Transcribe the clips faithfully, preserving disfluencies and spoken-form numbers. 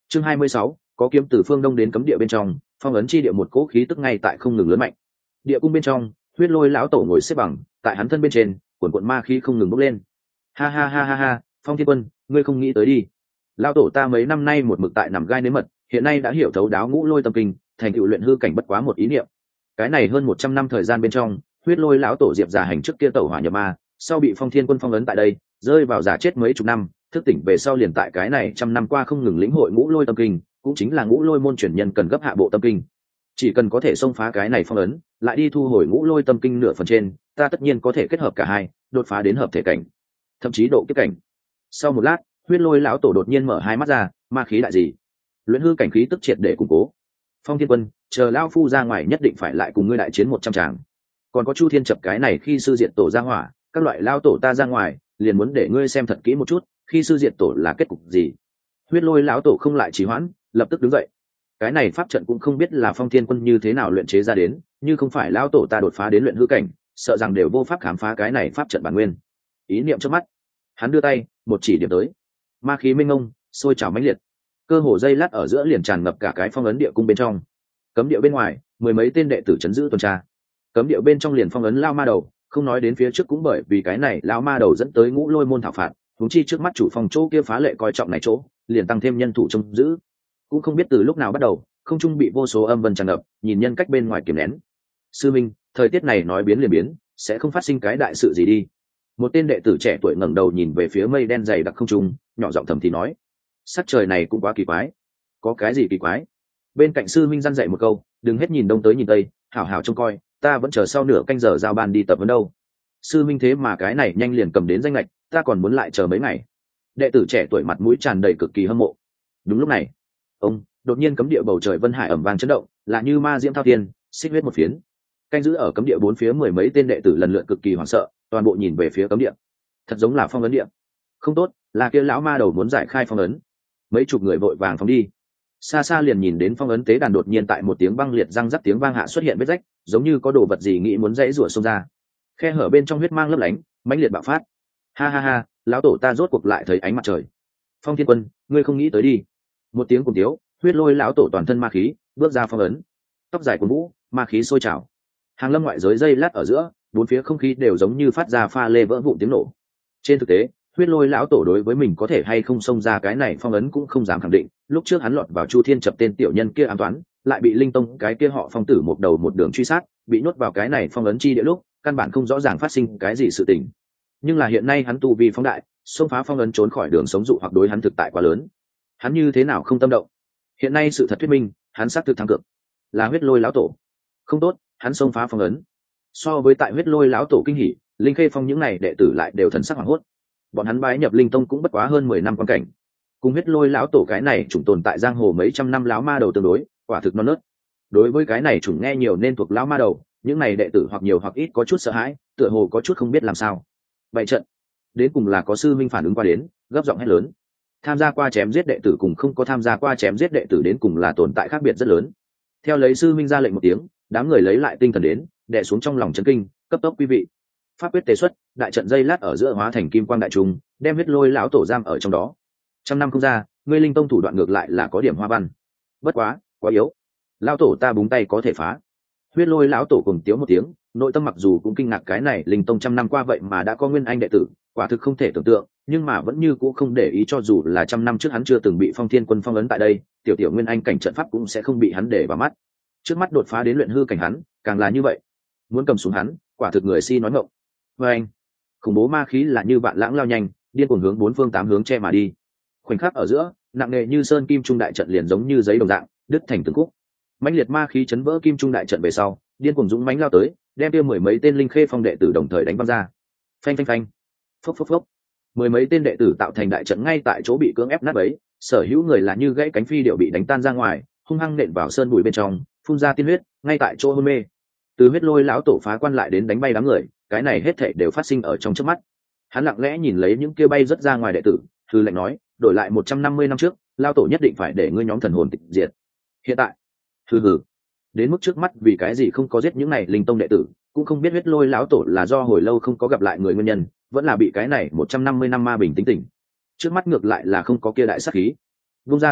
Chương hai mươi sáu, có kiếm từ phương đông đến cấm địa bên trong, phong ấn chi địa một cỗ khí tức ngay tại không ngừng lớn mạnh. Địa cung bên trong, Huyết Lôi lão tổ ngồi xếp bằng, tại hắn thân bên trên, cuồn cuộn ma khí không ngừng bốc lên. Ha ha ha ha ha, Phong Thiên Quân, ngươi không nghĩ tới đi. Lão tổ ta mấy năm nay một mực tại nằm gai nếm mật, hiện nay đã hiểu thấu đáo ngũ lôi tâm kinh, thành tựu luyện hư cảnh bất quá một ý niệm. Cái này hơn một trăm năm thời gian bên trong, Huyết Lôi lão tổ diệp giả hành trước kia tẩu hỏa nhập ma, sau bị Phong Thiên Quân phong ấn tại đây, rơi vào giả chết mấy chục năm, thức tỉnh về sau liền tại cái này trăm năm qua không ngừng lĩnh hội ngũ lôi tâm kinh, cũng chính là ngũ lôi môn truyền nhân cần gấp hạ bộ tâm kinh. Chỉ cần có thể xông phá cái này phong ấn, lại đi thu hồi ngũ lôi tâm kinh nửa phần trên, ta tất nhiên có thể kết hợp cả hai, đột phá đến hợp thể cảnh, thậm chí độ kiếp cảnh. Sau một lát, Huyết Lôi lão tổ đột nhiên mở hai mắt ra, ma khí đại gì? Luyện hư cảnh khí tức triệt để củng cố. Phong Thiên Quân, chờ lão phu ra ngoài nhất định phải lại cùng ngươi đại chiến một trăm tràng. Còn có Chu Thiên Chập cái này khi sư diện tổ ra hỏa, các loại lao tổ ta ra ngoài, liền muốn để ngươi xem thật kỹ một chút, khi sư diện tổ là kết cục gì. Huyết Lôi lão tổ không lại trì hoãn, lập tức đứng dậy. Cái này pháp trận cũng không biết là Phong Thiên Quân như thế nào luyện chế ra đến, như không phải lão tổ ta đột phá đến luyện hư cảnh, sợ rằng đều vô pháp khám phá cái này pháp trận bản nguyên. Ý niệm trước mắt, hắn đưa tay, một chỉ điểm tới. Ma khí minh ngông, sôi trào mãnh liệt. Cơ hồ dây lát ở giữa liền tràn ngập cả cái phong ấn địa cung bên trong. Cấm địa bên ngoài, mười mấy tên đệ tử trấn giữ tuần tra. Cấm địa bên trong liền phong ấn lao ma đầu, không nói đến phía trước cũng bởi vì cái này lao ma đầu dẫn tới ngũ lôi môn thảo phạt, huống chi trước mắt chủ phòng chỗ kia phá lệ coi trọng này chỗ, liền tăng thêm nhân thủ trông giữ. Cũng không biết từ lúc nào bắt đầu, không trung bị vô số âm vân tràn ngập, nhìn nhân cách bên ngoài kiềm nén. Sư minh, thời tiết này nói biến liền biến, sẽ không phát sinh cái đại sự gì đi. Một tên đệ tử trẻ tuổi ngẩng đầu nhìn về phía mây đen dày đặc không trung, nhỏ giọng thầm thì nói: sắc trời này cũng quá kỳ quái. Có cái gì kỳ quái? Bên cạnh sư minh răn dạy một câu: đừng hết nhìn đông tới nhìn tây, hảo hảo trông coi, ta vẫn chờ sau nửa canh giờ giao ban đi tập vấn đâu. Sư minh thế mà cái này nhanh liền cầm đến danh lệch, ta còn muốn lại chờ mấy ngày. Đệ tử trẻ tuổi mặt mũi tràn đầy cực kỳ hâm mộ. Đúng lúc này, ông đột nhiên cấm địa bầu trời vân hải ẩm vang chấn động, là như ma diễm thao thiên, xích huyết một phiến. Canh giữ ở cấm địa bốn phía mười mấy tên đệ tử lần lượt cực kỳ hoảng sợ, toàn bộ nhìn về phía cấm địa. Thật giống là phong ấn địa. Không tốt, là kia lão ma đầu muốn giải khai phong ấn. Mấy chục người vội vàng phóng đi. Xa xa liền nhìn đến phong ấn tế đàn đột nhiên tại một tiếng băng liệt răng rắc tiếng vang hạ xuất hiện vết rách, giống như có đồ vật gì nghĩ muốn dãy rủa xông ra. Khe hở bên trong huyết mang lấp lánh, mãnh liệt bạo phát. Ha ha ha, lão tổ ta rốt cuộc lại thấy ánh mặt trời. Phong Thiên Quân, ngươi không nghĩ tới đi. Một tiếng cùng tiếu, Huyết Lôi lão tổ toàn thân ma khí, bước ra phong ấn. Tóc dài cuồn vũ, ma khí sôi trào. Hàng lâm ngoại giới dây lát ở giữa, bốn phía không khí đều giống như phát ra pha lê vỡ vụn tiếng nổ. Trên thực tế, Huyết Lôi lão tổ đối với mình có thể hay không xông ra cái này phong ấn cũng không dám khẳng định. Lúc trước hắn lọt vào Chu Thiên Chập tên tiểu nhân kia ám toán, lại bị Linh Tông cái kia họ Phong tử một đầu một đường truy sát, bị nhốt vào cái này phong ấn chi địa lúc, căn bản không rõ ràng phát sinh cái gì sự tình. Nhưng là hiện nay hắn tu vi phóng đại, xông phá phong ấn trốn khỏi đường sống dụ hoặc đối hắn thực tại quá lớn. Hắn như thế nào không tâm động? Hiện nay sự thật thuyết minh, hắn xác thực thắng cược, là Huyết Lôi lão tổ. Không tốt, hắn xông phá phong ấn. So với tại Huyết Lôi lão tổ kinh hỉ, Linh Khê Phong những này đệ tử lại đều thần sắc hoảng hốt. Bọn hắn bái nhập Linh Tông cũng bất quá hơn mười năm quan cảnh, cùng Huyết Lôi lão tổ cái này chủng tồn tại giang hồ mấy trăm năm lão ma đầu tương đối, quả thực non nớt. Đối với cái này chủng nghe nhiều nên thuộc lão ma đầu, những này đệ tử hoặc nhiều hoặc ít có chút sợ hãi, tựa hồ có chút không biết làm sao. Vậy trận, đến cùng là có sư minh phản ứng qua đến, gấp giọng hét lớn. Tham gia qua chém giết đệ tử cùng không có tham gia qua chém giết đệ tử đến cùng là tồn tại khác biệt rất lớn. Theo lấy sư minh ra lệnh một tiếng, đám người lấy lại tinh thần đến, đè xuống trong lòng chấn kinh, cấp tốc quý vị. Pháp quyết tế xuất, đại trận dây lát ở giữa hóa thành kim quang đại trùng, đem Huyết Lôi lão tổ giam ở trong đó. Trăm năm không ra, ngươi Linh Tông thủ đoạn ngược lại là có điểm hoa văn. Bất quá, quá yếu. Lão tổ ta búng tay có thể phá. Huyết Lôi lão tổ cùng tiếu một tiếng, nội tâm mặc dù cũng kinh ngạc cái này Linh Tông trăm năm qua vậy mà đã có nguyên anh đệ tử, quả thực không thể tưởng tượng, nhưng mà vẫn như cũ không để ý, cho dù là trăm năm trước hắn chưa từng bị Phong Thiên Quân phong ấn tại đây, tiểu tiểu nguyên anh cảnh trận pháp cũng sẽ không bị hắn để vào mắt. Trước mắt đột phá đến luyện hư cảnh hắn, càng là như vậy. Muốn cầm xuống hắn, quả thực người si nói ngọng. Và anh, khủng bố ma khí là như vạn lãng lao nhanh, điên cuồng hướng bốn phương tám hướng che mà đi. Khoảnh khắc ở giữa, nặng nề như sơn kim trung đại trận liền giống như giấy đồng dạng, đứt thành từng khúc. Mãnh liệt ma khí chấn vỡ kim trung đại trận về sau, điên cuồng dũng mãnh lao tới, đem kia mười mấy tên Linh Khê Phong đệ tử đồng thời đánh văng ra. Phanh phanh phanh, phốc phốc phốc. Mười mấy tên đệ tử tạo thành đại trận ngay tại chỗ bị cưỡng ép nát bấy, sở hữu người là như gãy cánh phi điệu bị đánh tan ra ngoài, hung hăng nện vào sơn bụi bên trong, phun ra tiên huyết, ngay tại chỗ hôn mê. Từ Huyết Lôi lão tổ phá quan lại đến đánh bay đám người, cái này hết thảy đều phát sinh ở trong chớp mắt. Hắn lặng lẽ nhìn lấy những kia bay rất ra ngoài đệ tử, thư lệnh nói, đổi lại một trăm năm mươi năm trước, lão tổ nhất định phải để ngươi nhóm thần hồn tịch diệt. Hiện tại, hừ hừ, đến mức trước mắt vì cái gì không có giết những này Linh Tông đệ tử, cũng không biết Huyết Lôi lão tổ là do hồi lâu không có gặp lại người nguyên nhân, vẫn là bị cái này một trăm năm mươi năm ma bình tính tình. Trước mắt ngược lại là không có kia đại sát khí. Vung ra thần thức,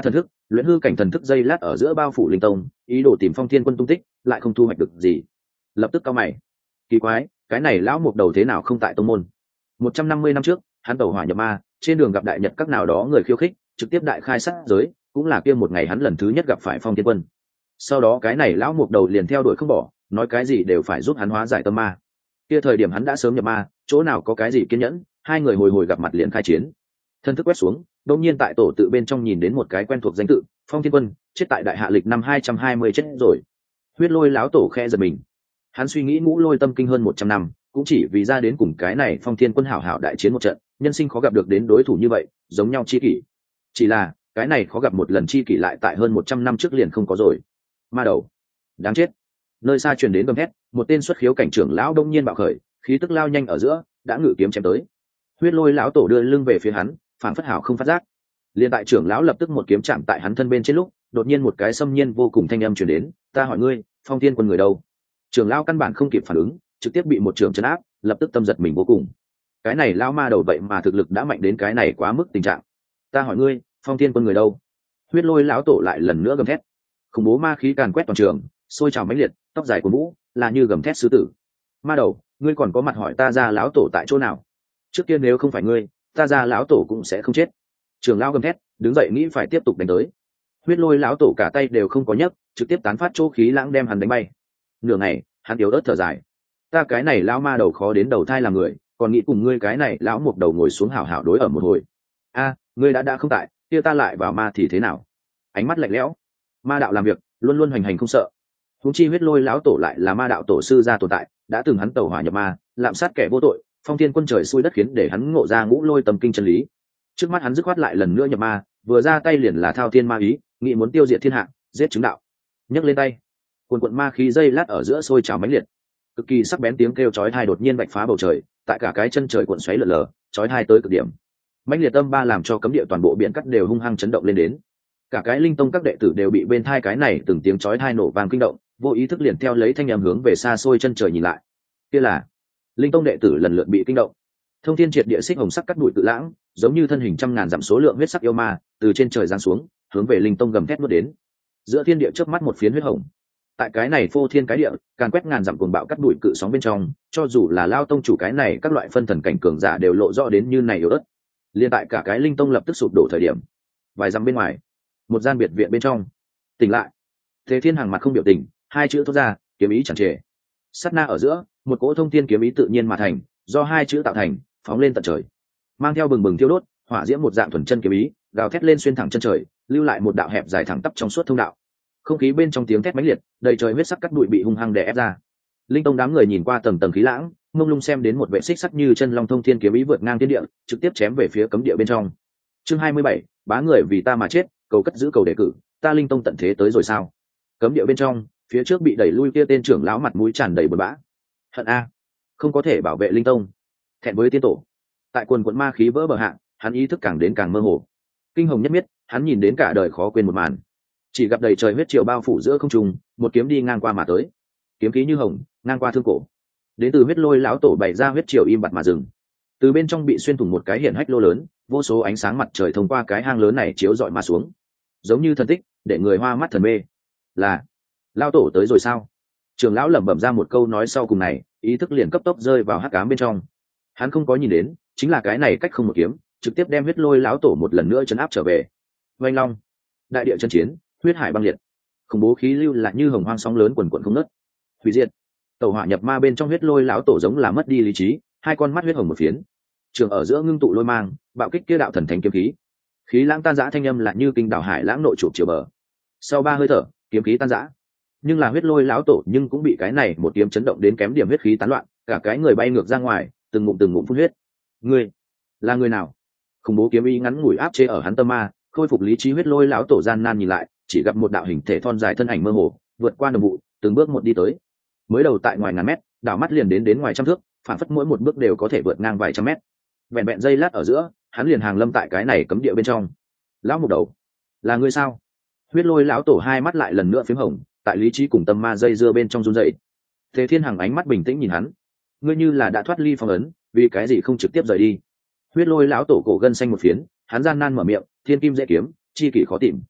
luyện hư cảnh thần thức dây lát ở giữa bao phủ linh tông, ý đồ tìm Phong Thiên Quân tung tích, lại không thu hoạch được gì. Lập tức cao mày, kỳ quái, cái này lão mục đầu thế nào không tại tông môn? Một trăm năm mươi năm trước, hắn tẩu hỏa nhập ma, trên đường gặp đại nhật các nào đó người khiêu khích, trực tiếp đại khai sát giới, cũng là kia một ngày hắn lần thứ nhất gặp phải Phong Thiên Quân. Sau đó cái này lão mục đầu liền theo đuổi không bỏ, nói cái gì đều phải giúp hắn hóa giải tâm ma. Kia thời điểm hắn đã sớm nhập ma, chỗ nào có cái gì kiên nhẫn, hai người hồi hồi gặp mặt liền khai chiến. Thân thức quét xuống, đột nhiên tại tổ tự bên trong nhìn đến một cái quen thuộc danh tự, Phong Thiên Quân, chết tại đại hạ lịch năm hai trăm hai mươi chết rồi. Huyết Lôi lão tổ khe giật mình. Hắn suy nghĩ ngũ lôi tâm kinh hơn một trăm năm, cũng chỉ vì ra đến cùng cái này Phong Thiên Quân hảo hảo đại chiến một trận, nhân sinh khó gặp được đến đối thủ như vậy, giống nhau chi kỷ. Chỉ là, cái này khó gặp một lần chi kỷ lại tại hơn một trăm năm trước liền không có rồi. Ma đầu, đáng chết. Nơi xa truyền đến gầm thét, một tên xuất khiếu cảnh trưởng lão đông nhiên bạo khởi, khí tức lao nhanh ở giữa, đã ngự kiếm chém tới. Huyết Lôi lão tổ đưa lưng về phía hắn, phản phất hảo không phát giác. Liên tại trưởng lão lập tức một kiếm chạm tại hắn thân bên trên lúc, đột nhiên một cái xâm nhiên vô cùng thanh âm truyền đến, "Ta hỏi ngươi, Phong Thiên Quân người đâu?" Trưởng lão căn bản không kịp phản ứng, trực tiếp bị một trường trấn áp, lập tức tâm giật mình vô cùng. Cái này lão ma đầu vậy mà thực lực đã mạnh đến cái này quá mức tình trạng. "Ta hỏi ngươi, Phong Thiên Quân người đâu?" Huyết Lôi lão tổ lại lần nữa gầm thét. Khủng bố ma khí càn quét toàn trường, sôi trào mãnh liệt, tóc dài của mũ là như gầm thét sư tử. "Ma đầu, ngươi còn có mặt hỏi ta ra lão tổ tại chỗ nào? Trước kia nếu không phải ngươi, ta ra lão tổ cũng sẽ không chết." Trường lão gầm thét, đứng dậy nghĩ phải tiếp tục đánh tới. Huyết Lôi lão tổ cả tay đều không có nhấc, trực tiếp tán phát chỗ khí lãng đem hắn đánh bay. Nửa ngày, hắn yếu ớt thở dài. "Ta cái này lão ma đầu khó đến đầu thai làm người, còn nghĩ cùng ngươi cái này lão một đầu ngồi xuống hảo hảo đối ở một hồi. A, ngươi đã đã không tại, kia ta lại vào ma thì thế nào?" Ánh mắt lạnh lẽo. Ma đạo làm việc, luôn luôn hoành hành không sợ. Huống chi Huyết Lôi lão tổ lại là ma đạo tổ sư gia tồn tại, đã từng hắn tẩu hỏa nhập ma, lạm sát kẻ vô tội, Phong Thiên Quân trời xui đất khiến để hắn ngộ ra ngũ lôi tâm kinh chân lý. Trước mắt hắn dứt khoát lại lần nữa nhập ma, vừa ra tay liền là thao thiên ma ý, nghĩ muốn tiêu diệt thiên hạ, giết chứng đạo. Nhấc lên tay, cuồn cuộn ma khí dây lát ở giữa sôi trào mãnh liệt, cực kỳ sắc bén tiếng kêu chói tai đột nhiên vạch phá bầu trời, tại cả cái chân trời cuộn xoáy lở lở, chói tai tới cực điểm. Mãnh liệt âm ba làm cho cấm địa toàn bộ biển cắt đều hung hăng chấn động lên đến. Cả cái linh tông các đệ tử đều bị bên thai cái này từng tiếng chói tai nổ vang kinh động, vô ý thức liền theo lấy thanh âm hướng về xa xôi chân trời nhìn lại. Kia là linh tông đệ tử lần lượt bị kinh động. Thông thiên triệt địa xích hồng sắc cắt đuổi tự lãng, giống như thân hình trăm ngàn dặm số lượng huyết sắc yêu ma, từ trên trời giáng xuống, hướng về linh tông gầm thét nuốt đến. Giữa thiên địa chớp mắt một phiến huyết hồng. Tại cái này phô thiên cái địa, càn quét ngàn dặm cuồng bạo cắt đuổi cự sóng bên trong, cho dù là lao tông chủ cái này các loại phân thần cảnh cường giả đều lộ rõ đến như này yếu ớt. Liên tại cả cái linh tông lập tức sụp đổ thời điểm. Vài dặm bên ngoài, một gian biệt viện bên trong, tỉnh lại. Thế Thiên Hàng mặt không biểu tình, hai chữ thốt ra, kiếm ý chẳng trề. Sát na ở giữa, một cỗ thông thiên kiếm ý tự nhiên mà thành, do hai chữ tạo thành, phóng lên tận trời, mang theo bừng bừng thiêu đốt, hỏa diễm một dạng thuần chân kiếm ý, gào thét lên xuyên thẳng chân trời, lưu lại một đạo hẹp dài thẳng tắp trong suốt thông đạo. Không khí bên trong tiếng thét mãnh liệt, đầy trời huyết sắc cắt bụi bị hung hăng đè ép ra. Linh tông đám người nhìn qua tầng tầng khí lãng, mông lung xem đến một vệ xích sắc như chân long thông thiên kiếm ý vượt ngang thiên địa, trực tiếp chém về phía cấm địa bên trong. Chương hai mươi bảy, bá người vì ta mà chết, cầu cất giữ cầu đề cử, ta Linh tông tận thế tới rồi sao? Cấm địa bên trong, phía trước bị đẩy lui kia tên trưởng lão mặt mũi tràn đầy buồn bã. Hận a, không có thể bảo vệ Linh tông, thẹn với tiên tổ. Tại quần quần ma khí vỡ bờ hạ, hắn ý thức càng đến càng mơ hồ. Kinh hồng nhất miết, hắn nhìn đến cả đời khó quên một màn. Chỉ gặp đầy trời huyết triều bao phủ giữa không trung, một kiếm đi ngang qua mà tới. Kiếm khí như hồng, ngang qua thương cổ. Đến từ Huyết Lôi lão tổ bày ra huyết triều im bặt mà dừng. Từ bên trong bị xuyên thủng một cái hiển hách lô lớn, vô số ánh sáng mặt trời thông qua cái hang lớn này chiếu rọi mà xuống, giống như thần tích, để người hoa mắt thần mê. Là lão tổ tới rồi sao? Trường lão lẩm bẩm ra một câu nói sau cùng này, ý thức liền cấp tốc rơi vào hắc ám bên trong. Hắn không có nhìn đến, chính là cái này cách không một kiếm, trực tiếp đem Huyết Lôi lão tổ một lần nữa chấn áp trở về. Oanh long, đại địa chân chiến, huyết hải băng liệt, khủng bố khí lưu lại như hồng hoang sóng lớn quần quần không ngớt. Hủy diệt, tẩu hỏa nhập ma bên trong Huyết Lôi lão tổ giống là mất đi lý trí, hai con mắt huyết hồng một phiến. Trường ở giữa ngưng tụ lôi mang, bạo kích kia đạo thần thánh kiếm khí. Khí lãng tan rã thanh âm lại như kinh đảo hải lãng nội trụ chiều bờ. Sau ba hơi thở, kiếm khí tan rã. Nhưng là Huyết Lôi lão tổ nhưng cũng bị cái này một kiếm chấn động đến kém điểm huyết khí tán loạn, cả cái người bay ngược ra ngoài, từng ngụm từng ngụm phun huyết. Ngươi là người nào? Khủng bố kiếm ý ngắn ngủi áp chế ở hắn tâm ma, khôi phục lý trí Huyết Lôi lão tổ gian nan nhìn lại, chỉ gặp một đạo hình thể thon dài thân ảnh mơ hồ, vượt qua đồng vụ, từng bước một đi tới. Mới đầu tại ngoài ngàn mét, đảo mắt liền đến đến ngoài trăm thước, phản phất mỗi một bước đều có thể vượt ngang vài trăm mét. Vẹn vẹn giây lát ở giữa, hắn liền hàng lâm tại cái này cấm địa bên trong. Lão mục đầu, là ngươi sao? Huyết Lôi lão tổ hai mắt lại lần nữa phím hồng, tại lý trí cùng tâm ma dây dưa bên trong run rẩy. Thế Thiên Hằng ánh mắt bình tĩnh nhìn hắn, ngươi như là đã thoát ly phong ấn, vì cái gì không trực tiếp rời đi? Huyết Lôi lão tổ cổ gân xanh một phiến, hắn gian nan mở miệng, thiên kim dễ kiếm, chi kỷ khó tìm.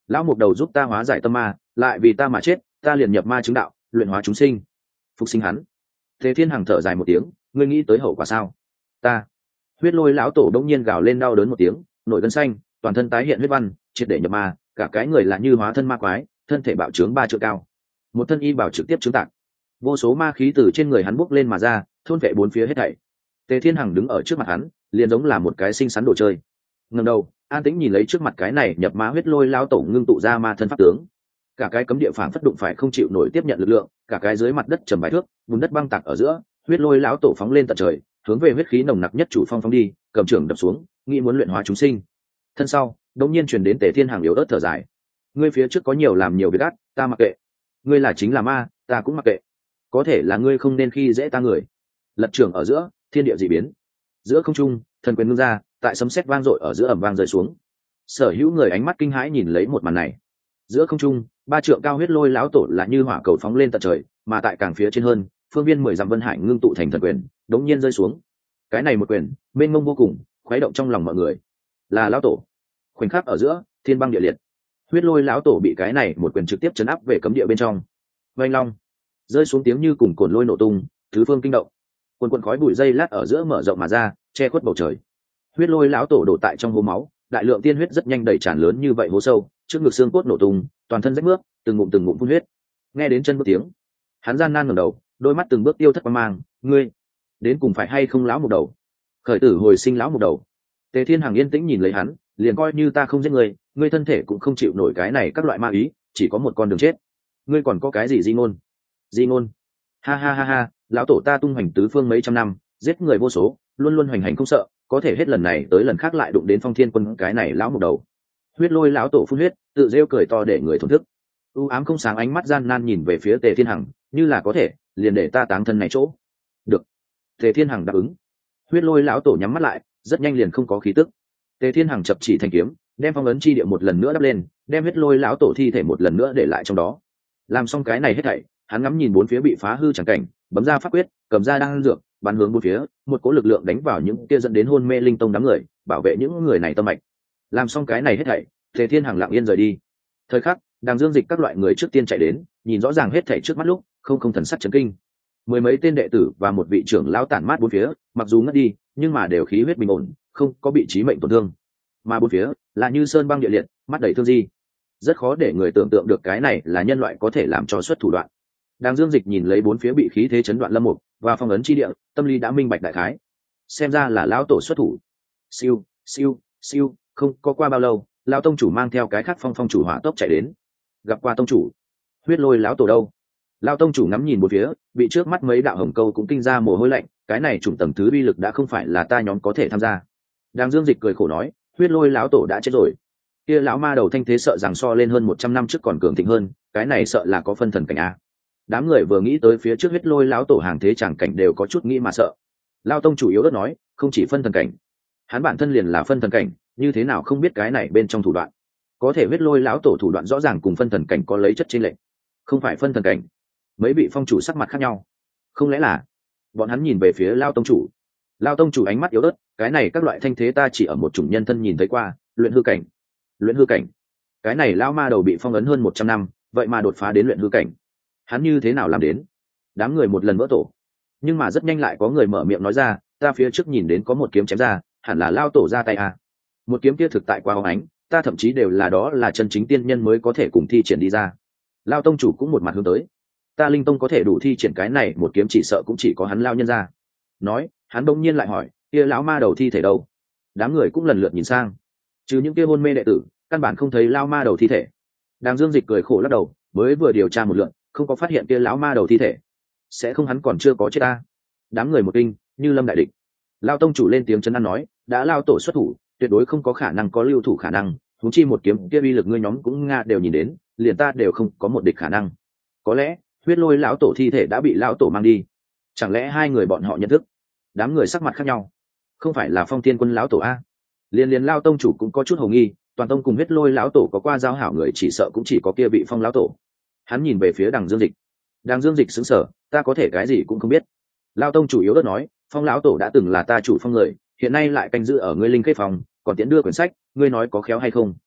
lão mục đầu giúp ta hóa giải tâm ma, lại vì ta mà chết, ta liền nhập ma chứng đạo, luyện hóa chúng sinh, phục sinh hắn. Tề Thiên Hằng thở dài một tiếng, ngươi nghĩ tới hậu quả sao? Ta. Huyết Lôi lão tổ đông nhiên gào lên đau đớn một tiếng, nổi gân xanh, toàn thân tái hiện huyết văn, triệt để nhập ma, cả cái người là như hóa thân ma quái, thân thể bạo trướng ba trượng cao, một thân y bảo trực tiếp chứng tạc, vô số ma khí từ trên người hắn bốc lên mà ra, thôn vệ bốn phía hết thảy. Tề Thiên Hằng đứng ở trước mặt hắn, liền giống là một cái xinh xắn đồ chơi. Ngẩng đầu, an tĩnh nhìn lấy trước mặt cái này nhập ma Huyết Lôi lão tổ ngưng tụ ra ma thân pháp tướng. Cả cái cấm địa phảng phất đụng phải không chịu nổi tiếp nhận lực lượng, cả cái dưới mặt đất trầm bãi thước, bùn đất băng tạc ở giữa, Huyết Lôi lão tổ phóng lên tận trời, hướng về huyết khí nồng nặc nhất chủ phong phóng đi, cầm trường đập xuống, nghĩ muốn luyện hóa chúng sinh. Thân sau, đột nhiên truyền đến Tề Thiên Hằng yếu ớt thở dài. Ngươi phía trước có nhiều làm nhiều việc ác, ta mặc kệ. Ngươi là chính là ma, ta cũng mặc kệ. Có thể là ngươi không nên khi dễ ta người. Lật trường ở giữa, thiên địa dị biến. Giữa không trung, thần quyền ngưng ra, tại sấm sét vang dội ở giữa ầm vang rơi xuống. Sở hữu người ánh mắt kinh hãi nhìn lấy một màn này. Giữa không trung, ba trượng cao Huyết Lôi lão tổ là như hỏa cầu phóng lên tận trời, mà tại càng phía trên hơn, phương viên mười dặm vân hải ngưng tụ thành thần quyền, đống nhiên rơi xuống. Cái này một quyền, mênh mông vô cùng, khuấy động trong lòng mọi người. Là lão tổ. Khoảnh khắc ở giữa, thiên băng địa liệt. Huyết Lôi lão tổ bị cái này một quyền trực tiếp chấn áp về cấm địa bên trong. Vành long rơi xuống tiếng như cùng cồn lôi nổ tung, tứ phương kinh động. Quần quần khói bụi dây lát ở giữa mở rộng mà ra, che khuất bầu trời. Huyết Lôi lão tổ đổ tại trong hố máu, đại lượng tiên huyết rất nhanh đầy tràn lớn như vậy hố sâu, trước ngực xương cốt nổ tung, toàn thân rách mướp, từng ngụm từng ngụm phun huyết. Nghe đến chân bước tiếng, hắn gian nan ngẩng đầu, đôi mắt từng bước tiêu thất qua mang, ngươi đến cùng phải hay không lão một đầu? Khởi tử hồi sinh lão một đầu. Tề Thiên Hằng yên tĩnh nhìn lấy hắn, liền coi như ta không giết ngươi, ngươi thân thể cũng không chịu nổi cái này các loại ma ý, chỉ có một con đường chết. Ngươi còn có cái gì di ngôn? Di ngôn? Ha ha ha ha, lão tổ ta tung hoành tứ phương mấy trăm năm, giết người vô số, luôn luôn hoành hành không sợ, có thể hết lần này tới lần khác lại đụng đến Phong Thiên Quân cái này lão một đầu. Huyết Lôi lão tổ phun huyết, tự rêu cười to để người thổn thức. U ám không sáng ánh mắt gian nan nhìn về phía Tề Thiên Hằng, như là có thể, liền để ta táng thân này chỗ. Được. Tề Thiên Hằng đáp ứng. Huyết Lôi lão tổ nhắm mắt lại, rất nhanh liền không có khí tức. Tề Thiên Hằng chập chỉ thành kiếm, đem phong ấn chi địa một lần nữa đắp lên, đem Huyết Lôi lão tổ thi thể một lần nữa để lại trong đó. Làm xong cái này hết thảy, hắn ngắm nhìn bốn phía bị phá hư chẳng cảnh, bấm ra pháp quyết, cầm ra đan dược, bắn hướng bốn phía, một cỗ lực lượng đánh vào những kia dẫn đến hôn mê linh tông đám người, bảo vệ những người này tâm mạch. Làm xong cái này hết thảy, Tề Thiên Hằng lặng yên rời đi. Thời khắc, Đàng Dương Dịch các loại người trước tiên chạy đến, nhìn rõ ràng hết thảy trước mắt lúc, không không thần sắc chấn kinh. Mười mấy tên đệ tử và một vị trưởng lão tản mát bốn phía, mặc dù ngất đi, nhưng mà đều khí huyết bình ổn, không có bị chí mệnh tổn thương. Mà bốn phía là như sơn băng địa liệt, mắt đầy thương di. Rất khó để người tưởng tượng được cái này là nhân loại có thể làm cho xuất thủ đoạn. Đàng Dương Dịch nhìn lấy bốn phía bị khí thế chấn đoạn lâm mục và phong ấn chi địa, tâm lý đã minh bạch đại khái. Xem ra là lão tổ xuất thủ. Siêu, siêu, siêu, không có qua bao lâu, lão tông chủ mang theo cái khác phong phong chủ hỏa tốc chạy đến. Gặp qua tông chủ. Huyết Lôi lão tổ đâu? Lão tông chủ ngắm nhìn bốn phía, bị trước mắt mấy đạo hồng câu cũng kinh ra mồ hôi lạnh, cái này chủng tầng thứ uy lực đã không phải là ta nhóm có thể tham gia. Đàng Dương Dịch cười khổ nói, Huyết Lôi lão tổ đã chết rồi. Kia lão ma đầu thanh thế sợ rằng so lên hơn một trăm năm trước còn cường thịnh hơn, cái này sợ là có phân thần cảnh a. Đám người vừa nghĩ tới phía trước Huyết Lôi lão tổ hàng thế chẳng cảnh đều có chút nghĩ mà sợ. Lão tông chủ yếu đất nói, không chỉ phân thần cảnh, hắn bản thân liền là phân thần cảnh, như thế nào không biết cái này bên trong thủ đoạn. Có thể Huyết Lôi lão tổ thủ đoạn rõ ràng cùng phân thần cảnh có lấy chất chênh lệch. Không phải phân thần cảnh. Mấy vị phong chủ sắc mặt khác nhau. Không lẽ là bọn hắn nhìn về phía Lão tông chủ. Lão tông chủ ánh mắt yếu ớt, cái này các loại thanh thế ta chỉ ở một chủng nhân thân nhìn thấy qua, luyện hư cảnh. Luyện hư cảnh. Cái này lão ma đầu bị phong ấn hơn một trăm năm, vậy mà đột phá đến luyện hư cảnh. Hắn như thế nào làm đến? Đám người một lần vỡ tổ. Nhưng mà rất nhanh lại có người mở miệng nói ra, ta phía trước nhìn đến có một kiếm chém ra, hẳn là Lão tổ ra tay à. Một kiếm kia thực tại quá hóng ánh, ta thậm chí đều là đó là chân chính tiên nhân mới có thể cùng thi triển đi ra. Lão tông chủ cũng một mặt hướng tới, ta Linh Tông có thể đủ thi triển cái này một kiếm chỉ sợ cũng chỉ có hắn Lão nhân ra. Nói, hắn bỗng nhiên lại hỏi, kia lão ma đầu thi thể đâu? Đám người cũng lần lượt nhìn sang, trừ những kia hôn mê đệ tử, căn bản không thấy lão ma đầu thi thể. Đàng Dương Dịch cười khổ lắc đầu, mới vừa điều tra một lượt, không có phát hiện kia lão ma đầu thi thể. Sẽ không hắn còn chưa có chết ta? Đám người một kinh, như lâm đại địch. Lão tông chủ lên tiếng trấn an nói, đã Lão tổ xuất thủ, tuyệt đối không có khả năng có lưu thủ khả năng, huống chi một kiếm kia uy lực ngươi nhóm cũng nga đều nhìn đến, liền ta đều không có một địch khả năng. Có lẽ Huyết Lôi lão tổ thi thể đã bị lão tổ mang đi. Chẳng lẽ hai người bọn họ nhận thức? Đám người sắc mặt khác nhau. Không phải là Phong Thiên Quân lão tổ a? Liên liên Lão tông chủ cũng có chút hồ nghi, toàn tông cùng Huyết Lôi lão tổ có qua giao hảo người chỉ sợ cũng chỉ có kia vị Phong lão tổ. Hắn nhìn về phía Đàng Dương Dịch. Đàng Dương Dịch sững sờ, ta có thể cái gì cũng không biết. Lão tông chủ yếu đất nói, Phong lão tổ đã từng là ta chủ phong người, hiện nay lại canh giữ ở ngươi linh khê phòng, còn tiễn đưa quyển sách, ngươi nói có khéo hay không?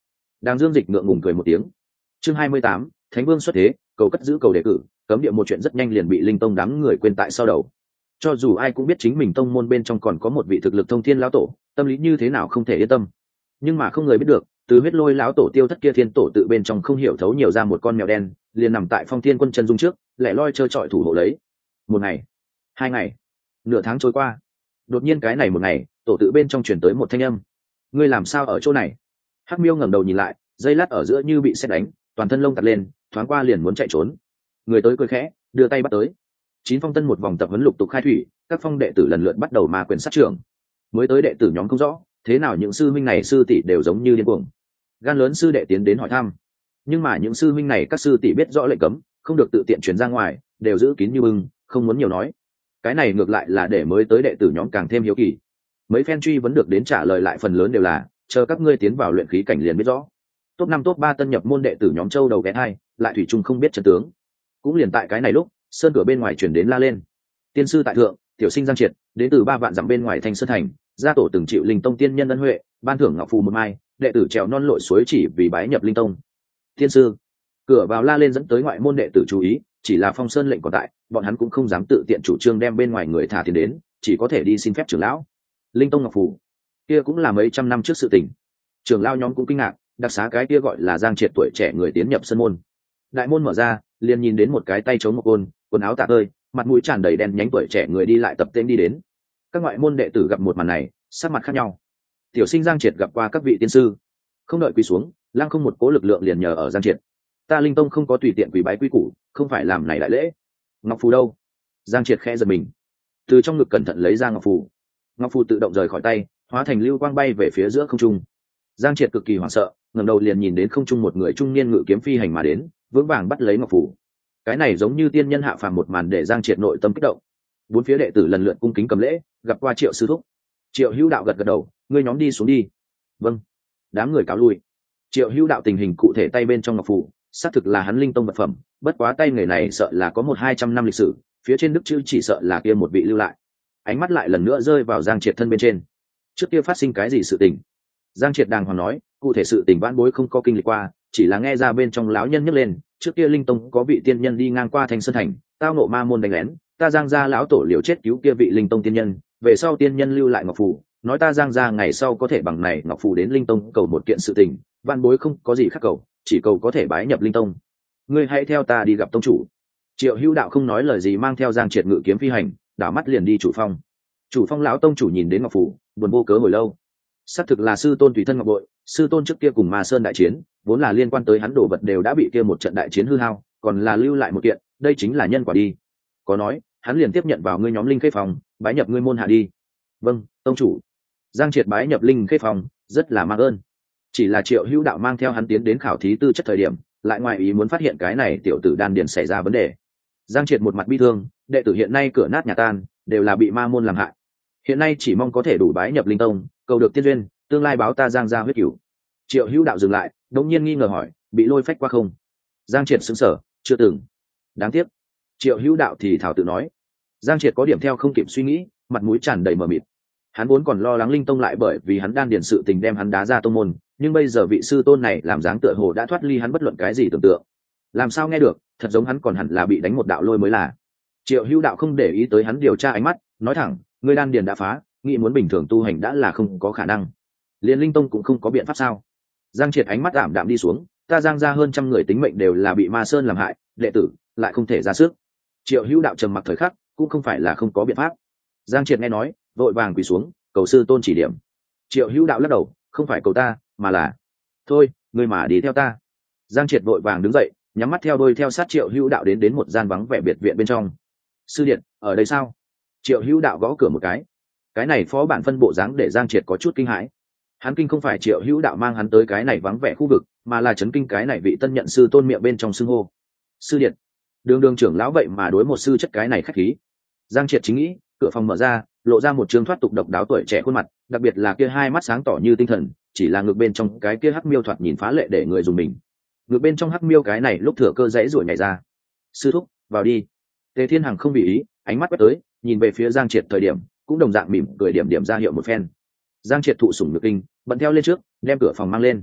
Đang Dương Dịch ngượng ngùng cười một tiếng. Chương hai mươi tám, Thánh Vương xuất thế, cầu cất giữ cầu đề cử, cấm địa một chuyện rất nhanh liền bị Linh Tông đám người quên tại sau đầu. Cho dù ai cũng biết chính mình tông môn bên trong còn có một vị thực lực thông thiên lão tổ, tâm lý như thế nào không thể yên tâm. Nhưng mà không người biết được, từ huyết lôi lão tổ tiêu thất kia thiên tổ tự bên trong không hiểu thấu nhiều ra một con mèo đen, liền nằm tại Phong Thiên Quân chân dung trước, lẻ loi chơi trọi thủ hộ lấy. Một ngày, hai ngày, nửa tháng trôi qua. Đột nhiên cái này một ngày, tổ tự bên trong truyền tới một thanh âm. Ngươi làm sao ở chỗ này? Hắc Miêu ngẩng đầu nhìn lại, dây lát ở giữa như bị sét đánh, toàn thân lông tạt lên, thoáng qua liền muốn chạy trốn. Người tới cười khẽ, đưa tay bắt tới. Chín phong tân một vòng tập huấn lục tục khai thủy, các phong đệ tử lần lượt bắt đầu ma quyền sát trưởng. Mới tới đệ tử nhóm không rõ, thế nào những sư huynh này sư tỷ đều giống như điên cuồng. Gan lớn sư đệ tiến đến hỏi thăm, nhưng mà những sư huynh này các sư tỷ biết rõ lệnh cấm, không được tự tiện truyền ra ngoài, đều giữ kín như bưng, không muốn nhiều nói. Cái này ngược lại là để mới tới đệ tử nhóm càng thêm hiếu kỳ. Mấy phen truy vấn được đến trả lời lại phần lớn đều là chờ các ngươi tiến vào luyện khí cảnh liền biết rõ. Top năm top ba tân nhập môn đệ tử nhóm châu đầu ghé hai, lại thủy chung không biết chân tướng. Cũng liền tại cái này lúc, sơn cửa bên ngoài chuyển đến la lên. Tiên sư tại thượng, tiểu sinh Giang Triệt, đến từ ba vạn dặm bên ngoài Thanh Sơn thành, gia tổ từng chịu Linh Tông tiên nhân ân huệ, ban thưởng ngọc phù một mai, đệ tử trèo non lội suối chỉ vì bái nhập Linh Tông. Tiên sư, cửa vào la lên dẫn tới ngoại môn đệ tử chú ý, chỉ là Phong Sơn lệnh còn tại, bọn hắn cũng không dám tự tiện chủ trương đem bên ngoài người thả tiền đến, chỉ có thể đi xin phép trưởng lão. Linh Tông ngọc phù, kia cũng là mấy trăm năm trước sự tình. Trưởng lão nhóm cũng kinh ngạc, đặc xá cái kia gọi là Giang Triệt tuổi trẻ người tiến nhập sân môn. Đại môn mở ra, liền nhìn đến một cái tay chống một côn, quần áo tả tơi, mặt mũi tràn đầy đen nhánh tuổi trẻ người đi lại tập tên đi đến. Các ngoại môn đệ tử gặp một màn này, sắc mặt khác nhau. Tiểu sinh Giang Triệt gặp qua các vị tiên sư, không đợi quỳ xuống, lăng không một cố lực lượng liền nhờ ở Giang Triệt. Ta Linh Tông không có tùy tiện quỳ bái quy củ, không phải làm này đại lễ. Ngọc phù đâu? Giang Triệt khẽ giật mình, từ trong ngực cẩn thận lấy ra ngọc phù. Ngọc phù tự động rời khỏi tay, hóa thành lưu quang bay về phía giữa không trung. Giang Triệt cực kỳ hoảng sợ, ngẩng đầu liền nhìn đến không trung một người trung niên ngự kiếm phi hành mà đến, vững vàng bắt lấy ngọc phù. Cái này giống như tiên nhân hạ phàm một màn để Giang Triệt nội tâm kích động. Bốn phía đệ tử lần lượt cung kính cầm lễ, gặp qua Triệu sư thúc. Triệu Hữu Đạo gật gật đầu, ngươi nhóm đi xuống đi. Vâng. Đám người cáo lui. Triệu Hữu Đạo tình hình cụ thể tay bên trong ngọc phù, xác thực là hắn Linh Tông vật phẩm, bất quá tay nghề này sợ là có một hai trăm năm lịch sử, phía trên đức chữ chỉ sợ là kia một vị lưu lại. Ánh mắt lại lần nữa rơi vào Giang Triệt thân bên trên. Trước kia phát sinh cái gì sự tình? Giang Triệt đàng hoàng nói, cụ thể sự tình vãn bối không có kinh lịch qua, chỉ là nghe ra bên trong lão nhân nhắc lên, trước kia Linh Tông có vị tiên nhân đi ngang qua Thanh Sơn thành, tao nộ ma môn đánh lén, ta Giang gia lão tổ liều chết cứu kia vị Linh Tông tiên nhân, về sau tiên nhân lưu lại ngọc phù, nói ta Giang gia ngày sau có thể bằng này ngọc phù đến Linh Tông cầu một kiện sự tình, vãn bối không có gì khác cầu, chỉ cầu có thể bái nhập Linh Tông. Ngươi hãy theo ta đi gặp tông chủ. Triệu Hữu Đạo không nói lời gì, mang theo Giang Triệt ngự kiếm phi hành, đảo mắt liền đi chủ phong. Chủ phong lão tông chủ nhìn đến ngọc phù, buồn vô cớ hồi lâu. Xác thực là sư tôn tùy thân ngọc bội, sư tôn trước kia cùng Ma Sơn đại chiến, vốn là liên quan tới hắn đồ vật đều đã bị kia một trận đại chiến hư hao, còn là lưu lại một kiện, đây chính là nhân quả đi. Có nói, hắn liền tiếp nhận vào ngươi nhóm Linh Khê phòng, bái nhập ngươi môn hạ đi. Vâng, tông chủ. Giang Triệt bái nhập Linh Khê phòng, rất là mang ơn. Chỉ là Triệu Hữu Đạo mang theo hắn tiến đến khảo thí tư chất thời điểm, lại ngoài ý muốn phát hiện cái này tiểu tử đan điền xảy ra vấn đề. Giang Triệt một mặt bi thương, đệ tử hiện nay cửa nát nhà tan, đều là bị ma môn làm hại. Hiện nay chỉ mong có thể đủ bái nhập Linh Tông, cầu được tiên duyên, tương lai báo ta Giang gia huyết cửu. Triệu Hữu Đạo dừng lại, đột nhiên nghi ngờ hỏi, bị lôi phách qua không? Giang Triệt sững sờ, chưa từng. Đáng tiếc. Triệu Hữu Đạo thì thảo tự nói. Giang Triệt có điểm theo không kịp suy nghĩ, mặt mũi tràn đầy mờ mịt. Hắn vốn còn lo lắng Linh Tông lại bởi vì hắn đan điền sự tình đem hắn đá ra tông môn, nhưng bây giờ vị sư tôn này làm dáng tựa hồ đã thoát ly hắn bất luận cái gì tưởng tượng. Làm sao nghe được, thật giống hắn còn hẳn là bị đánh một đạo lôi mới là. Triệu Hữu Đạo không để ý tới hắn điều tra ánh mắt, nói thẳng, ngươi đan điền đã phá, nghĩ muốn bình thường tu hành đã là không có khả năng. Liên Linh Tông cũng không có biện pháp sao? Giang Triệt ánh mắt ảm đạm đi xuống, ta Giang gia hơn trăm người tính mệnh đều là bị Ma Sơn làm hại, đệ tử lại không thể ra sức. Triệu Hữu Đạo trầm mặc thời khắc, cũng không phải là không có biện pháp. Giang Triệt nghe nói, vội vàng quỳ xuống, cầu sư tôn chỉ điểm. Triệu Hữu Đạo lắc đầu, không phải cầu ta, mà là thôi, ngươi mà đi theo ta. Giang Triệt vội vàng đứng dậy, nhắm mắt theo đôi theo sát Triệu Hữu Đạo đến đến một gian vắng vẻ biệt viện bên trong. Sư điện, ở đây sao? Triệu Hữu Đạo gõ cửa một cái. Cái này phó bản phân bộ dáng để Giang Triệt có chút kinh hãi. Hắn kinh không phải Triệu Hữu Đạo mang hắn tới cái này vắng vẻ khu vực, mà là chấn kinh cái này vị tân nhận sư tôn miệng bên trong xưng hô. Sư điện, đường đường trưởng lão vậy mà đối một sư chất cái này khách khí. Giang Triệt chính nghĩ, cửa phòng mở ra, lộ ra một trương thoát tục độc đáo tuổi trẻ khuôn mặt, đặc biệt là kia hai mắt sáng tỏ như tinh thần, chỉ là ngực bên trong cái kia hắc miêu thoạt nhìn phá lệ để người dùng mình. Ngực bên trong hắc miêu cái này lúc thừa cơ dãy ruổi nhảy ra. Sư thúc, vào đi. Tề Thiên Hằng không bị ý, ánh mắt quét tới, nhìn về phía Giang Triệt thời điểm, cũng đồng dạng mỉm cười điểm điểm ra hiệu một phen. Giang Triệt thụ sủng nhược kinh, bận theo lên trước, đem cửa phòng mang lên.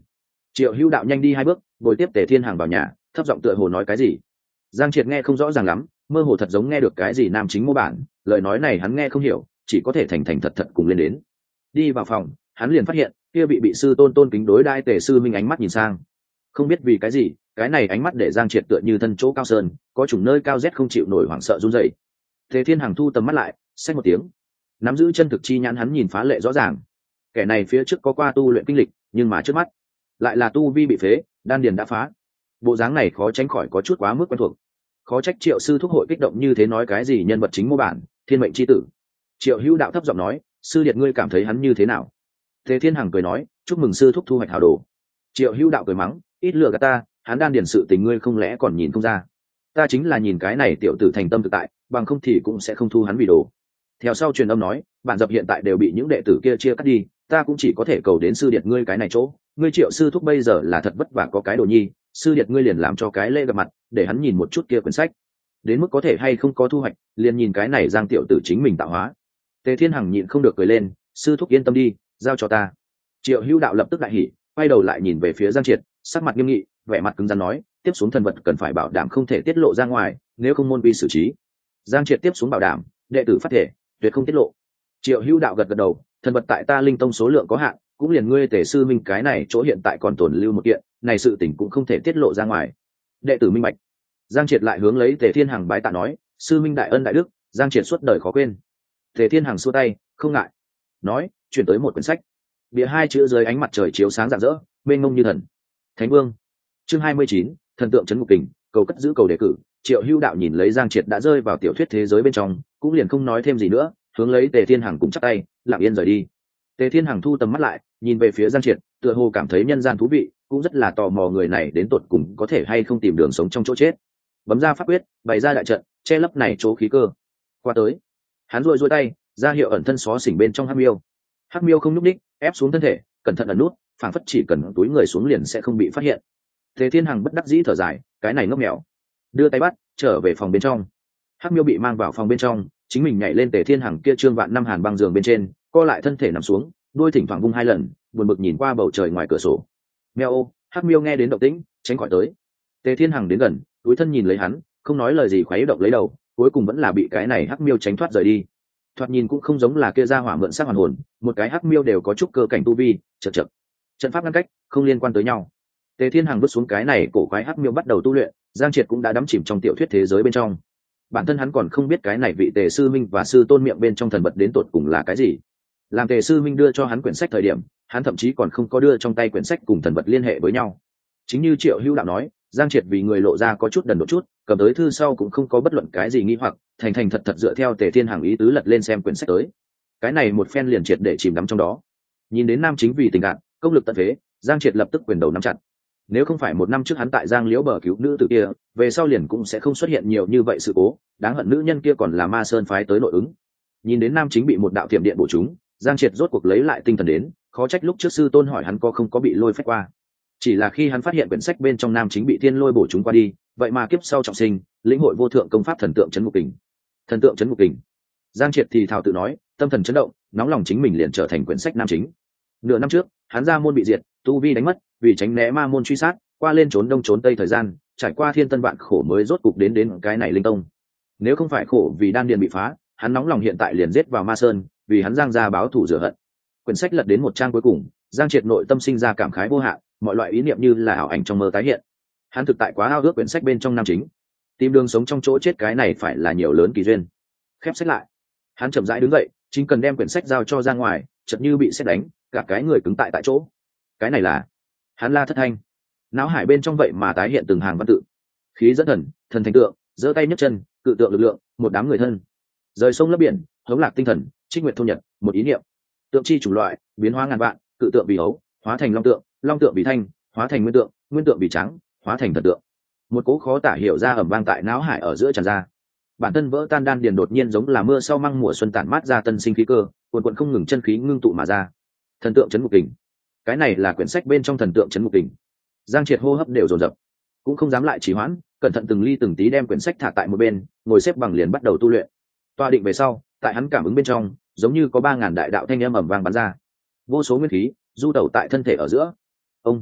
Triệu Hữu Đạo nhanh đi hai bước, bồi tiếp Tề Thiên Hằng vào nhà, thấp giọng tựa hồ nói cái gì. Giang Triệt nghe không rõ ràng lắm, mơ hồ thật giống nghe được cái gì nam chính mô bản, lời nói này hắn nghe không hiểu, chỉ có thể thành thành thật thật cùng lên đến. Đi vào phòng, hắn liền phát hiện kia bị bị sư tôn tôn kính đối đãi Tề sư minh ánh mắt nhìn sang. Không biết vì cái gì, cái này ánh mắt để Giang Triệt tựa như thân chỗ cao sơn, có chủng nơi cao rét không chịu nổi hoảng sợ run rẩy. Tề Thiên Hằng thu tầm mắt lại, xách một tiếng, nắm giữ chân thực chi nhãn hắn nhìn phá lệ rõ ràng. Kẻ này phía trước có qua tu luyện kinh lịch, nhưng mà trước mắt lại là tu vi bị phế, đan điền đã phá. Bộ dáng này khó tránh khỏi có chút quá mức quen thuộc. Khó trách Triệu sư thúc hội kích động như thế, nói cái gì nhân vật chính mô bản, thiên mệnh chi tử. Triệu Hữu Đạo thấp giọng nói, sư điệt ngươi cảm thấy hắn như thế nào? Tề Thiên Hằng cười nói, chúc mừng sư thúc thu hoạch hảo đồ. Triệu Hữu Đạo cười mắng, ít lừa gạt ta, hắn đan điền sự tình ngươi không lẽ còn nhìn không ra? Ta chính là nhìn cái này tiểu tử thành tâm thực tại, bằng không thì cũng sẽ không thu hắn vì đồ. Theo sau truyền âm nói, bản dập hiện tại đều bị những đệ tử kia chia cắt đi, ta cũng chỉ có thể cầu đến sư điệt ngươi cái này chỗ. Ngươi Triệu sư thúc bây giờ là thật vất vả có cái đồ nhi, sư điệt ngươi liền làm cho cái lễ gặp mặt, để hắn nhìn một chút kia quyển sách. Đến mức có thể hay không có thu hoạch, liền nhìn cái này Giang tiểu tử chính mình tạo hóa. Tề Thiên Hằng nhịn không được cười lên, sư thúc yên tâm đi, giao cho ta. Triệu Hữu Đạo lập tức đại hỉ, quay đầu lại nhìn về phía Giang Triệt, sắc mặt nghiêm nghị, vẻ mặt cứng rắn nói, tiếp xuống thần vật cần phải bảo đảm không thể tiết lộ ra ngoài, nếu không môn vi xử trí. Giang Triệt tiếp xuống bảo đảm, đệ tử phát thể tuyệt không tiết lộ. Triệu Hữu Đạo gật gật đầu, thần vật tại ta linh tông số lượng có hạn, cũng liền ngươi Tề sư minh cái này chỗ hiện tại còn tồn lưu một kiện, này sự tình cũng không thể tiết lộ ra ngoài. Đệ tử minh bạch. Giang Triệt lại hướng lấy Tề Thiên Hằng bái tạ nói, sư minh đại ân đại đức, Giang Triệt suốt đời khó quên. Tề Thiên Hằng xua tay, không ngại. Nói, chuyển tới một quyển sách. Bìa hai chữ dưới ánh mặt trời chiếu sáng rạng rỡ, mênh mông như thần. Thánh Vương. Chương hai mươi chín, thần tượng trấn ngục kình, cầu cất giữ cầu đề cử. Triệu Hữu Đạo nhìn lấy Giang Triệt đã rơi vào tiểu thuyết thế giới bên trong, cũng liền không nói thêm gì nữa, hướng lấy Tề Thiên Hằng cùng chắp tay, lặng yên rời đi. Tề Thiên Hằng thu tầm mắt lại, nhìn về phía Giang Triệt, tựa hồ cảm thấy nhân gian thú vị, cũng rất là tò mò người này đến tột cùng có thể hay không tìm đường sống trong chỗ chết. Bấm ra pháp quyết, bày ra đại trận, che lấp này chỗ khí cơ. Qua tới, hắn rôi rôi tay, ra hiệu ẩn thân xó xỉnh bên trong hắc miêu. Hắc miêu không nhúc ních, ép xuống thân thể, cẩn thận ẩn nút, phảng phất chỉ cần túi người xuống liền sẽ không bị phát hiện. Tề Thiên Hằng bất đắc dĩ thở dài, cái này ngốc mèo. Đưa tay bắt, trở về phòng bên trong. Hắc miêu bị mang vào phòng bên trong, chính mình nhảy lên Tề Thiên Hằng kia trương vạn năm hàn băng giường bên trên, co lại thân thể nằm xuống, đuôi thỉnh thoảng vung hai lần, buồn bực nhìn qua bầu trời ngoài cửa sổ. Mèo ô, Hắc miêu nghe đến động tĩnh, tránh khỏi tới. Tề Thiên Hằng đến gần, túi thân nhìn lấy hắn, không nói lời gì, khuấy động lấy đầu, cuối cùng vẫn là bị cái này Hắc miêu tránh thoát rời đi. Thoạt nhìn cũng không giống là kia ra hỏa mượn xác hoàn hồn, một cái Hắc miêu đều có chút cơ cảnh tu vi, chật chật. Trận pháp ngăn cách, không liên quan tới nhau. Tề Thiên Hằng bước xuống cái này, cổ quái Hắc miêu bắt đầu tu luyện, Giang Triệt cũng đã đắm chìm trong tiểu thuyết thế giới bên trong. Bản thân hắn còn không biết cái này vị Tề sư minh và sư tôn miệng bên trong thần vật đến tột cùng là cái gì. Làm Tề sư minh đưa cho hắn quyển sách thời điểm, hắn thậm chí còn không có đưa trong tay quyển sách cùng thần vật liên hệ với nhau. Chính như Triệu Hữu Đạo nói, Giang Triệt vì người lộ ra có chút đần độn chút, cầm tới thư sau cũng không có bất luận cái gì nghi hoặc, thành thành thật thật dựa theo Tề Thiên Hằng ý tứ lật lên xem quyển sách tới. Cái này một phen liền triệt để chìm đắm trong đó. Nhìn đến nam chính vì tình cảm, công lực tận thế, Giang Triệt lập tức quyền đầu nắm chặt. Nếu không phải một năm trước hắn tại Giang Liễu bờ cứu nữ tử kia, về sau liền cũng sẽ không xuất hiện nhiều như vậy sự cố, đáng hận nữ nhân kia còn là Ma Sơn phái tới nội ứng. Nhìn đến nam chính bị một đạo thiểm điện bổ trúng, Giang Triệt rốt cuộc lấy lại tinh thần đến, khó trách lúc trước sư tôn hỏi hắn có không có bị lôi phách qua. Chỉ là khi hắn phát hiện quyển sách bên trong nam chính bị thiên lôi bổ trúng qua đi, vậy mà kiếp sau trọng sinh, lĩnh hội vô thượng công pháp thần tượng trấn ngục kình. Thần tượng trấn ngục kình. Giang Triệt thì thào tự nói, tâm thần chấn động, nóng lòng chính mình liền trở thành quyển sách nam chính. Nửa năm trước, hắn ra môn bị diệt, tu vi đánh mất, vì tránh né ma môn truy sát, qua lên trốn đông trốn tây thời gian, trải qua thiên tân vạn khổ mới rốt cục đến đến cái này linh tông. Nếu không phải khổ vì đan điền bị phá, hắn nóng lòng hiện tại liền giết vào Ma Sơn, vì hắn Giang gia báo thù rửa hận. Quyển sách lật đến một trang cuối cùng, Giang Triệt nội tâm sinh ra cảm khái vô hạn, mọi loại ý niệm như là ảo ảnh trong mơ tái hiện. Hắn thực tại quá ao ước quyển sách bên trong nam chính, tìm đường sống trong chỗ chết, cái này phải là nhiều lớn kỳ duyên. Khép sách lại, hắn chậm rãi đứng dậy, chính cần đem quyển sách giao cho ra ngoài, chợt như bị sét đánh, cả cái người cứng tại tại chỗ. Cái này là hắn la thất thanh, não hải bên trong vậy mà tái hiện từng hàng văn tự: khí dẫn thần, thần thành tượng, giơ tay nhấc chân, cự tượng lực lượng, một đám người thân, rời sông lấp biển, hống lạc tinh thần, trích nguyện thôn nhật, một ý niệm, tượng chi chủng loại, biến hóa ngàn vạn, cự tượng vì hấu, hóa thành long tượng, long tượng vì thanh, hóa thành nguyên tượng, nguyên tượng vì trắng, hóa thành thần tượng. Một cố khó tả hiểu ra ẩm vang tại não hải ở giữa tràn ra. Bản thân vỡ tan đan điền đột nhiên giống là mưa sau măng mùa xuân tản mát ra tân sinh khí cơ, cuồn cuộn không ngừng chân khí ngưng tụ mà ra. Thần tượng trấn ngục kình. Cái này là quyển sách bên trong thần tượng trấn ngục kình. Giang Triệt hô hấp đều dồn dập, cũng không dám lại trì hoãn, cẩn thận từng ly từng tí đem quyển sách thả tại một bên, ngồi xếp bằng liền bắt đầu tu luyện. Toa định về sau, tại hắn cảm ứng bên trong, giống như có ba ngàn đại đạo thanh âm ầm vang bắn ra, vô số nguyên khí du tẩu tại thân thể ở giữa. Ông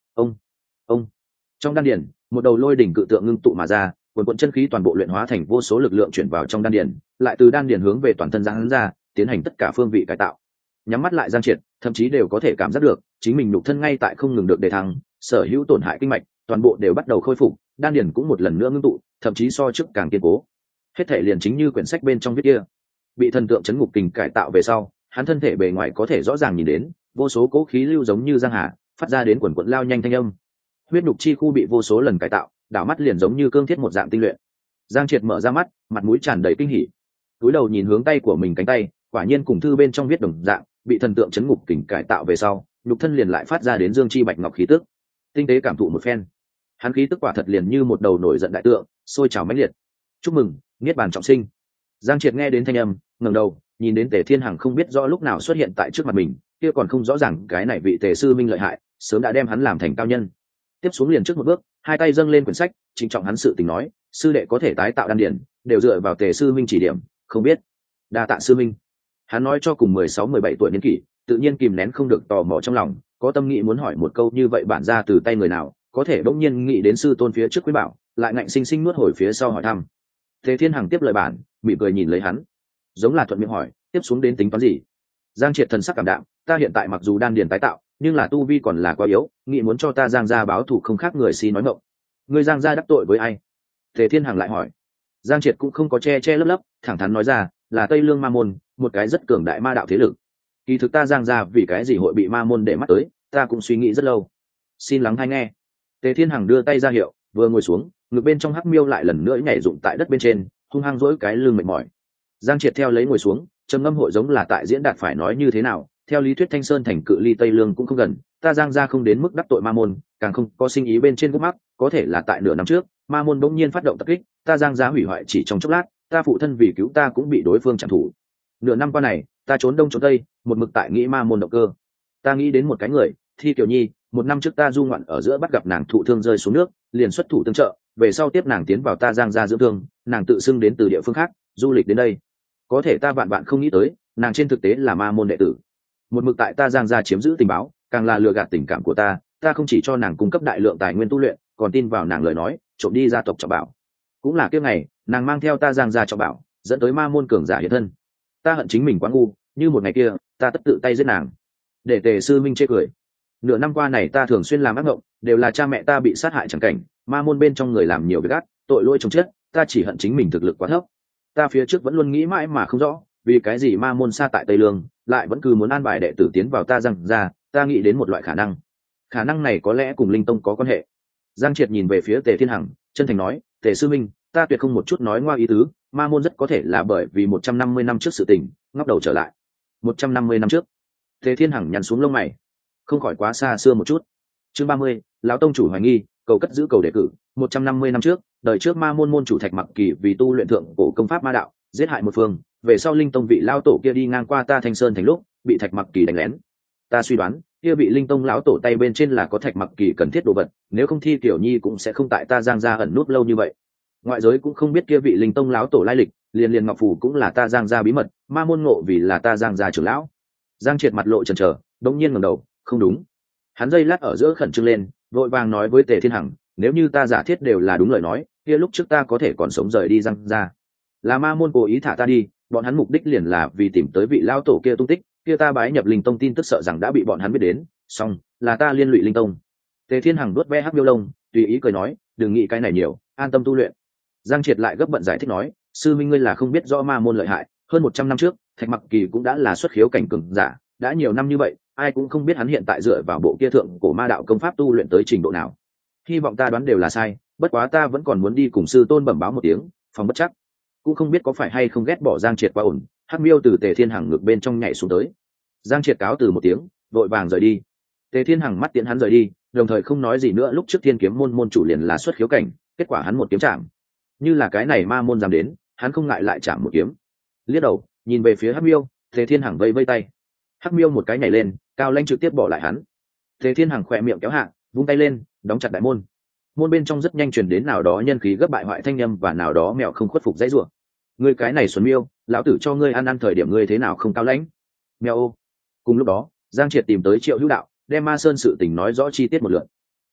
ông ông trong đan điền một đầu lôi đỉnh cự tượng ngưng tụ mà ra, quần quận chân khí toàn bộ luyện hóa thành vô số lực lượng chuyển vào trong đan điền, lại từ đan điền hướng về toàn thân giáng ra, tiến hành tất cả phương vị cải tạo. Nhắm mắt lại Giang Triệt thậm chí đều có thể cảm giác được chính mình nhục thân ngay tại không ngừng được đề thăng, sở hữu tổn hại kinh mạch toàn bộ đều bắt đầu khôi phục, đan điền cũng một lần nữa ngưng tụ, thậm chí so trước càng kiên cố. Hết thể liền chính như quyển sách bên trong viết kia, bị thần tượng chấn ngục kình cải tạo về sau, hắn thân thể bề ngoài có thể rõ ràng nhìn đến vô số cố khí lưu giống như giang hà phát ra đến quần quận lao nhanh thanh âm. Huyết nhục chi khu bị vô số lần cải tạo, đảo mắt liền giống như cương thiết một dạng tinh luyện. Giang Triệt mở ra mắt, mặt mũi tràn đầy kinh hỉ, cúi đầu nhìn hướng tay của mình cánh tay, quả nhiên cùng thư bên trong viết đồng dạng, bị thần tượng chấn ngục kình cải tạo về sau, nhục thân liền lại phát ra đến dương chi bạch ngọc khí tức. Tinh tế cảm thụ một phen, hắn khí tức quả thật liền như một đầu nổi giận đại tượng, sôi trào mãnh liệt. Chúc mừng, niết bàn trọng sinh. Giang Triệt nghe đến thanh âm, ngẩng đầu, nhìn đến Tề Thiên Hằng không biết rõ lúc nào xuất hiện tại trước mặt mình, kia còn không rõ ràng cái này vị Tề sư minh lợi hại, sớm đã đem hắn làm thành cao nhân. Tiếp xuống liền trước một bước, hai tay dâng lên quyển sách, trịnh trọng hắn sự tình nói, sư đệ có thể tái tạo đan điển, đều dựa vào Tề sư minh chỉ điểm, không biết. Đa tạ sư minh. Hắn nói cho cùng mười sáu mười bảy tuổi niên kỷ, tự nhiên kìm nén không được tò mò trong lòng, có tâm nghĩ muốn hỏi một câu như vậy bản ra từ tay người nào, có thể bỗng nhiên nghĩ đến sư tôn phía trước quý bảo, lại ngạnh sinh sinh nuốt hồi phía sau hỏi thăm. Tề Thiên Hằng tiếp lời bản, mỉm cười nhìn lấy hắn, giống là thuận miệng hỏi, tiếp xuống đến tính toán gì? Giang Triệt thần sắc cảm đạm, ta hiện tại mặc dù đan điền tái tạo, nhưng là tu vi còn là quá yếu, nghĩ muốn cho ta Giang gia báo thù không khác người si nói ngọng. Ngươi Giang gia đắc tội với ai? Tề Thiên Hằng lại hỏi. Giang Triệt cũng không có che che lấp lấp, thẳng thắn nói ra, là Tây Lương Ma môn, một cái rất cường đại ma đạo thế lực. Kỳ thực ta Giang gia vì cái gì hội bị ma môn để mắt tới, ta cũng suy nghĩ rất lâu. Xin lắng hay nghe. Tề Thiên Hằng đưa tay ra hiệu, vừa ngồi xuống, ngực bên trong hắc miêu lại lần nữa nhảy dụng tại đất bên trên, hung hăng dỗi cái lưng mệt mỏi. Giang Triệt theo lấy ngồi xuống, trầm ngâm hội giống là tại diễn đạt phải nói như thế nào. Theo lý thuyết Thanh Sơn thành cự ly Tây Lương cũng không gần, ta Giang gia không đến mức đắc tội ma môn, càng không có sinh ý bên trên gốc mắc, có thể là tại nửa năm trước, ma môn bỗng nhiên phát động tập kích, ta Giang gia hủy hoại chỉ trong chốc lát, ta phụ thân vì cứu ta cũng bị đối phương chặn thủ. Nửa năm qua này, ta trốn đông trốn tây, một mực tại nghĩ ma môn động cơ. Ta nghĩ đến một cái người, Thi Kiều Nhi, một năm trước ta du ngoạn ở giữa bắt gặp nàng thụ thương rơi xuống nước, liền xuất thủ tương trợ, về sau tiếp nàng tiến vào ta Giang gia dưỡng thương, nàng tự xưng đến từ địa phương khác, du lịch đến đây. Có thể ta vạn bạn không nghĩ tới, nàng trên thực tế là ma môn đệ tử. Một mực tại ta Giang gia chiếm giữ tình báo, càng là lừa gạt tình cảm của ta, ta không chỉ cho nàng cung cấp đại lượng tài nguyên tu luyện, còn tin vào nàng lời nói, trộm đi gia tộc trọng bảo. Cũng là kiếp ngày, nàng mang theo ta Giang gia trọng bảo, dẫn tới ma môn cường giả hiện thân. Ta hận chính mình quá ngu, như một ngày kia, ta tất tự tay giết nàng. Để Tề sư minh chê cười. Nửa năm qua này ta thường xuyên làm ác mộng, đều là cha mẹ ta bị sát hại chẳng cảnh, ma môn bên trong người làm nhiều việc ác, tội lỗi chồng chết, ta chỉ hận chính mình thực lực quá thấp. Ta phía trước vẫn luôn nghĩ mãi mà không rõ, vì cái gì ma môn xa tại Tây Lương, lại vẫn cứ muốn an bài đệ tử tiến vào ta Giang gia, ta nghĩ đến một loại khả năng. Khả năng này có lẽ cùng Linh Tông có quan hệ. Giang Triệt nhìn về phía Tề Thiên Hằng, chân thành nói, Tề sư minh, ta tuyệt không một chút nói ngoa ý tứ, ma môn rất có thể là bởi vì một trăm năm mươi năm trước sự tình, ngóc đầu trở lại. Một trăm năm mươi năm trước. Tề Thiên Hằng nhăn xuống lông mày, không khỏi quá xa xưa một chút. Chương ba mươi, lão tông chủ hoài nghi, cầu cất giữ cầu đề cử. Một trăm năm mươi năm trước, đời trước ma môn môn chủ Thạch Mặc Kỳ vì tu luyện thượng cổ công pháp ma đạo, giết hại một phương, về sau Linh Tông vị lão tổ kia đi ngang qua ta Thanh Sơn thành lúc, bị Thạch Mặc Kỳ đánh lén. Ta suy đoán, kia vị Linh Tông lão tổ tay bên trên là có Thạch Mặc Kỳ cần thiết đồ vật, nếu không Thi Tiểu Nhi cũng sẽ không tại ta Giang gia ẩn nút lâu như vậy. Ngoại giới cũng không biết kia vị Linh Tông lão tổ lai lịch, liền liền ngọc phù cũng là ta Giang gia bí mật, ma môn ngộ vì là ta Giang gia trưởng lão. Giang Triệt mặt lộ chần chờ, đột nhiên ngẩng đầu, không đúng. Hắn giây lát ở giữa khẩn trương lên, vội vàng nói với Tề Thiên Hằng, nếu như ta giả thiết đều là đúng lời nói, kia lúc trước ta có thể còn sống rời đi Giang gia. Là ma môn cố ý thả ta đi, bọn hắn mục đích liền là vì tìm tới vị lão tổ kia tung tích, kia ta bái nhập Linh Tông tin tức sợ rằng đã bị bọn hắn biết đến, xong, là ta liên lụy Linh Tông. Tề Thiên Hằng đuốt ve hắc miêu lông, tùy ý cười nói, đừng nghĩ cái này nhiều, an tâm tu luyện. Giang Triệt lại gấp bận giải thích nói, sư minh ngươi là không biết rõ ma môn lợi hại, hơn một trăm năm trước, Thạch Mặc Kỳ cũng đã là xuất khiếu cảnh cường giả, đã nhiều năm như vậy, ai cũng không biết hắn hiện tại dựa vào bộ kia thượng cổ ma đạo công pháp tu luyện tới trình độ nào. Hy vọng ta đoán đều là sai, bất quá ta vẫn còn muốn đi cùng sư tôn bẩm báo một tiếng, phòng bất chắc. Cũng không biết có phải hay không ghét bỏ Giang Triệt quá ổn, hắc miêu từ Tề Thiên Hằng ngực bên trong nhảy xuống tới. Giang Triệt cáo từ một tiếng, vội vàng rời đi. Tề Thiên Hằng mắt tiễn hắn rời đi, đồng thời không nói gì nữa. Lúc trước Thiên Kiếm môn môn chủ liền là xuất khiếu cảnh, kết quả hắn một kiếm chạm. Như là cái này ma môn dám đến, hắn không ngại lại chạm một kiếm. Liếc đầu, nhìn về phía hắc miêu, Tề Thiên Hằng vây vây tay. Hắc miêu một cái nhảy lên, cao lãnh trực tiếp bỏ lại hắn. Tề Thiên Hằng khỏe miệng kéo hạ, vung tay lên, đóng chặt đại môn. Môn bên trong rất nhanh truyền đến nào đó nhân khí gấp bại hoại thanh âm và nào đó mèo không khuất phục dãy rủa. Ngươi cái này xuân miêu, lão tử cho ngươi ăn ăn thời điểm ngươi thế nào không cao lãnh. Mèo ô. Cùng lúc đó, Giang Triệt tìm tới Triệu Hữu Đạo, đem Ma Sơn sự tình nói rõ chi tiết một lượt.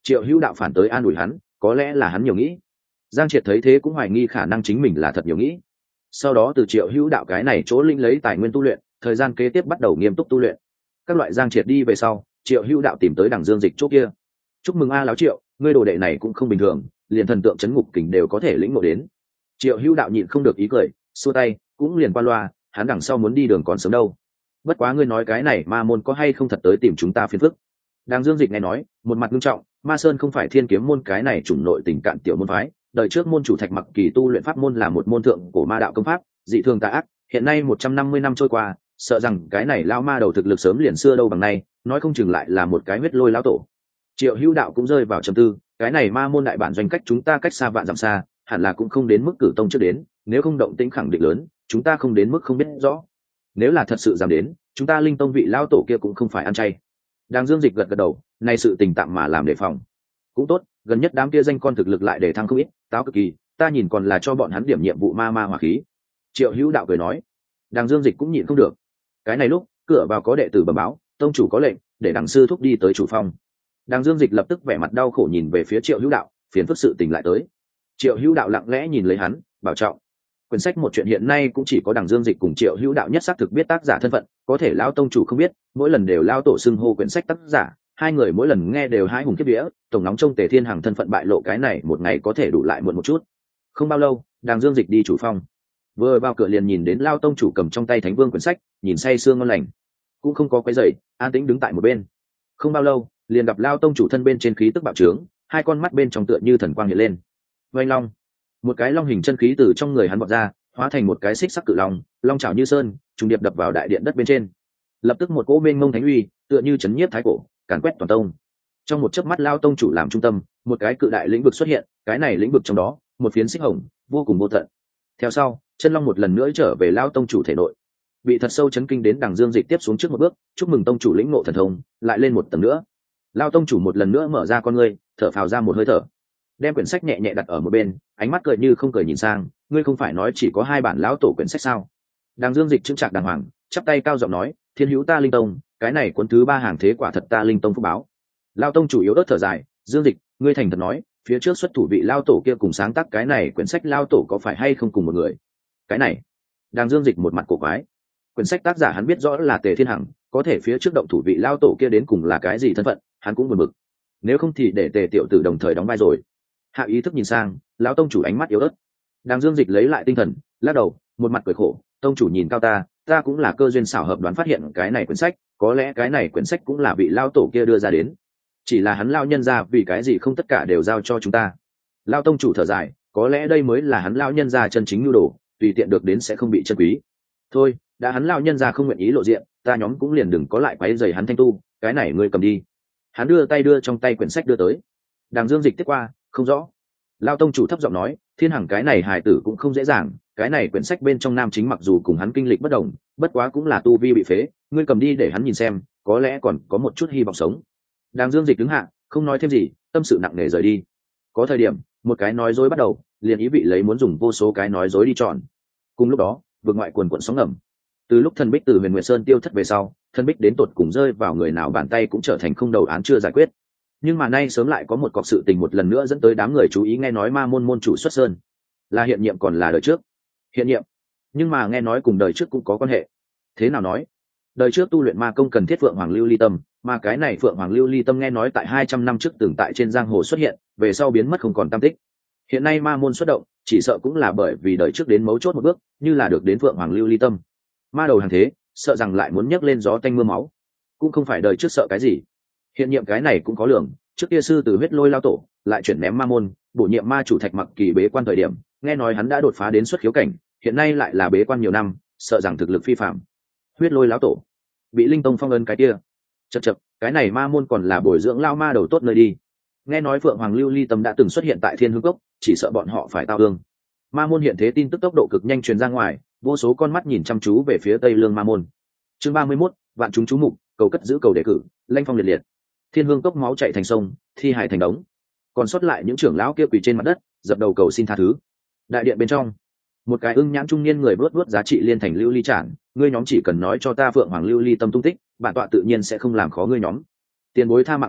Triệu Hữu Đạo phản tới an ủi hắn, có lẽ là hắn nhiều nghĩ. Giang Triệt thấy thế cũng hoài nghi khả năng chính mình là thật nhiều nghĩ. Sau đó từ Triệu Hữu Đạo cái này chỗ linh lấy tài nguyên tu luyện, thời gian kế tiếp bắt đầu nghiêm túc tu luyện. Các loại Giang Triệt đi về sau, Triệu Hữu Đạo tìm tới Đằng Dương Dịch chỗ kia. Chúc mừng a láo Triệu, ngươi đồ đệ này cũng không bình thường, liền thần tượng chấn ngục kình đều có thể lĩnh ngộ đến. Triệu Hữu Đạo nhịn không được ý cười, xua tay, cũng liền qua loa, hắn đằng sau muốn đi đường còn sớm đâu. Bất quá ngươi nói cái này ma môn có hay không thật tới tìm chúng ta phiền phức. Đằng Dương Dịch nghe nói, một mặt nghiêm trọng, Ma Sơn không phải Thiên Kiếm môn cái này chủng nội tình cạn tiểu môn phái, đời trước môn chủ Thạch Mặc Kỳ tu luyện pháp môn là một môn thượng cổ ma đạo công pháp, dị thường tà ác, hiện nay một trăm năm mươi năm trôi qua, sợ rằng cái này lao ma đầu thực lực sớm liền xưa đâu bằng nay, nói không chừng lại là một cái huyết lôi lão tổ. Triệu Hữu Đạo cũng rơi vào trầm tư, cái này ma môn đại bản doanh cách chúng ta cách xa vạn dặm xa, hẳn là cũng không đến mức cử tông trước đến, nếu không động tĩnh khẳng định lớn, chúng ta không đến mức không biết rõ. Nếu là thật sự dám đến, chúng ta Linh Tông vị lão tổ kia cũng không phải ăn chay. Đang Dương Dịch gật gật đầu, này sự tình tạm mà làm đề phòng. Cũng tốt, gần nhất đám kia danh con thực lực lại để thăng không ít, táo cực kỳ, ta nhìn còn là cho bọn hắn điểm nhiệm vụ ma ma hỏa khí. Triệu Hữu Đạo cười nói. Đằng Dương Dịch cũng nhịn không được. Cái này lúc, cửa vào có đệ tử bẩm báo, tông chủ có lệnh, để đằng sư thúc đi tới chủ phòng. Đằng Dương Dịch lập tức vẻ mặt đau khổ nhìn về phía Triệu Hữu Đạo, phiền phức sự tình lại tới. Triệu Hữu Đạo lặng lẽ nhìn lấy hắn, bảo trọng. Quyển sách một chuyện hiện nay cũng chỉ có Đằng Dương Dịch cùng Triệu Hữu Đạo nhất xác thực biết tác giả thân phận, có thể lão tông chủ không biết, mỗi lần đều lao tổ xưng hô quyển sách tác giả, hai người mỗi lần nghe đều hai hùng kiếp vía, tổng nóng trông Tề Thiên Hằng thân phận bại lộ cái này một ngày có thể đủ lại muộn một chút. Không bao lâu, Đằng Dương Dịch đi chủ phòng. Vừa vào cửa liền nhìn đến lao tông chủ cầm trong tay Thánh Vương quyển sách, nhìn say sương ngon lành, cũng không có quấy rầy, an tĩnh đứng tại một bên. Không bao lâu, liền gặp lao tông chủ thân bên trên khí tức bạo trướng, hai con mắt bên trong tựa như thần quang hiện lên. Vành long, một cái long hình chân khí từ trong người hắn bộc ra, hóa thành một cái xích sắc cự long, long chảo như sơn, trùng điệp đập vào đại điện đất bên trên. Lập tức một cỗ mênh mông thánh uy, tựa như chấn nhiếp thái cổ, càn quét toàn tông. Trong một chớp mắt lao tông chủ làm trung tâm, một cái cự đại lĩnh vực xuất hiện, cái này lĩnh vực trong đó, một phiến xích hồng, vô cùng vô tận. Theo sau, chân long một lần nữa trở về lao tông chủ thể nội. Bị thật sâu chấn kinh đến Đằng Dương Dịch tiếp xuống trước một bước, chúc mừng tông chủ lĩnh ngộ thần thông, lại lên một tầng nữa. Lao tông chủ một lần nữa mở ra con ngươi, thở phào ra một hơi thở, đem quyển sách nhẹ nhẹ đặt ở một bên, ánh mắt cười như không cười nhìn sang, ngươi không phải nói chỉ có hai bản lão tổ quyển sách sao? Đằng Dương Dịch chững chạc đàng hoàng, chắp tay cao giọng nói, thiên hữu ta Linh Tông, cái này cuốn thứ ba hàng thế quả thật ta Linh Tông phúc báo. Lao tông chủ yếu ớt thở dài, Dương Dịch, ngươi thành thật nói, phía trước xuất thủ vị lao tổ kia cùng sáng tác cái này quyển sách lao tổ có phải hay không cùng một người? Cái này, Đằng Dương Dịch một mặt cổ quái. Quyển sách tác giả hắn biết rõ là Tề Thiên Hằng, có thể phía trước động thủ vị lao tổ kia đến cùng là cái gì thân phận, hắn cũng buồn bực. Nếu không thì để Tề tiểu tử đồng thời đóng vai rồi. Hạ ý thức nhìn sang, lão tông chủ ánh mắt yếu ớt. Đằng Dương Dịch lấy lại tinh thần, lắc đầu, một mặt cười khổ, tông chủ nhìn cao ta, ta cũng là cơ duyên xảo hợp đoán phát hiện cái này quyển sách, có lẽ cái này quyển sách cũng là vị lao tổ kia đưa ra đến. Chỉ là hắn lao nhân ra vì cái gì không tất cả đều giao cho chúng ta. Lao tông chủ thở dài, có lẽ đây mới là hắn lao nhân ra chân chính nhu đồ, tùy tiện được đến sẽ không bị chân quý. Thôi, đã hắn lao nhân ra không nguyện ý lộ diện, ta nhóm cũng liền đừng có lại quấy rầy hắn thanh tu, cái này ngươi cầm đi. Hắn đưa tay đưa trong tay quyển sách đưa tới. Đằng Dương Dịch tiếp qua, không rõ. Lao tông chủ thấp giọng nói, Thiên Hằng cái này hài tử cũng không dễ dàng, cái này quyển sách bên trong nam chính mặc dù cùng hắn kinh lịch bất đồng, bất quá cũng là tu vi bị phế, ngươi cầm đi để hắn nhìn xem, có lẽ còn có một chút hy vọng sống. Đằng Dương Dịch đứng hạ, không nói thêm gì, tâm sự nặng nề rời đi. Có thời điểm, một cái nói dối bắt đầu, liền ý vị lấy muốn dùng vô số cái nói dối đi chọn. Cùng lúc đó, vượt ngoại quần quận sóng ngầm. Từ lúc thần bích từ Huyền Nguyệt Sơn tiêu thất về sau, thần bích đến tột cùng rơi vào người nào bàn tay cũng trở thành không đầu án chưa giải quyết. Nhưng mà nay sớm lại có một cọc sự tình một lần nữa dẫn tới đám người chú ý, nghe nói ma môn môn chủ xuất sơn là hiện nhiệm còn là đời trước. Hiện nhiệm, nhưng mà nghe nói cùng đời trước cũng có quan hệ. Thế nào nói? Đời trước tu luyện ma công cần thiết Phượng Hoàng Lưu Ly Tâm, mà cái này Phượng Hoàng Lưu Ly Tâm nghe nói tại hai trăm năm trước từng tại trên giang hồ xuất hiện, về sau biến mất không còn tăm tích. Hiện nay ma môn xuất động, chỉ sợ cũng là bởi vì đời trước đến mấu chốt một bước, như là được đến Phượng Hoàng Lưu Ly Tâm. Ma đầu hàng thế, sợ rằng lại muốn nhấc lên gió tanh mưa máu. Cũng không phải đời trước sợ cái gì. Hiện nhiệm cái này cũng có lường, trước kia sư từ huyết lôi lao tổ, lại chuyển ném ma môn, bổ nhiệm ma chủ Thạch Mặc Kỳ bế quan thời điểm, nghe nói hắn đã đột phá đến xuất khiếu cảnh, hiện nay lại là bế quan nhiều năm, sợ rằng thực lực phi phạm. Huyết lôi lão tổ bị Linh Tông phong ấn cái kia, chật chật, cái này ma môn còn là bồi dưỡng lao ma đầu tốt nơi đi. Nghe nói Phượng Hoàng Lưu Ly Tâm đã từng xuất hiện tại Thiên Hương Cốc, chỉ sợ bọn họ phải tao ương. Ma môn hiện thế tin tức tốc độ cực nhanh truyền ra ngoài, vô số con mắt nhìn chăm chú về phía Tây Lương ma môn. Chương ba mươi mốt, vạn chúng chú mục, cầu cất giữ cầu đề cử, lanh phong liệt liệt. Thiên Hương Cốc máu chảy thành sông, thi hài thành đống, còn sót lại những trưởng lão kia quỳ trên mặt đất, dập đầu cầu xin tha thứ. Đại điện bên trong, một cái ưng nhãn trung niên người vớt vớt giá trị liên thành lưu ly trản, ngươi nhóm chỉ cần nói cho ta Phượng Hoàng Lưu Ly Tâm tung tích, bản tọa tự nhiên sẽ không làm khó ngươi nhóm. Tiền bối tha mạng à,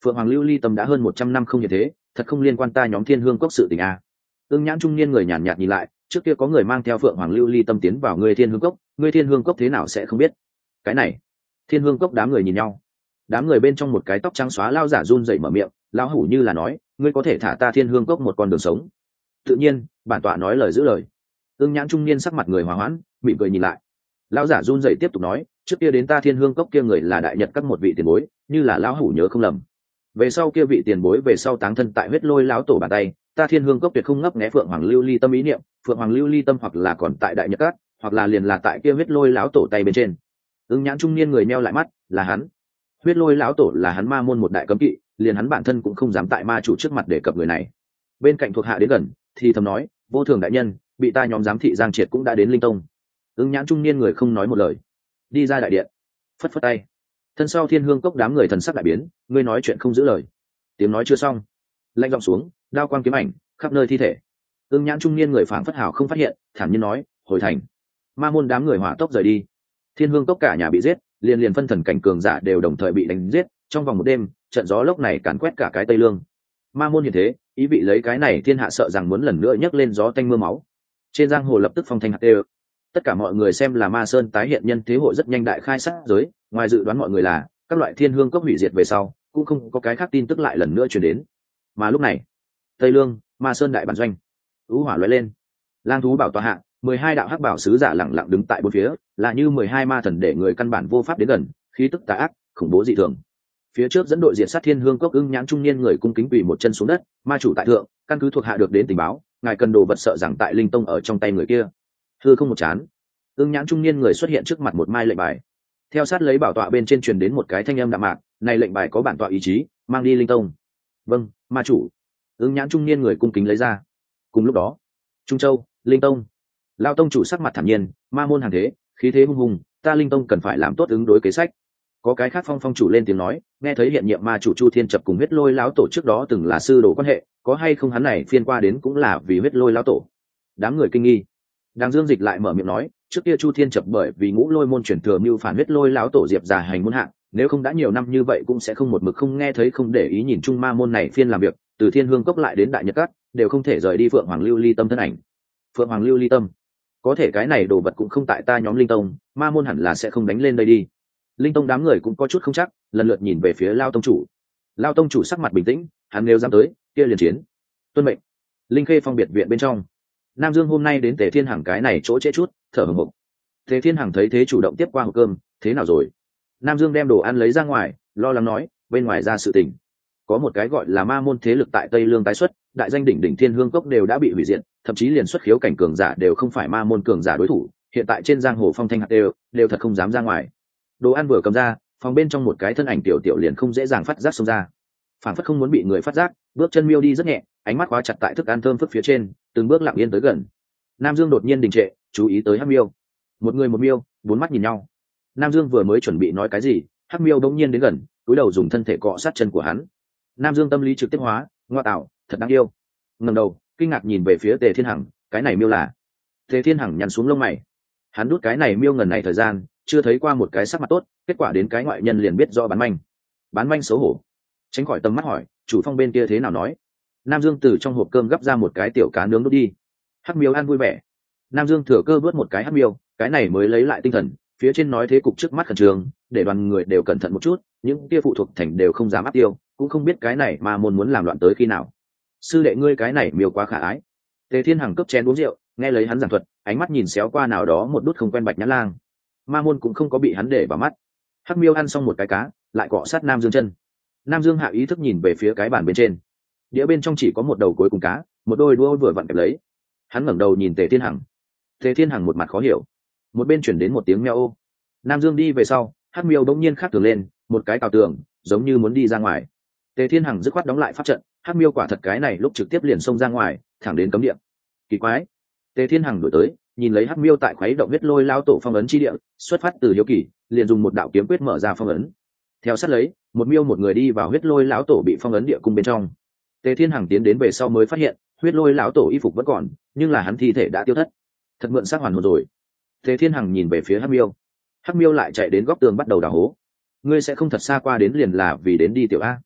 phượng hoàng lưu ly tâm đã hơn một trăm năm không như thế, thật không liên quan ta nhóm thiên hương cốc sự tình a. Ưng nhãn trung niên người nhàn nhạt nhìn lại, trước kia có người mang theo phượng hoàng lưu ly tâm tiến vào ngươi thiên hương cốc, ngươi thiên hương cốc thế nào sẽ không biết? Cái này, thiên hương cốc đám người nhìn nhau. Đám người bên trong một cái tóc trắng xóa lao giả run rẩy mở miệng, lão hủ như là nói, ngươi có thể thả ta thiên hương cốc một con đường sống. Tự nhiên, bản tọa nói lời giữ lời. Ưng nhãn trung niên sắc mặt người hòa hoãn, mỉm cười nhìn lại. Lão giả run rẩy tiếp tục nói, trước kia đến ta thiên hương cốc kia người là đại nhật các một vị tiền bối, như là lão hủ nhớ không lầm. Về sau kia vị tiền bối về sau táng thân tại huyết lôi lão tổ bàn tay, ta thiên hương cốc tuyệt không ngấp nghé phượng hoàng lưu ly tâm ý niệm, phượng hoàng lưu ly tâm hoặc là còn tại đại nhật các, hoặc là liền là tại kia huyết lôi lão tổ tay bên trên. Ưng nhãn trung niên người meo lại mắt, là hắn. Huyết lôi lão tổ là hắn ma môn một đại cấm kỵ, liền hắn bản thân cũng không dám tại ma chủ trước mặt để cập người này. Bên cạnh thuộc hạ đến gần thì thầm nói, vô thường đại nhân, bị ta nhóm giám thị giang triệt cũng đã đến linh tông. Ưng nhãn trung niên người không nói một lời, đi ra đại điện, phất phất tay. Thân sau thiên hương cốc đám người thần sắc đại biến, ngươi nói chuyện không giữ lời. Tiếng nói chưa xong, lạnh giọng xuống, đao quang kiếm ảnh khắp nơi thi thể. Ưng nhãn trung niên người phảng phất hào không phát hiện, thản nhiên nói, hồi thành. Ma môn đám người hỏa tốc rời đi. Thiên hương cốc cả nhà bị giết, liền liền phân thần cảnh cường giả đều đồng thời bị đánh giết. Trong vòng một đêm, trận gió lốc này càn quét cả cái tây lương. Ma môn như thế, ý vị lấy cái này thiên hạ sợ rằng muốn lần nữa nhấc lên gió tanh mưa máu. Trên giang hồ lập tức phong thanh hạt đều. Tất cả mọi người xem là ma sơn tái hiện nhân thế hội rất nhanh đại khai sát giới. Ngoài dự đoán mọi người là các loại thiên hương cốc hủy diệt về sau, cũng không có cái khác tin tức lại lần nữa truyền đến. Mà lúc này, tây lương, ma sơn đại bản doanh, ưu hỏa lóe lên, lang thú bảo tọa hạ, mười hai đạo hắc bảo sứ giả lẳng lặng đứng tại bốn phía, là như mười hai ma thần để người căn bản vô pháp đến gần, khí tức tà ác, khủng bố dị thường. Phía trước dẫn đội diện sát thiên hương cốc ưng nhãn trung niên người cung kính quỳ một chân xuống đất, ma chủ tại thượng, căn cứ thuộc hạ được đến tình báo, ngài cần đồ vật sợ rằng tại linh tông ở trong tay người kia. Hư không một chán, ưng nhãn trung niên người xuất hiện trước mặt một mai lệnh bài. Theo sát lấy bảo tọa bên trên truyền đến một cái thanh âm đạm mạc, này lệnh bài có bản tọa ý chí, mang đi linh tông. Vâng, ma chủ. Ưng nhãn trung niên người cung kính lấy ra. Cùng lúc đó, Trung Châu, linh tông, lao tông chủ sắc mặt thản nhiên, ma môn hàng thế, khí thế hung hùng, ta linh tông cần phải làm tốt ứng đối kế sách. Có cái khác phong phong chủ lên tiếng nói, nghe thấy hiện nhiệm ma chủ Chu Thiên Chập cùng huyết lôi lão tổ trước đó từng là sư đồ quan hệ, có hay không hắn này phiên qua đến cũng là vì huyết lôi lão tổ. Đám người kinh nghi. Đàng Dương Dịch lại mở miệng nói, trước kia Chu Thiên Chập bởi vì ngũ lôi môn chuyển thừa mưu phản huyết lôi lão tổ diệp giả hành môn hạng, nếu không đã nhiều năm như vậy cũng sẽ không một mực không nghe thấy không để ý nhìn chung ma môn này phiên làm việc, từ thiên hương cốc lại đến đại nhật cát đều không thể rời đi phượng hoàng lưu ly tâm thân ảnh. Phượng hoàng lưu ly tâm, có thể cái này đồ vật cũng không tại ta nhóm linh tông, ma môn hẳn là sẽ không đánh lên đây đi. Linh tông đám người cũng có chút không chắc, lần lượt nhìn về phía lao tông chủ. Lao tông chủ sắc mặt bình tĩnh, hắn nếu dám tới kia liền chiến. Tuân mệnh. Linh khê phong biệt viện bên trong, Nam Dương hôm nay đến Tề Thiên Hằng cái này chỗ trễ chút, thở hổn hển. Tề Thiên Hằng thấy thế chủ động tiếp qua hộp cơm, thế nào rồi? Nam Dương đem đồ ăn lấy ra ngoài, lo lắng nói, bên ngoài ra sự tình. Có một cái gọi là ma môn thế lực tại Tây Lương tái xuất, đại danh đỉnh đỉnh thiên hương cốc đều đã bị hủy diệt, thậm chí liền xuất khiếu cảnh cường giả đều không phải ma môn cường giả đối thủ, hiện tại trên giang hồ phong thanh hạt đều, đều thật không dám ra ngoài. Đồ ăn vừa cầm ra, phòng bên trong một cái thân ảnh tiểu tiểu liền không dễ dàng phát giác xông ra. Phản phất không muốn bị người phát giác, bước chân miêu đi rất nhẹ, ánh mắt khóa chặt tại thức ăn thơm phức phía trên, từng bước lặng yên tới gần. Nam Dương đột nhiên đình trệ, chú ý tới hắc miêu. Một người một miêu, bốn mắt nhìn nhau. Nam Dương vừa mới chuẩn bị nói cái gì, hắc miêu đống nhiên đến gần, cúi đầu dùng thân thể cọ sát chân của hắn. Nam Dương tâm lý trực tiếp hóa, ngoa tạo, thật đáng yêu. Ngẩng đầu, kinh ngạc nhìn về phía Tề Thiên Hằng, cái này miêu là? Tề Thiên Hằng nhăn xuống lông mày. Hắn đút cái này miêu ngần này thời gian, chưa thấy qua một cái sắc mặt tốt, kết quả đến cái ngoại nhân liền biết do bán manh. Bán manh xấu hổ. Tránh khỏi tầm mắt hỏi, chủ phong bên kia thế nào nói? Nam Dương từ trong hộp cơm gấp ra một cái tiểu cá nướng đút đi. Hắc miêu ăn vui vẻ. Nam Dương thừa cơ vớt một cái hắc miêu, cái này mới lấy lại tinh thần, phía trên nói thế cục trước mắt khẩn trương, để đoàn người đều cẩn thận một chút, những kia phụ thuộc thành đều không dám áp tiêu, cũng không biết cái này mà môn muốn làm loạn tới khi nào. Sư đệ ngươi cái này miêu quá khả ái. Tề Thiên Hằng cấp chén uống rượu, nghe lấy hắn giảng thuật, ánh mắt nhìn xéo qua nào đó một đút không quen bạch nhã lang. Ma môn cũng không có bị hắn để vào mắt. Hắc miêu ăn xong một cái cá, lại cọ sát Nam Dương chân. Nam Dương hạ ý thức nhìn về phía cái bàn bên trên, đĩa bên trong chỉ có một đầu cuối cùng cá, một đôi đũa vừa vặn kẹp lấy. Hắn ngẩng đầu nhìn Tề Thiên Hằng. Tề Thiên Hằng một mặt khó hiểu. Một bên chuyển đến một tiếng meo ô. Nam Dương đi về sau, Hắc miêu bỗng nhiên khác thường lên, một cái cào tường, giống như muốn đi ra ngoài. Tề Thiên Hằng dứt khoát đóng lại pháp trận, Hắc miêu quả thật cái này lúc trực tiếp liền xông ra ngoài, thẳng đến cấm địa. Kỳ quái. Tề Thiên Hằng đổi tới, nhìn lấy Hắc miêu tại khuấy động huyết lôi lao tổ phong ấn chi địa, xuất phát từ hiếu kỳ, liền dùng một đạo kiếm quyết mở ra phong ấn. Theo sát lấy, một miêu một người đi vào huyết lôi lão tổ bị phong ấn địa cung bên trong. Tề Thiên Hằng tiến đến về sau mới phát hiện, huyết lôi lão tổ y phục vẫn còn, nhưng là hắn thi thể đã tiêu thất. Thật mượn xác hoàn hồn rồi. Tề Thiên Hằng nhìn về phía Hắc miêu. Hắc miêu lại chạy đến góc tường bắt đầu đào hố. Ngươi sẽ không thật xa qua đến liền là vì đến đi tiểu a?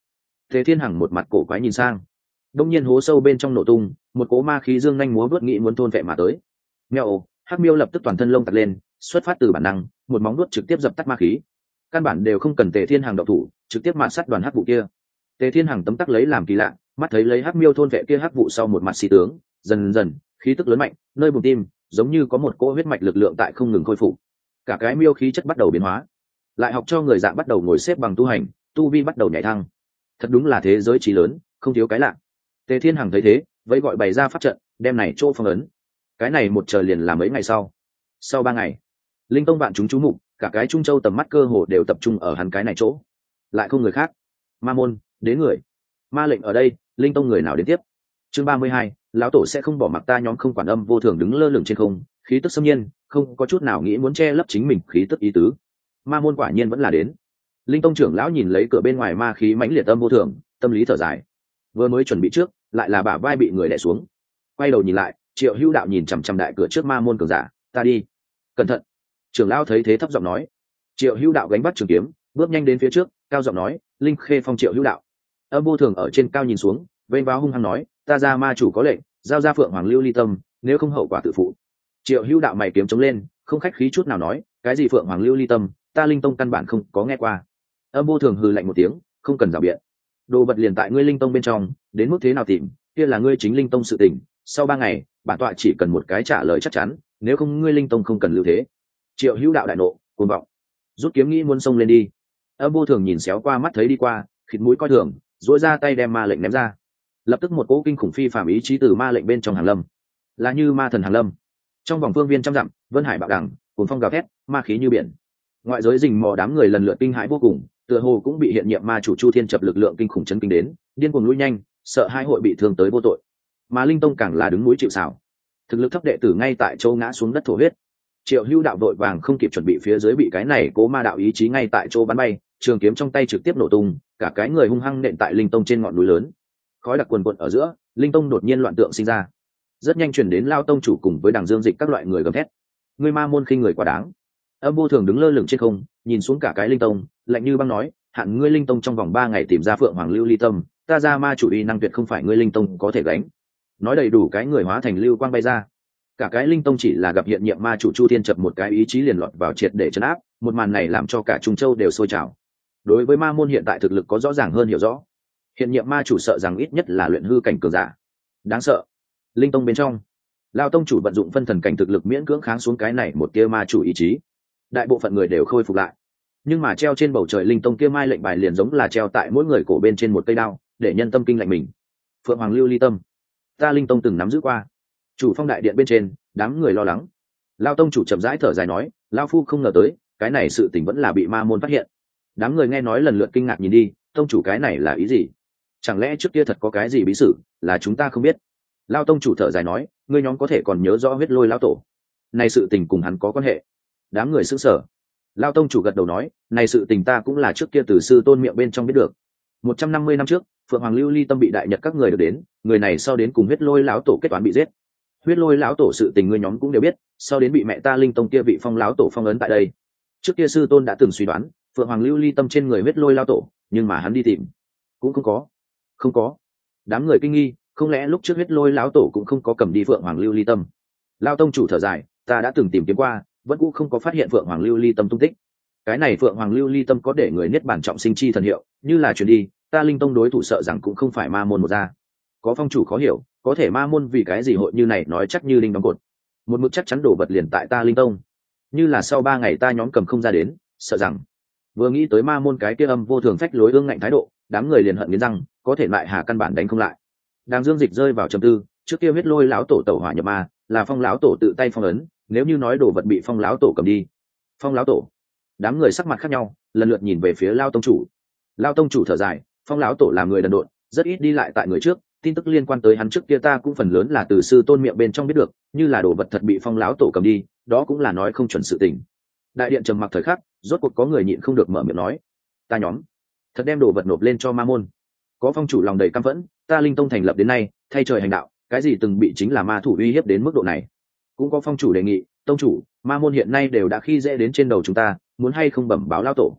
Tề Thiên Hằng một mặt cổ quái nhìn sang, đông nhiên hố sâu bên trong nổ tung, một cỗ ma khí dương nhanh múa vớt nghĩ muốn thôn vệ mà tới. Mèo, Hắc Miêu lập tức toàn thân lông tạt lên, xuất phát từ bản năng, một móng nuốt trực tiếp dập tắt ma khí. Căn bản đều không cần Tề Thiên Hằng động thủ, trực tiếp mạn sát đoàn hắc vụ kia. Tề Thiên Hằng tấm tắc lấy làm kỳ lạ, mắt thấy lấy Hắc Miêu thôn vệ kia hắc vụ sau một mặt xì tướng, dần dần khí tức lớn mạnh, nơi bụng tim giống như có một cỗ huyết mạch lực lượng tại không ngừng khôi phục. Cả cái miêu khí chất bắt đầu biến hóa, lại học cho người dạng bắt đầu ngồi xếp bằng tu hành, tu vi bắt đầu nhảy thăng. Thật đúng là thế giới trí lớn, không thiếu cái lạ. Tề Thiên Hằng thấy thế, vẫy gọi bày ra pháp trận, đem này chỗ phong ấn. Cái này một trời liền là mấy ngày sau. Sau ba ngày, linh tông vạn chúng chú mục, cả cái Trung Châu tầm mắt cơ hồ đều tập trung ở hắn cái này chỗ. Lại không người khác. Ma môn, đến người. Ma lệnh ở đây, linh tông người nào đến tiếp? Chương ba mươi hai, lão tổ sẽ không bỏ mặc ta. Nhóm không quản âm vô thường đứng lơ lửng trên không, khí tức xâm nhiên, không có chút nào nghĩ muốn che lấp chính mình khí tức ý tứ. Ma môn quả nhiên vẫn là đến. Linh tông trưởng lão nhìn lấy cửa bên ngoài ma khí mãnh liệt âm vô thường, tâm lý thở dài. Vừa mới chuẩn bị trước, lại là bả vai bị người đè xuống. Quay đầu nhìn lại, Triệu Hữu Đạo nhìn chằm chằm đại cửa trước ma môn cường giả, ta đi. Cẩn thận. Trưởng lão thấy thế thấp giọng nói. Triệu Hữu Đạo gánh bắt trường kiếm, bước nhanh đến phía trước, cao giọng nói, Linh Khê Phong Triệu Hữu Đạo. Âm vô thường ở trên cao nhìn xuống, vênh váo hung hăng nói, ta ra ma chủ có lệnh, giao ra Phượng Hoàng Lưu Ly Tâm, nếu không hậu quả tự phụ. Triệu Hữu Đạo mày kiếm chống lên, không khách khí chút nào nói, cái gì Phượng Hoàng Lưu Ly Tâm, ta Linh Tông căn bản không có nghe qua. Âm vô thường hừ lạnh một tiếng, không cần rào biện. Đồ vật liền tại ngươi Linh Tông bên trong, đến mức thế nào tìm, kia là ngươi chính Linh Tông sự tình. Sau ba ngày, bản tọa chỉ cần một cái trả lời chắc chắn, nếu không ngươi Linh Tông không cần lưu thế. Triệu Hữu Đạo đại nộ, cuồng vọng, rút kiếm nghĩ muốn xông lên đi. Âm vô thường nhìn xéo qua mắt thấy đi qua, khịt mũi coi thường, duỗi ra tay đem ma lệnh ném ra. Lập tức một cỗ kinh khủng phi phàm ý chí từ ma lệnh bên trong hàng lâm, là như ma thần hàng lâm. Trong vòng phương viên trăm dặm, vân hải bạo đẳng, cuồng phong gào thét, ma khí như biển. Ngoại giới rình mò đám người lần lượt kinh hãi vô cùng, tựa hồ cũng bị hiện nhiệm ma chủ Chu Thiên chập lực lượng kinh khủng chấn kinh đến, điên cuồng lui nhanh, sợ hai hội bị thương tới vô tội. Mà Linh Tông càng là đứng núi chịu sào, thực lực thấp đệ tử ngay tại chỗ ngã xuống đất thổ huyết. Triệu Hữu Đạo vội vàng không kịp chuẩn bị, phía dưới bị cái này cố ma đạo ý chí ngay tại chỗ bắn bay, trường kiếm trong tay trực tiếp nổ tung, cả cái người hung hăng nện tại Linh Tông trên ngọn núi lớn. Khói đặc quần quần ở giữa, Linh Tông đột nhiên loạn tượng sinh ra, rất nhanh truyền đến Lao tông chủ cùng với Đằng Dương Dịch các loại người gầm thét, người ma môn khinh người quá đáng. Âm vô thường đứng lơ lửng trên không, nhìn xuống cả cái Linh Tông, lạnh như băng nói, hạn ngươi Linh Tông trong vòng ba ngày tìm ra Phượng Hoàng Lưu Ly Tâm, ta ra ma chủ uy năng tuyệt không phải ngươi Linh Tông có thể gánh. Nói đầy đủ, cái người hóa thành lưu quang bay ra. Cả cái Linh Tông chỉ là gặp hiện nhiệm ma chủ Chu Thiên chập một cái ý chí liền lọt vào triệt để trấn áp, một màn này làm cho cả Trung Châu đều sôi trào. Đối với ma môn hiện tại thực lực có rõ ràng hơn hiểu rõ. Hiện nhiệm ma chủ sợ rằng ít nhất là luyện hư cảnh cường giả. Đáng sợ. Linh Tông bên trong, Lao tông chủ vận dụng phân thần cảnh thực lực miễn cưỡng kháng xuống cái này một tia ma chủ ý chí. Đại bộ phận người đều khôi phục lại, nhưng mà treo trên bầu trời Linh Tông kia mai lệnh bài liền giống là treo tại mỗi người cổ bên trên một cây đao, để nhân tâm kinh lạnh mình. Phượng Hoàng Lưu Ly Tâm, ta Linh Tông từng nắm giữ qua. Chủ phong đại điện bên trên, đám người lo lắng. Lao tông chủ chậm rãi thở dài nói, Lao phu không ngờ tới, cái này sự tình vẫn là bị ma môn phát hiện. Đám người nghe nói lần lượt kinh ngạc nhìn đi, tông chủ cái này là ý gì? Chẳng lẽ trước kia thật có cái gì bí sử là chúng ta không biết? Lao tông chủ thở dài nói, ngươi nhóm có thể còn nhớ rõ huyết lôi lão tổ, này sự tình cùng hắn có quan hệ? Đám người sững sờ. Lao tông chủ gật đầu nói, này sự tình ta cũng là trước kia từ sư tôn miệng bên trong biết được. Một trăm năm mươi năm trước, Phượng Hoàng Lưu Ly Tâm bị đại nhật các người được đến, người này sau đến cùng huyết lôi lão tổ kết toán bị giết. Huyết lôi lão tổ sự tình ngươi nhóm cũng đều biết, sau đến bị mẹ ta Linh Tông kia vị phong lão tổ phong ấn tại đây. Trước kia sư tôn đã từng suy đoán Phượng Hoàng Lưu Ly Tâm trên người huyết lôi lão tổ, nhưng mà hắn đi tìm cũng không có. Không có. Đám người kinh nghi, không lẽ lúc trước huyết lôi lão tổ cũng không có cầm đi Phượng Hoàng Lưu Ly Tâm? Lao tông chủ thở dài, ta đã từng tìm kiếm qua, vẫn cũng không có phát hiện Phượng Hoàng Lưu Ly Tâm tung tích. Cái này Phượng Hoàng Lưu Ly Tâm có để người niết bản trọng sinh chi thần hiệu, như là chuyển đi, ta Linh Tông đối thủ sợ rằng cũng không phải ma môn một gia. Có phong chủ khó hiểu, có thể ma môn vì cái gì hội như này nói chắc như linh đóng cột. Một mực chắc chắn đổ vật liền tại ta Linh Tông, như là sau ba ngày ta nhóm cầm không ra đến, sợ rằng vừa nghĩ tới ma môn cái kia âm vô thường phách lối ương ngạnh thái độ, đám người liền hận nghiến răng, có thể lại hà căn bản đánh không lại. Đang Dương Dịch rơi vào trầm tư, trước kia huyết lôi lão tổ tẩu hỏa nhập ma, là phong lão tổ tự tay phong ấn, nếu như nói đồ vật bị phong lão tổ cầm đi, phong lão tổ. Đám người sắc mặt khác nhau, lần lượt nhìn về phía Lao tông chủ. Lao tông chủ thở dài, phong lão tổ là người đần độn, rất ít đi lại tại người trước, tin tức liên quan tới hắn trước kia ta cũng phần lớn là từ sư tôn miệng bên trong biết được, như là đồ vật thật bị phong lão tổ cầm đi, đó cũng là nói không chuẩn sự tình. Đại điện trầm mặc thời khắc, rốt cuộc có người nhịn không được mở miệng nói, ta nhóm thật đem đồ vật nộp lên cho ma môn. Có phong chủ lòng đầy căm phẫn, ta Linh Tông thành lập đến nay, thay trời hành đạo, cái gì từng bị chính là ma thủ uy hiếp đến mức độ này. Cũng có phong chủ đề nghị, tông chủ, ma môn hiện nay đều đã khi dễ đến trên đầu chúng ta, muốn hay không bẩm báo lão tổ.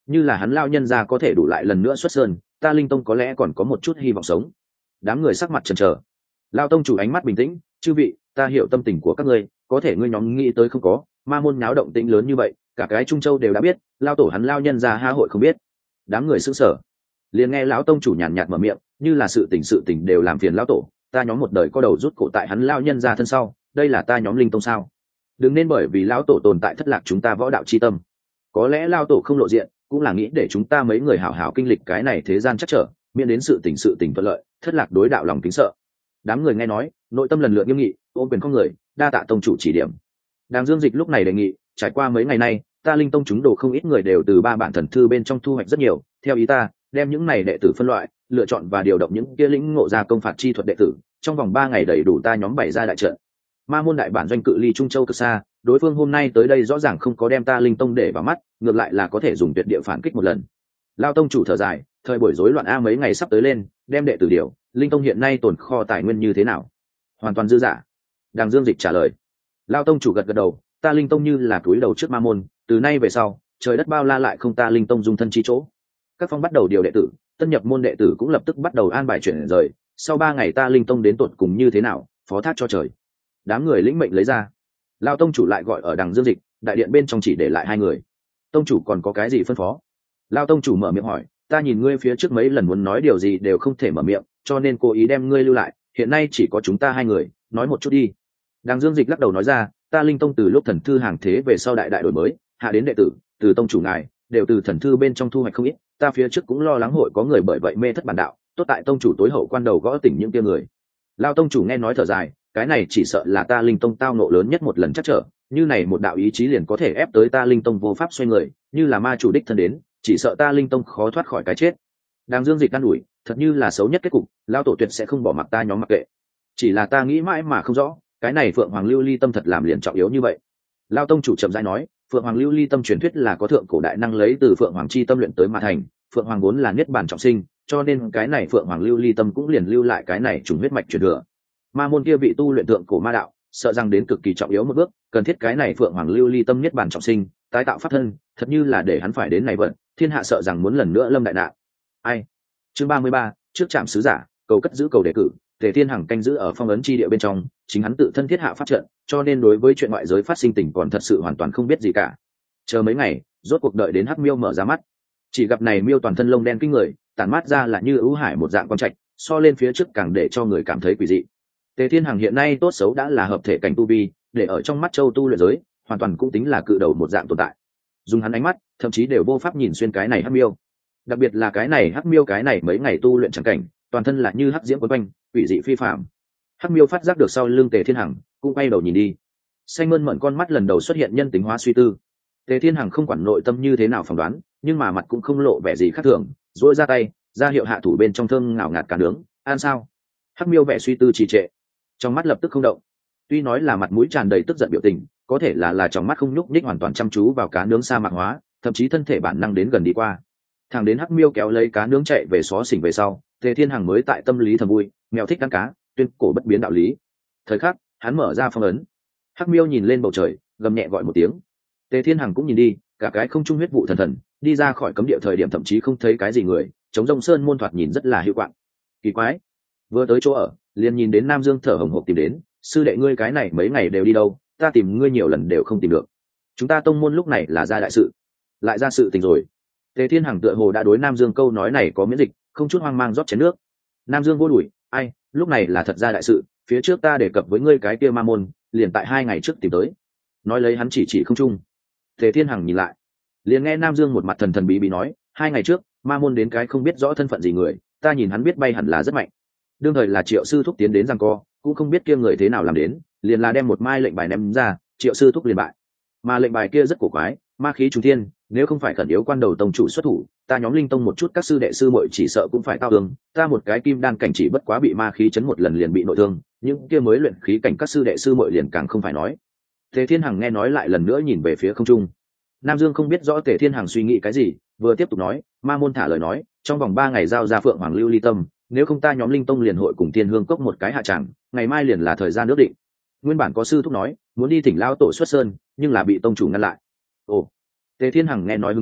như là hắn lao nhân ra có thể đủ lại lần nữa xuất sơn, ta linh tông có lẽ còn có một chút hy vọng sống. Đám người sắc mặt chần chờ. Lao tông chủ ánh mắt bình tĩnh, chư vị, ta hiểu tâm tình của các ngươi, có thể ngươi nhóm nghĩ tới không có, ma môn nháo động tĩnh lớn như vậy, cả cái Trung Châu đều đã biết, lao tổ hắn lao nhân ra ha hội không biết. Đám người sững sờ. Liền nghe lão tông chủ nhàn nhạt mở miệng, như là sự tình sự tình đều làm phiền lão tổ, ta nhóm một đời có đầu rút cổ tại hắn lao nhân ra thân sau, đây là ta nhóm linh tông sao? Đừng nên bởi vì lão tổ tồn tại thất lạc chúng ta võ đạo chi tâm. Có lẽ lao tổ không lộ diện, cũng là nghĩ để chúng ta mấy người hảo hảo kinh lịch cái này thế gian chắc trở, miễn đến sự tình sự tình thuận lợi, thất lạc đối đạo lòng kính sợ. Đám người nghe nói, nội tâm lần lượt nghiêm nghị, ôm quyền không người, đa tạ tông chủ chỉ điểm. Đàng Dương Dịch lúc này đề nghị, trải qua mấy ngày nay, ta linh tông chúng đồ không ít người đều từ ba bản thần thư bên trong thu hoạch rất nhiều, theo ý ta, đem những này đệ tử phân loại, lựa chọn và điều động những kia lĩnh ngộ ra công phạt chi thuật đệ tử, trong vòng ba ngày đầy đủ ta nhóm bảy ra đại trận. Ma môn đại bản doanh cự ly Trung Châu cực xa, đối phương hôm nay tới đây rõ ràng không có đem ta linh tông để vào mắt, ngược lại là có thể dùng tuyệt địa phản kích một lần. Lao tông chủ thở dài, thời buổi rối loạn a mấy ngày sắp tới lên, đem đệ tử điều, linh tông hiện nay tồn kho tài nguyên như thế nào? Hoàn toàn dư dả. Đàng Dương Dịch trả lời. Lao tông chủ gật gật đầu, ta linh tông như là cúi đầu trước ma môn, từ nay về sau, trời đất bao la lại không ta linh tông dung thân chi chỗ. Các phong bắt đầu điều đệ tử, tân nhập môn đệ tử cũng lập tức bắt đầu an bài chuyển rời, sau ba ngày ta linh tông đến tột cùng như thế nào, phó thác cho trời. Đám người lĩnh mệnh lấy ra. Lao tông chủ lại gọi ở Đằng Dương Dịch, đại điện bên trong chỉ để lại hai người. Tông chủ còn có cái gì phân phó? Lao tông chủ mở miệng hỏi, ta nhìn ngươi phía trước mấy lần muốn nói điều gì đều không thể mở miệng, cho nên cố ý đem ngươi lưu lại, hiện nay chỉ có chúng ta hai người, nói một chút đi. Đằng Dương Dịch lắc đầu nói ra, ta linh tông từ lúc thần thư hàng thế về sau đại đại đổi mới, hạ đến đệ tử, từ tông chủ ngài, đều từ thần thư bên trong thu hoạch không ít, ta phía trước cũng lo lắng hội có người bởi vậy mê thất bản đạo, tốt tại tông chủ tối hậu quan đầu gõ tỉnh những kia người. Lao tông chủ nghe nói thở dài, cái này chỉ sợ là ta linh tông tao nộ lớn nhất một lần chắc trở, như này một đạo ý chí liền có thể ép tới ta linh tông vô pháp xoay người, như là ma chủ đích thân đến, chỉ sợ ta linh tông khó thoát khỏi cái chết. Đàng Dương Dịch can ủi, thật như là xấu nhất kết cục, lao tổ tuyệt sẽ không bỏ mặc ta nhóm mặc kệ. Chỉ là ta nghĩ mãi mà không rõ, cái này Phượng Hoàng Lưu Ly Tâm thật làm liền trọng yếu như vậy. Lao tông chủ chậm rãi nói, Phượng Hoàng Lưu Ly Tâm truyền thuyết là có thượng cổ đại năng lấy từ Phượng Hoàng chi tâm luyện tới mà thành, Phượng Hoàng vốn là niết bàn trọng sinh, cho nên cái này Phượng Hoàng Lưu Ly Tâm cũng liền lưu lại cái này trùng huyết mạch truyền thừa. Ma môn kia vị tu luyện thượng cổ ma đạo, sợ rằng đến cực kỳ trọng yếu một bước, cần thiết cái này Phượng Hoàng Lưu Ly Tâm niết bàn trọng sinh, tái tạo pháp thân, thật như là để hắn phải đến này vận, thiên hạ sợ rằng muốn lần nữa lâm đại nạn. Ai? Chương ba mươi ba, trước trạm sứ giả, cầu cất giữ cầu đề cử, Tề Thiên Hằng canh giữ ở phong ấn chi địa bên trong, chính hắn tự thân thiết hạ pháp trận, cho nên đối với chuyện ngoại giới phát sinh tình còn thật sự hoàn toàn không biết gì cả. Chờ mấy ngày, rốt cuộc đợi đến Hắc Miêu mở ra mắt. Chỉ gặp này miêu toàn thân lông đen kinh người, tản mát ra là như ưu hải một dạng quang trạch, so lên phía trước càng để cho người cảm thấy quỷ dị. Tề Thiên Hằng hiện nay tốt xấu đã là hợp thể cảnh tu vi, để ở trong mắt châu tu luyện giới, hoàn toàn cũng tính là cự đầu một dạng tồn tại. Dùng hắn ánh mắt, thậm chí đều vô pháp nhìn xuyên cái này Hắc Miêu. Đặc biệt là cái này Hắc Miêu cái này mấy ngày tu luyện chẳng cảnh, toàn thân là như hắc diễm quấn quanh, quỷ dị phi phàm. Hắc Miêu phát giác được sau lưng Tề Thiên Hằng, cũng quay đầu nhìn đi. Xanh mơn mởn con mắt lần đầu xuất hiện nhân tính hóa suy tư. Tề Thiên Hằng không quản nội tâm như thế nào phỏng đoán, nhưng mà mặt cũng không lộ vẻ gì khác thường, duỗi ra tay, ra hiệu hạ thủ bên trong thơm ngào ngạt cả nướng, an sao? Hắc Miêu vẻ suy tư trì trệ, trong mắt lập tức không động. Tuy nói là mặt mũi tràn đầy tức giận biểu tình, có thể là là trong mắt không nhúc nhích hoàn toàn chăm chú vào cá nướng sa mạc hóa, thậm chí thân thể bản năng đến gần đi qua. Thằng đến Hắc Miêu kéo lấy cá nướng chạy về xó xỉnh về sau, Tề Thiên Hằng mới tại tâm lý thầm vui, mèo thích ăn cá, tuyên cổ bất biến đạo lý. Thời khắc, hắn mở ra phong ấn. Hắc Miêu nhìn lên bầu trời, gầm nhẹ gọi một tiếng. Tề Thiên Hằng cũng nhìn đi, cả cái không trung huyết vụ thần thần, đi ra khỏi cấm địa thời điểm thậm chí không thấy cái gì người, chống rông sơn môn thoạt nhìn rất là hiệu quạng. Kỳ quái, vừa tới chỗ ở, liền nhìn đến Nam Dương thở hổn hộc tìm đến, sư đệ ngươi cái này mấy ngày đều đi đâu, ta tìm ngươi nhiều lần đều không tìm được. Chúng ta tông môn lúc này là ra đại sự, lại ra sự tình rồi. Tề Thiên Hằng tựa hồ đã đối Nam Dương câu nói này có miễn dịch, không chút hoang mang rót chén nước. Nam Dương vô đuổi, ai, lúc này là thật ra đại sự, phía trước ta đề cập với ngươi cái kia ma môn, liền tại hai ngày trước tìm tới. Nói lấy hắn chỉ chỉ không trung. Tề Thiên Hằng nhìn lại, liền nghe Nam Dương một mặt thần thần bí bí nói, hai ngày trước, ma môn đến cái không biết rõ thân phận gì người, ta nhìn hắn biết bay hẳn là rất mạnh. Đương thời là Triệu sư thúc tiến đến giằng co, cũng không biết kia người thế nào làm đến, liền là đem một mai lệnh bài ném ra, Triệu sư thúc liền bại. Mà lệnh bài kia rất cổ quái, ma khí trùng thiên, nếu không phải khẩn yếu quan đầu tông chủ xuất thủ, ta nhóm linh tông một chút các sư đệ sư muội chỉ sợ cũng phải tao thương, ta một cái kim đan cảnh chỉ bất quá bị ma khí chấn một lần liền bị nội thương, những kia mới luyện khí cảnh các sư đệ sư muội liền càng không phải nói. Tề Thiên Hằng nghe nói lại lần nữa nhìn về phía không trung. Nam Dương không biết rõ Tề Thiên Hằng suy nghĩ cái gì, vừa tiếp tục nói, ma môn thả lời nói, trong vòng ba ngày giao ra Phượng Hoàng Lưu Ly Tâm, nếu không ta nhóm linh tông liền hội cùng Thiên Hương Cốc một cái hạ tràng, ngày mai liền là thời gian ước định. Nguyên bản có sư thúc nói, muốn đi thỉnh lao tổ xuất sơn, nhưng là bị tông chủ ngăn lại. Ồ. Tề Thiên Hằng nghe nói hứng thú,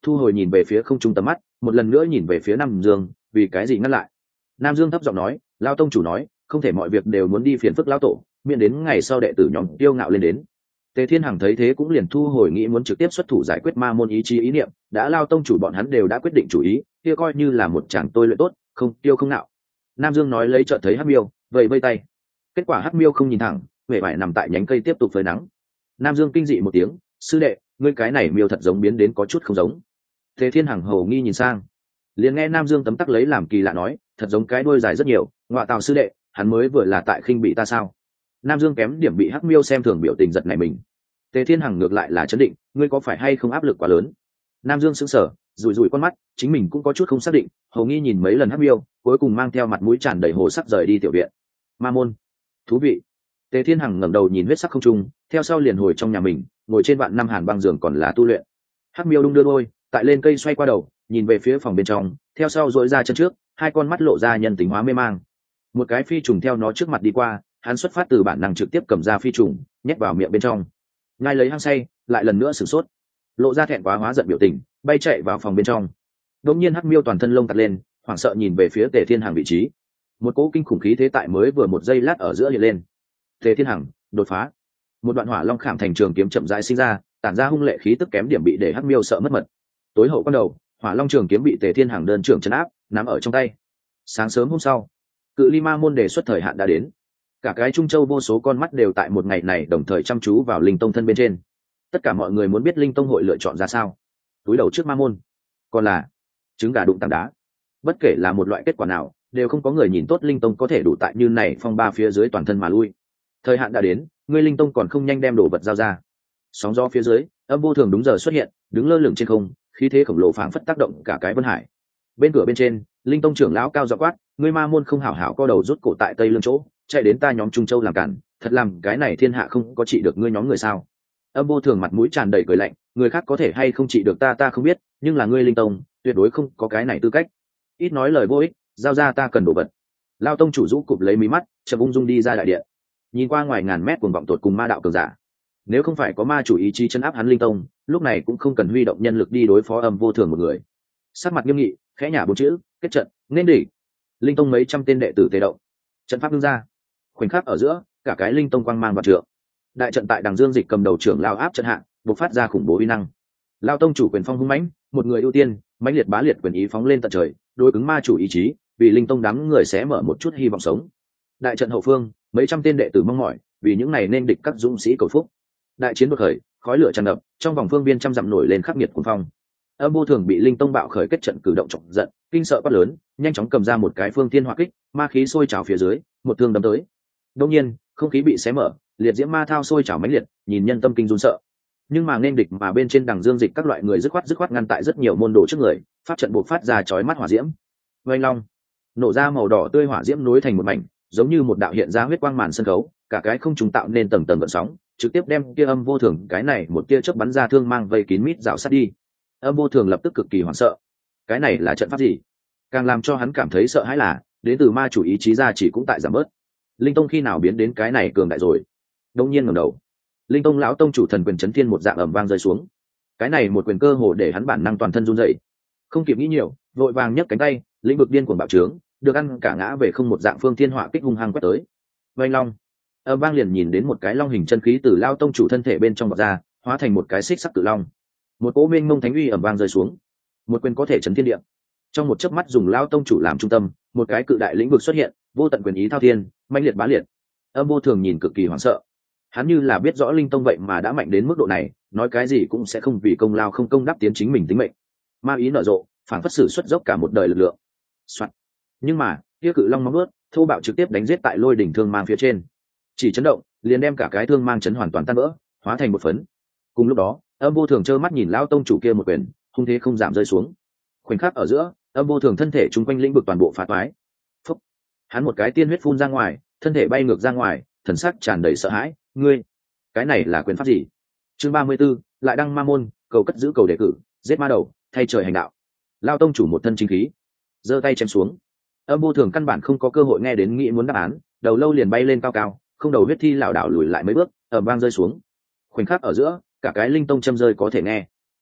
thu hồi nhìn về phía không trung tầm mắt, một lần nữa nhìn về phía Nam Dương, vì cái gì ngăn lại? Nam Dương thấp giọng nói, Lao tông chủ nói, không thể mọi việc đều muốn đi phiền phức lão tổ, miễn đến ngày sau đệ tử nhóm tiêu ngạo lên đến. Tề Thiên Hằng thấy thế cũng liền thu hồi nghĩ muốn trực tiếp xuất thủ giải quyết ma môn ý chí ý niệm, đã Lao tông chủ bọn hắn đều đã quyết định chủ ý, kia coi như là một chàng tôi luyện tốt, không tiêu không nạo. Nam Dương nói lấy chợt thấy Hắc Miêu, vậy vây tay. Kết quả Hắc Miêu không nhìn thẳng, vẻ vải nằm tại nhánh cây tiếp tục phơi nắng. Nam Dương kinh dị một tiếng, sư đệ, ngươi cái này miêu thật giống biến đến có chút không giống. Tề Thiên Hằng hầu nghi nhìn sang, liền nghe Nam Dương tấm tắc lấy làm kỳ lạ nói, thật giống cái đuôi dài rất nhiều, ngọa tào sư đệ, hắn mới vừa là tại khinh bị ta sao? Nam Dương kém điểm bị Hắc Miêu xem thường biểu tình giật này mình. Tề Thiên Hằng ngược lại là chấn định, ngươi có phải hay không áp lực quá lớn? Nam Dương sững sờ, rủi rủi con mắt, chính mình cũng có chút không xác định, hầu nghi nhìn mấy lần Hắc Miêu, cuối cùng mang theo mặt mũi tràn đầy hồ sắc rời đi tiểu viện. Ma môn, thú vị. Tề Thiên Hằng ngẩng đầu nhìn huyết sắc không trung, theo sau liền hồi trong nhà mình, ngồi trên vạn năm hàn băng giường còn là tu luyện. Hắc Miêu đung đưa đôi, tại lên cây xoay qua đầu, nhìn về phía phòng bên trong, theo sau duỗi ra chân trước, hai con mắt lộ ra nhân tính hóa mê mang. Một cái phi trùng theo nó trước mặt đi qua, hắn xuất phát từ bản năng trực tiếp cầm ra phi trùng, nhét vào miệng bên trong. Ngay lấy hăng say, lại lần nữa sửng sốt, lộ ra thẹn quá hóa giận biểu tình, bay chạy vào phòng bên trong. Đột nhiên Hắc Miêu toàn thân lông tạt lên, hoảng sợ nhìn về phía Tề Thiên Hằng vị trí. Một cỗ kinh khủng khí thế tại mới vừa một giây lát ở giữa hiện lên. Tề Thiên Hằng đột phá. Một đoạn hỏa long khảm thành trường kiếm chậm rãi sinh ra, tản ra hung lệ khí tức kém điểm bị để Hắc Miêu sợ mất mật. Tối hậu quan đầu, hỏa long trường kiếm bị Tề Thiên Hằng đơn trưởng chấn áp, nắm ở trong tay. Sáng sớm hôm sau, cự ly ma môn đề xuất thời hạn đã đến. Cả cái Trung Châu vô số con mắt đều tại một ngày này đồng thời chăm chú vào Linh Tông thân bên trên. Tất cả mọi người muốn biết Linh Tông hội lựa chọn ra sao. Túi đầu trước ma môn, còn là trứng gà đụng tảng đá. Bất kể là một loại kết quả nào, đều không có người nhìn tốt Linh Tông có thể đủ tại như này phong ba phía dưới toàn thân mà lui. Thời hạn đã đến, ngươi Linh Tông còn không nhanh đem đồ vật giao ra. Sóng gió phía dưới, âm vô thường đúng giờ xuất hiện, đứng lơ lửng trên không, khí thế khổng lồ phảng phất tác động cả cái vân hải. Bên cửa bên trên, Linh Tông trưởng lão cao giọng quát, ngươi ma môn không hảo hảo co đầu rút cổ tại tây lương chỗ, chạy đến ta nhóm Trung Châu làm cản, thật làm cái này thiên hạ không có trị được ngươi nhóm người sao? Âm vô thường mặt mũi tràn đầy cười lạnh, người khác có thể hay không trị được ta ta không biết, nhưng là ngươi Linh Tông, tuyệt đối không có cái này tư cách. Ít nói lời vô ích, giao ra ta cần đồ vật. Lao tông chủ rũ cụp lấy mí mắt, chậm ung dung đi ra đại điện, nhìn qua ngoài ngàn mét cuồng vọng tột cùng ma đạo cường giả. Nếu không phải có ma chủ ý chí chấn áp hắn Linh Tông, lúc này cũng không cần huy động nhân lực đi đối phó âm vô thường một người. Sắc mặt nghiêm nghị, khẽ nhả bốn chữ, kết trận, nên đỉ. Linh Tông mấy trăm tên đệ tử tề động, trận pháp đứng ra. Khoảnh khắc ở giữa, cả cái Linh Tông quang mang vạn trượng. Đại trận tại đằng Dương Dịch cầm đầu trưởng lao áp trận hạ, bộc phát ra khủng bố uy năng. Lao tông chủ quyền phong hung mãnh, một người ưu tiên, mãnh liệt bá liệt quyền ý phóng lên tận trời, đối cứng ma chủ ý chí, vì Linh Tông đám người sẽ mở một chút hy vọng sống. Đại trận hậu phương, mấy trăm tên đệ tử mong mỏi, vì những này nên địch các dũng sĩ cầu phúc. Đại chiến đột khởi, khói lửa tràn ngập, trong vòng phương viên trăm dặm nổi lên khắc nghiệt cuồng phong. Âm vô thường bị Linh Tông bạo khởi kết trận cử động trọng giận, kinh sợ quát lớn, nhanh chóng cầm ra một cái phương thiên hỏa kích, ma khí sôi trào phía dưới, một thương đâm tới. Đột nhiên, không khí bị xé mở, liệt diễm ma thao sôi trào mãnh liệt, nhìn nhân tâm kinh run sợ. Nhưng mà nên địch mà bên trên đằng Dương Dịch các loại người dứt khoát dứt khoát ngăn tại rất nhiều môn đồ trước người, pháp trận buộc phát ra chói mắt hỏa diễm. Oanh long, nổ ra màu đỏ tươi hỏa diễm nối thành một mảnh, giống như một đạo hiện ra huyết quang màn sân khấu, cả cái không trùng tạo nên tầng tầng gợn sóng, trực tiếp đem kia âm vô thường cái này một tia chớp bắn ra thương mang vây kín mít rào sát đi. Âm vô thường lập tức cực kỳ hoảng sợ. Cái này là trận pháp gì? Càng làm cho hắn cảm thấy sợ hãi là, đến từ ma chủ ý chí ra chỉ cũng tại giảm bớt. Linh Tông khi nào biến đến cái này cường đại rồi? Đông nhiên ngẩng đầu, Linh Tông lão tông chủ thần quyền chấn thiên một dạng ầm vang rơi xuống. Cái này một quyền cơ hồ để hắn bản năng toàn thân run rẩy. Không kịp nghĩ nhiều, vội vàng nhấc cánh tay, lĩnh vực điên cuồng bạo trướng, được ăn cả ngã về không một dạng phương thiên hỏa kích hung hăng quét tới. Vành long, âm vang liền nhìn đến một cái long hình chân khí từ lao tông chủ thân thể bên trong bộc ra, hóa thành một cái xích sắc cự long. Một cỗ mênh mông thánh uy ầm vang rơi xuống. Một quyền có thể chấn thiên địa. Trong một chớp mắt dùng lao tông chủ làm trung tâm, một cái cự đại lĩnh vực xuất hiện, vô tận quyền ý thao thiên, mãnh liệt bá liệt. Âm vô thường nhìn cực kỳ hoảng sợ. Hắn như là biết rõ Linh Tông vậy mà đã mạnh đến mức độ này, nói cái gì cũng sẽ không vì công lao không công đáp tiến chính mình tính mệnh. Ma ý nở rộ, phản phất sử xuất dốc cả một đời lực lượng. Soạn. Nhưng mà, kia cự long móng vuốt, thô bạo trực tiếp đánh giết tại lôi đỉnh thương mang phía trên. Chỉ chấn động, liền đem cả cái thương mang chấn hoàn toàn tan vỡ, hóa thành một phấn. Cùng lúc đó, Âm vô thường trơ mắt nhìn lão tông chủ kia một quyền, hung thế không giảm rơi xuống. Khoảnh khắc ở giữa, Âm vô thường thân thể trung quanh lĩnh vực toàn bộ phá toái. Phúc. Hắn một cái tiên huyết phun ra ngoài, thân thể bay ngược ra ngoài, thần sắc tràn đầy sợ hãi. Ngươi, cái này là quyền pháp gì? Chương ba mươi 34, lại đăng ma môn, cầu cất giữ cầu đề cử, giết ma đầu, thay trời hành đạo. Lao tông chủ một thân chính khí, giơ tay chém xuống. Âm vô thường căn bản không có cơ hội nghe đến nghĩ muốn đáp án, đầu lâu liền bay lên cao cao, không đầu huyết thi lảo đảo lùi lại mấy bước, ầm vang rơi xuống. Khoảnh khắc ở giữa, cả cái Linh Tông châm rơi có thể nghe.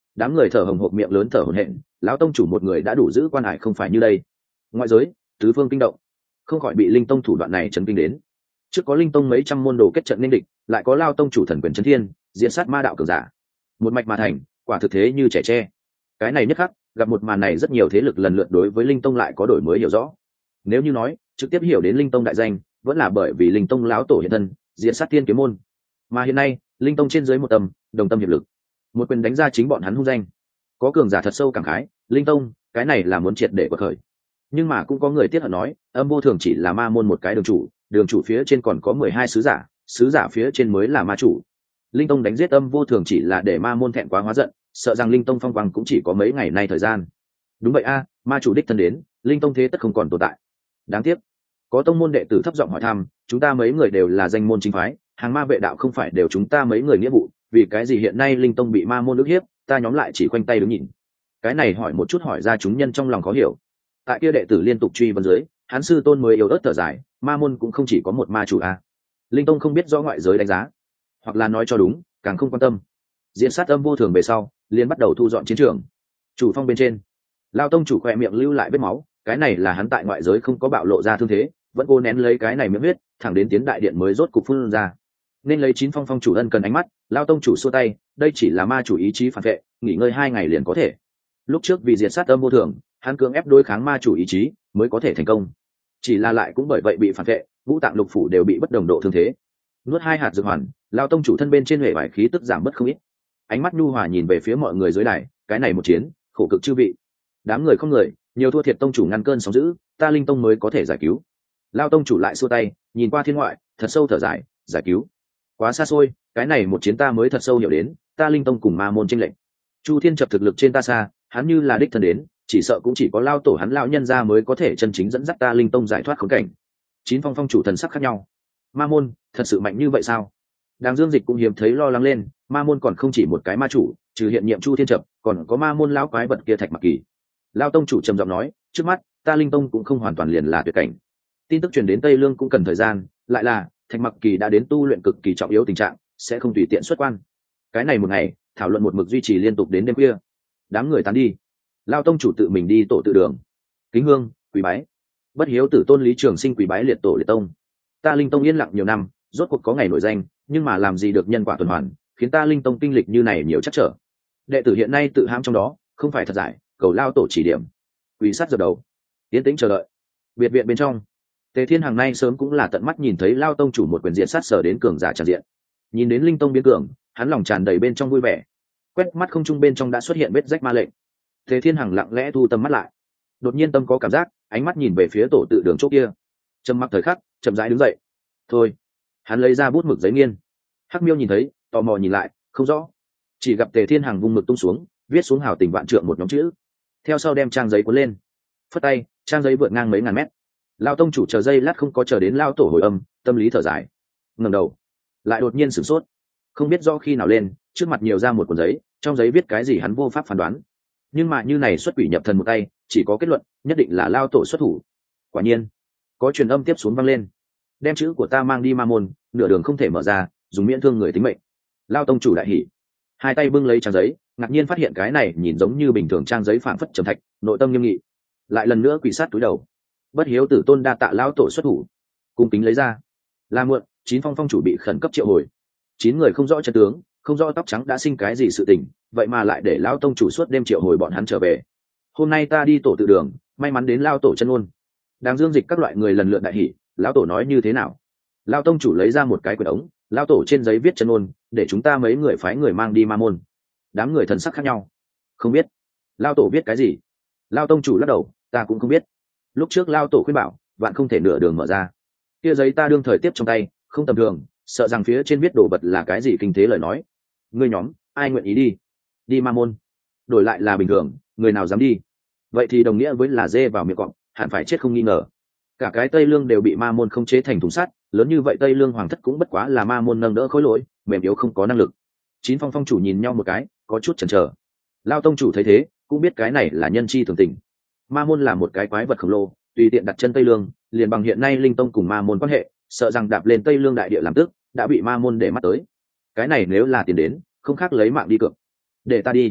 đám người thở hồng hộc miệng lớn thở hổn hển, lão tông chủ một người đã đủ giữ quan hải không phải như đây. Ngoại giới tứ phương kinh động, không khỏi bị linh tông thủ đoạn này chấn kinh đến. Trước có linh tông mấy trăm môn đồ kết trận nên địch, lại có lao tông chủ thần quyền chấn thiên diễn sát ma đạo cường giả, một mạch mà thành, quả thực thế như trẻ tre. Cái này nhất khắc gặp một màn này, rất nhiều thế lực lần lượt đối với linh tông lại có đổi mới hiểu rõ. Nếu như nói trực tiếp hiểu đến linh tông đại danh, vẫn là bởi vì linh tông lão tổ hiện thân diễn sát thiên kiếm môn, mà hiện nay linh tông trên dưới một tầm đồng tâm hiệp lực, một quyền đánh ra chính bọn hắn hung danh. Có cường giả thật sâu cảm khái, linh tông cái này là muốn triệt để bật khởi. Nhưng mà cũng có người tiếc hận nói, âm vô thường chỉ là ma môn một cái đường chủ, đường chủ phía trên còn có mười hai sứ giả, sứ giả phía trên mới là ma chủ. Linh tông đánh giết âm vô thường chỉ là để ma môn thẹn quá hóa giận, sợ rằng linh tông phong quang cũng chỉ có mấy ngày nay thời gian. Đúng vậy a, ma chủ đích thân đến, linh tông thế tất không còn tồn tại. Đáng tiếc có tông môn đệ tử thấp giọng hỏi thăm, chúng ta mấy người đều là danh môn chính phái, hàng ma vệ đạo không phải đều chúng ta mấy người nghĩa vụ, vì cái gì hiện nay linh tông bị ma môn ức hiếp, ta nhóm lại chỉ khoanh tay đứng nhìn. Cái này hỏi một chút hỏi ra chúng nhân trong lòng khó hiểu. Tại kia đệ tử liên tục truy vấn dưới, hắn sư tôn mới yếu ớt thở dài, ma môn cũng không chỉ có một ma chủ a. Linh tông không biết rõ ngoại giới đánh giá, hoặc là nói cho đúng, càng không quan tâm. Diễn sát âm vô thường về sau, liền bắt đầu thu dọn chiến trường. Chủ phong bên trên, lao tông chủ khoe miệng lưu lại vết máu, cái này là hắn tại ngoại giới không có bạo lộ ra thương thế, vẫn cố nén lấy cái này miệng huyết, thẳng đến tiến đại điện mới rốt cục phun ra. Nên lấy chín phong phong chủ ân cần ánh mắt, lao tông chủ xua tay, đây chỉ là ma chủ ý chí phản vệ, nghỉ ngơi hai ngày liền có thể. Lúc trước vì diệt sát âm vô thường, hắn cưỡng ép đối kháng ma chủ ý chí mới có thể thành công, chỉ là lại cũng bởi vậy bị phản vệ, ngũ tạng lục phủ đều bị bất đồng độ thương thế. Nuốt hai hạt dược hoàn, lao tông chủ thân bên trên hệ vải khí tức giảm bớt không ít, ánh mắt nhu hòa nhìn về phía mọi người dưới đài, cái này một chiến khổ cực chư vị. Đám người không người, nhiều thua thiệt tông chủ ngăn cơn sóng dữ, ta linh tông mới có thể giải cứu. Lao tông chủ lại xua tay, nhìn qua thiên ngoại, thật sâu thở dài, giải cứu quá xa xôi, cái này một chiến ta mới thật sâu hiểu đến, ta linh tông cùng ma môn tranh lệch. Chu thiên chập thực lực trên ta xa, hắn như là đích thân đến, chỉ sợ cũng chỉ có lao tổ hắn lão nhân gia mới có thể chân chính dẫn dắt ta linh tông giải thoát khốn cảnh. Chín phong phong chủ thần sắc khác nhau, ma môn thật sự mạnh như vậy sao? Đàng Dương Dịch cũng hiếm thấy lo lắng lên, ma môn còn không chỉ một cái ma chủ, trừ hiện nhiệm Chu thiên chập, còn có ma môn lão quái vật kia Thạch Mặc Kỳ. Lao tông chủ trầm giọng nói, trước mắt ta linh tông cũng không hoàn toàn liền là tuyệt cảnh. Tin tức truyền đến Tây Lương cũng cần thời gian, lại là Thạch Mặc Kỳ đã đến tu luyện cực kỳ trọng yếu tình trạng, sẽ không tùy tiện xuất quan. Cái này một ngày thảo luận một mực duy trì liên tục đến đêm khuya. Đám người tán đi, Lao tông chủ tự mình đi tổ tự đường, kính hương quỳ bái. Bất hiếu tử tôn Lý Trường Sinh quỳ bái liệt tổ liệt tông. Ta linh tông yên lặng nhiều năm, rốt cuộc có ngày nổi danh, nhưng mà làm gì được nhân quả tuần hoàn, khiến ta linh tông kinh lịch như này nhiều chắc trở. Đệ tử hiện nay tự hãm trong đó, không phải thật giải, cầu Lao tổ chỉ điểm. Quỳ sát dập đầu, tiến tĩnh chờ đợi. Biệt viện bên trong, Tề Thiên hàng nay sớm cũng là tận mắt nhìn thấy Lao tông chủ một quyền diện sát sở đến cường giả tràn diện. Nhìn đến linh tông biến cường, hắn lòng tràn đầy bên trong vui vẻ. Quét mắt không trung bên trong đã xuất hiện vết rách ma lệnh. Tề Thiên hằng lặng lẽ thu tâm mắt lại, đột nhiên tâm có cảm giác, ánh mắt nhìn về phía tổ tự đường chỗ kia. Trầm mặc thời khắc, chậm rãi đứng dậy. Thôi, hắn lấy ra bút mực giấy nghiên. Hắc Miêu nhìn thấy, tò mò nhìn lại, không rõ. Chỉ gặp Tề Thiên hằng vung mực tung xuống, viết xuống hào tình vạn trượng một nhóm chữ. Theo sau đem trang giấy cuốn lên, phất tay, trang giấy vượt ngang mấy ngàn mét. Lao tông chủ chờ giây lát không có chờ đến Lao tổ hồi âm, tâm lý thở dài, ngẩng đầu, lại đột nhiên sửng sốt, không biết do khi nào lên, trước mặt nhiều ra một cuốn giấy, trong giấy viết cái gì hắn vô pháp phán đoán. Nhưng mà như này xuất quỷ nhập thần một tay, chỉ có kết luận, nhất định là Lao tổ xuất thủ. Quả nhiên, có truyền âm tiếp xuống vang lên, đem chữ của ta mang đi ma môn, nửa đường không thể mở ra, dùng miễn thương người tính mệnh. Lao tông chủ đại hỉ, hai tay bưng lấy trang giấy, ngạc nhiên phát hiện cái này nhìn giống như bình thường trang giấy phảng phất trầm thạch, nội tâm nghiêm nghị, lại lần nữa quỳ sát túi đầu. Bất hiếu tử tôn đa tạ Lao tổ xuất thủ, cung kính lấy ra. La muộn, chín phong phong chủ bị khẩn cấp triệu hồi. Chín người không rõ chân tướng, không rõ tóc trắng đã sinh cái gì sự tình, vậy mà lại để Lao tông chủ suốt đêm triệu hồi bọn hắn trở về. Hôm nay ta đi tổ tự đường, may mắn đến Lao tổ chân ôn. Đang Dương Dịch các loại người lần lượt đại hỉ, Lão tổ nói như thế nào? Lao tông chủ lấy ra một cái quyển ống, Lao tổ trên giấy viết chân ôn, để chúng ta mấy người phái người mang đi ma môn. Đám người thần sắc khác nhau, không biết Lao tổ viết cái gì. Lao tông chủ lắc đầu, ta cũng không biết. Lúc trước Lao tổ khuyên bảo, vạn không thể nửa đường mở ra. Kia giấy ta đương thời tiếp trong tay, không tầm thường, sợ rằng phía trên viết đồ vật là cái gì kinh thế lời nói. Ngươi nhóm, ai nguyện ý đi? Đi ma môn. Đổi lại là bình thường, người nào dám đi? Vậy thì đồng nghĩa với là dê vào miệng cọp, hẳn phải chết không nghi ngờ. Cả cái Tây Lương đều bị ma môn không chế thành thùng sắt, lớn như vậy Tây Lương hoàng thất cũng bất quá là ma môn nâng đỡ khối lỗi, mềm yếu không có năng lực. Chín phong phong chủ nhìn nhau một cái, có chút chần chờ. Lao tông chủ thấy thế, cũng biết cái này là nhân chi thường tình. Ma môn là một cái quái vật khổng lồ, tùy tiện đặt chân Tây Lương, liền bằng hiện nay linh tông cùng ma môn quan hệ, sợ rằng đạp lên Tây Lương đại địa làm tức, đã bị ma môn để mắt tới. Cái này nếu là tiền đến, không khác lấy mạng đi cược. Để ta đi.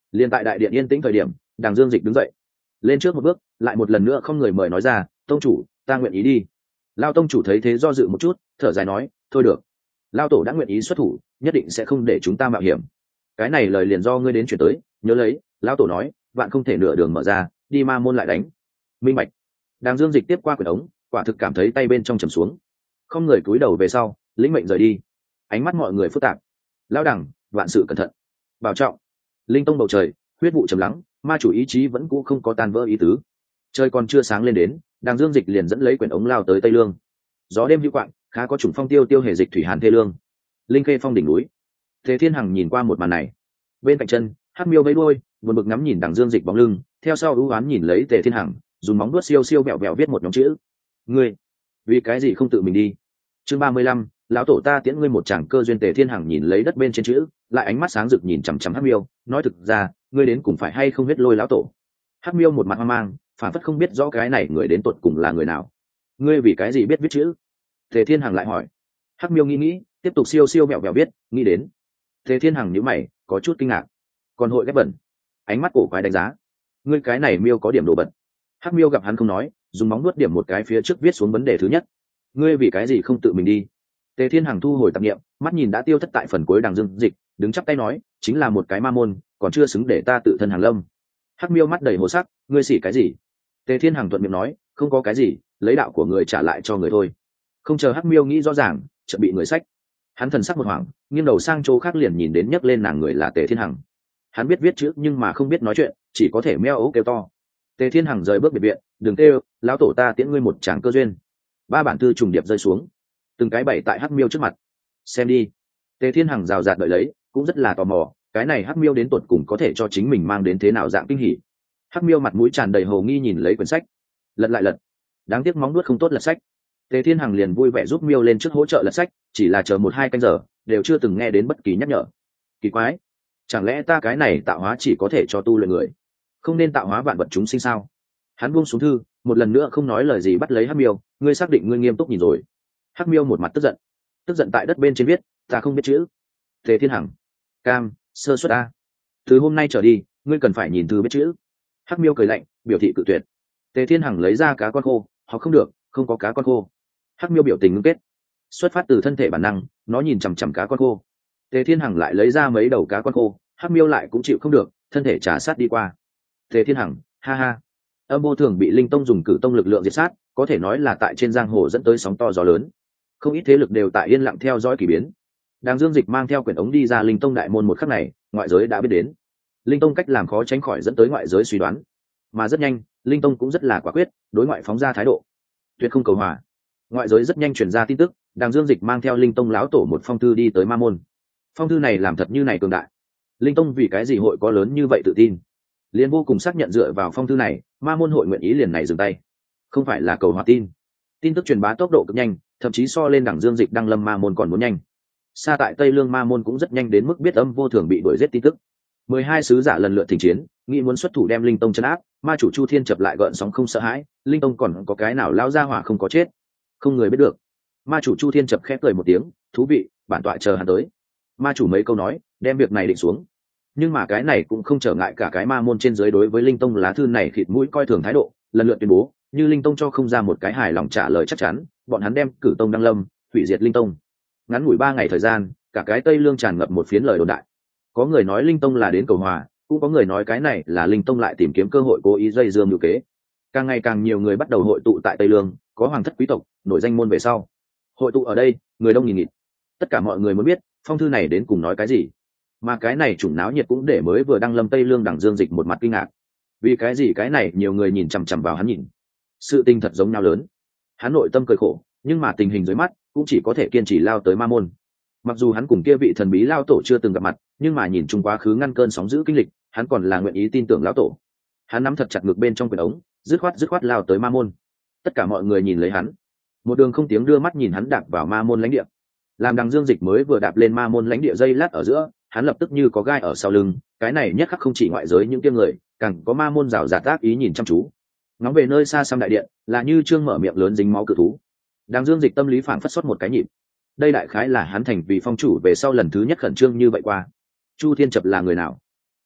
Liên tại đại điện yên tĩnh thời điểm, Đàng Dương Dịch đứng dậy, lên trước một bước, lại một lần nữa không người mời nói ra, tông chủ, ta nguyện ý đi. Lao tông chủ thấy thế do dự một chút, thở dài nói, thôi được, Lao tổ đã nguyện ý xuất thủ, nhất định sẽ không để chúng ta mạo hiểm. Cái này lời liền do ngươi đến chuyển tới, nhớ lấy, Lao tổ nói, vạn không thể nửa đường mở ra, đi ma môn lại đánh. Minh bạch. Đàng Dương Dịch tiếp qua quyển ống, quả thực cảm thấy tay bên trong trầm xuống, không người cúi đầu về sau, lĩnh mệnh rời đi. Ánh mắt mọi người phức tạp. Lao Đằng, vạn sự cẩn thận, bảo trọng. Linh tông bầu trời, huyết vụ trầm lắng, ma chủ ý chí vẫn cũ không có tan vỡ ý tứ. Trời còn chưa sáng lên đến, Đàng Dương Dịch liền dẫn lấy quyển ống lao tới Tây Lương. Gió đêm hữu quạng, khá có chủng phong tiêu tiêu hề dịch thủy hàn thê lương. Linh khê phong đỉnh núi. Thế Thiên Hằng nhìn qua một màn này, bên cạnh chân, Hắc Miêu vẫy đuôi, buồn bực ngắm nhìn Đàng Dương Dịch bóng lưng, theo sau ưu ám nhìn lấy Tề Thiên Hằng, dùng móng vuốt siêu siêu bẹo bẹo viết một nhóm chữ. Ngươi, vì cái gì không tự mình đi? Chương ba mươi lăm, lão tổ ta tiễn ngươi một chàng cơ duyên. Tề Thiên Hằng nhìn lấy đất bên trên chữ, lại ánh mắt sáng rực nhìn chằm chằm Hắc Miêu, nói thực ra, ngươi đến cùng phải hay không huyết lôi lão tổ? Hắc Miêu một mặt hoang mang, phản phất không biết rõ cái này người đến tột cùng là người nào. Ngươi vì cái gì biết viết chữ? Tề Thiên Hằng lại hỏi. Hắc Miêu nghĩ nghĩ, tiếp tục siêu siêu mẹo mẹo viết, nghĩ đến. Tề Thiên Hằng nhíu mày, có chút kinh ngạc. Còn hội ghép bẩn. Ánh mắt cổ quái đánh giá. Ngươi cái này Miêu có điểm đồ bẩn. Hắc Miêu gặp hắn không nói, dùng móng nuốt điểm một cái phía trước viết xuống vấn đề thứ nhất. Ngươi vì cái gì không tự mình đi? Tề Thiên Hằng thu hồi tạp niệm, mắt nhìn đã tiêu thất tại phần cuối Đàng Dương Dịch, đứng chắp tay nói, chính là một cái ma môn, còn chưa xứng để ta tự thân hàng lâm. Hắc Miêu mắt đầy hồ sắc, ngươi xỉ cái gì? Tề Thiên Hằng thuận miệng nói, không có cái gì, lấy đạo của người trả lại cho người thôi. Không chờ Hắc Miêu nghĩ rõ ràng, chợt bị người sách. Hắn thần sắc một hoảng, nghiêng đầu sang chỗ khác liền nhìn đến nhấc lên nàng người là Tề Thiên Hằng. Hắn biết viết chữ nhưng mà không biết nói chuyện, chỉ có thể meo ấu kêu to. Tề Thiên Hằng rời bước biệt viện, đừng kêu, lão tổ ta tiễn ngươi một tràng cơ duyên. Ba bản thư trùng điệp rơi xuống, từng cái bày tại Hắc Miêu trước mặt. Xem đi. Tề Thiên Hằng rào rạt đợi lấy, cũng rất là tò mò, cái này Hắc Miêu đến tột cùng có thể cho chính mình mang đến thế nào dạng kinh hỉ. Hắc Miêu mặt mũi tràn đầy hồ nghi nhìn lấy quyển sách, lật lại lật. Đáng tiếc móng nuốt không tốt lật sách. Tề Thiên Hằng liền vui vẻ giúp Miêu lên trước hỗ trợ lật sách, chỉ là chờ một hai canh giờ, đều chưa từng nghe đến bất kỳ nhắc nhở. Kỳ quái, chẳng lẽ ta cái này tạo hóa chỉ có thể cho tu luyện người, không nên tạo hóa vạn vật chúng sinh sao? Hắn buông xuống thư, một lần nữa không nói lời gì bắt lấy Hắc Miêu, ngươi xác định ngươi nghiêm túc nhìn rồi? Hắc Miêu một mặt tức giận, tức giận tại đất bên trên viết, ta không biết chữ. Tề Thiên Hằng, cam, sơ suất a. Từ hôm nay trở đi, ngươi cần phải nhìn thư biết chữ. Hắc Miêu cười lạnh, biểu thị cự tuyệt. Tề Thiên Hằng lấy ra cá con khô, họ không được, không có cá con khô. Hắc Miêu biểu tình ngưng kết, xuất phát từ thân thể bản năng, nó nhìn chằm chằm cá con khô. Tề Thiên Hằng lại lấy ra mấy đầu cá con khô, Hắc Miêu lại cũng chịu không được, thân thể trả sát đi qua. Tề Thiên Hằng, ha ha, âm vô thường bị Linh Tông dùng cử tông lực lượng diệt sát, có thể nói là tại trên giang hồ dẫn tới sóng to gió lớn. Không ít thế lực đều tại yên lặng theo dõi kỳ biến. Đàng Dương Dịch mang theo quyển ống đi ra Linh Tông đại môn một khắc này, ngoại giới đã biết đến. Linh Tông cách làm khó tránh khỏi dẫn tới ngoại giới suy đoán, mà rất nhanh, Linh Tông cũng rất là quả quyết, đối ngoại phóng ra thái độ tuyệt không cầu hòa. Ngoại giới rất nhanh truyền ra tin tức, Đàng Dương Dịch mang theo Linh Tông lão tổ một phong thư đi tới Ma môn. Phong thư này làm thật như này cường đại. Linh Tông vì cái gì hội có lớn như vậy tự tin? Liên vô cùng xác nhận dựa vào phong thư này, Ma môn hội nguyện ý liền này dừng tay. Không phải là cầu hòa tin. Tin tức truyền bá tốc độ cực nhanh, thậm chí so lên Đàng Dương Dịch đăng lâm Ma môn còn muốn nhanh. Xa tại Tây Lương Ma môn cũng rất nhanh đến mức biết âm vô thường bị đuổi giết tin tức. Mười hai sứ giả lần lượt thỉnh chiến, nghĩ muốn xuất thủ đem Linh Tông trấn áp, ma chủ Chu Thiên chập lại gợn sóng không sợ hãi, Linh Tông còn có cái nào lao ra hỏa không có chết, không người biết được. Ma chủ Chu Thiên chập khẽ cười một tiếng, thú vị, bản tọa chờ hắn tới. Ma chủ mấy câu nói, đem việc này định xuống. Nhưng mà cái này cũng không trở ngại cả cái ma môn trên dưới đối với Linh Tông lá thư này khịt mũi coi thường thái độ, lần lượt tuyên bố, như Linh Tông cho không ra một cái hài lòng trả lời chắc chắn, bọn hắn đem cử tông đăng lâm, hủy diệt Linh Tông. Ngắn ngủi ba ngày thời gian, cả cái Tây Lương tràn ngập một phiến lời đồn đại. Có người nói Linh Tông là đến cầu hòa, cũng có người nói cái này là Linh Tông lại tìm kiếm cơ hội cố ý dây dưa mưu kế. Càng ngày càng nhiều người bắt đầu hội tụ tại Tây Lương, có hoàng thất quý tộc, nổi danh môn về sau. Hội tụ ở đây, người đông nghìn nghịt. Tất cả mọi người muốn biết, phong thư này đến cùng nói cái gì. Mà cái này chủng náo nhiệt cũng để mới vừa đăng lâm Tây Lương Đàng Dương Dịch một mặt kinh ngạc. Vì cái gì cái này nhiều người nhìn chằm chằm vào hắn nhìn. Sự tình thật giống nhau lớn. Hắn nội tâm cười khổ, nhưng mà tình hình dưới mắt cũng chỉ có thể kiên trì lao tới Ma môn. Mặc dù hắn cùng kia vị thần bí lao tổ chưa từng gặp mặt, nhưng mà nhìn chung quá khứ ngăn cơn sóng dữ kinh lịch, hắn còn là nguyện ý tin tưởng lão tổ. Hắn nắm thật chặt ngực bên trong quyển ống, dứt khoát dứt khoát lao tới Ma môn. Tất cả mọi người nhìn lấy hắn, một đường không tiếng đưa mắt nhìn hắn đạp vào Ma môn lãnh địa. Làm Đàng Dương Dịch mới vừa đạp lên Ma môn lãnh địa dây lát ở giữa, hắn lập tức như có gai ở sau lưng. Cái này nhất khắc không chỉ ngoại giới những tiếng người, càng có Ma môn rào rạt ác ý nhìn chăm chú. Ngóng về nơi xa xăm đại điện, là như trương mở miệng lớn dính máu cự thú. Đàng Dương Dịch tâm lý phảng phất xuất một cái nhịp. Đây đại khái là hắn thành vì phong chủ về sau lần thứ nhất khẩn trương như vậy qua. Chu Thiên chập là người nào?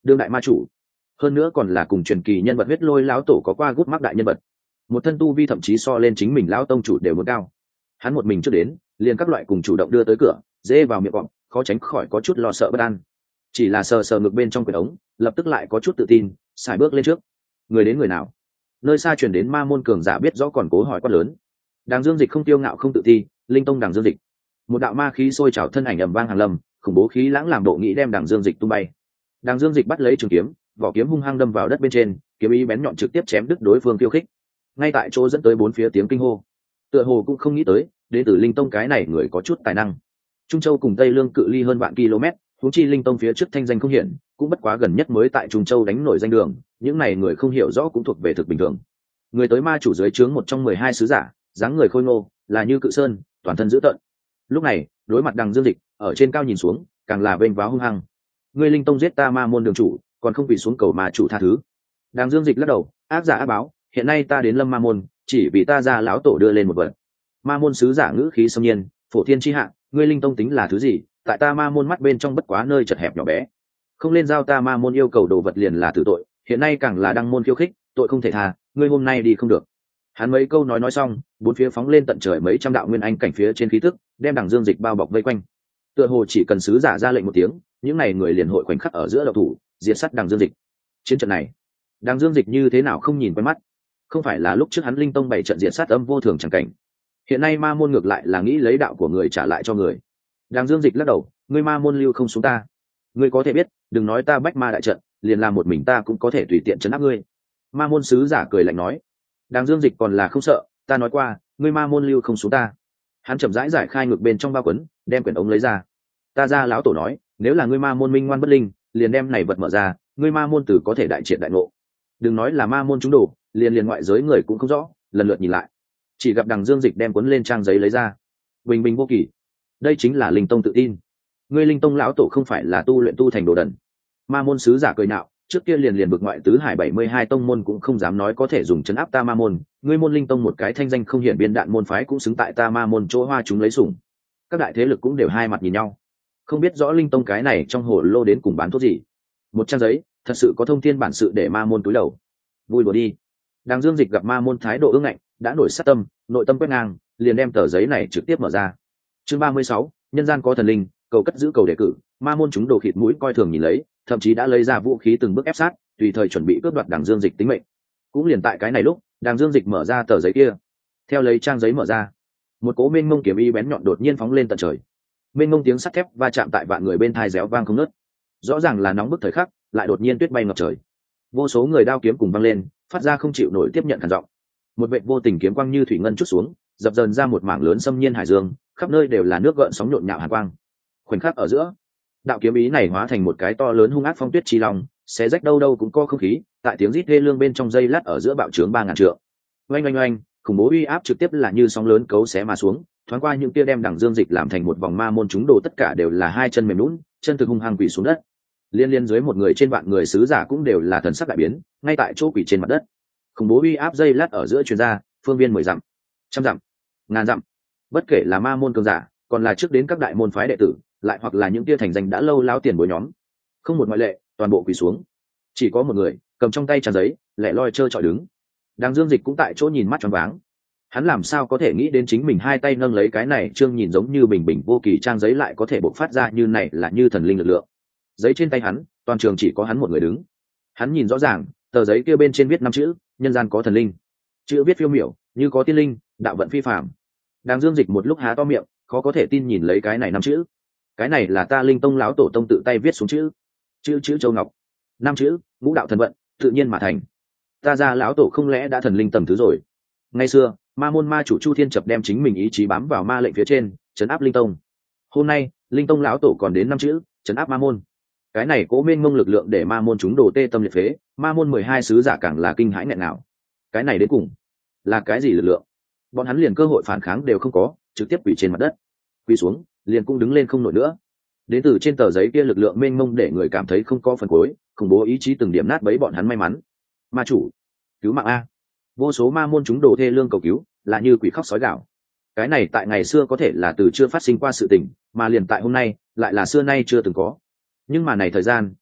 đương đại ma chủ, hơn nữa còn là cùng truyền kỳ nhân vật huyết lôi lão tổ có qua gút mắc đại nhân vật, một thân tu vi thậm chí so lên chính mình lão tông chủ đều muốn cao. Hắn một mình trước đến, liền các loại cùng chủ động đưa tới cửa, dê vào miệng cọp, khó tránh khỏi có chút lo sợ bất an. Chỉ là sờ sờ ngực bên trong quyển ống, lập tức lại có chút tự tin, xài bước lên trước. Người đến người nào? Nơi xa truyền đến ma môn cường giả biết rõ còn cố hỏi quát lớn. Đàng Dương Dịch không tiêu ngạo không tự ti, linh tông Đàng Dương Dịch. Một đạo ma khí sôi trào thân ảnh ầm vang hàng lâm, khủng bố khí lãng làm độ nghĩ đem Đàng Dương Dịch tung bay. Đàng Dương Dịch bắt lấy trường kiếm, vỏ kiếm hung hăng đâm vào đất bên trên, kiếm ý bén nhọn trực tiếp chém đứt đối phương khiêu khích. Ngay tại chỗ dẫn tới bốn phía tiếng kinh hô. Tựa hồ cũng không nghĩ tới, đến từ linh tông cái này người có chút tài năng. Trung Châu cùng Tây Lương cự ly hơn vạn km, huống chi linh tông phía trước thanh danh không hiển, cũng bất quá gần nhất mới tại Trung Châu đánh nổi danh đường, những này người không hiểu rõ cũng thuộc về thực bình thường. Người tới ma chủ dưới trướng một trong mười hai sứ giả, dáng người khôi ngô, là như cự sơn, toàn thân dữ tợn. Lúc này, đối mặt Đằng Dương Dịch, ở trên cao nhìn xuống, càng là vênh váo hung hăng. Ngươi linh tông giết ta ma môn đường chủ, còn không quỳ xuống cầu ma chủ tha thứ. Đằng Dương Dịch lắc đầu, ác giả ác báo, hiện nay ta đến Lâm Ma môn, chỉ vì ta ra lão tổ đưa lên một vật. Ma môn sứ giả ngữ khí xâm nhiên, phổ thiên chi hạ, ngươi linh tông tính là thứ gì? Tại ta ma môn mắt bên trong bất quá nơi chật hẹp nhỏ bé, không lên giao ta ma môn yêu cầu đồ vật liền là tử tội, hiện nay càng là đăng môn khiêu khích, tội không thể tha, ngươi hôm nay đi không được. Hắn mấy câu nói nói xong, bốn phía phóng lên tận trời mấy trăm đạo nguyên anh cảnh phía trên khí tức, đem Đằng Dương Dịch bao bọc vây quanh. Tựa hồ chỉ cần sứ giả ra lệnh một tiếng, những này người liền hội khoảnh khắc ở giữa đậu thủ, diệt sát Đằng Dương Dịch. Chiến trận này, Đằng Dương Dịch như thế nào không nhìn quen mắt? Không phải là lúc trước hắn linh tông bảy trận diệt sát âm vô thường chẳng cảnh. Hiện nay ma môn ngược lại là nghĩ lấy đạo của người trả lại cho người. Đằng Dương Dịch lắc đầu, ngươi ma môn lưu không xuống ta. Ngươi có thể biết, đừng nói ta bách ma đại trận, liền làm một mình ta cũng có thể tùy tiện trấn áp ngươi. Ma môn sứ giả cười lạnh nói. Đằng Dương Dịch còn là không sợ, ta nói qua, ngươi ma môn lưu không xuống ta. Hắn chậm rãi giải khai ngực bên trong bao quấn, đem quyển ống lấy ra. Ta ra lão tổ nói, nếu là ngươi ma môn minh ngoan bất linh, liền đem này vật mở ra, ngươi ma môn tử có thể đại triệt đại ngộ. Đừng nói là ma môn chúng đồ, liền liền ngoại giới người cũng không rõ, lần lượt nhìn lại, chỉ gặp Đằng Dương Dịch đem cuốn lên trang giấy lấy ra. Bình bình vô kỳ, đây chính là linh tông tự tin. Ngươi linh tông lão tổ không phải là tu luyện tu thành đồ đần. Ma môn sứ giả cười nạo, trước kia liền liền bực ngoại tứ hải bảy mươi hai tông môn cũng không dám nói có thể dùng chấn áp ta ma môn, ngươi môn linh tông một cái thanh danh không hiển biên đạn môn phái cũng xứng tại ta ma môn chỗ hoa chúng lấy sủng. Các đại thế lực cũng đều hai mặt nhìn nhau, không biết rõ linh tông cái này trong hồ lô đến cùng bán thuốc gì. Một trang giấy, thật sự có thông thiên bản sự để ma môn túi đầu. Vui đùa đi. Đằng Dương Dịch gặp ma môn thái độ ương ngạnh, đã nổi sát tâm, nội tâm quét ngang, liền đem tờ giấy này trực tiếp mở ra. Chương ba mươi sáu, nhân gian có thần linh, cầu cất giữ cầu đề cử, ma môn chúng đồ khịt mũi coi thường nhìn lấy, thậm chí đã lấy ra vũ khí từng bước ép sát, tùy thời chuẩn bị cướp đoạt Đằng Dương Dịch tính mệnh. Cũng liền tại cái này lúc, Đằng Dương Dịch mở ra tờ giấy kia, theo lấy trang giấy mở ra, một cỗ mênh mông kiếm y bén nhọn đột nhiên phóng lên tận trời. Mênh mông tiếng sắt thép va chạm tại vạn người bên thai réo vang không ngớt. Rõ ràng là nóng bức thời khắc, lại đột nhiên tuyết bay ngập trời. Vô số người đao kiếm cùng văng lên, phát ra không chịu nổi tiếp nhận khản giọng. Một vệt vô tình kiếm quang như thủy ngân chút xuống, dập dờn ra một mảng lớn xâm nhiên hải dương, khắp nơi đều là nước gợn sóng nhộn nhạo hàn quang. Khoảnh khắc ở giữa, đạo kiếm ý này hóa thành một cái to lớn hung ác phong tuyết chi long, xé rách đâu đâu cũng có không khí, tại tiếng rít thê lương bên trong dây lát ở giữa bạo trướng ba ngàn trượng. Oanh oanh oanh, khủng bố uy áp trực tiếp là như sóng lớn cấu xé mà xuống, thoáng qua những tia đem Đằng Dương Dịch làm thành một vòng ma môn chúng đồ tất cả đều là hai chân mềm nhũn, chân thực hung hăng quỳ xuống đất. Liên liên dưới một người trên vạn người sứ giả cũng đều là thần sắc đại biến, ngay tại chỗ quỳ trên mặt đất. Khủng bố uy áp dây lát ở giữa truyền ra, phương viên mười dặm, trăm dặm, ngàn dặm, bất kể là ma môn cường giả, còn là trước đến các đại môn phái đệ tử, lại hoặc là những tia thành danh đã lâu lao tiền bối nhóm, không một ngoại lệ, toàn bộ quỳ xuống. Chỉ có một người cầm trong tay trang giấy, lẻ loi trơ trọi đứng. Đằng Dương Dịch cũng tại chỗ nhìn mắt choáng váng. Hắn làm sao có thể nghĩ đến chính mình hai tay nâng lấy cái này trương nhìn giống như bình bình vô kỳ trang giấy lại có thể bộc phát ra như này là như thần linh lực lượng. Giấy trên tay hắn, toàn trường chỉ có hắn một người đứng. Hắn nhìn rõ ràng, tờ giấy kia bên trên viết năm chữ, nhân gian có thần linh. Chữ viết phiêu miểu, như có tiên linh, đạo vận phi phàm. Đằng Dương Dịch một lúc há to miệng, khó có thể tin nhìn lấy cái này năm chữ. Cái này là ta Linh Tông lão tổ tông tự tay viết xuống chữ. Chữ chữ Châu Ngọc. Năm chữ, ngũ đạo thần vận, tự nhiên mà thành. Ta ra lão tổ không lẽ đã thần linh tầm thứ rồi? Ngày xưa, ma môn ma chủ Chu Thiên Chập đem chính mình ý chí bám vào ma lệnh phía trên, trấn áp Linh Tông. Hôm nay, Linh Tông lão tổ còn đến năm chữ, trấn áp ma môn. Cái này cố mênh mông lực lượng để ma môn chúng đồ tê tâm liệt phế, ma môn mười hai sứ giả càng là kinh hãi nghẹn nào. Cái này đến cùng là cái gì lực lượng? Bọn hắn liền cơ hội phản kháng đều không có, trực tiếp quỳ trên mặt đất. Quỳ xuống, liền cũng đứng lên không nổi nữa. Đến từ trên tờ giấy kia lực lượng mênh mông để người cảm thấy không có phần cuối, khủng bố ý chí từng điểm nát bấy bọn hắn may mắn. Ma chủ, cứu mạng a! Vô số ma môn chúng đồ thê lương cầu cứu, là như quỷ khóc sói gào. Cái này tại ngày xưa có thể là từ chưa phát sinh qua sự tình, mà liền tại hôm nay lại là xưa nay chưa từng có. Nhưng mà này thời gian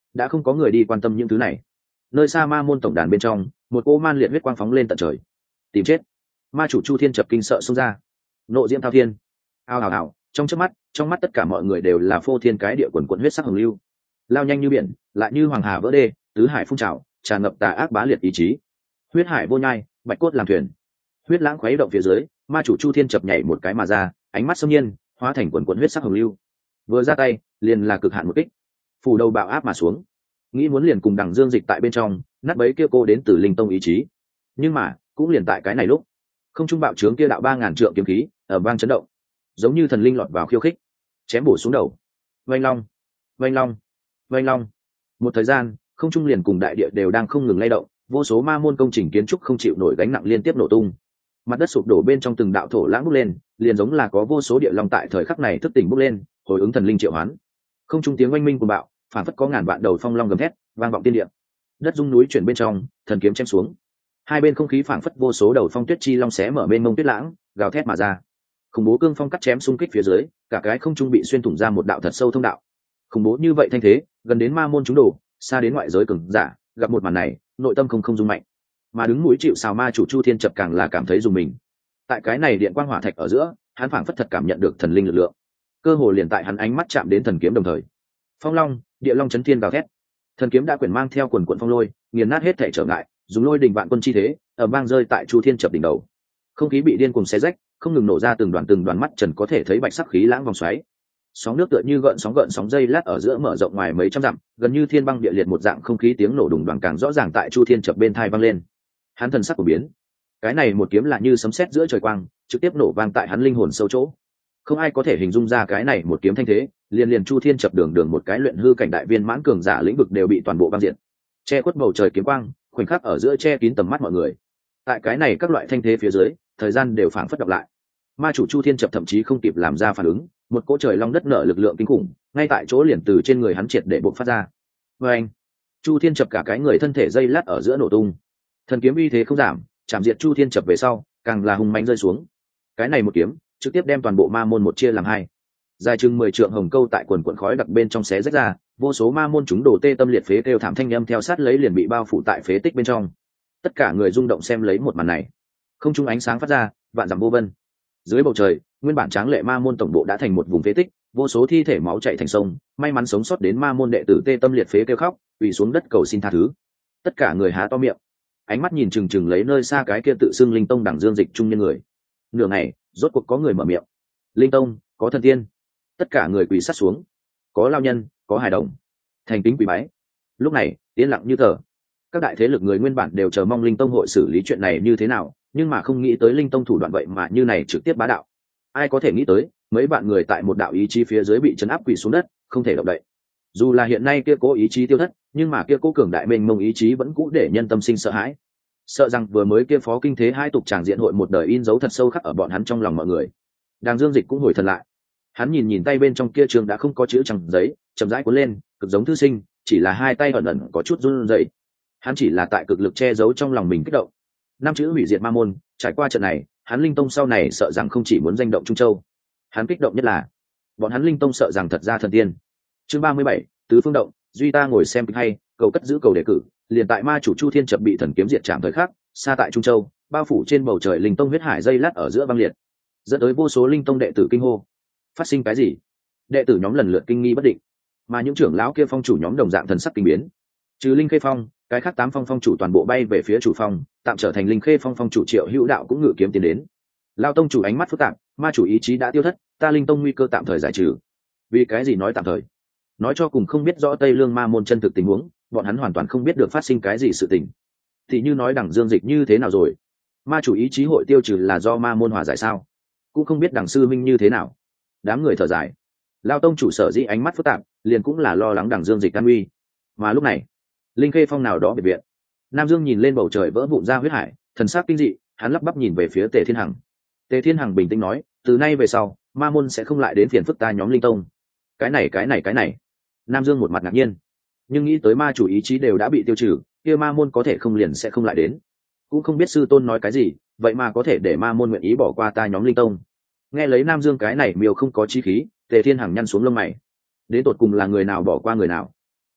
đã không có người đi quan tâm những thứ này. Nơi xa ma môn tổng đàn bên trong, một cỗ man liệt huyết quang phóng lên tận trời. Tìm chết. Ma chủ Chu Thiên chập kinh sợ xông ra. Nộ diễm thao thiên. Ao ào ào, trong chớp mắt, trong mắt tất cả mọi người đều là phô thiên cái địa quần quần huyết sắc hồng lưu. Lao nhanh như biển, lại như hoàng hà vỡ đê, tứ hải phun trào, tràn ngập tà ác bá liệt ý chí. Huyết hải vô nhai, bạch cốt làm thuyền. Huyết lãng khuấy động phía dưới, ma chủ Chu Thiên chập nhảy một cái mà ra, ánh mắt xâm nhiên, hóa thành quần quần huyết sắc hồng lưu. Vừa ra tay, liền là cực hạn một kích. Phủ đầu bạo áp mà xuống. Nghĩ muốn liền cùng Đằng Dương Dịch tại bên trong, nát bấy kia cô đến từ linh tông ý chí. Nhưng mà, cũng liền tại cái này lúc, không trung bạo trướng kia đạo ba ngàn trượng kiếm khí, ở vang chấn động, giống như thần linh lọt vào khiêu khích, chém bổ xuống đầu. Vành long, vành long, vành long. Một thời gian, không trung liền cùng đại địa đều đang không ngừng lay động, vô số ma môn công trình kiến trúc không chịu nổi gánh nặng liên tiếp nổ tung. Mặt đất sụp đổ bên trong từng đạo thổ lãng bốc lên, liền giống là có vô số địa long tại thời khắc này thức tỉnh bốc lên, hồi ứng thần linh triệu hoán. Không trung tiếng oanh minh cuồng bạo, phản phất có ngàn vạn đầu phong long gầm thét, vang vọng tiên địa. Đất rung núi chuyển bên trong, thần kiếm chém xuống. Hai bên không khí phảng phất vô số đầu phong tuyết chi long xé mở bên mông tuyết lãng, gào thét mà ra. Khủng bố cương phong cắt chém xung kích phía dưới, cả cái không trung bị xuyên thủng ra một đạo thật sâu thông đạo. Khủng bố như vậy thanh thế, gần đến ma môn chúng đổ, xa đến ngoại giới cường giả, gặp một màn này, nội tâm không không rung mạnh. Mà đứng mũi chịu sào ma chủ Chu Thiên chập càng là cảm thấy rùng mình. Tại cái này điện quang hỏa thạch ở giữa, hắn phảng phất thật cảm nhận được thần linh lực lượng. Cơ hồ liền tại hắn ánh mắt chạm đến thần kiếm đồng thời, phong long, địa long chấn thiên gào thét. Thần kiếm đã quyển mang theo quần quần phong lôi, nghiền nát hết thể trở ngại, dùng lôi đình vạn quân chi thế, ở bang rơi tại Chu Thiên chập đỉnh đầu. Không khí bị điên cuồng xé rách, không ngừng nổ ra từng đoàn từng đoàn mắt trần có thể thấy bạch sắc khí lãng vòng xoáy. Sóng nước tựa như gợn sóng gợn sóng dây lát ở giữa mở rộng ngoài mấy trăm dặm, gần như thiên băng địa liệt một dạng không khí tiếng nổ đùng đoàng càng rõ ràng tại Chu Thiên chập bên thai vang lên. Hắn thần sắc của biến. Cái này một kiếm là như sấm sét giữa trời quang, trực tiếp nổ vang tại hắn linh hồn sâu chỗ. Không ai có thể hình dung ra cái này một kiếm thanh thế, liền liền Chu Thiên chập đường đường một cái luyện hư cảnh đại viên mãn cường giả lĩnh vực đều bị toàn bộ băng diện. Che khuất bầu trời kiếm quang, khoảnh khắc ở giữa che kín tầm mắt mọi người. Tại cái này các loại thanh thế phía dưới, thời gian đều phảng phất đọc lại. Ma chủ Chu Thiên chập thậm chí không kịp làm ra phản ứng, một cỗ trời long đất nở lực lượng kinh khủng, ngay tại chỗ liền từ trên người hắn triệt để bộc phát ra. Và anh, Chu Thiên chập cả cái người thân thể dây lát ở giữa nổ tung. Thần kiếm uy thế không giảm, chạm diệt Chu Thiên chập về sau, càng là hùng mạnh rơi xuống. Cái này một kiếm, trực tiếp đem toàn bộ ma môn một chia làm hai. Dài chừng mười trượng hồng câu tại quần quần khói đặc bên trong xé rách ra, vô số ma môn chúng đổ tê tâm liệt phế kêu thảm thanh âm theo sát lấy liền bị bao phủ tại phế tích bên trong. Tất cả người rung động xem lấy một màn này. Không trung ánh sáng phát ra, vạn dặm vô vân. Dưới bầu trời, nguyên bản tráng lệ ma môn tổng bộ đã thành một vùng phế tích, vô số thi thể máu chảy thành sông, may mắn sống sót đến ma môn đệ tử tê tâm liệt phế kêu khóc, quỳ xuống đất cầu xin tha thứ. Tất cả người há to miệng, ánh mắt nhìn chừng chừng lấy nơi xa cái kia tự xưng linh tông Đằng Dương Dịch trung nhân người. Nửa ngày, rốt cuộc có người mở miệng. Linh tông, có thần tiên. Tất cả người quỳ sát xuống. Có lao nhân, có hài đồng, thành kính quỳ bái. Lúc này, yên lặng như tờ. Các đại thế lực người nguyên bản đều chờ mong linh tông hội xử lý chuyện này như thế nào, nhưng mà không nghĩ tới linh tông thủ đoạn vậy mà như này trực tiếp bá đạo. Ai có thể nghĩ tới, mấy bạn người tại một đạo ý chí phía dưới bị chấn áp quỳ xuống đất, không thể động đậy. Dù là hiện nay kia cố ý chí tiêu thất, nhưng mà kia cố cường đại mênh mông ý chí vẫn cũ để nhân tâm sinh sợ hãi. Sợ rằng vừa mới kia phó kinh thế hai tục tràng diện hội một đời in dấu thật sâu khắc ở bọn hắn trong lòng mọi người. Đàng Dương Dịch cũng hồi thần lại. Hắn nhìn nhìn tay bên trong kia trường đã không có chữ chẳng giấy, chậm rãi cuốn lên, cực giống thư sinh, chỉ là hai tay ẩn ẩn có chút run rẩy. Hắn chỉ là tại cực lực che giấu trong lòng mình kích động. Năm chữ hủy diệt ma môn, trải qua trận này, hắn linh tông sau này sợ rằng không chỉ muốn danh động Trung Châu. Hắn kích động nhất là, bọn hắn linh tông sợ rằng thật ra thần tiên. Chương ba mươi bảy, tứ phương động, duy ta ngồi xem kịch hay, cầu cất giữ cầu đề cử, liền tại ma chủ Chu Thiên chập bị thần kiếm diệt trảm thời khắc, xa tại Trung Châu, bao phủ trên bầu trời linh tông huyết hải dây lát ở giữa băng liệt, dẫn tới vô số linh tông đệ tử kinh hô. Phát sinh cái gì? Đệ tử nhóm lần lượt kinh nghi bất định, mà những trưởng lão kia phong chủ nhóm đồng dạng thần sắc kinh biến. Trừ Linh Khê Phong, cái khác tám phong phong chủ toàn bộ bay về phía chủ phong, tạm trở thành Linh Khê Phong phong chủ Triệu Hữu Đạo cũng ngự kiếm tiến đến. Lão tông chủ ánh mắt phức tạp, ma chủ ý chí đã tiêu thất, ta linh tông nguy cơ tạm thời giải trừ. Vì cái gì nói tạm thời? Nói cho cùng không biết rõ Tây Lương ma môn chân thực tình huống, bọn hắn hoàn toàn không biết được phát sinh cái gì sự tình. Thì như nói Đằng Dương Dịch như thế nào rồi? Ma chủ ý chí hội tiêu trừ là do ma môn hòa giải sao? Cũng không biết Đằng sư minh như thế nào. Đám người thở dài. Lão tông chủ sở dĩ ánh mắt phức tạp, liền cũng là lo lắng Đằng Dương Dịch an nguy. Mà lúc này, Linh Khê Phong nào đó biệt viện, Nam Dương nhìn lên bầu trời vỡ vụn ra huyết hải, thần sắc kinh dị, hắn lắp bắp nhìn về phía Tề Thiên Hằng. Tề Thiên Hằng bình tĩnh nói, từ nay về sau, ma môn sẽ không lại đến phiền phức ta nhóm linh tông. Cái này cái này cái này. Nam Dương một mặt ngạc nhiên, nhưng nghĩ tới ma chủ ý chí đều đã bị tiêu trừ, kia ma môn có thể không liền sẽ không lại đến. Cũng không biết sư tôn nói cái gì, vậy mà có thể để ma môn nguyện ý bỏ qua ta nhóm linh tông. Nghe lấy Nam Dương cái này miêu không có chí khí, Tề Thiên Hằng nhăn xuống lông mày. Đến tột cùng là người nào bỏ qua người nào?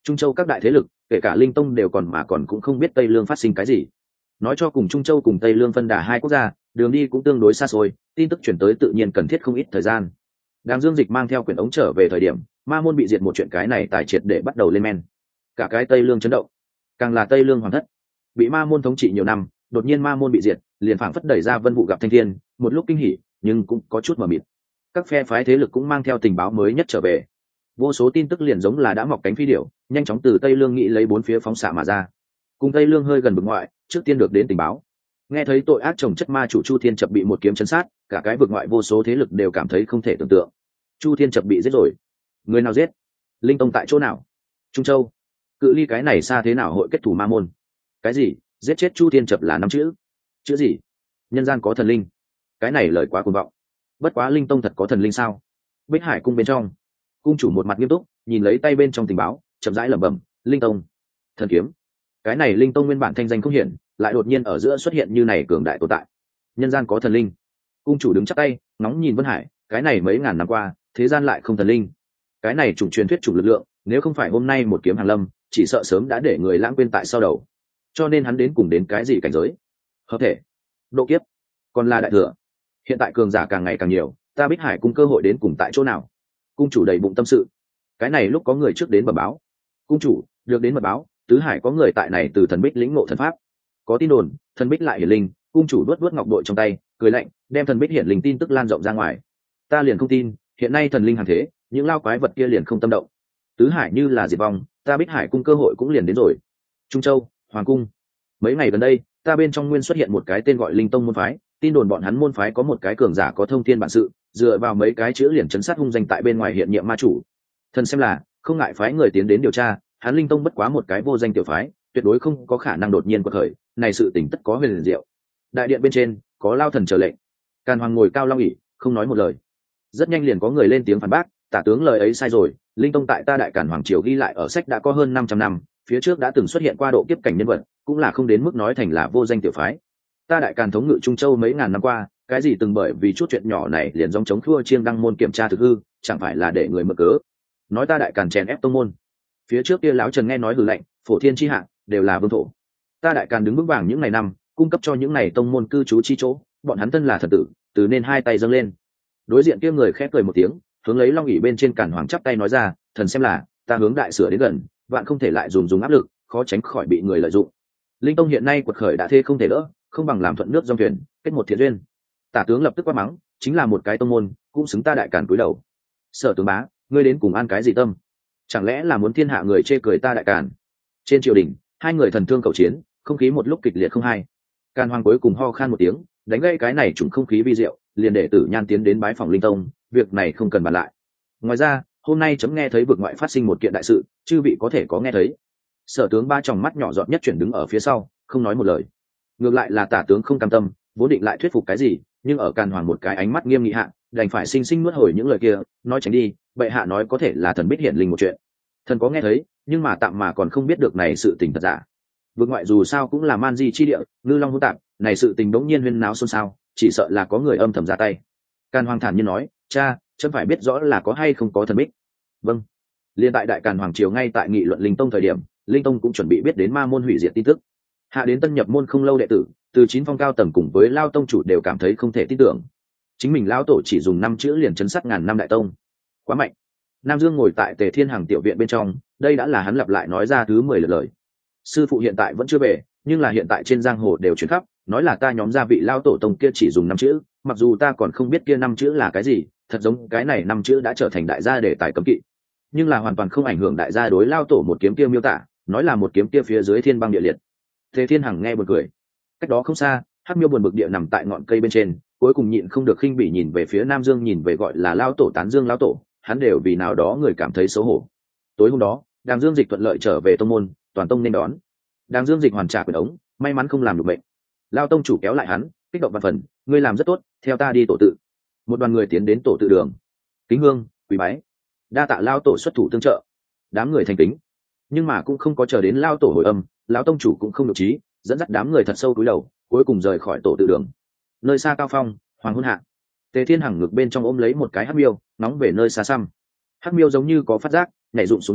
Trung Châu các đại thế lực, kể cả Linh Tông đều còn mà còn cũng không biết Tây Lương phát sinh cái gì. Nói cho cùng Trung Châu cùng Tây Lương phân đà hai quốc gia, đường đi cũng tương đối xa xôi, tin tức chuyển tới tự nhiên cần thiết không ít thời gian. Đàng Dương Dịch mang theo quyển ống trở về thời điểm, Ma môn bị diệt một chuyện cái này tài triệt để bắt đầu lên men. Cả cái Tây Lương chấn động, càng là Tây Lương hoàng thất, bị Ma môn thống trị nhiều năm, đột nhiên Ma môn bị diệt, liền phảng phất đẩy ra vân vụ gặp thanh thiên, một lúc kinh hỉ, nhưng cũng có chút mờ mịt. Các phe phái thế lực cũng mang theo tình báo mới nhất trở về. Vô số tin tức liền giống là đã mọc cánh phi điểu, nhanh chóng từ Tây Lương nghĩ lấy bốn phía phóng xạ mà ra. Cùng Tây Lương hơi gần vực ngoại, trước tiên được đến tình báo. Nghe thấy tội ác chồng chất ma chủ Chu Thiên Chập bị một kiếm chấn sát, cả cái vực ngoại vô số thế lực đều cảm thấy không thể tưởng tượng. Chu Thiên Chập bị giết rồi. Người nào giết? Linh Tông tại chỗ nào? Trung Châu. Cự ly cái này xa thế nào hội kết thủ Ma môn? Cái gì? Giết chết Chu Thiên Chập là năm chữ? Chữ gì? Nhân gian có thần linh. Cái này lời quá cuồng vọng. Bất quá Linh Tông thật có thần linh sao? Bích Hải cung bên trong, cung chủ một mặt nghiêm túc nhìn lấy tay bên trong tình báo, chậm rãi lẩm bẩm: Linh Tông, thần kiếm. Cái này Linh Tông nguyên bản thanh danh không hiển, lại đột nhiên ở giữa xuất hiện như này cường đại tồn tại. Nhân gian có thần linh. Cung chủ đứng chắp tay ngóng nhìn Vân Hải, cái này mấy ngàn năm qua thế gian lại không thần linh. Cái này chủng truyền thuyết chủ lực lượng, nếu không phải hôm nay một kiếm hàng lâm, chỉ sợ sớm đã để người lãng quên tại sau đầu. Cho nên hắn đến cùng đến cái gì cảnh giới? Hợp thể, độ kiếp, còn là đại thừa. Hiện tại cường giả càng ngày càng nhiều, ta Bích Hải cung cơ hội đến cùng tại chỗ nào? Cung chủ đầy bụng tâm sự. Cái này lúc có người trước đến bẩm báo. Cung chủ được đến mật báo, tứ hải có người tại này từ thần Bích lĩnh ngộ thần pháp. Có tin đồn thần Bích lại hiển linh. Cung chủ đuốt đuốt ngọc bội trong tay, cười lạnh, đem thần Bích hiển linh tin tức lan rộng ra ngoài. Ta liền không tin, hiện nay thần linh hàng thế, những lao quái vật kia liền không tâm động. Tứ hải như là diệt vong, ta Bích Hải cung cơ hội cũng liền đến rồi. Trung Châu, Hoàng cung. Mấy ngày gần đây, ta bên trong nguyên xuất hiện một cái tên gọi Linh Tông môn phái, tin đồn bọn hắn môn phái có một cái cường giả có thông thiên bản sự, dựa vào mấy cái chữ liền chấn sát hung danh tại bên ngoài hiện nhiệm ma chủ. Thần xem là không ngại phái người tiến đến điều tra, hắn Linh Tông bất quá một cái vô danh tiểu phái, tuyệt đối không có khả năng đột nhiên quật khởi, này sự tình tất có huyền liền diệu. Đại điện bên trên có lao thần chờ lệnh. Càn Hoàng ngồi cao long ỷ, không nói một lời. Rất nhanh liền có người lên tiếng phản bác, tả tướng lời ấy sai rồi, Linh Tông tại ta Đại Càn Hoàng triều ghi lại ở sách đã có hơn năm trăm năm, phía trước đã từng xuất hiện qua độ kiếp cảnh nhân vật, cũng là không đến mức nói thành là vô danh tiểu phái. Ta Đại Càn thống ngự Trung Châu mấy ngàn năm qua, cái gì từng bởi vì chút chuyện nhỏ này liền giống chống thua chiêng đăng môn kiểm tra thực hư, chẳng phải là để người mơ cớ. Nói ta Đại Càn chèn ép tông môn. Phía trước kia lão Trần nghe nói hừ lạnh, phổ thiên chi hạ đều là vương thổ. Ta Đại Càn đứng vững vàng những ngày năm, cung cấp cho những ngày tông môn cư trú chi chỗ, bọn hắn thân là thần tử, từ nên hai tay dâng lên. Đối diện kia người khẽ cười một tiếng, hướng lấy long ỷ bên trên Càn Hoàng chắp tay nói ra, thần xem là ta hướng đại sửa đến gần, vạn không thể lại dùng dùng áp lực, khó tránh khỏi bị người lợi dụng. Linh Tông hiện nay quật khởi đã thế không thể đỡ, không bằng làm thuận nước dòng thuyền, kết một thiện duyên. Tả tướng lập tức quát mắng, chính là một cái tông môn, cũng xứng ta Đại Càn cúi đầu. Sở tướng bá, ngươi đến cùng an cái gì tâm? Chẳng lẽ là muốn thiên hạ người chê cười ta Đại Càn? Trên triều đình, hai người thần thương cầu chiến, không khí một lúc kịch liệt không hay. Càn Hoàng cuối cùng ho khan một tiếng, đánh gây cái này trùng không khí vi diệu, liền để Tử Nhan tiến đến bái phòng Linh Tông, việc này không cần bàn lại. Ngoài ra, hôm nay chấm nghe thấy vực ngoại phát sinh một kiện đại sự, chư vị có thể có nghe thấy. Sở tướng ba tròng mắt nhỏ giọt nhất chuyển đứng ở phía sau, không nói một lời. Ngược lại là Tả tướng không cam tâm, vốn định lại thuyết phục cái gì, nhưng ở Càn Hoàng một cái ánh mắt nghiêm nghị hạ, đành phải sinh sinh nuốt hồi những lời kia, nói tránh đi. Bệ hạ nói có thể là thần Bích hiển linh một chuyện, thần có nghe thấy, nhưng mà tạm mà còn không biết được này sự tình thật giả. Vực ngoại dù sao cũng là man di chi địa, ngư long hỗn tạp, này sự tình đống nhiên huyên náo xôn xao, chỉ sợ là có người âm thầm ra tay. Càn Hoàng thản nhiên nói, cha, chấm phải biết rõ là có hay không có thần Bích. Vâng. Liên tại Đại Càn Hoàng triều ngay tại nghị luận Linh Tông thời điểm, Linh Tông cũng chuẩn bị biết đến ma môn hủy diệt tin tức. Hạ đến tân nhập môn không lâu đệ tử, từ chín phong cao tầng cùng với lao tông chủ đều cảm thấy không thể tin tưởng. Chính mình lão tổ chỉ dùng năm chữ liền chấn sát ngàn năm đại tông, quá mạnh. Nam Dương ngồi tại Tề Thiên Hằng tiểu viện bên trong, đây đã là hắn lặp lại nói ra thứ mười lượt lời. Sư phụ hiện tại vẫn chưa về, nhưng là hiện tại trên giang hồ đều truyền khắp, nói là ta nhóm gia vị lao tổ tông kia chỉ dùng năm chữ, mặc dù ta còn không biết kia năm chữ là cái gì, thật giống cái này năm chữ đã trở thành đại gia để tài cấm kỵ, nhưng là hoàn toàn không ảnh hưởng đại gia đối lao tổ một kiếm kia miêu tả, nói là một kiếm kia phía dưới thiên băng địa liệt. Tề Thiên Hằng nghe buồn cười. Cách đó không xa, Hắc Miêu buồn bực địa nằm tại ngọn cây bên trên, cuối cùng nhịn không được khinh bỉ nhìn về phía Nam Dương, nhìn về gọi là lao tổ tán dương lao tổ, hắn đều vì nào đó người cảm thấy xấu hổ. Tối hôm đó, Đàng Dương Dịch thuận lợi trở về tông môn, toàn tông nên đón. Đàng Dương Dịch hoàn trả quyền ống, may mắn không làm được bệnh. Lao tông chủ kéo lại hắn, kích động văn phần, ngươi làm rất tốt, theo ta đi tổ tự. Một đoàn người tiến đến tổ tự đường. Kính hương, quỳ bái, đa tạ lao tổ xuất thủ tương trợ. Đám người thành kính, nhưng mà cũng không có chờ đến lao tổ hồi âm, lão tông chủ cũng không được trí, dẫn dắt đám người thật sâu cúi đầu, cuối cùng rời khỏi tổ tự đường. Nơi xa cao phong, hoàng hôn hạ, Tề Thiên Hằng ngực bên trong ôm lấy một cái hắc miêu, nóng về nơi xa xăm. Hắc miêu giống như có phát giác, nhảy rụng xuống dưới,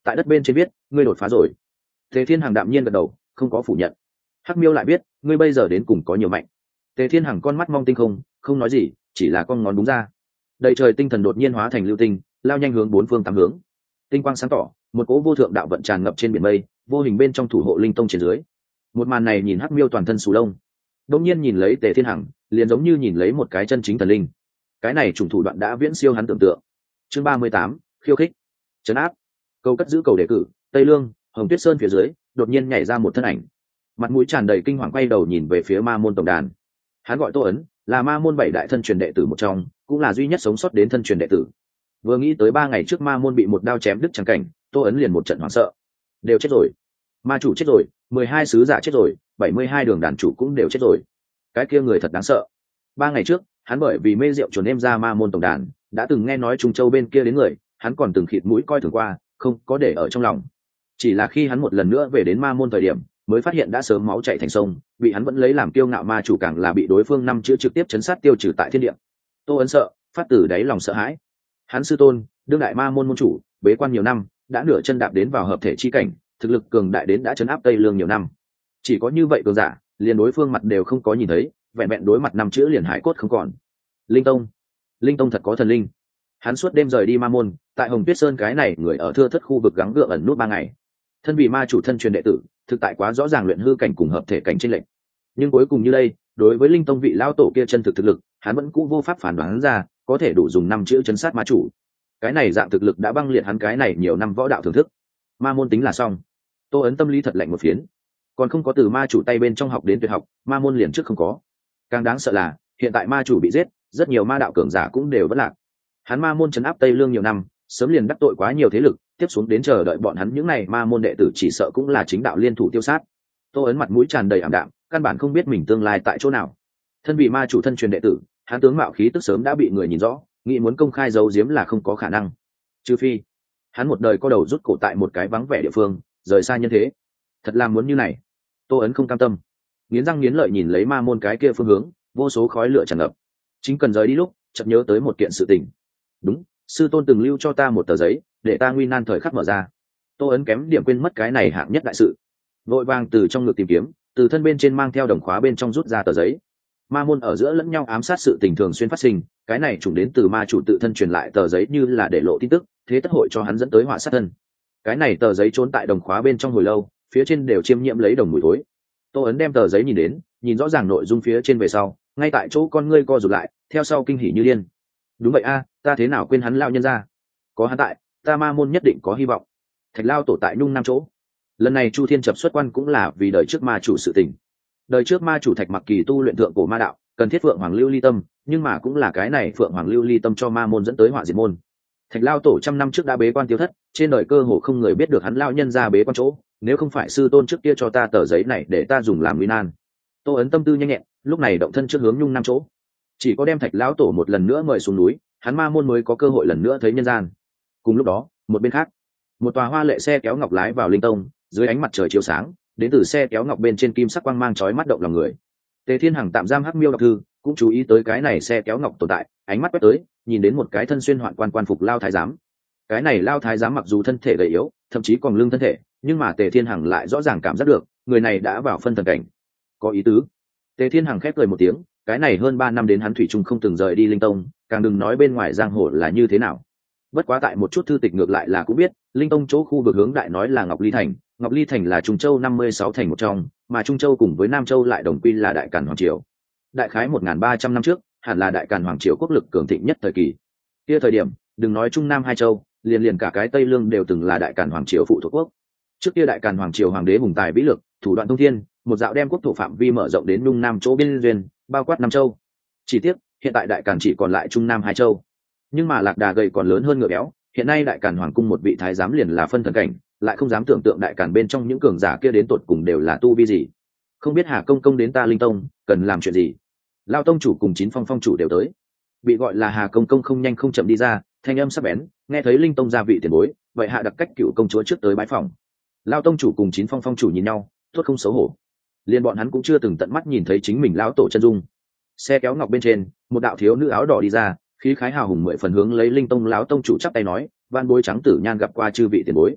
tại đất bên trên viết ngươi đột phá rồi. Tề Thiên Hằng đạm nhiên gật đầu, không có phủ nhận. Hắc Miêu lại biết ngươi bây giờ đến cùng có nhiều mạnh. Tề Thiên Hằng con mắt mong tinh không, không nói gì, chỉ là con ngón đúng ra. Đầy trời tinh thần đột nhiên hóa thành lưu tinh, lao nhanh hướng bốn phương tám hướng. Tinh quang sáng tỏ, một cỗ vô thượng đạo vận tràn ngập trên biển mây, vô hình bên trong thủ hộ linh tông trên dưới. Một màn này nhìn Hắc Miêu toàn thân sù lông. Đột nhiên nhìn lấy Tề Thiên Hằng, liền giống như nhìn lấy một cái chân chính thần linh. Cái này trùng thủ đoạn đã viễn siêu hắn tưởng tượng. Chương ba mươi tám, khiêu khích, trấn áp. Câu cất giữ cầu đề cử, Tây Lương, Hồng Tuyết Sơn phía dưới, đột nhiên nhảy ra một thân ảnh. Mặt mũi tràn đầy kinh hoàng quay đầu nhìn về phía Ma môn tổng đàn. Hắn gọi Tô Ấn, là Ma môn bảy đại thân truyền đệ tử một trong, cũng là duy nhất sống sót đến thân truyền đệ tử. Vừa nghĩ tới ba ngày trước Ma môn bị một đao chém đứt chẳng cảnh, Tô Ấn liền một trận hoảng sợ. Đều chết rồi, ma chủ chết rồi, mười hai sứ giả chết rồi, bảy mươi hai đường đàn chủ cũng đều chết rồi. Cái kia người thật đáng sợ. Ba ngày trước, hắn bởi vì mê rượu chuồn em ra Ma môn tổng đàn, đã từng nghe nói Trung Châu bên kia đến người, hắn còn từng khịt mũi coi thường qua, không có để ở trong lòng. Chỉ là khi hắn một lần nữa về đến Ma môn thời điểm, mới phát hiện đã sớm máu chảy thành sông, bị hắn vẫn lấy làm kiêu ngạo ma chủ càng là bị đối phương năm chữ trực tiếp chấn sát tiêu trừ tại thiên địa. Tô Ấn sợ, phát từ đáy lòng sợ hãi. Hắn sư tôn, đương đại Ma môn môn chủ, bế quan nhiều năm, đã nửa chân đạp đến vào hợp thể chi cảnh, thực lực cường đại đến đã chấn áp Tây Lương nhiều năm. Chỉ có như vậy cường giả, liền đối phương mặt đều không có nhìn thấy, vẹn vẹn đối mặt năm chữ liền hải cốt không còn. Linh tông, linh tông thật có thần linh. Hắn suốt đêm rời đi Ma môn, tại Hồng Tuyết Sơn cái này người ở thưa thất khu vực gắng gượng ẩn nút ba ngày. Thân vì ma chủ thân truyền đệ tử, thực tại quá rõ ràng luyện hư cảnh cùng hợp thể cảnh trên lệnh. Nhưng cuối cùng như đây, đối với linh tông vị lao tổ kia chân thực thực lực, hắn vẫn cũ vô pháp phản đoán ra, có thể đủ dùng năm chữ chấn sát ma chủ. Cái này dạng thực lực đã băng liệt hắn cái này nhiều năm võ đạo thưởng thức. Ma môn tính là xong. Tô Ấn tâm lý thật lạnh một phiến. Còn không có từ ma chủ tay bên trong học đến tuyệt học, ma môn liền trước không có. Càng đáng sợ là, hiện tại ma chủ bị giết, rất nhiều ma đạo cường giả cũng đều vẫn lạc. Hắn Ma môn trấn áp Tây Lương nhiều năm, sớm liền đắc tội quá nhiều thế lực, tiếp xuống đến chờ đợi bọn hắn những này Ma môn đệ tử chỉ sợ cũng là chính đạo liên thủ tiêu sát. Tô Ấn mặt mũi tràn đầy ảm đạm, căn bản không biết mình tương lai tại chỗ nào. Thân vị ma chủ thân truyền đệ tử, hắn tướng mạo khí tức sớm đã bị người nhìn rõ, nghĩ muốn công khai giấu giếm là không có khả năng. Trừ phi, hắn một đời có đầu rút cổ tại một cái vắng vẻ địa phương, rời xa nhân thế. Thật là muốn như này, Tô Ấn không cam tâm, nghiến răng nghiến lợi nhìn lấy Ma môn cái kia phương hướng, vô số khói lửa tràn ngập. Chính cần rời đi lúc, chợt nhớ tới một kiện sự tình. Đúng, sư tôn từng lưu cho ta một tờ giấy, để ta nguy nan thời khắc mở ra. Tô Ấn kém điểm quên mất cái này hạng nhất đại sự, vội vàng từ trong ngực tìm kiếm, từ thân bên trên mang theo đồng khóa bên trong rút ra tờ giấy. Ma môn ở giữa lẫn nhau ám sát sự tình thường xuyên phát sinh, cái này trùng đến từ ma chủ tự thân truyền lại tờ giấy như là để lộ tin tức, thế tất hội cho hắn dẫn tới họa sát thân. Cái này tờ giấy trốn tại đồng khóa bên trong hồi lâu, phía trên đều chiêm nhiễm lấy đồng mùi thối. Tô Ấn đem tờ giấy nhìn đến, nhìn rõ ràng nội dung phía trên về sau, ngay tại chỗ con ngươi co rụt lại, theo sau kinh hỉ như điên. Đúng vậy a, ta thế nào quên hắn lão nhân ra? Có hắn tại, ta Ma môn nhất định có hy vọng. Thạch Lao tổ tại Nhung Nam chỗ. Lần này Chu Thiên Chập xuất quan cũng là vì đời trước ma chủ sự tình. Đời trước ma chủ Thạch Mặc Kỳ tu luyện thượng cổ ma đạo, cần thiết Phượng Hoàng Lưu Ly Tâm, nhưng mà cũng là cái này Phượng Hoàng Lưu Ly Tâm cho Ma môn dẫn tới họa diệt môn. Thạch Lao tổ trăm năm trước đã bế quan tiêu thất, trên đời cơ hồ không người biết được hắn lão nhân ra bế quan chỗ, nếu không phải sư tôn trước kia cho ta tờ giấy này để ta dùng làm nguy nan. Tô Ấn tâm tư nhanh nhẹn, lúc này động thân trước hướng Nhung Nam chỗ. Chỉ có đem Thạch lão tổ một lần nữa mời xuống núi, hắn Ma môn mới có cơ hội lần nữa thấy nhân gian. Cùng lúc đó, một bên khác, một tòa hoa lệ xe kéo ngọc lái vào linh tông, dưới ánh mặt trời chiếu sáng, đến từ xe kéo ngọc bên trên kim sắc quang mang chói mắt động lòng người. Tề Thiên Hằng tạm giam Hắc Miêu đọc thư, cũng chú ý tới cái này xe kéo ngọc tồn tại, ánh mắt quét tới, nhìn đến một cái thân xuyên hoạn quan quan phục lao thái giám. Cái này lao thái giám mặc dù thân thể gầy yếu, thậm chí còn lưng thân thể, nhưng mà Tề Thiên Hằng lại rõ ràng cảm giác được, người này đã vào phân thần cảnh. Có ý tứ. Tề Thiên Hằng khép cười một tiếng, cái này hơn ba năm đến hắn thủy chung không từng rời đi linh tông, càng đừng nói bên ngoài giang hồ là như thế nào. Bất quá tại một chút thư tịch ngược lại là cũng biết, linh tông chỗ khu vực hướng đại nói là Ngọc Ly Thành, Ngọc Ly Thành là Trung Châu năm mươi sáu thành một trong, mà Trung Châu cùng với Nam Châu lại đồng quy là Đại Càn Hoàng Triều. Đại khái một nghìn ba trăm năm trước, hẳn là Đại Càn Hoàng Triều quốc lực cường thịnh nhất thời kỳ. Kia thời điểm, đừng nói Trung Nam hai châu, liền liền cả cái Tây Lương đều từng là Đại Càn Hoàng Triều phụ thuộc quốc. Trước kia Đại Càn Hoàng Triều hoàng đế hùng tài vĩ lực, thủ đoạn thông thiên, một dạo đem quốc土phạm vi mở rộng đến Nhung Nam chỗ biên duyên, bao quát Nam Châu. Chỉ tiếc, hiện tại Đại Càn chỉ còn lại Trung Nam hai châu. Nhưng mà lạc đà gầy còn lớn hơn ngựa béo, hiện nay Đại Càn Hoàng cung một vị thái giám liền là phân thần cảnh, lại không dám tưởng tượng Đại Càn bên trong những cường giả kia đến tột cùng đều là tu vi gì. Không biết Hà công công đến ta linh tông cần làm chuyện gì. Lao tông chủ cùng chín phong phong chủ đều tới. Bị gọi là Hà công công không nhanh không chậm đi ra, thanh âm sắc bén, nghe thấy linh tông gia vị tiền bối, vậy hạ đặc cách cựu công chúa trước tới bái phòng. Lao tông chủ cùng chín phong phong chủ nhìn nhau, thốt không xấu hổ. Liên bọn hắn cũng chưa từng tận mắt nhìn thấy chính mình lão tổ chân dung. Xe kéo ngọc bên trên, một đạo thiếu nữ áo đỏ đi ra, khí khái hào hùng mười phần hướng lấy linh tông lão tông chủ chắp tay nói, van bối trắng tử nhan gặp qua chư vị tiền bối.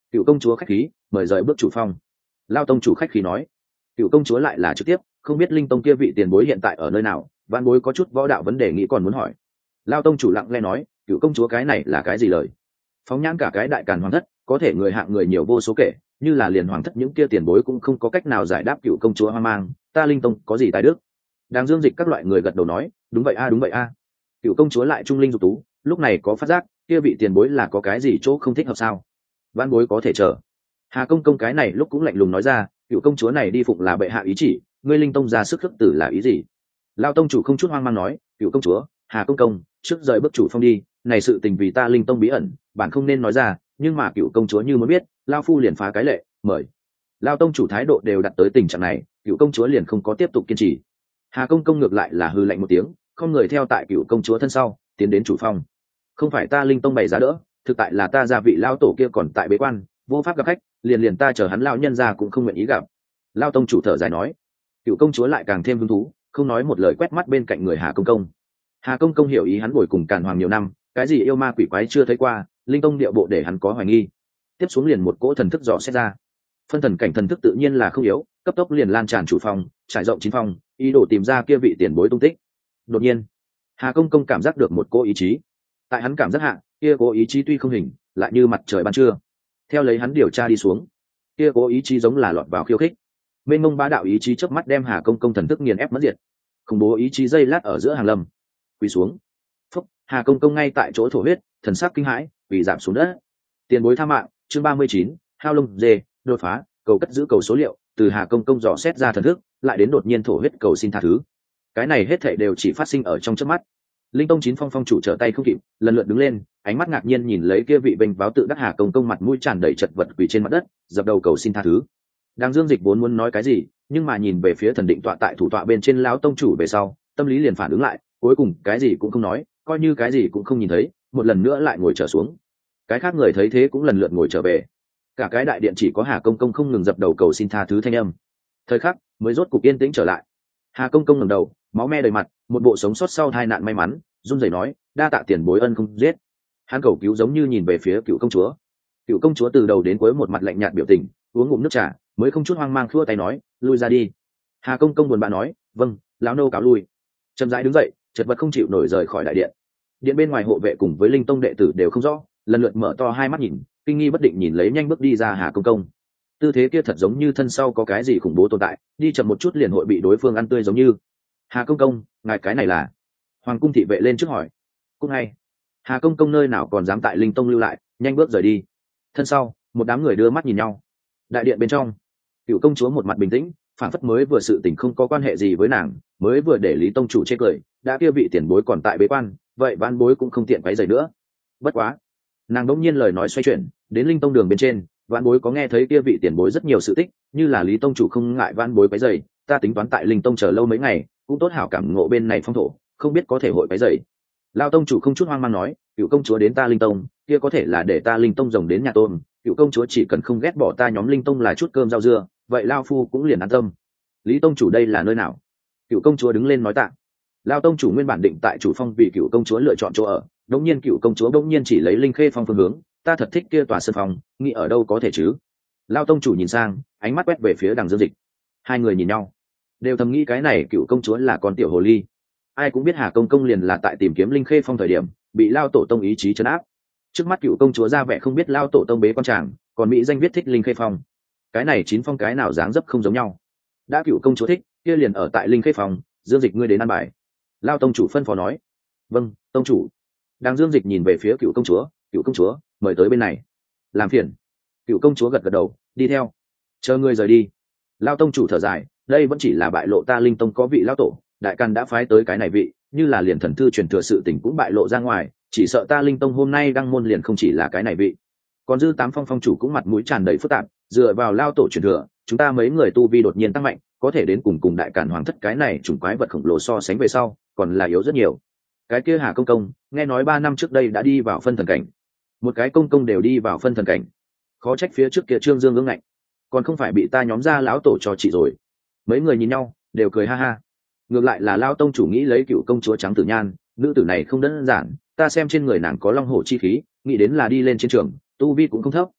cựu công chúa khách khí mời rời bước chủ phong. Lao tông chủ khách khí nói. Cựu công chúa lại là trực tiếp, không biết linh tông kia vị tiền bối hiện tại ở nơi nào, vạn bối có chút võ đạo vấn đề nghĩ còn muốn hỏi. Lao tông chủ lặng lẽ nói, cựu công chúa cái này là cái gì lời? Phóng nhãn cả cái đại càn hoàng thất, có thể người hạng người nhiều vô số kể, như là liền hoàng thất những kia tiền bối cũng không có cách nào giải đáp cựu công chúa hoang mang, ta linh tông có gì tài đức? Đang dương dịch các loại người gật đầu nói, đúng vậy a đúng vậy a. Cựu công chúa lại trung linh dục tú, lúc này có phát giác, kia vị tiền bối là có cái gì chỗ không thích hợp sao? Vạn bối có thể chờ. Hà công công cái này lúc cũng lạnh lùng nói ra, cựu công chúa này đi phụng là bệ hạ ý chỉ, ngươi linh tông ra sức khước tử là ý gì? Lao tông chủ không chút hoang mang nói, cựu công chúa, Hà công công, trước rời bước chủ phong đi, này sự tình vì ta linh tông bí ẩn, bạn không nên nói ra, nhưng mà cựu công chúa như muốn biết, lao phu liền phá cái lệ, mời. Lao tông chủ thái độ đều đặt tới tình trạng này, cựu công chúa liền không có tiếp tục kiên trì. Hà công công ngược lại là hư lạnh một tiếng, không người theo tại cựu công chúa thân sau, tiến đến chủ phong. Không phải ta linh tông bày giá đỡ, thực tại là ta gia vị lao tổ kia còn tại bế quan, vô pháp gặp khách, liền liền ta chờ hắn lao nhân ra cũng không nguyện ý gặp. Lao tông chủ thở dài nói. Cựu công chúa lại càng thêm hứng thú, không nói một lời quét mắt bên cạnh người Hà công công. Hà công công hiểu ý hắn bồi cùng Càn Hoàng nhiều năm, cái gì yêu ma quỷ quái chưa thấy qua, linh tông điệu bộ để hắn có hoài nghi. Tiếp xuống liền một cỗ thần thức dò xét ra. Phân thần cảnh thần thức tự nhiên là không yếu, cấp tốc liền lan tràn chủ phòng, trải rộng chín phòng, ý đồ tìm ra kia vị tiền bối tung tích. Đột nhiên, Hà công công cảm giác được một cỗ ý chí. Tại hắn cảm giác hạ, kia cỗ ý chí tuy không hình, lại như mặt trời ban trưa. Theo lấy hắn điều tra đi xuống, kia cỗ ý chí giống là lọt vào khiêu khích. Mênh mông bá đạo ý chí chớp mắt đem Hà công công thần thức nghiền ép mất diệt. Khủng bố ý chí dây lát ở giữa hàng lâm, quỳ xuống. Phúc, Hà công công ngay tại chỗ thổ huyết, thần sắc kinh hãi, quỳ giảm xuống đất. Tiền bối tha mạng, chương ba mươi chín, hao lông dê, đột phá, cầu cất giữ cầu số liệu, từ Hà công công dò xét ra thần thức, lại đến đột nhiên thổ huyết cầu xin tha thứ. Cái này hết thảy đều chỉ phát sinh ở trong chớp mắt. Linh tông chín phong phong chủ trở tay không kịp, lần lượt đứng lên, ánh mắt ngạc nhiên nhìn lấy kia vị bênh váo tự đắc Hà công công mặt mũi tràn đầy chật vật quỳ trên mặt đất, dập đầu cầu xin tha thứ. Đang Dương Dịch vốn muốn nói cái gì, nhưng mà nhìn về phía thần định tọa tại thủ tọa bên trên lão tông chủ về sau, tâm lý liền phản ứng lại, cuối cùng cái gì cũng không nói, coi như cái gì cũng không nhìn thấy, một lần nữa lại ngồi trở xuống. Cái khác người thấy thế cũng lần lượt ngồi trở về. Cả cái đại điện chỉ có Hà công công không ngừng dập đầu cầu xin tha thứ thanh âm. Thời khắc mới rốt cục yên tĩnh trở lại. Hà công công ngẩng đầu, máu me đầy mặt, một bộ sống sót sau tai nạn may mắn, run rẩy nói, đa tạ tiền bối ân không giết. Hắn cầu cứu giống như nhìn về phía cựu công chúa. Cựu công chúa từ đầu đến cuối một mặt lạnh nhạt biểu tình, uống ngụm nước trà, mới không chút hoang mang khua tay nói, lui ra đi. Hà công công buồn bã nói, vâng, lão nô cáo lui. Chậm rãi đứng dậy, chật vật không chịu nổi rời khỏi đại điện. Điện bên ngoài hộ vệ cùng với linh tông đệ tử đều không rõ, lần lượt mở to hai mắt nhìn, kinh nghi bất định nhìn lấy nhanh bước đi ra Hà công công. Tư thế kia thật giống như thân sau có cái gì khủng bố tồn tại, đi chậm một chút liền hội bị đối phương ăn tươi giống như. Hà công công, ngài cái này là? Hoàng cung thị vệ lên trước hỏi. Cũng hay. Hà công công nơi nào còn dám tại linh tông lưu lại, nhanh bước rời đi. Thân sau, một đám người đưa mắt nhìn nhau. Đại điện bên trong, cựu công chúa một mặt bình tĩnh, phản phất mới vừa sự tình không có quan hệ gì với nàng, mới vừa để lý tông chủ chê cười, đã kia vị tiền bối còn tại bế quan, vậy van bối cũng không tiện quấy rầy nữa. Bất quá, nàng đỗng nhiên lời nói xoay chuyển, đến linh tông đường bên trên, van bối có nghe thấy kia vị tiền bối rất nhiều sự tích, như là lý tông chủ không ngại van bối quấy rầy, ta tính toán tại linh tông chờ lâu mấy ngày, cũng tốt hảo cảm ngộ bên này phong thổ, không biết có thể hội quấy rầy. Lao tông chủ không chút hoang mang nói, cựu công chúa đến ta linh tông, kia có thể là để ta linh tông rồng đến nhà tôn, cựu công chúa chỉ cần không ghét bỏ ta nhóm linh tông là chút cơm rau dưa, vậy lao phu cũng liền an tâm. Lý tông chủ đây là nơi nào? Cựu công chúa đứng lên nói tạ. Lao tông chủ nguyên bản định tại chủ phong vì cựu công chúa lựa chọn chỗ ở, đống nhiên cựu công chúa đống nhiên chỉ lấy linh khê phong phương hướng, ta thật thích kia tòa sân phòng, nghĩ ở đâu có thể chứ? Lao tông chủ nhìn sang, ánh mắt quét về phía Đằng Dương Dịch. Hai người nhìn nhau, đều thầm nghĩ cái này cựu công chúa là con tiểu hồ ly. Ai cũng biết Hà công công liền là tại tìm kiếm linh khê phong thời điểm, bị Lao tổ tông ý chí trấn áp. Trước mắt cựu công chúa ra vẻ không biết Lao tổ tông bế con chàng, còn mỹ danh viết thích linh khê phong. Cái này chín phong cái nào dáng dấp không giống nhau. Đã cựu công chúa thích, kia liền ở tại linh khê phong, Dương Dịch ngươi đến ăn bài. Lao tông chủ phân phó nói. Vâng, tông chủ. Đang Dương Dịch nhìn về phía cựu công chúa, cựu công chúa, mời tới bên này. Làm phiền. Cựu công chúa gật gật đầu, đi theo. Chờ ngươi rời đi. Lao tông chủ thở dài, đây vẫn chỉ là bại lộ ta linh tông có vị lao tổ, đại căn đã phái tới cái này vị, như là liền thần thư truyền thừa sự tình cũng bại lộ ra ngoài, chỉ sợ ta linh tông hôm nay đăng môn liền không chỉ là cái này vị. Còn dư tám phong phong chủ cũng mặt mũi tràn đầy phức tạp, dựa vào lao tổ truyền thừa, chúng ta mấy người tu vi đột nhiên tăng mạnh, có thể đến cùng cùng đại cản hoàng thất cái này chủng quái vật khổng lồ so sánh về sau, còn là yếu rất nhiều. Cái kia Hà công công, nghe nói ba năm trước đây đã đi vào phân thần cảnh, một cái công công đều đi vào phân thần cảnh, khó trách phía trước kia Trương Dương ngưỡng ngạnh, còn không phải bị ta nhóm ra lão tổ cho chị rồi. Mấy người nhìn nhau, đều cười ha ha. Ngược lại là lao tông chủ nghĩ lấy cựu công chúa trắng tử nhan, nữ tử này không đơn giản, ta xem trên người nàng có long hổ chi khí, nghĩ đến là đi lên chiến trường, tu vi cũng không thấp,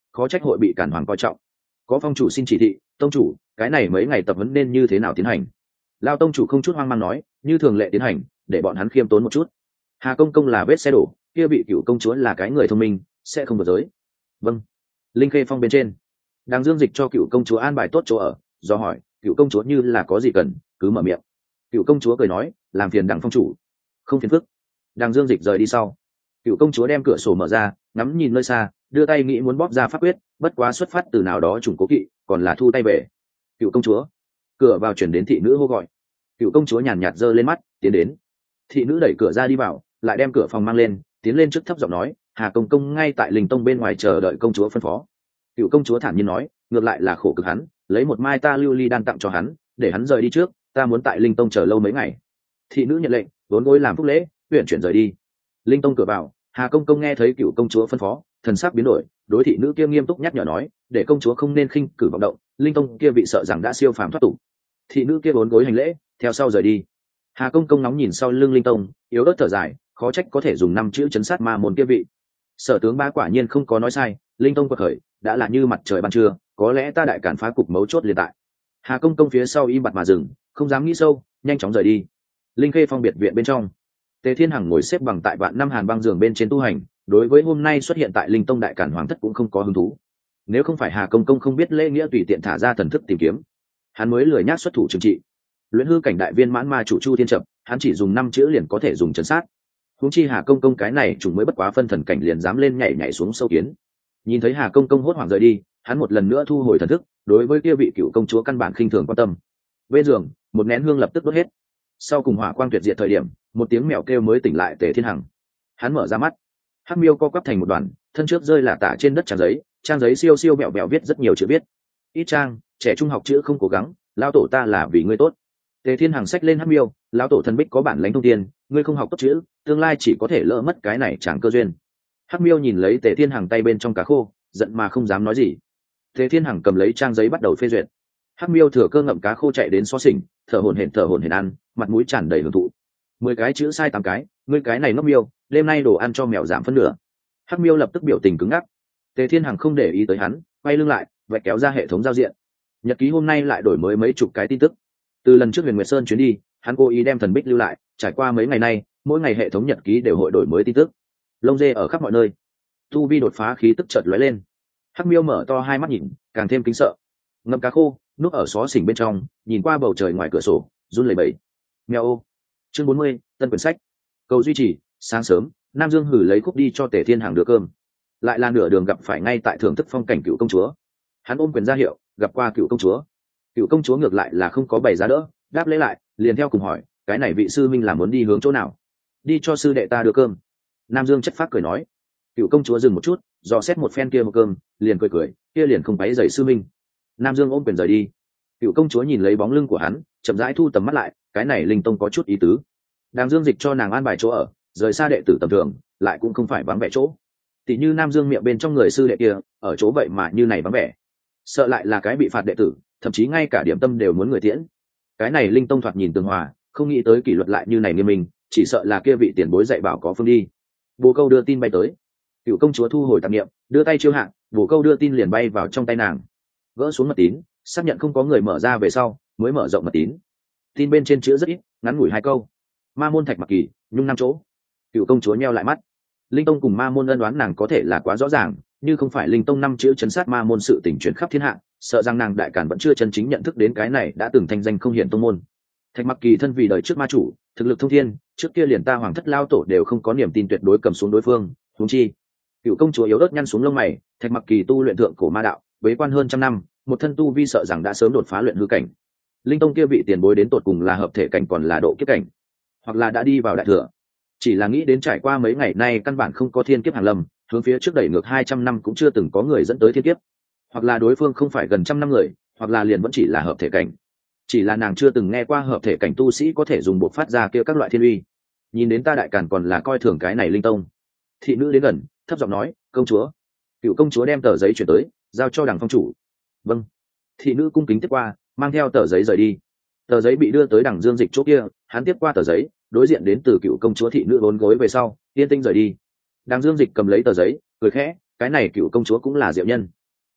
khó trách hội bị cản hoàng coi trọng. Có phong chủ xin chỉ thị, tông chủ, cái này mấy ngày tập huấn nên như thế nào tiến hành? Lao tông chủ không chút hoang mang nói, như thường lệ tiến hành, để bọn hắn khiêm tốn một chút. Hà công công là vết xe đổ, kia bị cựu công chúa là cái người thông minh, sẽ không vượt giới. Vâng. Linh Khê Phong bên trên, đang dương dịch cho cựu công chúa an bài tốt chỗ ở, do hỏi cựu công chúa như là có gì cần cứ mở miệng. Cựu công chúa cười nói, làm phiền đặng phong chủ. Không phiền phức. Đang dương dịch rời đi sau, cựu công chúa đem cửa sổ mở ra, ngắm nhìn nơi xa, đưa tay nghĩ muốn bóp ra pháp quyết, bất quá xuất phát từ nào đó trùng cố kỵ, còn là thu tay về. Cựu công chúa. Cửa vào chuyển đến thị nữ hô gọi. Cựu công chúa nhàn nhạt giơ lên mắt tiến đến. Thị nữ đẩy cửa ra đi vào, lại đem cửa phòng mang lên, tiến lên trước thấp giọng nói, Hà công công ngay tại Linh Tông bên ngoài chờ đợi công chúa phân phó. Cựu công chúa thản nhiên nói, ngược lại là khổ cực hắn, lấy một mai ta lưu ly đan tặng cho hắn, để hắn rời đi trước, ta muốn tại Linh Tông chờ lâu mấy ngày. Thị nữ nhận lệnh, vốn gối làm phúc lễ, huyện chuyển rời đi. Linh Tông cửa vào, Hà công công nghe thấy cựu công chúa phân phó, thần sắc biến đổi, đối thị nữ kia nghiêm túc nhắc nhở nói, để công chúa không nên khinh cử vọng động, Linh Tông kia bị sợ rằng đã siêu phàm thoát tục. Thị nữ kia vốn gối hành lễ, theo sau rời đi. Hà công công nóng nhìn sau lưng Linh Tông, yếu ớt thở dài, khó trách có thể dùng năm chữ chấn sát ma môn kia vị. Sở tướng ba quả nhiên không có nói sai, Linh Tông quật khởi đã là như mặt trời ban trưa, có lẽ ta đại cản phá cục mấu chốt liền tại. Hà công công phía sau im bặt mà dừng, không dám nghĩ sâu, nhanh chóng rời đi. Linh Khê Phong biệt viện bên trong, Tề Thiên Hằng ngồi xếp bằng tại vạn năm hàn băng giường bên trên tu hành, đối với hôm nay xuất hiện tại Linh Tông đại cản hoàng thất cũng không có hứng thú. Nếu không phải Hà công công không biết lễ nghĩa tùy tiện thả ra thần thức tìm kiếm, hắn mới lười nhác xuất thủ trừng trị. Luyện hư cảnh đại viên mãn ma chủ Chu Thiên Chập, hắn chỉ dùng năm chữ liền có thể dùng chấn sát. Huống chi Hà công công cái này chúng mới bất quá phân thần cảnh liền dám lên nhảy nhảy xuống sâu kiến. Nhìn thấy Hà công công hốt hoảng rời đi, hắn một lần nữa thu hồi thần thức, đối với kia vị cựu công chúa căn bản khinh thường quan tâm. Bên giường, một nén hương lập tức đốt hết. Sau cùng hỏa quang tuyệt diệt thời điểm, một tiếng mèo kêu mới tỉnh lại Tề Thiên Hằng. Hắn mở ra mắt, hắc miêu co quắp thành một đoàn, thân trước rơi là tả trên đất trang giấy, trang giấy siêu siêu bẹo bẹo viết rất nhiều chữ viết. Ít trang, trẻ trung học chữ không cố gắng, lão tổ ta là vì ngươi tốt. Tề Thiên Hằng xách lên hắc miêu, lão tổ thân bích có bản lãnh thông tiên, ngươi không học tốt chữ, tương lai chỉ có thể lỡ mất cái này chẳng cơ duyên. Hắc miêu nhìn lấy Tề Thiên Hằng tay bên trong cá khô, giận mà không dám nói gì. Tề Thiên Hằng cầm lấy trang giấy bắt đầu phê duyệt. Hắc miêu thừa cơ ngậm cá khô chạy đến xó xỉnh, thở hổn hển thở hổn hển ăn, mặt mũi tràn đầy hưởng thụ. Mười cái chữ sai tám cái, ngươi cái này ngốc miêu, đêm nay đồ ăn cho mèo giảm phân nửa. Hắc miêu lập tức biểu tình cứng ngắc. Tề Thiên Hằng không để ý tới hắn, quay lưng lại, vạch kéo ra hệ thống giao diện. Nhật ký hôm nay lại đổi mới mấy chục cái tin tức. Từ lần trước Huyền Nguyệt Sơn chuyến đi, hắn cố ý đem thần bích lưu lại, trải qua mấy ngày nay, mỗi ngày hệ thống nhật ký đều hội đổi mới tin tức. Lông dê ở khắp mọi nơi. Tu vi đột phá khí tức chợt lóe lên. Hắc miêu mở to hai mắt nhìn, càng thêm kính sợ. Ngậm cá khô, núp ở xó xỉnh bên trong, nhìn qua bầu trời ngoài cửa sổ, run lẩy bẩy. Mèo ô. Chương bốn mươi, tân quyển sách. Cầu duy trì. Sáng sớm, Nam Dương hử lấy khúc đi cho Tề Thiên Hằng đưa cơm. Lại là nửa đường gặp phải ngay tại thưởng thức phong cảnh cựu công chúa. Hắn ôm quyền ra hiệu, gặp qua cựu công chúa. Cựu công chúa ngược lại là không có bày giá đỡ, đáp lễ lại, liền theo cùng hỏi, cái này vị sư minh là muốn đi hướng chỗ nào? Đi cho sư đệ ta đưa cơm. Nam Dương chất phác cười nói. Cựu công chúa dừng một chút, dò xét một phen kia một cơm, liền cười cười, kia liền không váy giày sư minh. Nam Dương ôm quyền rời đi. Cựu công chúa nhìn lấy bóng lưng của hắn, chậm rãi thu tầm mắt lại, cái này Linh Tông có chút ý tứ. Đang Dương dịch cho nàng an bài chỗ ở, rời xa đệ tử tầm thường, lại cũng không phải vắng vẻ chỗ. Tỷ như Nam Dương miệng bên trong người sư đệ kia, ở chỗ vậy mà như này vắng vẻ, sợ lại là cái bị phạt đệ tử, thậm chí ngay cả điểm tâm đều muốn người tiễn. Cái này Linh Tông thoạt nhìn tường hòa, không nghĩ tới kỷ luật lại như này nghiêm minh, chỉ sợ là kia vị tiền bối dạy bảo có phương đi. Bồ câu đưa tin bay tới. Cựu công chúa thu hồi tạp niệm, đưa tay chiêu hạng, bồ câu đưa tin liền bay vào trong tay nàng. Gỡ xuống mật tín, xác nhận không có người mở ra về sau, mới mở rộng mật tín. Tin bên trên chữ rất ít, ngắn ngủi hai câu. Ma môn Thạch Mặc Kỳ, nhung năm chỗ. Cựu công chúa nheo lại mắt. Linh Tông cùng ma môn ân đoán nàng có thể là quá rõ ràng, như không phải Linh Tông năm chữ chấn sát ma môn sự tình chuyển khắp thiên hạ, sợ rằng nàng đại cản vẫn chưa chân chính nhận thức đến cái này đã từng thanh danh không hiển tông môn. Thạch Mặc Kỳ thân vì đời trước ma chủ, thực lực thông thiên, trước kia liền ta hoàng thất lao tổ đều không có niềm tin tuyệt đối cầm xuống đối phương, huống chi. Cựu công chúa yếu ớt nhăn xuống lông mày, Thạch Mặc Kỳ tu luyện thượng cổ ma đạo, bế quan hơn trăm năm, một thân tu vi sợ rằng đã sớm đột phá luyện hư cảnh. Linh Tông kia vị tiền bối đến tột cùng là hợp thể cảnh còn là độ kiếp cảnh, hoặc là đã đi vào đại thừa. Chỉ là nghĩ đến trải qua mấy ngày nay căn bản không có thiên kiếp hàng lâm, hướng phía trước đẩy ngược hai trăm năm cũng chưa từng có người dẫn tới thiên kiếp, hoặc là đối phương không phải gần trăm năm người, hoặc là liền vẫn chỉ là hợp thể cảnh. Chỉ là nàng chưa từng nghe qua hợp thể cảnh tu sĩ có thể dùng bộ phát ra kia các loại thiên uy. Nhìn đến ta đại càn còn là coi thường cái này Linh Tông. Thị nữ đến gần, thấp giọng nói, công chúa. Cựu công chúa đem tờ giấy chuyển tới, giao cho đằng phong chủ. Vâng. Thị nữ cung kính tiếp qua, mang theo tờ giấy rời đi. Tờ giấy bị đưa tới đằng Dương Dịch chỗ kia, hắn tiếp qua tờ giấy, đối diện đến từ cựu công chúa thị nữ bốn gối về sau, yên tinh rời đi. Đằng Dương Dịch cầm lấy tờ giấy, cười khẽ, cái này cựu công chúa cũng là diệu nhân.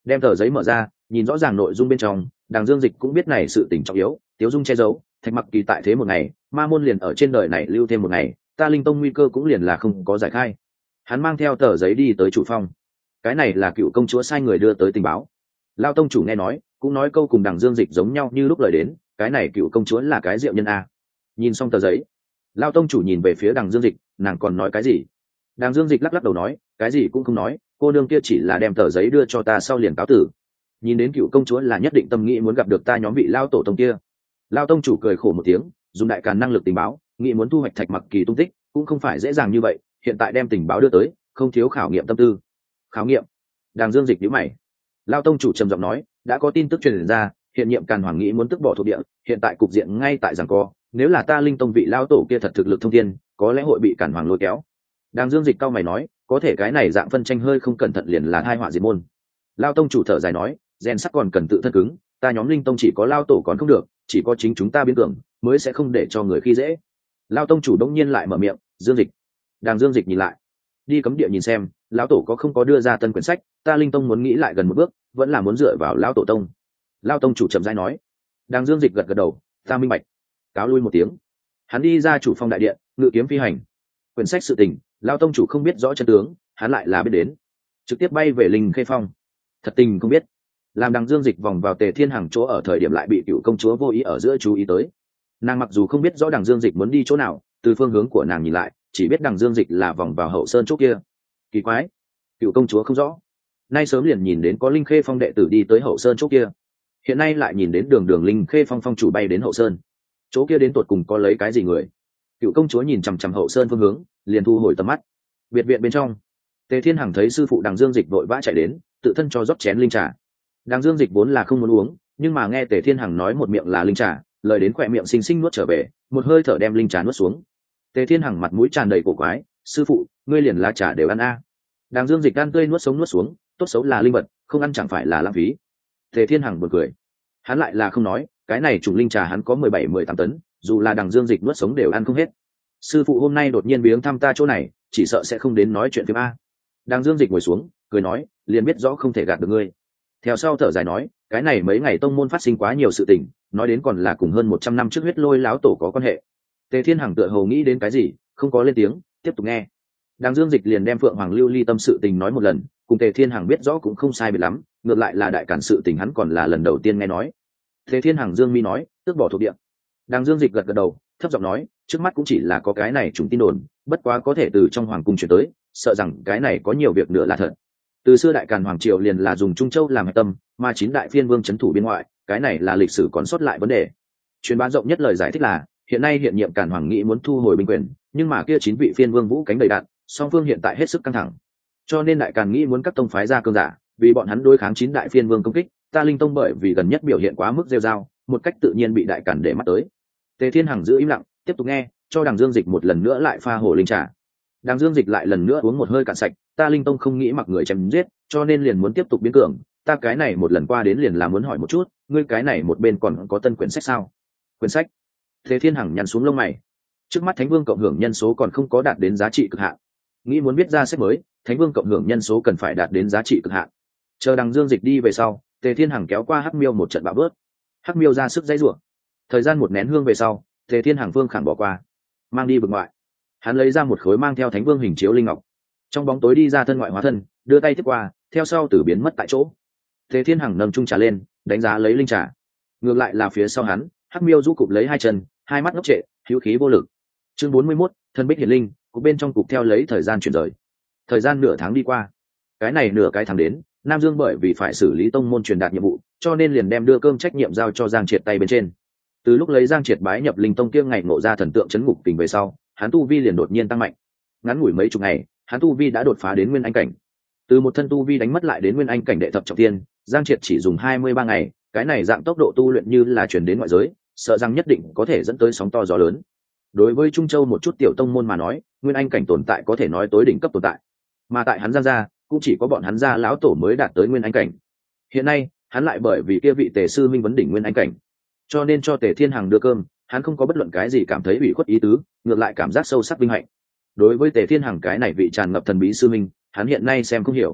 đem tờ giấy mở ra, nhìn rõ ràng nội dung bên trong. Đàng Dương Dịch cũng biết này sự tình trọng yếu, Tiếu Dung che giấu, Thạch Mặc Kỳ tại thế một ngày, ma môn liền ở trên đời này lưu thêm một ngày, ta Linh Tông nguy cơ cũng liền là không có giải khai. Hắn mang theo tờ giấy đi tới chủ phong. Cái này là cựu công chúa sai người đưa tới tình báo. Lao tông chủ nghe nói, cũng nói câu cùng Đàng Dương Dịch giống nhau như lúc lời đến, cái này cựu công chúa là cái diệu nhân a. Nhìn xong tờ giấy, Lao tông chủ nhìn về phía Đàng Dương Dịch, nàng còn nói cái gì? Đàng Dương Dịch lắc lắc đầu nói, cái gì cũng không nói, cô nương kia chỉ là đem tờ giấy đưa cho ta sau liền cáo tử. Nhìn đến cựu công chúa là nhất định tâm nghĩ muốn gặp được ta nhóm vị lao tổ tông kia. Lao tông chủ cười khổ một tiếng, dùng đại càn năng lực tình báo, nghĩ muốn thu hoạch Thạch Mặc Kỳ tung tích cũng không phải dễ dàng như vậy, hiện tại đem tình báo đưa tới, không thiếu khảo nghiệm tâm tư. Khảo nghiệm? Đàng Dương Dịch nhíu mày. Lao tông chủ trầm giọng nói, đã có tin tức truyền ra, hiện nhiệm Càn Hoàng nghĩ muốn tức bỏ thuộc địa, hiện tại cục diện ngay tại giằng co, nếu là ta Linh Tông vị lao tổ kia thật thực lực thông thiên, có lẽ hội bị Càn Hoàng lôi kéo. Đàng Dương Dịch cau mày nói, có thể cái này dạng phân tranh hơi không cẩn thận liền là tai họa diệt môn. Lao tông chủ thở dài nói, rèn sắt còn cần tự thân cứng, ta nhóm Linh Tông chỉ có lao tổ còn không được, chỉ có chính chúng ta biến cường mới sẽ không để cho người khi dễ. Lao tông chủ đống nhiên lại mở miệng, Dương Dịch. Đàng Dương Dịch nhìn lại, đi cấm địa nhìn xem lão tổ có không có đưa ra tân quyển sách, ta Linh Tông muốn nghĩ lại gần một bước, vẫn là muốn dựa vào lão tổ tông. Lao tông chủ chậm rãi nói. Đàng Dương Dịch gật gật đầu, ta minh bạch. Cáo lui một tiếng, hắn đi ra chủ phong đại điện, ngự kiếm phi hành. Quyển sách sự tình, Lao tông chủ không biết rõ chân tướng, hắn lại là biết đến, trực tiếp bay về Linh Khê Phong. Thật tình không biết, làm Đàng Dương Dịch vòng vào Tề Thiên Hằng chỗ ở thời điểm lại bị cựu công chúa vô ý ở giữa chú ý tới. Nàng mặc dù không biết rõ Đàng Dương Dịch muốn đi chỗ nào, từ phương hướng của nàng nhìn lại, chỉ biết Đàng Dương Dịch là vòng vào hậu sơn chỗ kia. Kỳ quái, cựu công chúa không rõ, nay sớm liền nhìn đến có Linh Khê Phong đệ tử đi tới hậu sơn chỗ kia, hiện nay lại nhìn đến đường đường Linh Khê Phong phong chủ bay đến hậu sơn chỗ kia, đến tột cùng có lấy cái gì người? Cựu công chúa nhìn chằm chằm hậu sơn phương hướng, liền thu hồi tầm mắt. Biệt viện bên trong, Tề Thiên Hằng thấy sư phụ Đàng Dương Dịch vội vã chạy đến, tự thân cho rót chén linh trà. Đàng Dương Dịch vốn là không muốn uống, nhưng mà nghe Tề Thiên Hằng nói một miệng là linh trà, lời đến khỏe miệng xinh xinh nuốt trở về, một hơi thở đem linh trà nuốt xuống. Tề Thiên Hằng mặt mũi tràn đầy cổ quái, sư phụ, ngươi liền lá trà đều ăn a? À. Đàng Dương Dịch ăn tươi nuốt sống nuốt xuống, tốt xấu là linh vật, không ăn chẳng phải là lãng phí. Tề Thiên Hằng buồn cười, hắn lại là không nói, cái này trùng linh trà hắn có mười bảy mười tám tấn, dù là Đàng Dương Dịch nuốt sống đều ăn không hết. Sư phụ hôm nay đột nhiên biếng thăm ta chỗ này, chỉ sợ sẽ không đến nói chuyện phim a. Đàng Dương Dịch ngồi xuống, cười nói, liền biết rõ không thể gạt được ngươi. Theo sau thở dài nói, cái này mấy ngày tông môn phát sinh quá nhiều sự tình, nói đến còn là cùng hơn một trăm năm trước huyết lôi láo tổ có quan hệ. Tề Thiên Hằng tựa hồ nghĩ đến cái gì, không có lên tiếng, tiếp tục nghe. Đàng Dương Dịch liền đem Phượng Hoàng Lưu Ly tâm sự tình nói một lần, cùng Tề Thiên Hằng biết rõ cũng không sai biệt lắm, ngược lại là đại cản sự tình hắn còn là lần đầu tiên nghe nói. Tề Thiên Hằng Dương mi nói, tước bỏ thuộc địa. Đàng Dương Dịch gật gật đầu, thấp giọng nói, trước mắt cũng chỉ là có cái này trùng tin đồn, bất quá có thể từ trong hoàng cung truyền tới, sợ rằng cái này có nhiều việc nữa là thật. Từ xưa đại càn hoàng triều liền là dùng Trung Châu làm hạch tâm, mà chín đại phiên vương trấn thủ biên ngoại, cái này là lịch sử còn sót lại vấn đề. Truyền bá rộng nhất lời giải thích là, hiện nay hiện nhiệm càn hoàng nghĩ muốn thu hồi binh quyền, nhưng mà kia chín vị phiên vương vũ cánh đầy đạn, song phương hiện tại hết sức căng thẳng, cho nên đại càn nghĩ muốn các tông phái ra cương giả, vì bọn hắn đối kháng chín đại phiên vương công kích. Ta Linh Tông bởi vì gần nhất biểu hiện quá mức rêu rao, một cách tự nhiên bị đại càn để mắt tới. Tề Thiên Hằng giữ im lặng, tiếp tục nghe, cho Đàng Dương Dịch một lần nữa lại pha hồ linh trà. Đàng Dương Dịch lại lần nữa uống một hơi cạn sạch, ta Linh Tông không nghĩ mặc người chém giết, cho nên liền muốn tiếp tục biến cường, ta cái này một lần qua đến liền là muốn hỏi một chút, ngươi cái này một bên còn có tân quyển sách sao? Quyển sách? Tề Thiên Hằng nhăn xuống lông mày. Trước mắt Thánh Vương cộng hưởng nhân số còn không có đạt đến giá trị cực hạn, nghĩ muốn viết ra sách mới, Thánh Vương cộng hưởng nhân số cần phải đạt đến giá trị cực hạn. Chờ Đàng Dương Dịch đi về sau, Tề Thiên Hằng kéo qua Hắc Miêu một trận bạo bớt. Hắc Miêu ra sức dãy rủa. Thời gian một nén hương về sau, Tề Thiên Hằng Vương khẳng bỏ qua, mang đi vực ngoại. Hắn lấy ra một khối mang theo Thánh Vương hình chiếu linh ngọc, trong bóng tối đi ra thân ngoại hóa thân, đưa tay tiếp qua, theo sau tử biến mất tại chỗ. Tề Thiên Hằng nâng chung trà lên, đánh giá lấy linh trà. Ngược lại là phía sau hắn, Hắc Miêu rũ cụp lấy hai chân, hai mắt ngốc trệ, hữu khí vô lực. Chương bốn mươi mốt, thân bích hiển linh, cục bên trong cục theo lấy thời gian chuyển rời. Thời gian nửa tháng đi qua, cái này nửa cái tháng đến, Nam Dương bởi vì phải xử lý tông môn truyền đạt nhiệm vụ, cho nên liền đem đưa cơm trách nhiệm giao cho Giang Triệt tay bên trên. Từ lúc lấy Giang Triệt bái nhập Linh Tông kia ngày ngộ ra thần tượng chấn ngục kình về sau, hắn tu vi liền đột nhiên tăng mạnh. Ngắn ngủi mấy chục ngày, hắn tu vi đã đột phá đến nguyên anh cảnh. Từ một thân tu vi đánh mất lại đến nguyên anh cảnh đệ thập trọng thiên, Giang Triệt chỉ dùng hai mươi ba ngày, cái này dạng tốc độ tu luyện như là truyền đến ngoại giới, sợ rằng nhất định có thể dẫn tới sóng to gió lớn. Đối với Trung Châu một chút tiểu tông môn mà nói, nguyên anh cảnh tồn tại có thể nói tối đỉnh cấp tồn tại, mà tại hắn Giang gia cũng chỉ có bọn hắn gia lão tổ mới đạt tới nguyên anh cảnh. Hiện nay hắn lại bởi vì kia vị Tề sư minh vấn đỉnh nguyên anh cảnh, cho nên cho Tề Thiên Hằng đưa cơm, hắn không có bất luận cái gì cảm thấy ủy khuất ý tứ, ngược lại cảm giác sâu sắc vinh hạnh. Đối với Tề Thiên Hằng cái này vị tràn ngập thần bí sư minh, hắn hiện nay xem không hiểu.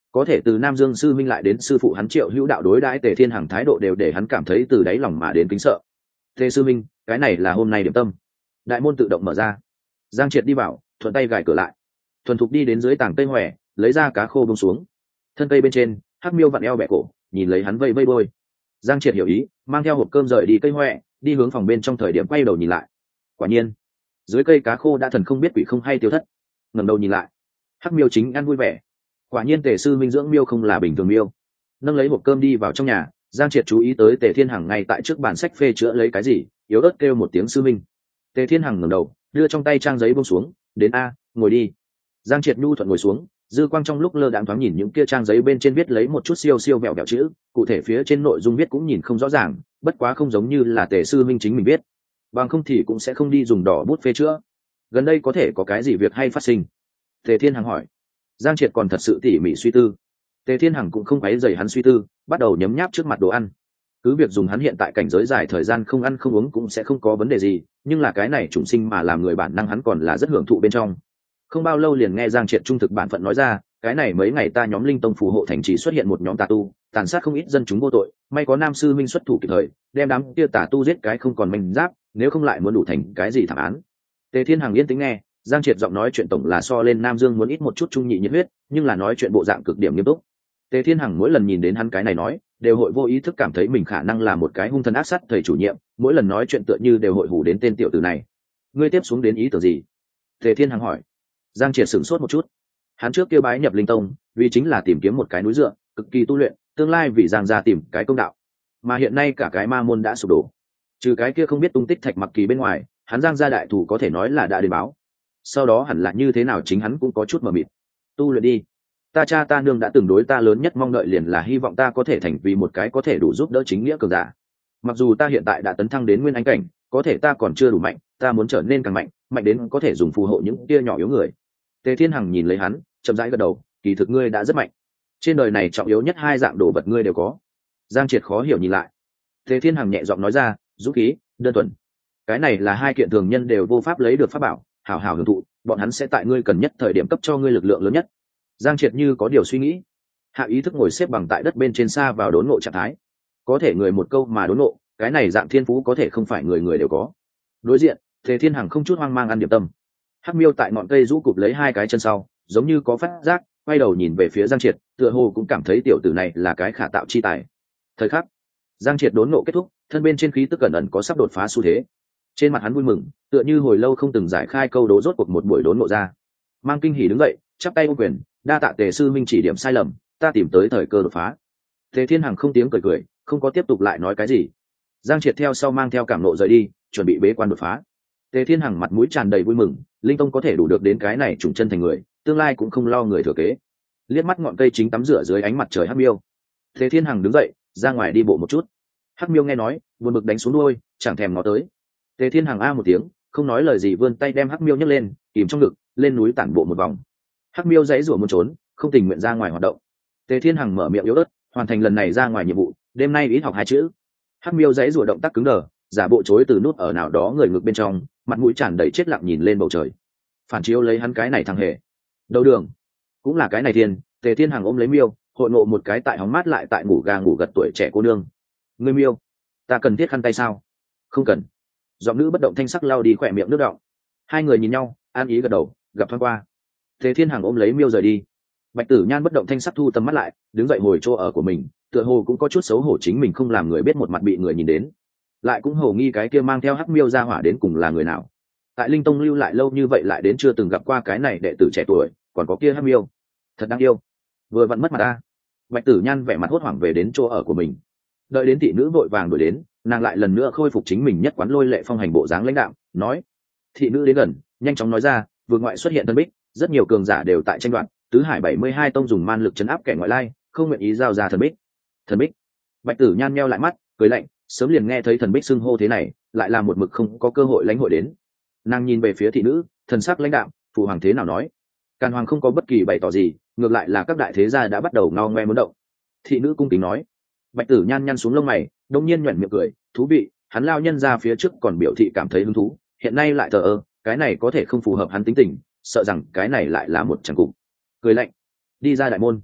có thể từ Nam Dương sư minh lại đến sư phụ hắn Triệu Hữu Đạo đối đãi Tề Thiên Hằng thái độ đều để hắn cảm thấy từ đáy lòng mà đến kính sợ. Tề sư minh, cái này là hôm nay điểm tâm. Đại môn tự động mở ra, Giang Triệt đi vào, thuận tay gài cửa lại, thuần thục đi đến dưới tảng cây hoè, lấy ra cá khô bông xuống. Thân cây bên trên, Hắc Miêu vặn eo bẻ cổ, nhìn lấy hắn vây vây bôi. Giang Triệt hiểu ý, mang theo hộp cơm rời đi cây hoè, đi hướng phòng bên trong, thời điểm quay đầu nhìn lại. Quả nhiên, dưới cây cá khô đã thần không biết quỷ không hay tiêu thất. Ngẩng đầu nhìn lại, Hắc Miêu chính ăn vui vẻ. Quả nhiên Tề sư minh dưỡng miêu không là bình thường miêu. Nâng lấy hộp cơm đi vào trong nhà, Giang Triệt chú ý tới Tề Thiên Hằng ngay tại trước bàn sách phê chữa lấy cái gì, yếu ớt kêu một tiếng sư minh. Tề Thiên Hằng ngẩng đầu, đưa trong tay trang giấy buông xuống, đến a, ngồi đi. Giang Triệt nhu thuận ngồi xuống, dư quang trong lúc lơ đãng thoáng nhìn những kia trang giấy bên trên viết lấy một chút siêu siêu vẹo vẹo chữ, cụ thể phía trên nội dung viết cũng nhìn không rõ ràng, bất quá không giống như là Tề sư minh chính mình viết, bằng không thì cũng sẽ không đi dùng đỏ bút phê chữa. Gần đây có thể có cái gì việc hay phát sinh? Tề Thiên Hằng hỏi. Giang Triệt còn thật sự tỉ mỉ suy tư. Tề Thiên Hằng cũng không quấy rầy hắn suy tư, bắt đầu nhấm nháp trước mặt đồ ăn. Cứ việc dùng hắn hiện tại cảnh giới dài thời gian không ăn không uống cũng sẽ không có vấn đề gì, nhưng là cái này chủng sinh mà làm người bản năng hắn còn là rất hưởng thụ bên trong. Không bao lâu liền nghe Giang Triệt trung thực bản phận nói ra, cái này mấy ngày ta nhóm Linh Tông phù hộ thành trì xuất hiện một nhóm tà tu, tàn sát không ít dân chúng vô tội, may có Nam sư minh xuất thủ kịp thời, đem đám kia tà tu giết cái không còn manh giáp, nếu không lại muốn đủ thành cái gì thảm án. Tề Thiên Hằng yên tĩnh nghe, Giang Triệt giọng nói chuyện tổng là so lên Nam Dương muốn ít một chút trung nhị nhiệt huyết, nhưng là nói chuyện bộ dạng cực điểm nghiêm túc. Tề Thiên Hằng mỗi lần nhìn đến hắn cái này nói, đều hội vô ý thức cảm thấy mình khả năng là một cái hung thần ác sát thầy chủ nhiệm, mỗi lần nói chuyện tựa như đều hội hù đến tên tiểu tử này. Ngươi tiếp xuống đến ý tưởng gì? Tề Thiên Hằng hỏi. Giang Triệt sửng sốt một chút. Hắn trước kia bái nhập Linh Tông, vì chính là tìm kiếm một cái núi dựa, cực kỳ tu luyện, tương lai vì Giang gia tìm cái công đạo. Mà hiện nay cả cái ma môn đã sụp đổ. Trừ cái kia không biết tung tích Thạch Mặc Kỳ bên ngoài, hắn Giang gia đại thủ có thể nói là đã đến báo. Sau đó hẳn là như thế nào chính hắn cũng có chút mờ mịt. Tu luyện đi. Ta cha ta nương đã từng đối ta lớn nhất mong đợi liền là hy vọng ta có thể thành vì một cái có thể đủ giúp đỡ chính nghĩa cường giả. Mặc dù ta hiện tại đã tấn thăng đến nguyên anh cảnh, có thể ta còn chưa đủ mạnh, ta muốn trở nên càng mạnh, mạnh đến có thể dùng phù hộ những kia nhỏ yếu người. Tề Thiên Hằng nhìn lấy hắn, chậm rãi gật đầu, kỳ thực ngươi đã rất mạnh. Trên đời này trọng yếu nhất hai dạng đồ vật ngươi đều có. Giang Triệt khó hiểu nhìn lại. Tề Thiên Hằng nhẹ giọng nói ra, dũng khí, đơn thuần. Cái này là hai kiện thường nhân đều vô pháp lấy được pháp bảo, hảo hảo hưởng thụ, bọn hắn sẽ tại ngươi cần nhất thời điểm cấp cho ngươi lực lượng lớn nhất. Giang Triệt như có điều suy nghĩ, hạ ý thức ngồi xếp bằng tại đất bên trên xa vào đốn ngộ trạng thái. Có thể người một câu mà đốn ngộ, cái này dạng thiên phú có thể không phải người người đều có. Đối diện, Tề Thiên Hằng không chút hoang mang ăn điểm tâm. Hắc Miêu tại ngọn cây rũ cụp lấy hai cái chân sau, giống như có phát giác, quay đầu nhìn về phía Giang Triệt, tựa hồ cũng cảm thấy tiểu tử này là cái khả tạo chi tài. Thời khắc, Giang Triệt đốn ngộ kết thúc, thân bên trên khí tức cẩn ẩn có sắp đột phá xu thế. Trên mặt hắn vui mừng, tựa như hồi lâu không từng giải khai câu đố rốt cuộc một buổi đốn ngộ ra. Mang kinh hỉ đứng dậy, chắp tay ôm quyền, đa tạ Tề sư minh chỉ điểm sai lầm, ta tìm tới thời cơ đột phá. Tề Thiên Hằng không tiếng cười cười, không có tiếp tục lại nói cái gì. Giang Triệt theo sau mang theo cảm nộ rời đi, chuẩn bị bế quan đột phá. Tề Thiên Hằng mặt mũi tràn đầy vui mừng, Linh Tông có thể đủ được đến cái này trùng chân thành người, tương lai cũng không lo người thừa kế. Liếc mắt ngọn cây chính tắm rửa dưới ánh mặt trời Hắc Miêu, Tề Thiên Hằng đứng dậy, ra ngoài đi bộ một chút. Hắc Miêu nghe nói, buồn bực đánh xuống đuôi, chẳng thèm ngó tới. Tề Thiên Hằng a một tiếng, không nói lời gì vươn tay đem Hắc Miêu nhấc lên, kìm trong ngực, lên núi tản bộ một vòng. Hắc Miêu dãy rủa muốn trốn, không tình nguyện ra ngoài hoạt động. Tề Thiên Hằng mở miệng yếu ớt, hoàn thành lần này ra ngoài nhiệm vụ, đêm nay ít học hai chữ. Hắc Miêu dãy rủa động tác cứng đờ, giả bộ chối từ nút ở nào đó người ngực bên trong, mặt mũi tràn đầy chết lặng nhìn lên bầu trời. Phản chiếu lấy hắn cái này thằng hề. Đầu đường, cũng là cái này thiên. Tề Thiên Hằng ôm lấy Miêu, hội ngộ một cái tại hóng mát lại tại ngủ gà ngủ gật tuổi trẻ cô nương. Ngươi Miêu, ta cần thiết khăn tay sao? Không cần. Giọng nữ bất động thanh sắc lau đi khỏe miệng nước đọng. Hai người nhìn nhau, an ý gật đầu, gặp thoáng qua. Tề Thiên Hằng ôm lấy Miêu rời đi. Bạch Tử Nhan bất động thanh sắc thu tầm mắt lại, đứng dậy hồi chỗ ở của mình, tựa hồ cũng có chút xấu hổ chính mình không làm người biết một mặt bị người nhìn đến, lại cũng hầu nghi cái kia mang theo Hắc Miêu ra hỏa đến cùng là người nào. Tại Linh Tông lưu lại lâu như vậy lại đến chưa từng gặp qua cái này đệ tử trẻ tuổi, còn có kia Hắc Miêu, thật đáng yêu. Vừa vặn mất mặt ta. Bạch Tử Nhan vẻ mặt hốt hoảng về đến chỗ ở của mình. Đợi đến thị nữ vội vàng đuổi đến, nàng lại lần nữa khôi phục chính mình nhất quán lôi lệ phong hành bộ dáng lãnh đạm, nói: thị nữ đến gần, nhanh chóng nói ra, vừa ngoại xuất hiện tân bích, rất nhiều cường giả đều tại tranh đoạt, tứ hải bảy mươi hai tông dùng man lực chấn áp kẻ ngoại lai, không nguyện ý giao ra thần bích. Thần bích? Bạch Tử Nhan meo lại mắt, cười lạnh, sớm liền nghe thấy thần bích xưng hô thế này, lại là một mực không có cơ hội lãnh hội đến. Nàng nhìn về phía thị nữ, thần sắc lãnh đạm, phụ hoàng thế nào nói? Càn hoàng không có bất kỳ bày tỏ gì, ngược lại là các đại thế gia đã bắt đầu ngao ngoe muốn động. Thị nữ cung kính nói. Bạch Tử Nhan nhăn xuống lông mày, đông nhiên nhuyễn miệng cười, thú vị, hắn lao nhân ra phía trước còn biểu thị cảm thấy hứng thú, hiện nay lại thờ ơ, cái này có thể không phù hợp hắn tính tình, sợ rằng cái này lại là một chẳng cục. Cười lạnh, đi ra đại môn.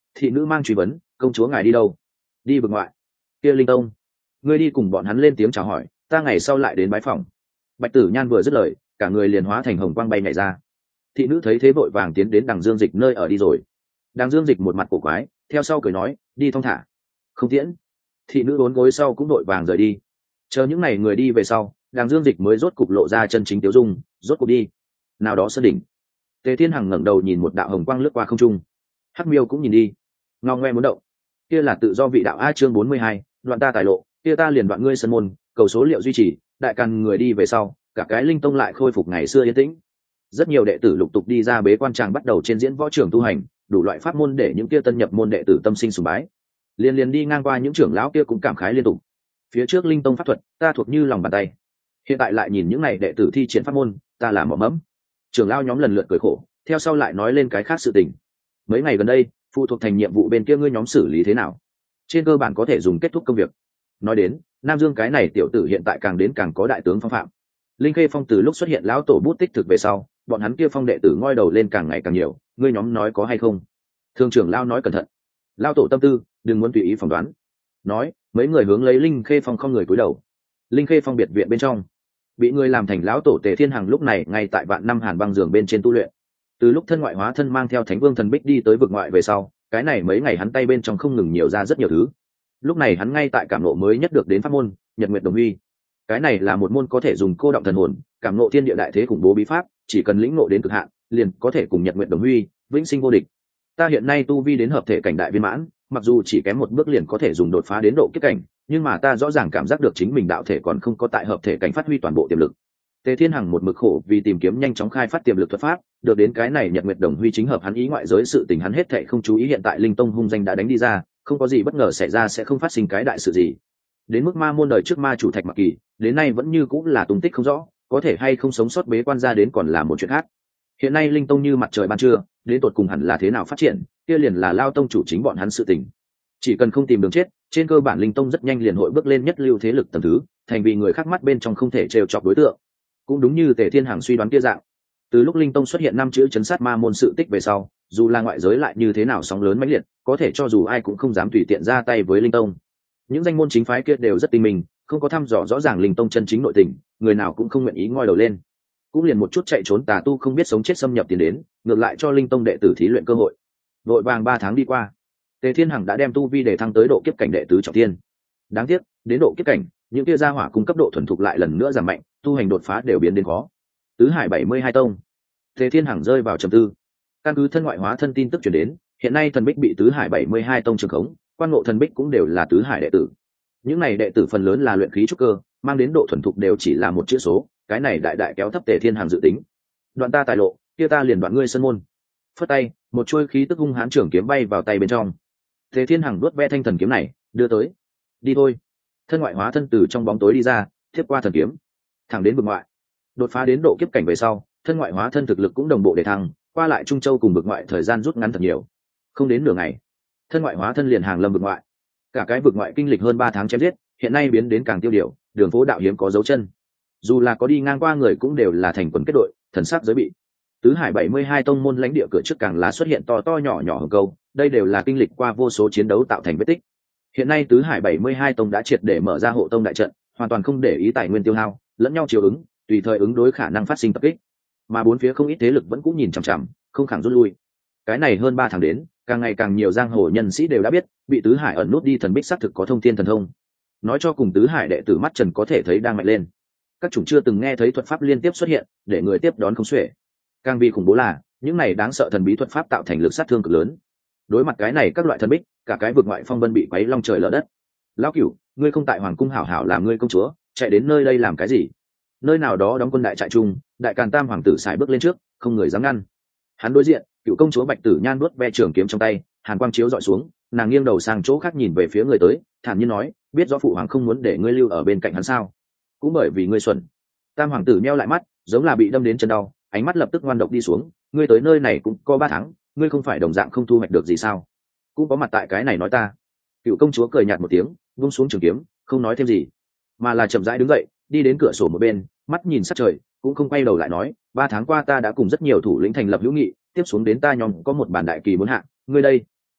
Thị nữ mang truy vấn, công chúa ngài đi đâu? Đi vực ngoại. Kia Linh Tông, ngươi đi cùng bọn hắn lên tiếng chào hỏi, ta ngày sau lại đến bái phòng. Bạch Tử Nhan vừa dứt lời, cả người liền hóa thành hồng quang bay nhảy ra. Thị nữ thấy thế vội vàng tiến đến Đằng Dương Dịch nơi ở đi rồi. Đằng Dương Dịch một mặt cổ quái, theo sau cười nói, đi thong thả. Không tiễn. Thị nữ bốn gối sau cũng vội vàng rời đi. Chờ những ngày người đi về sau, Đằng Dương Dịch mới rốt cục lộ ra chân chính tiêu dung, rốt cục đi. Nào đó sơn đỉnh. Tề Thiên Hằng ngẩng đầu nhìn một đạo hồng quang lướt qua không trung. Hắc Miêu cũng nhìn đi, ngao ngoe muốn động. Kia là tự do vị đạo a chương bốn mươi hai, đoạn ta tài lộ, kia ta liền đoạn ngươi sân môn, cầu số liệu duy trì, đại càn người đi về sau, cả cái Linh Tông lại khôi phục ngày xưa yên tĩnh. Rất nhiều đệ tử lục tục đi ra bế quan tràng bắt đầu trên diễn võ trường tu hành, đủ loại pháp môn để những kia tân nhập môn đệ tử tâm sinh sùng bái. Liên liên đi ngang qua những trưởng lão kia cũng cảm khái liên tục. Phía trước Linh Tông pháp thuật, ta thuộc như lòng bàn tay. Hiện tại lại nhìn những này đệ tử thi triển pháp môn, ta là mỏ mẫm. Trưởng lão nhóm lần lượt cười khổ, theo sau lại nói lên cái khác sự tình. Mấy ngày gần đây, phụ thuộc thành nhiệm vụ bên kia ngươi nhóm xử lý thế nào? Trên cơ bản có thể dùng kết thúc công việc. Nói đến, Nam Dương cái này tiểu tử hiện tại càng đến càng có đại tướng phong phạm. Linh Khê Phong từ lúc xuất hiện lão tổ bút tích thực về sau, bọn hắn kia phong đệ tử ngoi đầu lên càng ngày càng nhiều, ngươi nhóm nói có hay không? Thương trưởng lão nói cẩn thận. Lão tổ tâm tư, đừng muốn tùy ý phỏng đoán. Nói, mấy người hướng lấy Linh Khê Phong không người cúi đầu. Linh Khê Phong biệt viện bên trong, bị người làm thành lão tổ Tề Thiên Hằng lúc này ngay tại vạn năm hàn băng giường bên trên tu luyện. Từ lúc thân ngoại hóa thân mang theo Thánh Vương Thần Bích đi tới vực ngoại về sau, cái này mấy ngày hắn tay bên trong không ngừng nhiều ra rất nhiều thứ. Lúc này hắn ngay tại cảm ngộ mới nhất được đến pháp môn Nhật Nguyệt Đồng Huy. Cái này là một môn có thể dùng cô động thần hồn, cảm ngộ thiên địa đại thế khủng bố bí pháp, chỉ cần lĩnh ngộ đến cực hạn, liền có thể cùng Nhật Nguyệt Đồng Huy, vĩnh sinh vô địch. Ta hiện nay tu vi đến hợp thể cảnh đại viên mãn, mặc dù chỉ kém một bước liền có thể dùng đột phá đến độ kiếp cảnh, nhưng mà ta rõ ràng cảm giác được chính mình đạo thể còn không có tại hợp thể cảnh phát huy toàn bộ tiềm lực. Tề Thiên Hằng một mực khổ vì tìm kiếm nhanh chóng khai phát tiềm lực thuật pháp, được đến cái này Nhật Nguyệt Đồng Huy chính hợp hắn ý ngoại giới sự tình hắn hết thảy không chú ý hiện tại Linh Tông hung danh đã đánh đi ra, không có gì bất ngờ xảy ra sẽ không phát sinh cái đại sự gì. Đến mức ma môn đời trước ma chủ Thạch Mặc Kỳ, đến nay vẫn như cũng là tung tích không rõ, có thể hay không sống sót bế quan ra đến còn là một chuyện khác. Hiện nay Linh Tông như mặt trời ban trưa, đến tột cùng hẳn là thế nào phát triển, kia liền là lao tông chủ chính bọn hắn sự tình. Chỉ cần không tìm đường chết, trên cơ bản Linh Tông rất nhanh liền hội bước lên nhất lưu thế lực tầng thứ, thành vì người khác mắt bên trong không thể trêu chọc đối tượng. Cũng đúng như Tề Thiên Hằng suy đoán kia dạng, từ lúc Linh Tông xuất hiện năm chữ chấn sát ma môn sự tích về sau, dù là ngoại giới lại như thế nào sóng lớn mãnh liệt, có thể cho dù ai cũng không dám tùy tiện ra tay với Linh Tông. Những danh môn chính phái kia đều rất tinh minh, không có thăm dò rõ ràng Linh Tông chân chính nội tình, người nào cũng không nguyện ý ngoi đầu lên. Cũng liền một chút chạy trốn tà tu không biết sống chết xâm nhập tiền đến, ngược lại cho Linh Tông đệ tử thí luyện cơ hội. Vội vàng ba tháng đi qua, Tề Thiên Hằng đã đem tu vi để thăng tới độ kiếp cảnh đệ tứ trọng thiên. Đáng tiếc, đến độ kiếp cảnh, những kia gia hỏa cung cấp độ thuần thục lại lần nữa giảm mạnh, tu hành đột phá đều biến đến khó. Tứ Hải bảy mươi hai tông, Tề Thiên Hằng rơi vào trầm tư. Căn cứ thân ngoại hóa thân tin tức truyền đến, hiện nay thần bích bị Tứ Hải bảy mươi hai tông trường khống, quan ngộ thần bích cũng đều là Tứ Hải đệ tử. Những này đệ tử phần lớn là luyện khí trúc cơ, mang đến độ thuần thục đều chỉ là một chữ số, cái này đại đại kéo thấp Tề Thiên Hằng dự tính. Đoạn ta tài lộ, kia ta liền đoạn ngươi sân môn. Phất tay, một chuôi khí tức hung hãn trưởng kiếm bay vào tay bên trong. Tề Thiên Hằng đuốt ve thanh thần kiếm này, đưa tới. Đi thôi. Thân ngoại hóa thân từ trong bóng tối đi ra, tiếp qua thần kiếm, thẳng đến vực ngoại. Đột phá đến độ kiếp cảnh về sau, thân ngoại hóa thân thực lực cũng đồng bộ để thăng, qua lại Trung Châu cùng vực ngoại thời gian rút ngắn thật nhiều. Không đến nửa ngày, thân ngoại hóa thân liền hàng lâm vực ngoại. Cả cái vực ngoại kinh lịch hơn ba tháng chém giết, hiện nay biến đến càng tiêu điều, đường phố đạo hiếm có dấu chân. Dù là có đi ngang qua người cũng đều là thành quần kết đội, thần sắc giới bị. Tứ Hải bảy mươi hai tông môn lãnh địa cửa trước càng lá xuất hiện to to nhỏ nhỏ hồng câu, đây đều là kinh lịch qua vô số chiến đấu tạo thành vết tích. Hiện nay Tứ Hải bảy mươi hai tông đã triệt để mở ra hộ tông đại trận, hoàn toàn không để ý tài nguyên tiêu hao, lẫn nhau chiều ứng, tùy thời ứng đối khả năng phát sinh tập kích. Mà bốn phía không ít thế lực vẫn cũng nhìn chằm chằm, không khẳng rút lui. Cái này hơn ba tháng đến, càng ngày càng nhiều giang hồ nhân sĩ đều đã biết, bị Tứ Hải ẩn nút đi thần bích xác thực có thông thiên thần thông. Nói cho cùng Tứ Hải đệ tử mắt trần có thể thấy đang mạnh lên. Các chủng chưa từng nghe thấy thuật pháp liên tiếp xuất hiện, để người tiếp đón không xuể. Càng vì khủng bố là, những này đáng sợ thần bí thuật pháp tạo thành lực sát thương cực lớn. Đối mặt cái này các loại thần bích, cả cái vực ngoại phong vân bị quấy long trời lở đất. Lão Cửu, ngươi không tại hoàng cung hảo hảo làm ngươi công chúa, chạy đến nơi đây làm cái gì? Nơi nào đó đóng quân đại trại trung, đại càn tam hoàng tử xài bước lên trước, không người dám ngăn. Hắn đối diện, cựu công chúa Bạch Tử Nhan nuốt ve trường kiếm trong tay, hàn quang chiếu dọi xuống, nàng nghiêng đầu sang chỗ khác nhìn về phía người tới, thản nhiên nói, biết rõ phụ hoàng không muốn để ngươi lưu ở bên cạnh hắn sao? Cũng bởi vì ngươi xuẩn. Tam hoàng tử meo lại mắt, giống là bị đâm đến chân đau, ánh mắt lập tức ngoan độc đi xuống. Ngươi tới nơi này cũng có ba tháng, ngươi không phải đồng dạng không thu hoạch được gì sao? Cũng có mặt tại cái này nói ta. Cựu công chúa cười nhạt một tiếng, vung xuống trường kiếm, không nói thêm gì, mà là chậm rãi đứng dậy, đi đến cửa sổ một bên, mắt nhìn sát trời, cũng không quay đầu lại nói, ba tháng qua ta đã cùng rất nhiều thủ lĩnh thành lập hữu nghị, tiếp xuống đến ta nhóm có một bản đại kỳ muốn hạ, ngươi đây.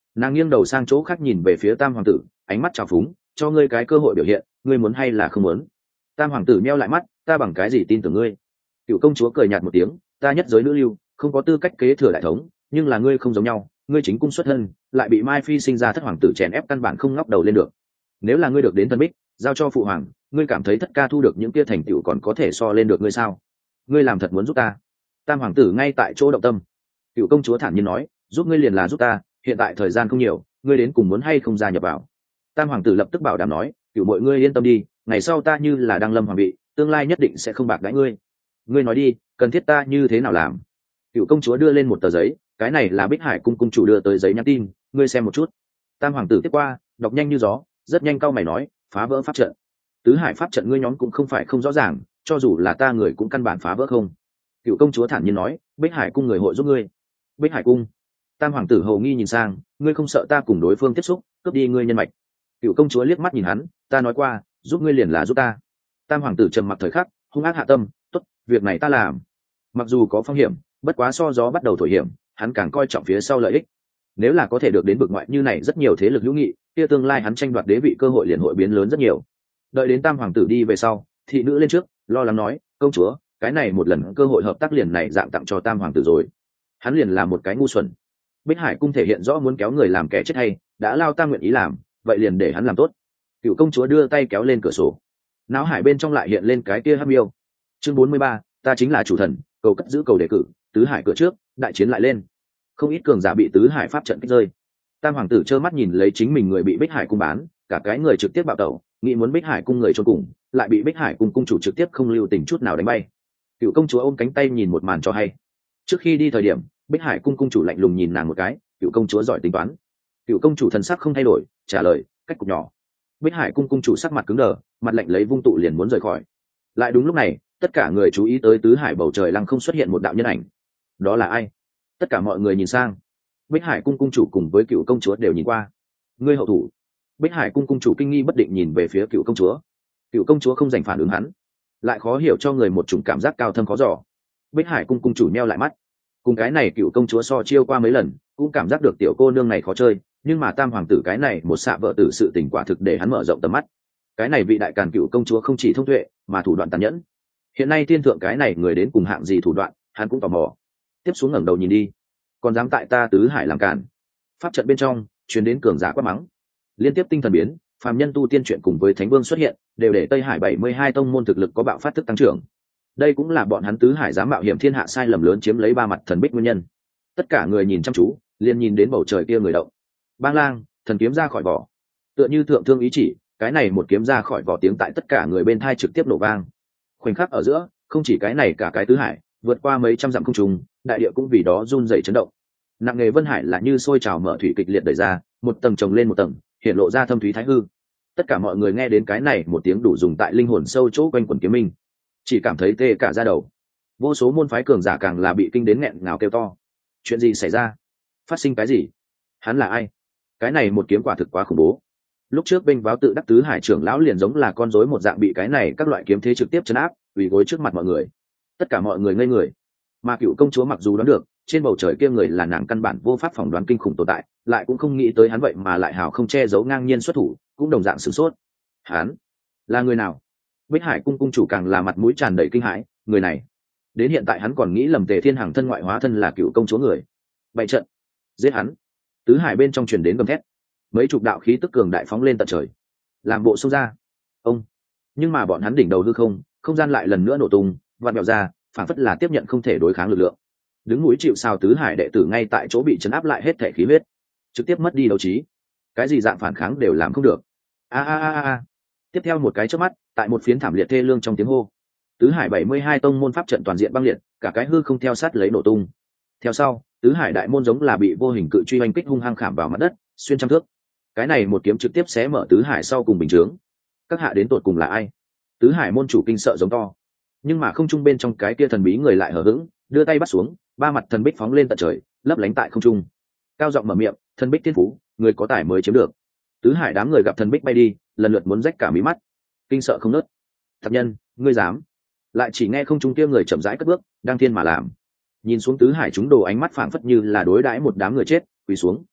Nàng nghiêng đầu sang chỗ khác nhìn về phía tam hoàng tử, ánh mắt trào phúng, cho ngươi cái cơ hội biểu hiện, ngươi muốn hay là không muốn? Tam hoàng tử meo lại mắt, ta bằng cái gì tin tưởng ngươi? Cựu công chúa cười nhạt một tiếng, ta nhất giới nữ lưu, không có tư cách kế thừa đại thống, nhưng là ngươi không giống nhau, ngươi chính cung xuất thân, lại bị Mai Phi sinh ra thất hoàng tử chèn ép, căn bản không ngóc đầu lên được. Nếu là ngươi được đến Tân Bích, giao cho phụ hoàng, ngươi cảm thấy thất ca thu được những kia thành tựu còn có thể so lên được ngươi sao? Ngươi làm thật muốn giúp ta? Tam hoàng tử ngay tại chỗ động tâm. Cựu công chúa thản nhiên nói, giúp ngươi liền là giúp ta, hiện tại thời gian không nhiều, ngươi đến cùng muốn hay không gia nhập vào? Tam hoàng tử lập tức bảo đảm nói, cựu mọi ngươi yên tâm đi, ngày sau ta như là đang lâm hoàng vị, tương lai nhất định sẽ không bạc đãi ngươi. Ngươi nói đi, cần thiết ta như thế nào làm? Cựu công chúa đưa lên một tờ giấy, cái này là Bích Hải cung cung chủ đưa tới giấy nhắn tin, ngươi xem một chút. Tam hoàng tử tiếp qua, đọc nhanh như gió, rất nhanh cau mày nói, phá vỡ pháp trận. Tứ hải pháp trận ngươi nhóm cũng không phải không rõ ràng, cho dù là ta người cũng căn bản phá vỡ không. Cựu công chúa thản nhiên nói, Bích Hải cung người hội giúp ngươi. Bích Hải cung? Tam hoàng tử hầu nghi nhìn sang, ngươi không sợ ta cùng đối phương tiếp xúc, cướp đi ngươi nhân mạch? Cựu công chúa liếc mắt nhìn hắn, ta nói qua, giúp ngươi liền là giúp ta. Tam hoàng tử trầm mặc thời khắc, hung ác hạ tâm, tốt, việc này ta làm. Mặc dù có phong hiểm, bất quá so gió bắt đầu thổi hiểm, hắn càng coi trọng phía sau lợi ích. Nếu là có thể được đến bực ngoại như này rất nhiều thế lực hữu nghị, kia tương lai hắn tranh đoạt đế vị cơ hội liền hội biến lớn rất nhiều. Đợi đến tam hoàng tử đi về sau, thị nữ lên trước, lo lắng nói, công chúa, cái này một lần cơ hội hợp tác liền này dạng tặng cho tam hoàng tử rồi. Hắn liền là một cái ngu xuẩn. Bích Hải cung thể hiện rõ muốn kéo người làm kẻ chết hay, đã lao ta nguyện ý làm, vậy liền để hắn làm tốt. Cựu công chúa đưa tay kéo lên cửa sổ, não hải bên trong lại hiện lên cái kia hắc miêu. Chương bốn mươi ba, ta chính là chủ thần, cầu cất giữ cầu đề cử, tứ hải cửa trước, đại chiến lại lên. Không ít cường giả bị tứ hải pháp trận kích rơi. Tam hoàng tử trơ mắt nhìn lấy chính mình người bị Bích Hải cung bán, cả cái người trực tiếp bạo tẩu, nghĩ muốn Bích Hải cung người cho cùng, lại bị Bích Hải cung cung chủ trực tiếp không lưu tình chút nào đánh bay. Cựu công chúa ôm cánh tay nhìn một màn cho hay. Trước khi đi thời điểm, Bích Hải cung cung chủ lạnh lùng nhìn nàng một cái, cựu công chúa giỏi tính toán. Cựu công chủ thần sắc không thay đổi, trả lời, cách cục nhỏ. Bích Hải cung cung chủ sắc mặt cứng đờ, mặt lạnh lấy vung tụ liền muốn rời khỏi. Lại đúng lúc này, tất cả người chú ý tới tứ hải bầu trời lăng không xuất hiện một đạo nhân ảnh. Đó là ai? Tất cả mọi người nhìn sang. Bích Hải cung cung chủ cùng với cựu công chúa đều nhìn qua. Ngươi hậu thủ. Bích Hải cung cung chủ kinh nghi bất định nhìn về phía cựu công chúa. Cựu công chúa không dành phản ứng hắn, lại khó hiểu cho người một chủng cảm giác cao thâm khó dò. Bích Hải cung cung chủ meo lại mắt, cùng cái này cựu công chúa so chiêu qua mấy lần, cũng cảm giác được tiểu cô nương này khó chơi, nhưng mà tam hoàng tử cái này một xạ vợ tử sự tình quả thực để hắn mở rộng tầm mắt. Cái này vị đại càn cựu công chúa không chỉ thông tuệ mà thủ đoạn tàn nhẫn. Hiện nay thiên thượng cái này người đến cùng hạng gì thủ đoạn, hắn cũng tò mò. Tiếp xuống ngẩng đầu nhìn đi, còn dám tại ta tứ hải làm càn. Pháp trận bên trong truyền đến cường giả quát mắng. Liên tiếp tinh thần biến, phàm nhân tu tiên chuyện cùng với thánh vương xuất hiện, đều để Tây Hải bảy mươi hai tông môn thực lực có bạo phát thức tăng trưởng. Đây cũng là bọn hắn tứ hải dám mạo hiểm thiên hạ sai lầm lớn chiếm lấy ba mặt thần bích nguyên nhân. Tất cả người nhìn chăm chú, liền nhìn đến bầu trời kia người động. Bang lang, thần kiếm ra khỏi vỏ. Tựa như thượng thương ý chỉ, cái này một kiếm ra khỏi vỏ tiếng tại tất cả người bên thai trực tiếp nổ vang. Khoảnh khắc ở giữa, không chỉ cái này cả cái tứ hải, vượt qua mấy trăm dặm không trùng, đại địa cũng vì đó run rẩy chấn động. Nặng nghề vân hải là như sôi trào mở thủy kịch liệt đẩy ra, một tầng chồng lên một tầng, hiện lộ ra thâm thúy thái hư. Tất cả mọi người nghe đến cái này một tiếng đủ dùng tại linh hồn sâu chỗ quanh quần kiếm minh, chỉ cảm thấy tê cả da đầu. Vô số môn phái cường giả càng là bị kinh đến nghẹn ngào kêu to. Chuyện gì xảy ra? Phát sinh cái gì? Hắn là ai? Cái này một kiếm quả thực quá khủng bố. Lúc trước binh báo tự đắc tứ hải trưởng lão liền giống là con rối một dạng bị cái này các loại kiếm thế trực tiếp chấn áp, quỳ gối trước mặt mọi người. Tất cả mọi người ngây người. Mà cựu công chúa mặc dù đoán được trên bầu trời kia người là nàng căn bản vô pháp phỏng đoán kinh khủng tồn tại, lại cũng không nghĩ tới hắn vậy mà lại hào không che giấu ngang nhiên xuất thủ, cũng đồng dạng sửng sốt. Hắn là người nào? Bích Hải cung cung chủ càng là mặt mũi tràn đầy kinh hãi, người này đến hiện tại hắn còn nghĩ lầm Tề Thiên Hằng thân ngoại hóa thân là cựu công chúa người. Bày trận, giết hắn. Tứ hải bên trong truyền đến gầm thét, mấy chục đạo khí tức cường đại phóng lên tận trời, làm bộ xông ra. Ông nhưng mà bọn hắn đỉnh đầu hư không, không gian lại lần nữa nổ tung, vặn vẹo ra, phản phất là tiếp nhận không thể đối kháng lực lượng. Đứng núi chịu sào tứ hải đệ tử ngay tại chỗ bị chấn áp lại hết thể khí huyết, trực tiếp mất đi đấu trí, cái gì dạng phản kháng đều làm không được. A a a a. Tiếp theo một cái chớp mắt, tại một phiến thảm liệt thê lương trong tiếng hô, tứ hải bảy mươi hai tông môn pháp trận toàn diện băng liệt, cả cái hư không theo sát lấy nổ tung. Theo sau, tứ hải đại môn giống là bị vô hình cự truy oanh kích hung hăng khảm vào mặt đất, xuyên trăm thước. Cái này một kiếm trực tiếp xé mở tứ hải sau cùng bình chướng. Các hạ đến tột cùng là ai? Tứ hải môn chủ kinh sợ giống to. Nhưng mà không trung bên trong cái kia thần bí người lại hờ hững, đưa tay bắt xuống, ba mặt thần bích phóng lên tận trời, lấp lánh tại không trung. Cao giọng mở miệng, thần bích thiên phú, người có tài mới chiếm được. Tứ hải đám người gặp thần bích bay đi, lần lượt muốn rách cả mí mắt, kinh sợ không nớt. Thập nhân, ngươi dám? Lại chỉ nghe không trung kia người chậm rãi cất bước, đang thiên mà làm. Nhìn xuống tứ hải chúng đồ ánh mắt phảng phất như là đối đãi một đám người chết, quỳ xuống.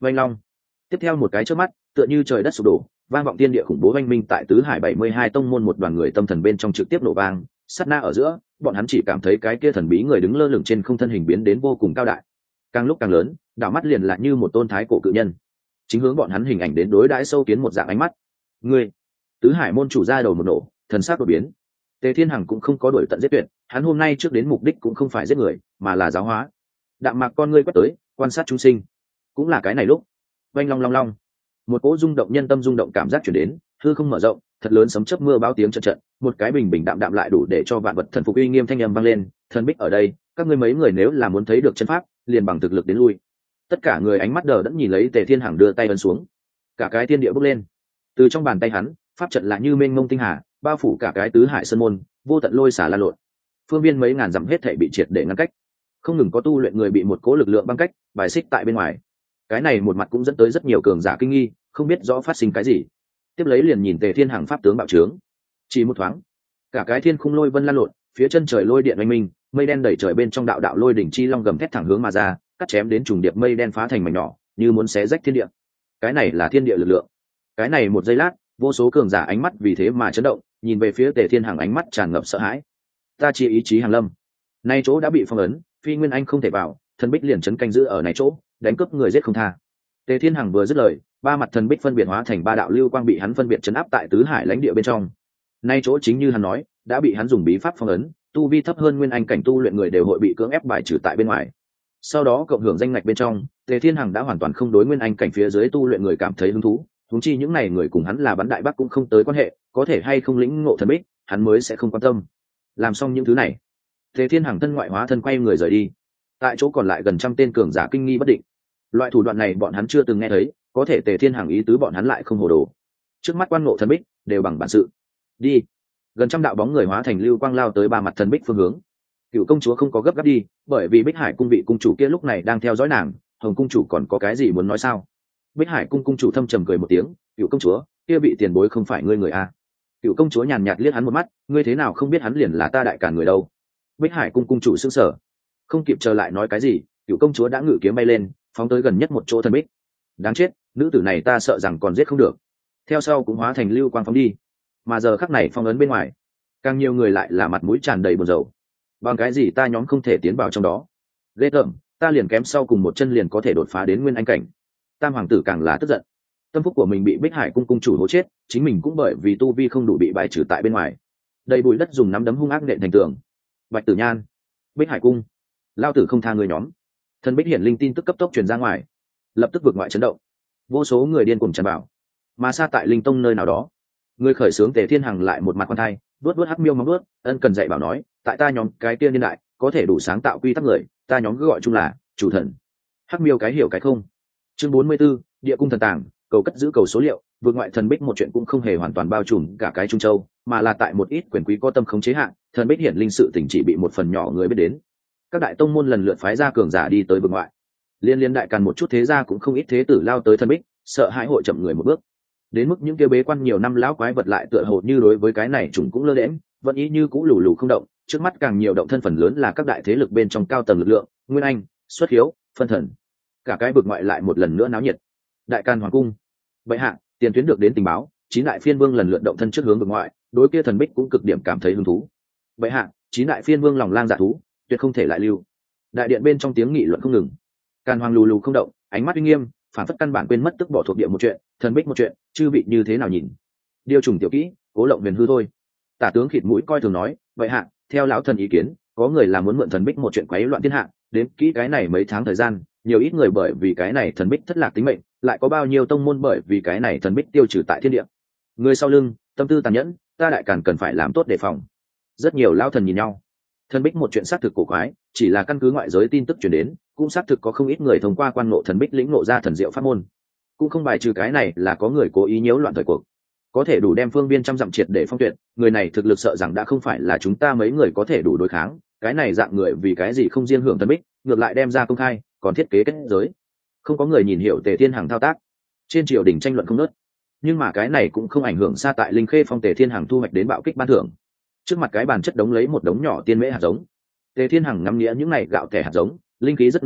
Oanh long. Tiếp theo một cái chớp mắt, tựa như trời đất sụp đổ, vang vọng thiên địa khủng bố oanh minh tại tứ hải bảy mươi hai tông môn, một đoàn người tâm thần bên trong trực tiếp nổ vang, sát na ở giữa, bọn hắn chỉ cảm thấy cái kia thần bí người đứng lơ lửng trên không, thân hình biến đến vô cùng cao đại, càng lúc càng lớn, đảo mắt liền lại như một tôn thái cổ cự nhân, chính hướng bọn hắn hình ảnh đến đối đãi sâu kiến một dạng ánh mắt. Ngươi, tứ hải môn chủ ra đầu một nổ, thần sắc đột biến. Tề Thiên Hằng cũng không có đuổi tận giết tuyệt, hắn hôm nay trước đến mục đích cũng không phải giết người, mà là giáo hóa. Đạm mạc con ngươi quét tới, quan sát chúng sinh. Cũng là cái này lúc, oanh long long long, một cỗ rung động nhân tâm rung động cảm giác chuyển đến, hư không mở rộng, thật lớn sấm chớp mưa báo tiếng trận trận, một cái bình bình đạm đạm lại đủ để cho vạn vật thần phục uy nghiêm thanh âm vang lên. Thần bích ở đây, các ngươi mấy người nếu là muốn thấy được chân pháp, liền bằng thực lực đến lui. Tất cả người ánh mắt đờ đẫn nhìn lấy Tề Thiên Hằng đưa tay ấn xuống, cả cái thiên địa bốc lên. Từ trong bàn tay hắn, pháp trận lại như mênh mông tinh hà, bao phủ cả cái tứ hải sơn môn, vô tận lôi xả lan lộn, phương viên mấy ngàn dặm hết thảy bị triệt để ngăn cách, không ngừng có tu luyện người bị một cố lực lượng băng cách bài xích tại bên ngoài. Cái này một mặt cũng dẫn tới rất nhiều cường giả kinh nghi, không biết rõ phát sinh cái gì. Tiếp lấy liền nhìn Tề Thiên Hằng pháp tướng bạo trướng, chỉ một thoáng, cả cái thiên khung lôi vân lan lộn, phía chân trời lôi điện oanh minh, mây đen đẩy trời bên trong đạo đạo lôi đỉnh chi long gầm thét thẳng hướng mà ra, cắt chém đến trùng điệp mây đen phá thành mảnh nhỏ, như muốn xé rách thiên địa. Cái này là thiên địa lực lượng. Cái này một giây lát, vô số cường giả ánh mắt vì thế mà chấn động, nhìn về phía Tề Thiên Hằng ánh mắt tràn ngập sợ hãi. Ta chỉ ý chí hàng lâm, nay chỗ đã bị phong ấn, phi nguyên anh không thể vào, thần bích liền chấn canh giữ ở này chỗ, đánh cướp người giết không tha. Tề Thiên Hằng vừa dứt lời, ba mặt thần bích phân biệt hóa thành ba đạo lưu quang bị hắn phân biệt chấn áp tại tứ hải lãnh địa bên trong. Nay chỗ chính như hắn nói, đã bị hắn dùng bí pháp phong ấn, tu vi thấp hơn nguyên anh cảnh tu luyện người đều hội bị cưỡng ép bài trừ tại bên ngoài. Sau đó cộng hưởng danh ngạch bên trong, Tề Thiên Hằng đã hoàn toàn không đối nguyên anh cảnh phía dưới tu luyện người cảm thấy hứng thú, huống chi những này người cùng hắn là bắn đại bắc cũng không tới quan hệ, có thể hay không lĩnh ngộ thần bích, hắn mới sẽ không quan tâm. Làm xong những thứ này, Tề Thiên Hằng thân ngoại hóa thân quay người rời đi. Tại chỗ còn lại gần trăm tên cường giả kinh nghi bất định. Loại thủ đoạn này bọn hắn chưa từng nghe thấy, có thể Tề Thiên Hằng ý tứ bọn hắn lại không hồ đồ. Trước mắt quan ngộ thần bích đều bằng bản sự. Đi. Gần trăm đạo bóng người hóa thành lưu quang lao tới ba mặt thần bích phương hướng. Cựu công chúa không có gấp gáp đi, bởi vì Bích Hải cung vị cung chủ kia lúc này đang theo dõi nàng, Hồng cung chủ còn có cái gì muốn nói sao? Bích Hải cung cung chủ thâm trầm cười một tiếng, cựu công chúa, kia vị tiền bối không phải ngươi người a? Cựu công chúa nhàn nhạt liếc hắn một mắt, ngươi thế nào không biết hắn liền là ta đại càn người đâu? Bích Hải cung cung chủ sững sờ, không kịp chờ lại nói cái gì, cựu công chúa đã ngự kiếm bay lên, phóng tới gần nhất một chỗ thần bích. Đáng chết, nữ tử này ta sợ rằng còn giết không được. Theo sau cũng hóa thành lưu quang phóng đi. Mà giờ khắc này phong ấn bên ngoài, càng nhiều người lại là mặt mũi tràn đầy buồn rầu. Bằng cái gì ta nhóm không thể tiến vào trong đó? Ghê tởm, ta liền kém sau cùng một chân liền có thể đột phá đến nguyên anh cảnh. Tam hoàng tử càng là tức giận, tâm phúc của mình bị Bích Hải cung cung chủ hố chết, chính mình cũng bởi vì tu vi không đủ bị bài trừ tại bên ngoài. Đầy bụi đất dùng nắm đấm hung ác nện thành tường. Bạch Tử Nhan, Bích Hải cung, lao tử không tha người nhóm. Thần Bích hiển linh tin tức cấp tốc truyền ra ngoài, lập tức vượt ngoại chấn động, vô số người điên cuồng tràn vào. Mà xa tại linh tông nơi nào đó, người khởi xướng Tề Thiên Hằng lại một mặt con thai, vuốt vuốt hắc miêu móng vuốt, ân cần dạy bảo nói, tại ta nhóm cái tiên niên đại có thể đủ sáng tạo quy tắc người, ta nhóm cứ gọi chung là chủ thần. Hắc miêu cái hiểu cái không. Chương bốn mươi 44, địa cung thần tàng, cầu cất giữ cầu số liệu. Vượt ngoại thần bích một chuyện cũng không hề hoàn toàn bao trùm cả cái Trung Châu, mà là tại một ít quyền quý có tâm khống chế hạn, thần bích hiển linh sự tình chỉ bị một phần nhỏ người biết đến. Các đại tông môn lần lượt phái ra cường giả đi tới vượt ngoại, liên liên đại càn một chút thế gia cũng không ít thế tử lao tới thần bích, sợ hãi hội chậm người một bước. Đến mức những kia bế quan nhiều năm lão quái vật lại tựa hồ như đối với cái này chúng cũng lơ đễnh, vẫn ý như cũ lù lù không động. Trước mắt càng nhiều động thân phần lớn là các đại thế lực bên trong cao tầng lực lượng, nguyên anh, xuất hiếu, phân thần. Cả cái vực ngoại lại một lần nữa náo nhiệt. Đại Càn hoàng cung, vậy hạ, tiền tuyến được đến tình báo, chín đại phiên vương lần lượt động thân trước hướng vực ngoại, đối kia thần bích cũng cực điểm cảm thấy hứng thú. Vậy hạ, chín đại phiên vương lòng lang dạ thú, tuyệt không thể lại lưu. Đại điện bên trong tiếng nghị luận không ngừng. Càn hoàng lù lù không động, ánh mắt uy nghiêm, phản phất căn bản quên mất tức bỏ thuộc địa một chuyện, thần bích một chuyện, chư vị như thế nào nhìn? Điều trùng tiểu kỹ, cố lộng huyền hư thôi. Tả tướng khịt mũi coi thường nói, vậy hạ, theo lão thần ý kiến, có người là muốn mượn thần bích một chuyện quấy loạn thiên hạ, đến kỹ cái này mấy tháng thời gian, nhiều ít người bởi vì cái này thần bích thất lạc tính mệnh, lại có bao nhiêu tông môn bởi vì cái này thần bích tiêu trừ tại thiên địa. Người sau lưng, tâm tư tàn nhẫn, ta đại càn cần phải làm tốt đề phòng. Rất nhiều lão thần nhìn nhau. Thần bích một chuyện xác thực cổ quái, chỉ là căn cứ ngoại giới tin tức truyền đến, cũng xác thực có không ít người thông qua quan ngộ thần bích lĩnh ngộ ra thần diệu pháp môn. Cũng không bài trừ cái này là có người cố ý nhiễu loạn thời cuộc, có thể đủ đem phương viên trăm dặm triệt để phong tuyệt, người này thực lực sợ rằng đã không phải là chúng ta mấy người có thể đủ đối kháng. Cái này dạng người vì cái gì không riêng hưởng thần bích, ngược lại đem ra công khai, còn thiết kế kết giới. Không có người nhìn hiểu Tề Thiên Hằng thao tác, trên triều đình tranh luận không nớt. Nhưng mà cái này cũng không ảnh hưởng xa tại Linh Khê Phong Tề Thiên Hằng thu hoạch đến bạo kích ban thưởng. Trước mặt cái bàn chất đống lấy một đống nhỏ tiên mễ hạt giống. Tề Thiên Hằng ngắm nghĩa những này gạo kẻ hạt giống, linh khí rất nồng nặc,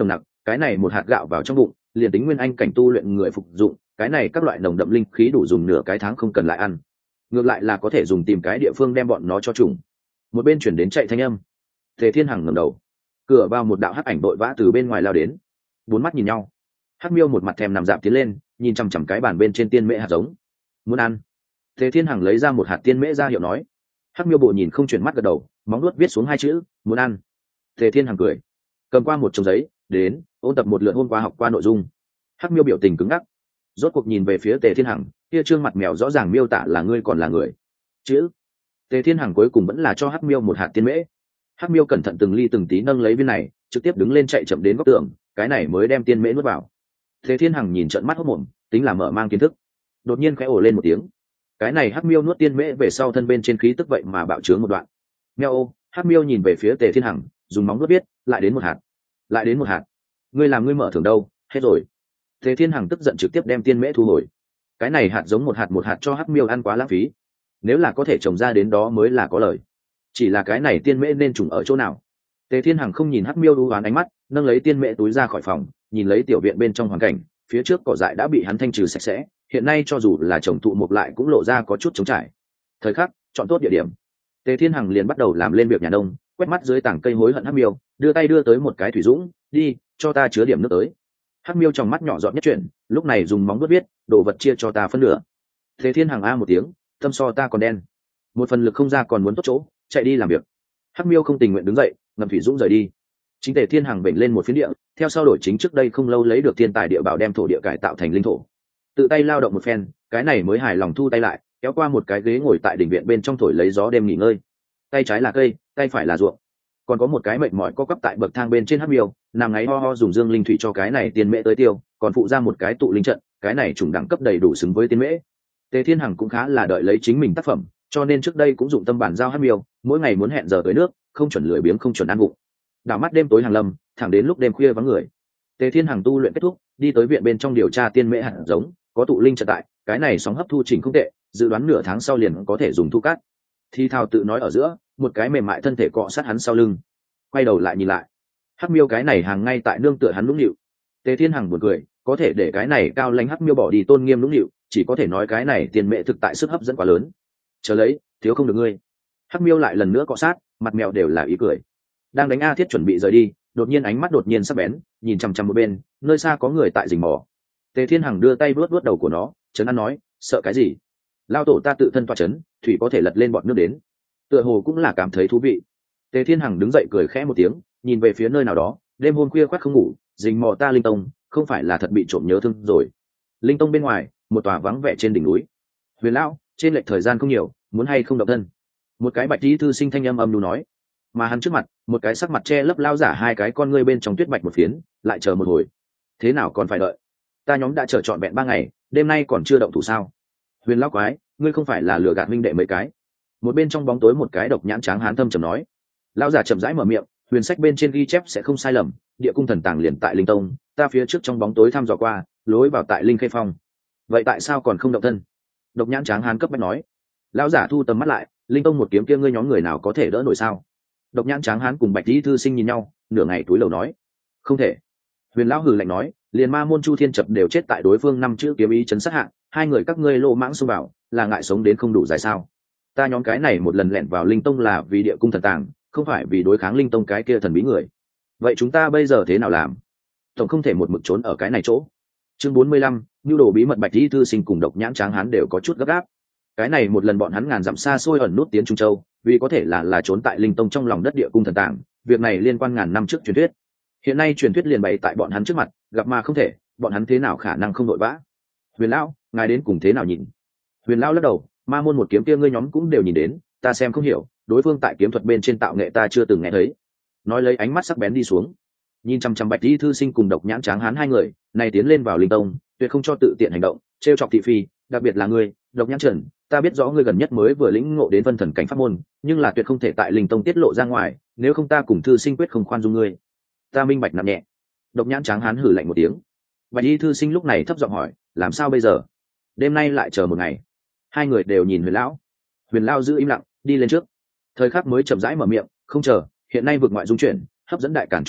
cái này một hạt gạo vào trong bụng liền tính nguyên anh cảnh tu luyện người phục dụng, cái này các loại nồng đậm linh khí đủ dùng nửa cái tháng không cần lại ăn, ngược lại là có thể dùng tìm cái địa phương đem bọn nó cho trùng. Một bên chuyển đến chạy thanh âm. Tề Thiên Hằng ngẩng đầu, cửa vào một đạo hắc ảnh đội vã từ bên ngoài lao đến, bốn mắt nhìn nhau. Hắc Miêu một mặt thèm nằm dạp tiến lên, nhìn chằm chằm cái bàn bên trên tiên mễ hạt giống. Muốn ăn? Tề Thiên Hằng lấy ra một hạt tiên mễ ra hiệu nói. Hắc Miêu bộ nhìn không chuyển mắt gật đầu, móng nuốt viết xuống hai chữ muốn ăn. Tề Thiên Hằng cười, cầm qua một chồng giấy đến ôn tập một lượt hôm qua học qua nội dung. Hắc Miêu biểu tình cứng ngắc, rốt cuộc nhìn về phía Tề Thiên Hằng, kia trương mặt mèo rõ ràng miêu tả là ngươi còn là người. Chữ. Tề Thiên Hằng cuối cùng vẫn là cho Hắc Miêu một hạt tiên mễ. Hắc Miêu cẩn thận từng ly từng tí nâng lấy viên này, trực tiếp đứng lên chạy chậm đến góc tường, cái này mới đem tiên mễ nuốt vào. Tề Thiên Hằng nhìn trợn mắt hốt mồm, tính là mở mang kiến thức. Đột nhiên khẽ ồ lên một tiếng. Cái này Hắc Miêu nuốt tiên mễ về sau thân bên trên khí tức vậy mà bạo trướng một đoạn. Meo ô, Hắc Miêu nhìn về phía Tề Thiên Hằng, dùng móng nuốt biết, lại đến một hạt, lại đến một hạt. Ngươi làm ngươi mở thưởng đâu, hết rồi. Tề Thiên Hằng tức giận trực tiếp đem tiên mễ thu hồi. Cái này hạt giống một hạt một hạt cho Hắc Miêu ăn quá lãng phí, nếu là có thể trồng ra đến đó mới là có lời. Chỉ là cái này tiên mễ nên trùng ở chỗ nào? Tề Thiên Hằng không nhìn Hắc Miêu đu oán ánh mắt, nâng lấy tiên mễ túi ra khỏi phòng, nhìn lấy tiểu viện bên trong hoàn cảnh, phía trước cỏ dại đã bị hắn thanh trừ sạch sẽ, hiện nay cho dù là trồng thụ mục lại cũng lộ ra có chút trống trải. Thời khắc chọn tốt địa điểm, Tề Thiên Hằng liền bắt đầu làm lên việc nhà nông, quét mắt dưới tảng cây hối hận Hắc Miêu, đưa tay đưa tới một cái thủy dũng, đi, cho ta chứa điểm nước tới. Hắc Miêu trong mắt nhỏ giọt nhất chuyển, lúc này dùng móng vuốt viết, đồ vật chia cho ta phân nửa. Tề Thiên Hằng a một tiếng, tâm so ta còn đen, một phần lực không ra còn muốn tốt chỗ, chạy đi làm việc. Hắc Miêu không tình nguyện đứng dậy, ngầm thủy dũng rời đi. Chính Tề Thiên Hằng bệnh lên một phiến địa, theo sau đổi chính trước đây không lâu lấy được thiên tài địa bảo đem thổ địa cải tạo thành linh thổ, tự tay lao động một phen, cái này mới hài lòng thu tay lại, kéo qua một cái ghế ngồi tại đỉnh viện bên trong thổi lấy gió đêm nghỉ ngơi. Tay trái là cây, tay phải là ruộng, còn có một cái mệt mỏi co quắp tại bậc thang bên trên Hắc Miêu, nằm ngáy ho ho dùng dương linh thủy cho cái này tiên mễ tới tiêu, còn phụ ra một cái tụ linh trận, cái này trùng đẳng cấp đầy đủ xứng với tiên mễ. Tề Thiên Hằng cũng khá là đợi lấy chính mình tác phẩm, cho nên trước đây cũng dụng tâm bản giao Hắc Miêu, mỗi ngày muốn hẹn giờ tới nước, không chuẩn lười biếng không chuẩn ăn bụng. Đảo mắt đêm tối hàng lâm, thẳng đến lúc đêm khuya vắng người, Tề Thiên Hằng tu luyện kết thúc, đi tới viện bên trong điều tra tiên mễ hạt giống, có tụ linh trận tại, cái này sóng hấp thu chỉnh không tệ, dự đoán nửa tháng sau liền có thể dùng thu cát. Thi thao tự nói ở giữa, một cái mềm mại thân thể cọ sát hắn sau lưng, quay đầu lại nhìn lại, Hắc Miêu cái này hàng ngay tại nương tựa hắn nũng nịu. Tề Thiên Hằng buồn cười, có thể để cái này cao lãnh Hắc Miêu bỏ đi tôn nghiêm nũng nịu, chỉ có thể nói cái này tiền mẹ thực tại sức hấp dẫn quá lớn. Chờ lấy, thiếu không được ngươi. Hắc Miêu lại lần nữa cọ sát, mặt mèo đều là ý cười. Đang đánh A Thiết chuẩn bị rời đi, đột nhiên ánh mắt đột nhiên sắc bén, nhìn chằm chằm một bên, nơi xa có người tại rình mò. Tề Thiên Hằng đưa tay vuốt vuốt đầu của nó, trấn an nói, sợ cái gì? Lao tổ ta tự thân tọa trấn, thủy có thể lật lên bọn nước đến. Tựa hồ cũng là cảm thấy thú vị. Tề Thiên Hằng đứng dậy cười khẽ một tiếng, nhìn về phía nơi nào đó, đêm hôm khuya khoắt không ngủ, rình mò ta Linh Tông, không phải là thật bị trộm nhớ thương rồi. Linh Tông bên ngoài, một tòa vắng vẻ trên đỉnh núi. Huyền lão, trên lệch thời gian không nhiều, muốn hay không động thân? Một cái bạch y thư sinh thanh âm âm nu nói. Mà hắn trước mặt, một cái sắc mặt che lấp lao giả hai cái con ngươi bên trong tuyết bạch một phiến, lại chờ một hồi. Thế nào còn phải đợi? Ta nhóm đã chờ trọn vẹn ba ngày, đêm nay còn chưa động thủ sao? Huyền lão quái, ngươi không phải là lừa gạt minh đệ mấy cái? Một bên trong bóng tối một cái độc nhãn tráng hán thâm trầm nói. Lão giả chậm rãi mở miệng, huyền sách bên trên ghi chép sẽ không sai lầm, địa cung thần tàng liền tại Linh Tông, ta phía trước trong bóng tối thăm dò qua, lối vào tại Linh Khê Phong. Vậy tại sao còn không động thân? Độc nhãn tráng hán cấp bách nói. Lão giả thu tầm mắt lại, Linh Tông một kiếm kia ngươi nhóm người nào có thể đỡ nổi sao? Độc nhãn tráng hán cùng bạch lý thư sinh nhìn nhau, nửa ngày túi lầu nói, không thể. Huyền lão hừ lạnh nói, liền ma môn Chu Thiên Chập đều chết tại đối phương năm chữ kiếm ý chấn sát hạng, hai người các ngươi lô mãng xông vào, là ngại sống đến không đủ dài sao? Ta nhóm cái này một lần lẻn vào Linh Tông là vì địa cung thần tàng, không phải vì đối kháng Linh Tông cái kia thần bí người. Vậy chúng ta bây giờ thế nào làm? Tổng không thể một mực trốn ở cái này chỗ. Chương bốn mươi lăm, nhu đồ bí mật bạch lý thư sinh cùng độc nhãn tráng hán đều có chút gấp gáp. Cái này một lần bọn hắn ngàn dặm xa xôi ẩn nút tiến Trung Châu, vì có thể là là trốn tại Linh Tông trong lòng đất địa cung thần tàng, việc này liên quan ngàn năm trước truyền thuyết. Hiện nay truyền thuyết liền bày tại bọn hắn trước mặt, gặp mà không thể, bọn hắn thế nào khả năng không đội vã? Huyền lão, ngài đến cùng thế nào nhìn? Huyền lão lắc đầu, ma môn một kiếm kia ngươi nhóm cũng đều nhìn đến, ta xem không hiểu, đối phương tại kiếm thuật bên trên tạo nghệ ta chưa từng nghe thấy. Nói lấy ánh mắt sắc bén đi xuống, nhìn chăm chăm bạch lý thư sinh cùng độc nhãn tráng hán hai người này tiến lên vào Linh Tông, tuyệt không cho tự tiện hành động, trêu chọc thị phi, đặc biệt là ngươi, độc nhãn trần, ta biết rõ ngươi gần nhất mới vừa lĩnh ngộ đến phân thần cảnh pháp môn, nhưng là tuyệt không thể tại Linh Tông tiết lộ ra ngoài, nếu không ta cùng thư sinh quyết không khoan dung ngươi. Ta minh bạch nặng nhẹ. Độc nhãn tráng hán hử lạnh một tiếng. Bạch y thư sinh lúc này thấp giọng hỏi, làm sao bây giờ? Đêm nay lại chờ một ngày. Hai người đều nhìn Huyền lão. Huyền lão giữ im lặng, đi lên trước. Thời khắc mới chậm rãi mở miệng, không chờ, hiện nay vực ngoại dung chuyển, hấp dẫn đại cản chú ý,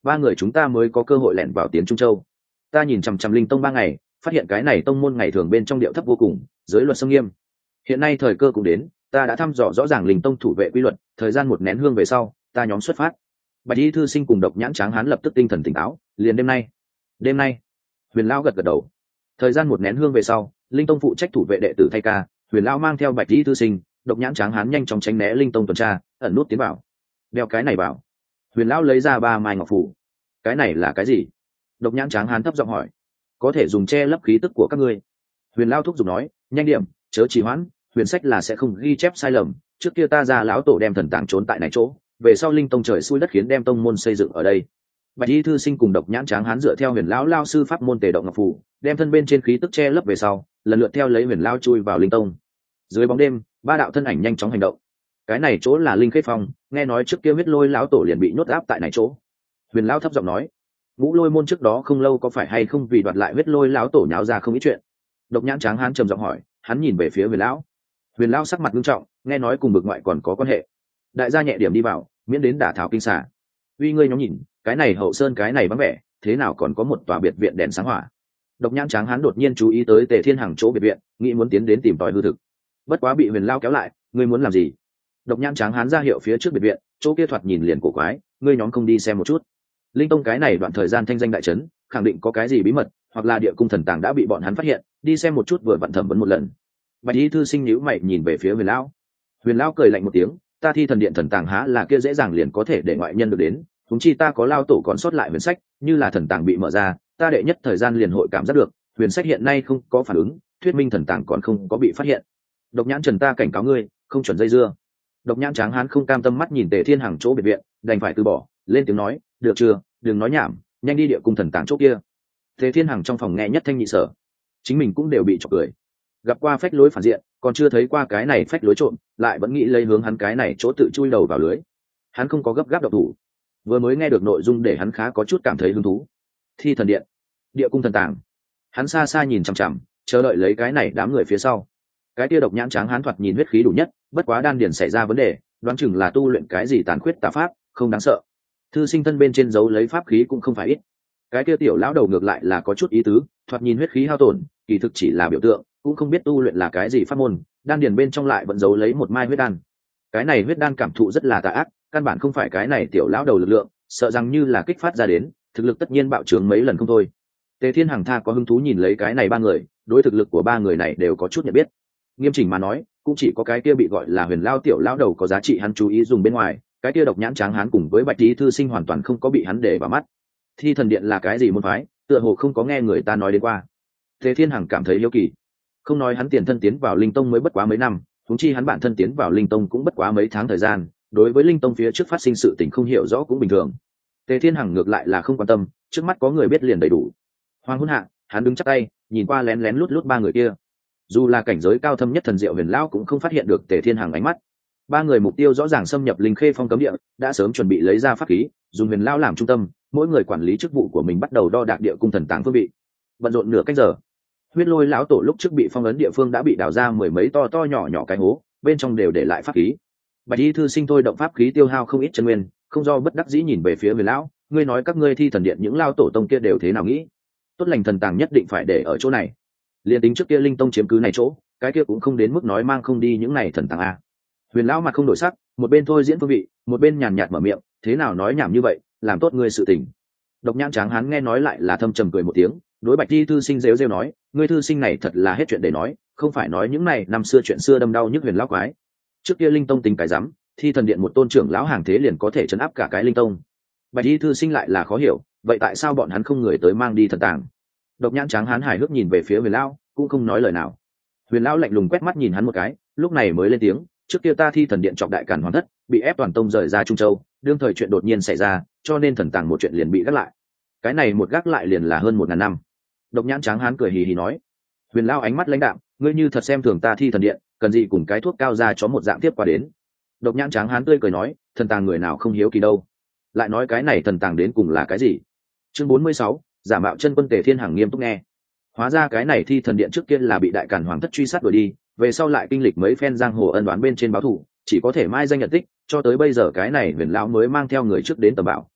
ba người chúng ta mới có cơ hội lẻn vào tiến Trung Châu. Ta nhìn chằm chằm linh tông ba ngày, phát hiện cái này tông môn ngày thường bên trong điệu thấp vô cùng, giới luật sông nghiêm. Hiện nay thời cơ cũng đến, ta đã thăm dò rõ ràng linh tông thủ vệ quy luật, thời gian một nén hương về sau, ta nhóm xuất phát. Bạch y thư sinh cùng Độc Nhãn Tráng Hán lập tức tinh thần tỉnh táo, liền đêm nay. Đêm nay. Huyền lão gật gật đầu. Thời gian một nén hương về sau, linh tông phụ trách thủ vệ đệ tử thay ca, Huyền lão mang theo Bạch y thư sinh, Độc Nhãn Tráng Hán nhanh chóng tránh né linh tông tuần tra, ẩn nút tiến vào. Đeo cái này vào. Huyền lão lấy ra ba mai ngọc phù. Cái này là cái gì? Độc Nhãn Tráng Hán thấp giọng hỏi. Có thể dùng che lấp khí tức của các ngươi. Huyền lão thúc giục nói, nhanh điểm, chớ trì hoãn, huyền sách là sẽ không ghi chép sai lầm. Trước kia ta ra lão tổ đem thần tàng trốn tại này chỗ, về sau linh tông trời xui đất khiến đem tông môn xây dựng ở đây. Bạch y thư sinh cùng Độc Nhãn Tráng Hán dựa theo Huyền lão lao sư pháp môn tề động ngọc phù, đem thân bên trên khí tức che lấp về sau, lần lượt theo lấy Huyền lão chui vào linh tông. Dưới bóng đêm, ba đạo thân ảnh nhanh chóng hành động. Cái này chỗ là Linh Khê Phong, nghe nói trước kia Huyết Lôi lão tổ liền bị nhốt áp tại này chỗ. Huyền lão thấp giọng nói, Ngũ Lôi môn trước đó không lâu có phải hay không vì đoạt lại Huyết Lôi lão tổ nháo ra không ít chuyện. Độc Nhãn Tráng Hán trầm giọng hỏi, hắn nhìn về phía Huyền lão. Huyền lão sắc mặt nghiêm trọng, nghe nói cùng bực ngoại còn có quan hệ. Đại gia nhẹ điểm đi vào, miễn đến đả thảo kinh xà. Uy ngươi nhóm nhìn, cái này hậu sơn cái này vắng vẻ, thế nào còn có một tòa biệt viện đèn sáng hỏa. Độc Nhãn Tráng Hán đột nhiên chú ý tới Tề Thiên Hằng chỗ biệt viện, nghĩ muốn tiến đến tìm tòi hư thực. Bất quá bị Huyền lão kéo lại, ngươi muốn làm gì? Độc Nhãn Tráng Hán ra hiệu phía trước biệt viện, chỗ kia thoạt nhìn liền cổ quái, ngươi nhóm không đi xem một chút. Linh tông cái này đoạn thời gian thanh danh đại chấn, khẳng định có cái gì bí mật, hoặc là địa cung thần tàng đã bị bọn hắn phát hiện, đi xem một chút vừa vặn thẩm vấn một lần. Bạch y thư sinh nhíu mày nhìn về phía Huyền lão. Huyền lão cười lạnh một tiếng, ta thi thần điện thần tàng há là kia dễ dàng liền có thể để ngoại nhân được đến, huống chi ta có lao tổ còn sót lại huyền sách, như là thần tàng bị mở ra, ta đệ nhất thời gian liền hội cảm giác được, huyền sách hiện nay không có phản ứng, thuyết minh thần tàng còn không có bị phát hiện. Độc Nhãn Trần ta cảnh cáo ngươi, không chuẩn dây dưa. Độc Nhãn Tráng Hán không cam tâm mắt nhìn Tề Thiên Hằng chỗ biệt viện, đành phải từ bỏ, lên tiếng nói, được chưa, đừng nói nhảm, nhanh đi địa cung thần tàng chỗ kia. Tề Thiên Hằng trong phòng nghe nhất thanh nhị sở, chính mình cũng đều bị chọc cười. Gặp qua phách lối phản diện, còn chưa thấy qua cái này phách lối trộm, lại vẫn nghĩ lấy hướng hắn cái này chỗ tự chui đầu vào lưới. Hắn không có gấp gáp độc thủ, vừa mới nghe được nội dung để hắn khá có chút cảm thấy hứng thú. Thi thần điện, địa cung thần tàng, hắn xa xa nhìn chằm chằm, chờ đợi lấy cái này đám người phía sau. Cái kia Độc Nhãn Tráng Hán thoạt nhìn huyết khí đủ nhất, bất quá đan điền xảy ra vấn đề, đoán chừng là tu luyện cái gì tàn khuyết tà pháp, không đáng sợ. Thư sinh thân bên trên giấu lấy pháp khí cũng không phải ít. Cái kia tiểu lão đầu ngược lại là có chút ý tứ, thoạt nhìn huyết khí hao tổn, kỳ thực chỉ là biểu tượng, cũng không biết tu luyện là cái gì pháp môn, đan điền bên trong lại vẫn giấu lấy một mai huyết đan. Cái này huyết đan cảm thụ rất là tà ác, căn bản không phải cái này tiểu lão đầu lực lượng, sợ rằng như là kích phát ra đến, thực lực tất nhiên bạo trướng mấy lần không thôi. Tề Thiên Hằng tha có hứng thú nhìn lấy cái này ba người, đối thực lực của ba người này đều có chút nhận biết. Nghiêm chỉnh mà nói, cũng chỉ có cái kia bị gọi là Huyền lao tiểu lão đầu có giá trị hắn chú ý dùng bên ngoài, cái kia Độc Nhãn Tráng Hán cùng với Bạch y thư sinh hoàn toàn không có bị hắn để vào mắt. Thi thần điện là cái gì môn phái, tựa hồ không có nghe người ta nói đến qua. Tề Thiên Hằng cảm thấy hiếu kỳ. Không nói hắn tiền thân tiến vào Linh Tông mới bất quá mấy năm, huống chi hắn bản thân tiến vào Linh Tông cũng bất quá mấy tháng thời gian, đối với Linh Tông phía trước phát sinh sự tình không hiểu rõ cũng bình thường. Tề Thiên Hằng ngược lại là không quan tâm, trước mắt có người biết liền đầy đủ. Hoàng hôn hạ, hắn đứng chắp tay, nhìn qua lén lén lút lút ba người kia. Dù là cảnh giới cao thâm nhất thần diệu Huyền lão cũng không phát hiện được Tề Thiên Hằng ánh mắt. Ba người mục tiêu rõ ràng xâm nhập Linh Khê Phong cấm địa, đã sớm chuẩn bị lấy ra pháp khí, dùng Huyền lão làm trung tâm, mỗi người quản lý chức vụ của mình bắt đầu đo đạc địa cung thần tàng phương vị. Bận rộn nửa canh giờ, Huyết Lôi lão tổ lúc trước bị phong ấn địa phương đã bị đào ra mười mấy to to nhỏ nhỏ cái hố, bên trong đều để lại pháp khí. Bạch y thư sinh thôi động pháp khí tiêu hao không ít chân nguyên, không do bất đắc dĩ nhìn về phía Huyền lão, ngươi nói các ngươi thi thần điện những lao tổ tông kia đều thế nào nghĩ? Tốt lành thần tàng nhất định phải để ở chỗ này. Liên tính trước kia Linh Tông chiếm cứ này chỗ, cái kia cũng không đến mức nói mang không đi những này thần tàng a. Huyền lão mặt không đổi sắc, một bên thôi diễn phương vị, một bên nhàn nhạt mở miệng, thế nào nói nhảm như vậy, làm tốt ngươi sự tình. Độc Nhãn Tráng Hán nghe nói lại là thâm trầm cười một tiếng, đối Bạch y thư sinh rêu rêu nói, ngươi thư sinh này thật là hết chuyện để nói, không phải nói những này năm xưa chuyện xưa đâm đau nhức Huyền lão quái. Trước kia Linh Tông tính cái dám, thi thần điện một tôn trưởng lão hàng thế liền có thể trấn áp cả cái Linh Tông. Bạch y thư sinh lại là khó hiểu, vậy tại sao bọn hắn không người tới mang đi thần tàng? Độc Nhãn Tráng Hán hài hước nhìn về phía Huyền lão, cũng không nói lời nào. Huyền lão lạnh lùng quét mắt nhìn hắn một cái, lúc này mới lên tiếng, trước kia ta thi thần điện chọc đại càn hoàn thất, bị ép toàn tông rời ra Trung Châu, đương thời chuyện đột nhiên xảy ra, cho nên thần tàng một chuyện liền bị gác lại. Cái này một gác lại liền là hơn một ngàn năm. Độc Nhãn Tráng Hán cười hì hì nói. Huyền lão ánh mắt lãnh đạm, ngươi như thật xem thường ta thi thần điện, cần gì cùng cái thuốc cao ra chó một dạng tiếp qua đến. Độc Nhãn Tráng Hán tươi cười nói, thần tàng người nào không hiếu kỳ đâu. Lại nói cái này thần tàng đến cùng là cái gì? Chương bốn mươi sáu, giả mạo chân quân. Tề Thiên Hằng nghiêm túc nghe. Hóa ra cái này thi thần điện trước kia là bị đại càn hoàng thất truy sát đuổi đi, về sau lại kinh lịch mấy phen giang hồ ân đoán bên trên báo thù, chỉ có thể mai danh nhận tích, cho tới bây giờ cái này Huyền lão mới mang theo người trước đến tầm bảo.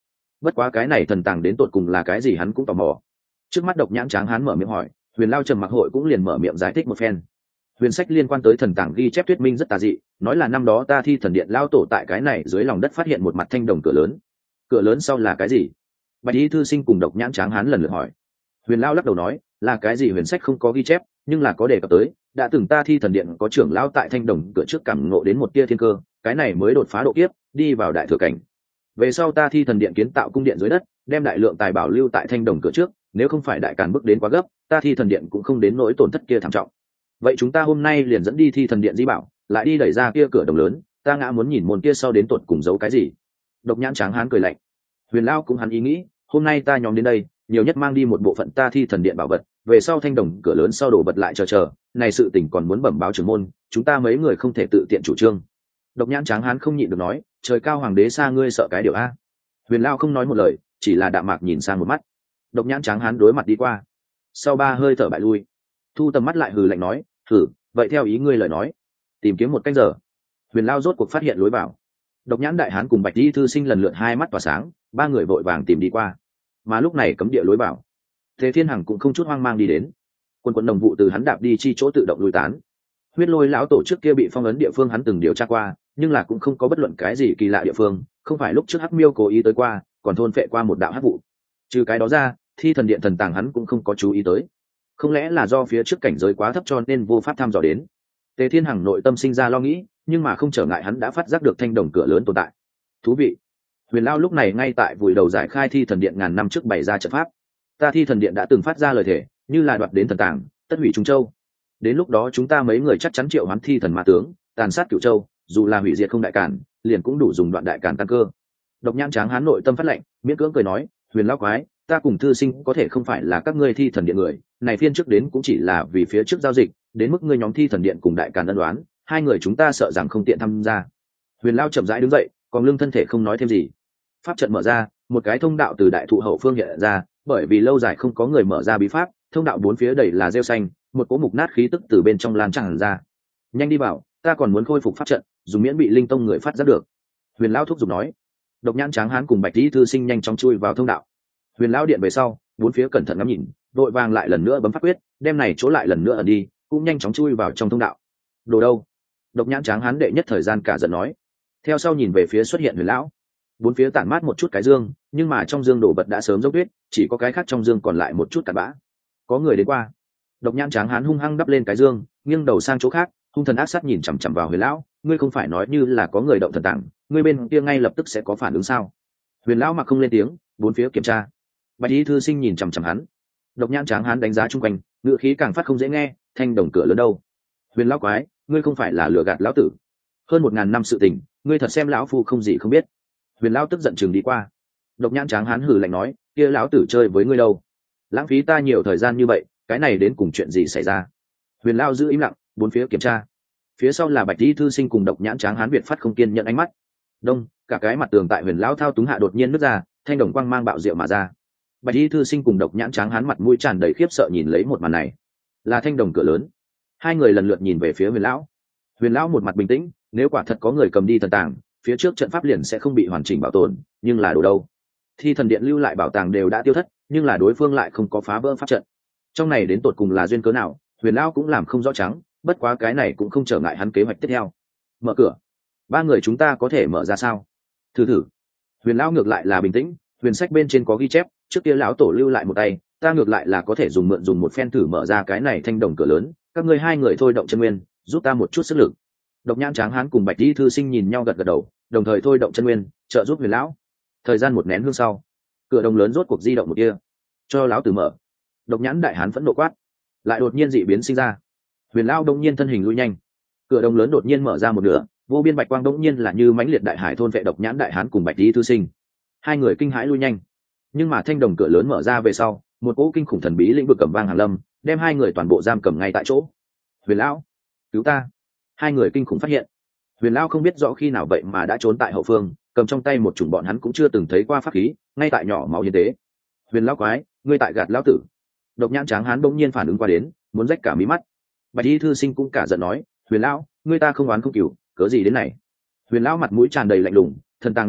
bất quá cái này thần tàng đến tột cùng là cái gì hắn cũng tò mò. Trước mắt độc nhãn tráng hán mở miệng hỏi, Huyền Lao trầm mặc hội cũng liền mở miệng giải thích một phen. Huyền sách liên quan tới thần tàng ghi chép thuyết minh rất tà dị, nói là năm đó ta thi thần điện lao tổ tại cái này dưới lòng đất phát hiện một mặt thanh đồng cửa lớn. Cửa lớn sau là cái gì? Bạch y thư sinh cùng độc nhãn tráng hán lần lượt hỏi. Huyền Lao lắc đầu nói, là cái gì huyền sách không có ghi chép, nhưng là có đề cập tới, đã từng ta thi thần điện có trưởng lão tại thanh đồng cửa trước cảm ngộ đến một tia thiên cơ, cái này mới đột phá độ kiếp, đi vào đại thừa cảnh. Về sau ta thi thần điện kiến tạo cung điện dưới đất, đem đại lượng tài bảo lưu tại thanh đồng cửa trước, nếu không phải đại càn bước đến quá gấp, ta thi thần điện cũng không đến nỗi tổn thất kia thảm trọng. Vậy chúng ta hôm nay liền dẫn đi thi thần điện di bảo, lại đi đẩy ra kia cửa đồng lớn, ta ngã muốn nhìn môn kia sau đến tột cùng giấu cái gì. Độc nhãn tráng hán cười lạnh. Huyền Lao cũng hắn ý nghĩ, hôm nay ta nhóm đến đây, nhiều nhất mang đi một bộ phận ta thi thần điện bảo vật, về sau thanh đồng cửa lớn sau đổ vật lại chờ chờ, này sự tình còn muốn bẩm báo trưởng môn, chúng ta mấy người không thể tự tiện chủ trương. Độc nhãn tráng hán không nhịn được nói, trời cao hoàng đế xa ngươi sợ cái điều a. Huyền Lao không nói một lời, chỉ là đạm mạc nhìn sang một mắt. Độc nhãn tráng hán đối mặt đi qua, sau ba hơi thở bại lui, thu tầm mắt lại hừ lạnh nói, thử vậy theo ý ngươi lời nói, tìm kiếm một canh giờ. Huyền Lao rốt cuộc phát hiện lối vào. Độc nhãn đại hán cùng bạch y thư sinh lần lượt hai mắt tỏa sáng, ba người vội vàng tìm đi qua. Mà lúc này cấm địa lối vào, Thế Thiên Hằng cũng không chút hoang mang đi đến. Quân quân đồng vụ từ hắn đạp đi chi chỗ tự động lui tán. Huyết Lôi lão tổ trước kia bị phong ấn địa phương hắn từng điều tra qua, nhưng là cũng không có bất luận cái gì kỳ lạ địa phương, không phải lúc trước Hắc Miêu cố ý tới qua, còn thôn phệ qua một đạo hắc vụ. Trừ cái đó ra, thi thần điện thần tàng hắn cũng không có chú ý tới. Không lẽ là do phía trước cảnh giới quá thấp cho nên vô pháp thăm dò đến. Tề Thiên Hằng nội tâm sinh ra lo nghĩ, nhưng mà không trở ngại hắn đã phát giác được thanh đồng cửa lớn tồn tại. Thú vị. Huyền Lao lúc này ngay tại vùi đầu giải khai thi thần điện ngàn năm trước bày ra trận pháp. Ta thi thần điện đã từng phát ra lời thề, như là đoạt đến thần tàng, tất hủy Trung Châu. Đến lúc đó chúng ta mấy người chắc chắn triệu hoán thi thần ma tướng, tàn sát Cửu Châu, dù là hủy diệt không đại cản, liền cũng đủ dùng đoạn đại cản tăng cơ. Độc nhãn tráng hán nội tâm phát lệnh, miễn cưỡng cười nói, Huyền Lao quái, ta cùng thư sinh có thể không phải là các ngươi thi thần điện người, này phiên trước đến cũng chỉ là vì phía trước giao dịch, đến mức ngươi nhóm thi thần điện cùng đại càn ân đoán, hai người chúng ta sợ rằng không tiện tham gia. Huyền Lao chậm rãi đứng dậy, còn lưng thân thể không nói thêm gì. Pháp trận mở ra, một cái thông đạo từ đại thụ hậu phương hiện ra, bởi vì lâu dài không có người mở ra bí pháp, thông đạo bốn phía đầy là rêu xanh, một cỗ mục nát khí tức từ bên trong lan tràn ra. Nhanh đi vào, ta còn muốn khôi phục pháp trận, dùng miễn bị linh tông người phát giác được. Huyền Lao thúc giục nói. Độc nhãn tráng hán cùng bạch lý thư sinh nhanh chóng chui vào thông đạo. Huyền Lao điện về sau, bốn phía cẩn thận ngắm nhìn, đội vàng lại lần nữa bấm pháp quyết, đem này chỗ lại lần nữa ẩn đi, cũng nhanh chóng chui vào trong thông đạo. Đồ đâu? Độc nhãn tráng hán đệ nhất thời gian cả giận nói. Theo sau nhìn về phía xuất hiện Huyền Lão, bốn phía tản mát một chút cái dương, nhưng mà trong dương đồ vật đã sớm dốc tuyết, chỉ có cái khác trong dương còn lại một chút cặn bã. Có người đến qua. Độc nhãn tráng hán hung hăng đắp lên cái dương, nghiêng đầu sang chỗ khác, hung thần ác sát nhìn chằm chằm vào Huyền Lão, ngươi không phải nói như là có người động thần tàng, ngươi bên kia ngay lập tức sẽ có phản ứng sao? Huyền Lão mặc không lên tiếng, bốn phía kiểm tra. Bạch y thư sinh nhìn chằm chằm hắn. Độc nhãn tráng hán đánh giá chung quanh, ngữ khí càng phát không dễ nghe, thanh đồng cửa lớn đâu? Huyền Lão quái, ngươi không phải là lừa gạt lão tử? Hơn một ngàn năm sự tình, ngươi thật xem lão phu không gì không biết. Huyền Lão tức giận chừng đi qua. Độc nhãn tráng hán hừ lạnh nói, kia lão tử chơi với ngươi đâu? Lãng phí ta nhiều thời gian như vậy, cái này đến cùng chuyện gì xảy ra? Huyền Lão giữ im lặng, bốn phía kiểm tra. Phía sau là bạch y thư sinh cùng độc nhãn tráng hán việt phát không kiên nhận ánh mắt. Đông, cả cái mặt tường tại Huyền Lão thao túng hạ đột nhiên nứt ra, thanh đồng quang mang bạo diệu mà ra. Bạch y thư sinh cùng độc nhãn tráng hán mặt mũi tràn đầy khiếp sợ nhìn lấy một màn này. Là thanh đồng cửa lớn. Hai người lần lượt nhìn về phía Huyền Lão. Huyền Lão một mặt bình tĩnh, nếu quả thật có người cầm đi thần tàng, phía trước trận pháp liền sẽ không bị hoàn chỉnh bảo tồn, nhưng là đồ đâu? Thi thần điện lưu lại bảo tàng đều đã tiêu thất, nhưng là đối phương lại không có phá vỡ pháp trận. Trong này đến tột cùng là duyên cớ nào, Huyền Lão cũng làm không rõ trắng, bất quá cái này cũng không trở ngại hắn kế hoạch tiếp theo. Mở cửa. Ba người chúng ta có thể mở ra sao? Thử thử. Huyền Lão ngược lại là bình tĩnh, huyền sách bên trên có ghi chép, trước kia lão tổ lưu lại một tay, ta ngược lại là có thể dùng mượn dùng một phen thử mở ra cái này thanh đồng cửa lớn, các ngươi hai người thôi động chân nguyên, giúp ta một chút sức lực. Độc nhãn tráng hán cùng bạch y thư sinh nhìn nhau gật gật đầu, đồng thời thôi động chân nguyên, trợ giúp Huyền Lão. Thời gian một nén hương sau, cửa đồng lớn rốt cuộc di động một kia, cho lão tử mở. Độc nhãn đại hán phẫn nộ quát, lại đột nhiên dị biến sinh ra. Huyền Lão đông nhiên thân hình lui nhanh, cửa đồng lớn đột nhiên mở ra một nửa, vô biên bạch quang đống nhiên là như mãnh liệt đại hải thôn vệ độc nhãn đại hán cùng bạch y thư sinh. Hai người kinh hãi lui nhanh, nhưng mà thanh đồng cửa lớn mở ra về sau, một cỗ kinh khủng thần bí lĩnh vực cầm vang hàn lâm, đem hai người toàn bộ giam cầm ngay tại chỗ. Huyền Lão, cứu ta! Hai người kinh khủng phát hiện, Huyền Lão không biết rõ khi nào vậy mà đã trốn tại hậu phương, cầm trong tay một chủng bọn hắn cũng chưa từng thấy qua pháp khí, ngay tại nhỏ máu hiến tế. Huyền Lão quái, ngươi tại gạt lão tử! Độc nhãn tráng hán bỗng nhiên phản ứng qua đến, muốn rách cả mí mắt. Bạch y thư sinh cũng cả giận nói, Huyền Lão, ngươi ta không oán không cừu, cớ gì đến này? Huyền Lão mặt mũi tràn đầy lạnh lùng, thần tàng là thật,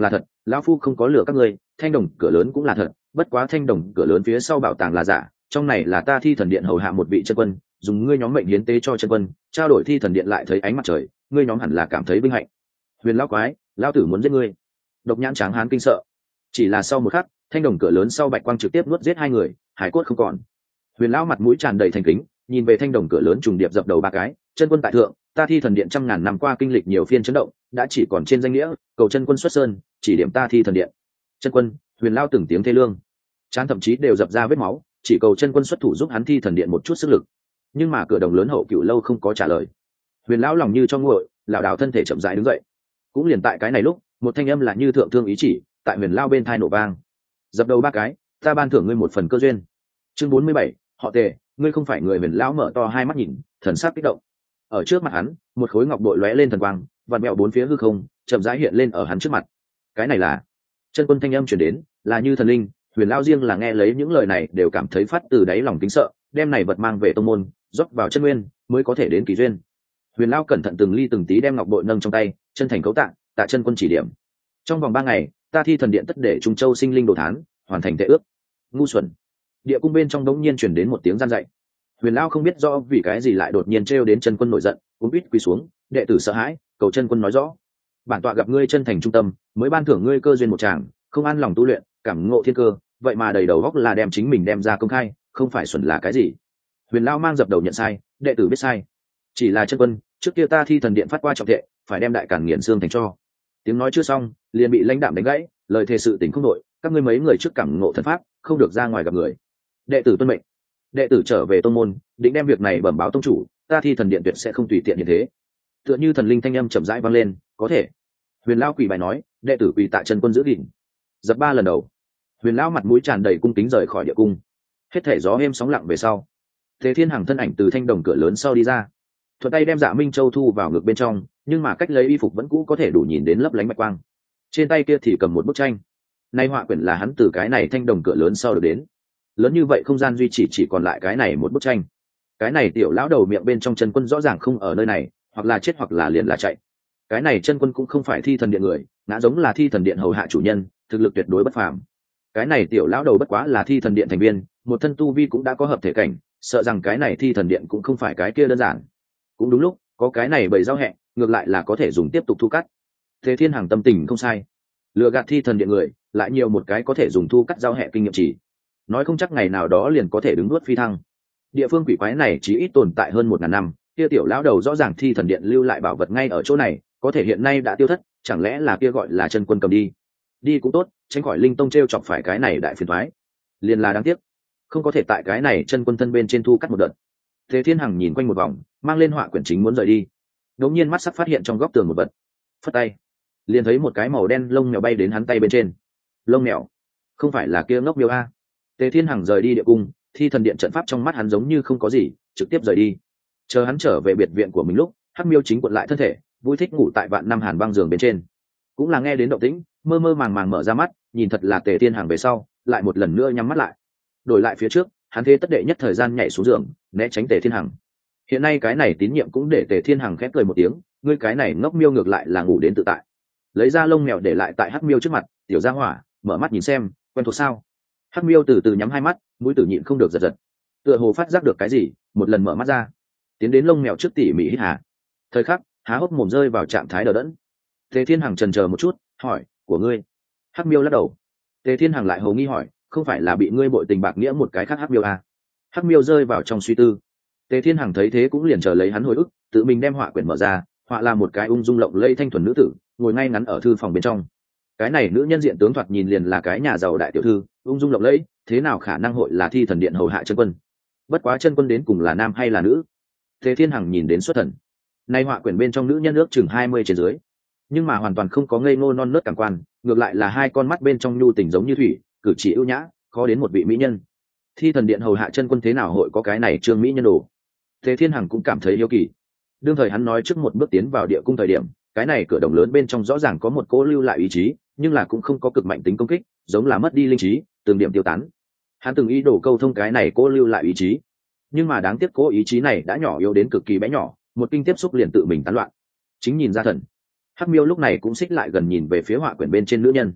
lão phu không có lừa các ngươi, thanh đồng cửa lớn cũng là thật, bất quá thanh đồng cửa lớn phía sau bảo tàng là giả, trong này là ta thi thần điện hầu hạ một vị chân quân, dùng ngươi nhóm mệnh hiến tế cho chân quân, trao đổi thi thần điện lại thấy ánh mặt trời, ngươi nhóm hẳn là cảm thấy vinh hạnh. Huyền lão quái, lão tử muốn giết ngươi. Độc nhãn tráng hán kinh sợ. Chỉ là sau một khắc, thanh đồng cửa lớn sau bạch quang trực tiếp nuốt giết hai người, hải cốt không còn. Huyền lão mặt mũi tràn đầy thành kính, nhìn về thanh đồng cửa lớn trùng điệp dập đầu ba cái, chân quân tại thượng, ta thi thần điện trăm ngàn năm qua kinh lịch nhiều phiên chấn động, đã chỉ còn trên danh nghĩa, cầu chân quân xuất sơn, chỉ điểm ta thi thần điện. Chân quân, Huyền lão từng tiếng thê lương, trán thậm chí đều dập ra vết máu, chỉ cầu chân quân xuất thủ giúp hắn thi thần điện một chút sức lực. Nhưng mà cửa đồng lớn hậu cựu lâu không có trả lời. Huyền lão lòng như trong nguội, lảo đảo thân thể chậm rãi đứng dậy. Cũng liền tại cái này lúc, một thanh âm là như thượng thương ý chỉ, tại Huyền lão bên thai nổ vang. Dập đầu ba cái, ta ban thưởng ngươi một phần cơ duyên. Chương bốn mươi bảy, họ Tề, ngươi không phải người. Huyền lão mở to hai mắt nhìn, thần sắc kích động. Ở trước mặt hắn, một khối ngọc bội lóe lên thần quang, vặn mèo bốn phía hư không, chậm rãi hiện lên ở hắn trước mặt. Cái này là chân quân thanh âm truyền đến, là như thần linh. Huyền lão riêng là nghe lấy những lời này đều cảm thấy phát từ đáy lòng kính sợ, đem này vật mang về tông môn, rót vào chân nguyên, mới có thể đến kỳ duyên. Huyền lão cẩn thận từng ly từng tí đem ngọc bội nâng trong tay, chân thành cấu tạ, tạ chân quân chỉ điểm. Trong vòng ba ngày, ta thi thần điện tất để Trung Châu sinh linh đồ thán, hoàn thành tệ ước. Ngu xuẩn. Địa cung bên trong đống nhiên truyền đến một tiếng gian dạy. Huyền lão không biết rõ vì cái gì lại đột nhiên trêu đến chân quân nổi giận, cũng biết quỳ xuống, đệ tử sợ hãi, cầu chân quân nói rõ. Bản tọa gặp ngươi chân thành trung tâm, mới ban thưởng ngươi cơ duyên một tràng, không an lòng tu luyện, cảm ngộ thiên cơ, vậy mà đầy đầu góc là đem chính mình đem ra công khai, không phải xuẩn là cái gì? Huyền lão mang dập đầu nhận sai, đệ tử biết sai. Chỉ là chân quân, trước kia ta thi thần điện phát qua trọng thệ, phải đem đại cản nghiền xương thành cho. Tiếng nói chưa xong, liền bị lãnh đạm đánh gãy, lời thề sự tình không đội, các ngươi mấy người trước cảm ngộ thần pháp, không được ra ngoài gặp người. Đệ tử tuân mệnh. Đệ tử trở về tông môn, định đem việc này bẩm báo tông chủ, ta thi thần điện tuyệt sẽ không tùy tiện như thế. Tựa như thần linh thanh âm chậm rãi vang lên, có thể. Huyền lão quỳ bài nói, đệ tử quỳ tại chân quân giữ gìn. Dập ba lần đầu. Huyền lão mặt mũi tràn đầy cung kính rời khỏi địa cung. Hết thể gió êm sóng lặng về sau, Thế Thiên Hằng thân ảnh từ thanh đồng cửa lớn sau đi ra, thuận tay đem Dạ Minh Châu thu vào ngực bên trong, nhưng mà cách lấy y phục vẫn cũ có thể đủ nhìn đến lấp lánh bạch quang. Trên tay kia thì cầm một bức tranh. Nay họa quyển là hắn từ cái này thanh đồng cửa lớn sau được đến. Lớn như vậy không gian duy chỉ chỉ còn lại cái này một bức tranh. Cái này tiểu lão đầu miệng bên trong chân quân rõ ràng không ở nơi này, hoặc là chết hoặc là liền là chạy. Cái này chân quân cũng không phải thi thần điện người, ngã giống là thi thần điện hầu hạ chủ nhân, thực lực tuyệt đối bất phàm. Cái này tiểu lão đầu bất quá là thi thần điện thành viên, một thân tu vi cũng đã có hợp thể cảnh, sợ rằng cái này thi thần điện cũng không phải cái kia đơn giản. Cũng đúng lúc, có cái này bầy giao hẹ, ngược lại là có thể dùng tiếp tục thu cắt. Thế Thiên Hằng tâm tình không sai, lừa gạt thi thần điện người, lại nhiều một cái có thể dùng thu cắt giao hẹ kinh nghiệm chỉ. Nói không chắc ngày nào đó liền có thể đứng nuốt phi thăng. Địa phương quỷ quái này chỉ ít tồn tại hơn một ngàn năm, kia tiểu lão đầu rõ ràng thi thần điện lưu lại bảo vật ngay ở chỗ này, có thể hiện nay đã tiêu thất, chẳng lẽ là kia gọi là chân quân cầm đi? Đi cũng tốt, tránh khỏi linh tông treo chọc phải cái này đại phiền toái. Liền là đáng tiếc, không có thể tại cái này chân quân thân bên trên thu cắt một đợt. Thế Thiên Hằng nhìn quanh một vòng, mang lên họa quyển chính muốn rời đi, đột nhiên mắt sắc phát hiện trong góc tường một vật, phất tay, liền thấy một cái màu đen lông mèo bay đến hắn tay bên trên. Lông mèo, không phải là kia ngốc miêu a? Thế Thiên Hằng rời đi địa cung, thi thần điện trận pháp trong mắt hắn giống như không có gì, trực tiếp rời đi. Chờ hắn trở về biệt viện của mình lúc, hắc miêu chính cuộn lại thân thể, vui thích ngủ tại vạn năm hàn băng giường bên trên. Cũng là nghe đến động tĩnh, mơ mơ màng màng mở ra mắt, nhìn thật là Tề Thiên Hằng về sau, lại một lần nữa nhắm mắt lại. Đổi lại phía trước, hắn thế tất đệ nhất thời gian nhảy xuống giường, né tránh Tề Thiên Hằng. Hiện nay cái này tín nhiệm cũng để Tề Thiên Hằng khép cười một tiếng, ngươi cái này ngốc miêu ngược lại là ngủ đến tự tại. Lấy ra lông mèo để lại tại hắc miêu trước mặt, tiểu gia hỏa, mở mắt nhìn xem, quen thuộc sao? Hắc miêu từ từ nhắm hai mắt, mũi tử nhịn không được giật giật, tựa hồ phát giác được cái gì, một lần mở mắt ra, tiến đến lông mèo trước tỉ mỉ hít hà. Thời khắc, há hốc mồm rơi vào trạng thái đờ đẫn. Tề Thiên Hằng chần chờ một chút, hỏi, của ngươi? Hắc miêu lắc đầu. Tề Thiên Hằng lại hồ nghi hỏi, không phải là bị ngươi bội tình bạc nghĩa một cái khác hắc miêu à? Hắc miêu rơi vào trong suy tư. Tề Thiên Hằng thấy thế cũng liền chờ lấy hắn hồi ức, tự mình đem họa quyển mở ra, họa là một cái ung dung lộng lẫy thanh thuần nữ tử, ngồi ngay ngắn ở thư phòng bên trong. Cái này nữ nhân diện tướng thoạt nhìn liền là cái nhà giàu đại tiểu thư, ung dung lộng lẫy, thế nào khả năng hội là thi thần điện hầu hạ chân quân? Bất quá chân quân đến cùng là nam hay là nữ? Tề Thiên Hằng nhìn đến xuất thần. Nay họa quyển bên trong nữ nhân ước chừng hai mươi trên dưới, nhưng mà hoàn toàn không có ngây ngô non nớt cảm quan, ngược lại là hai con mắt bên trong nhu tình giống như thủy, cử chỉ ưu nhã, khó đến một vị mỹ nhân. Thi thần điện hầu hạ chân quân thế nào hội có cái này trương mỹ nhân đồ? Tề Thiên Hằng cũng cảm thấy yêu kỳ. Đương thời hắn nói trước một bước tiến vào địa cung thời điểm, cái này cửa đồng lớn bên trong rõ ràng có một cỗ lưu lại ý chí, nhưng là cũng không có cực mạnh tính công kích, giống là mất đi linh trí, từng điểm tiêu tán. Hắn từng ý đồ câu thông cái này cỗ lưu lại ý chí, nhưng mà đáng tiếc cỗ ý chí này đã nhỏ yếu đến cực kỳ bé nhỏ, một kinh tiếp xúc liền tự mình tán loạn. Chính nhìn ra thần. Hắc miêu lúc này cũng xích lại gần nhìn về phía họa quyển bên trên nữ nhân.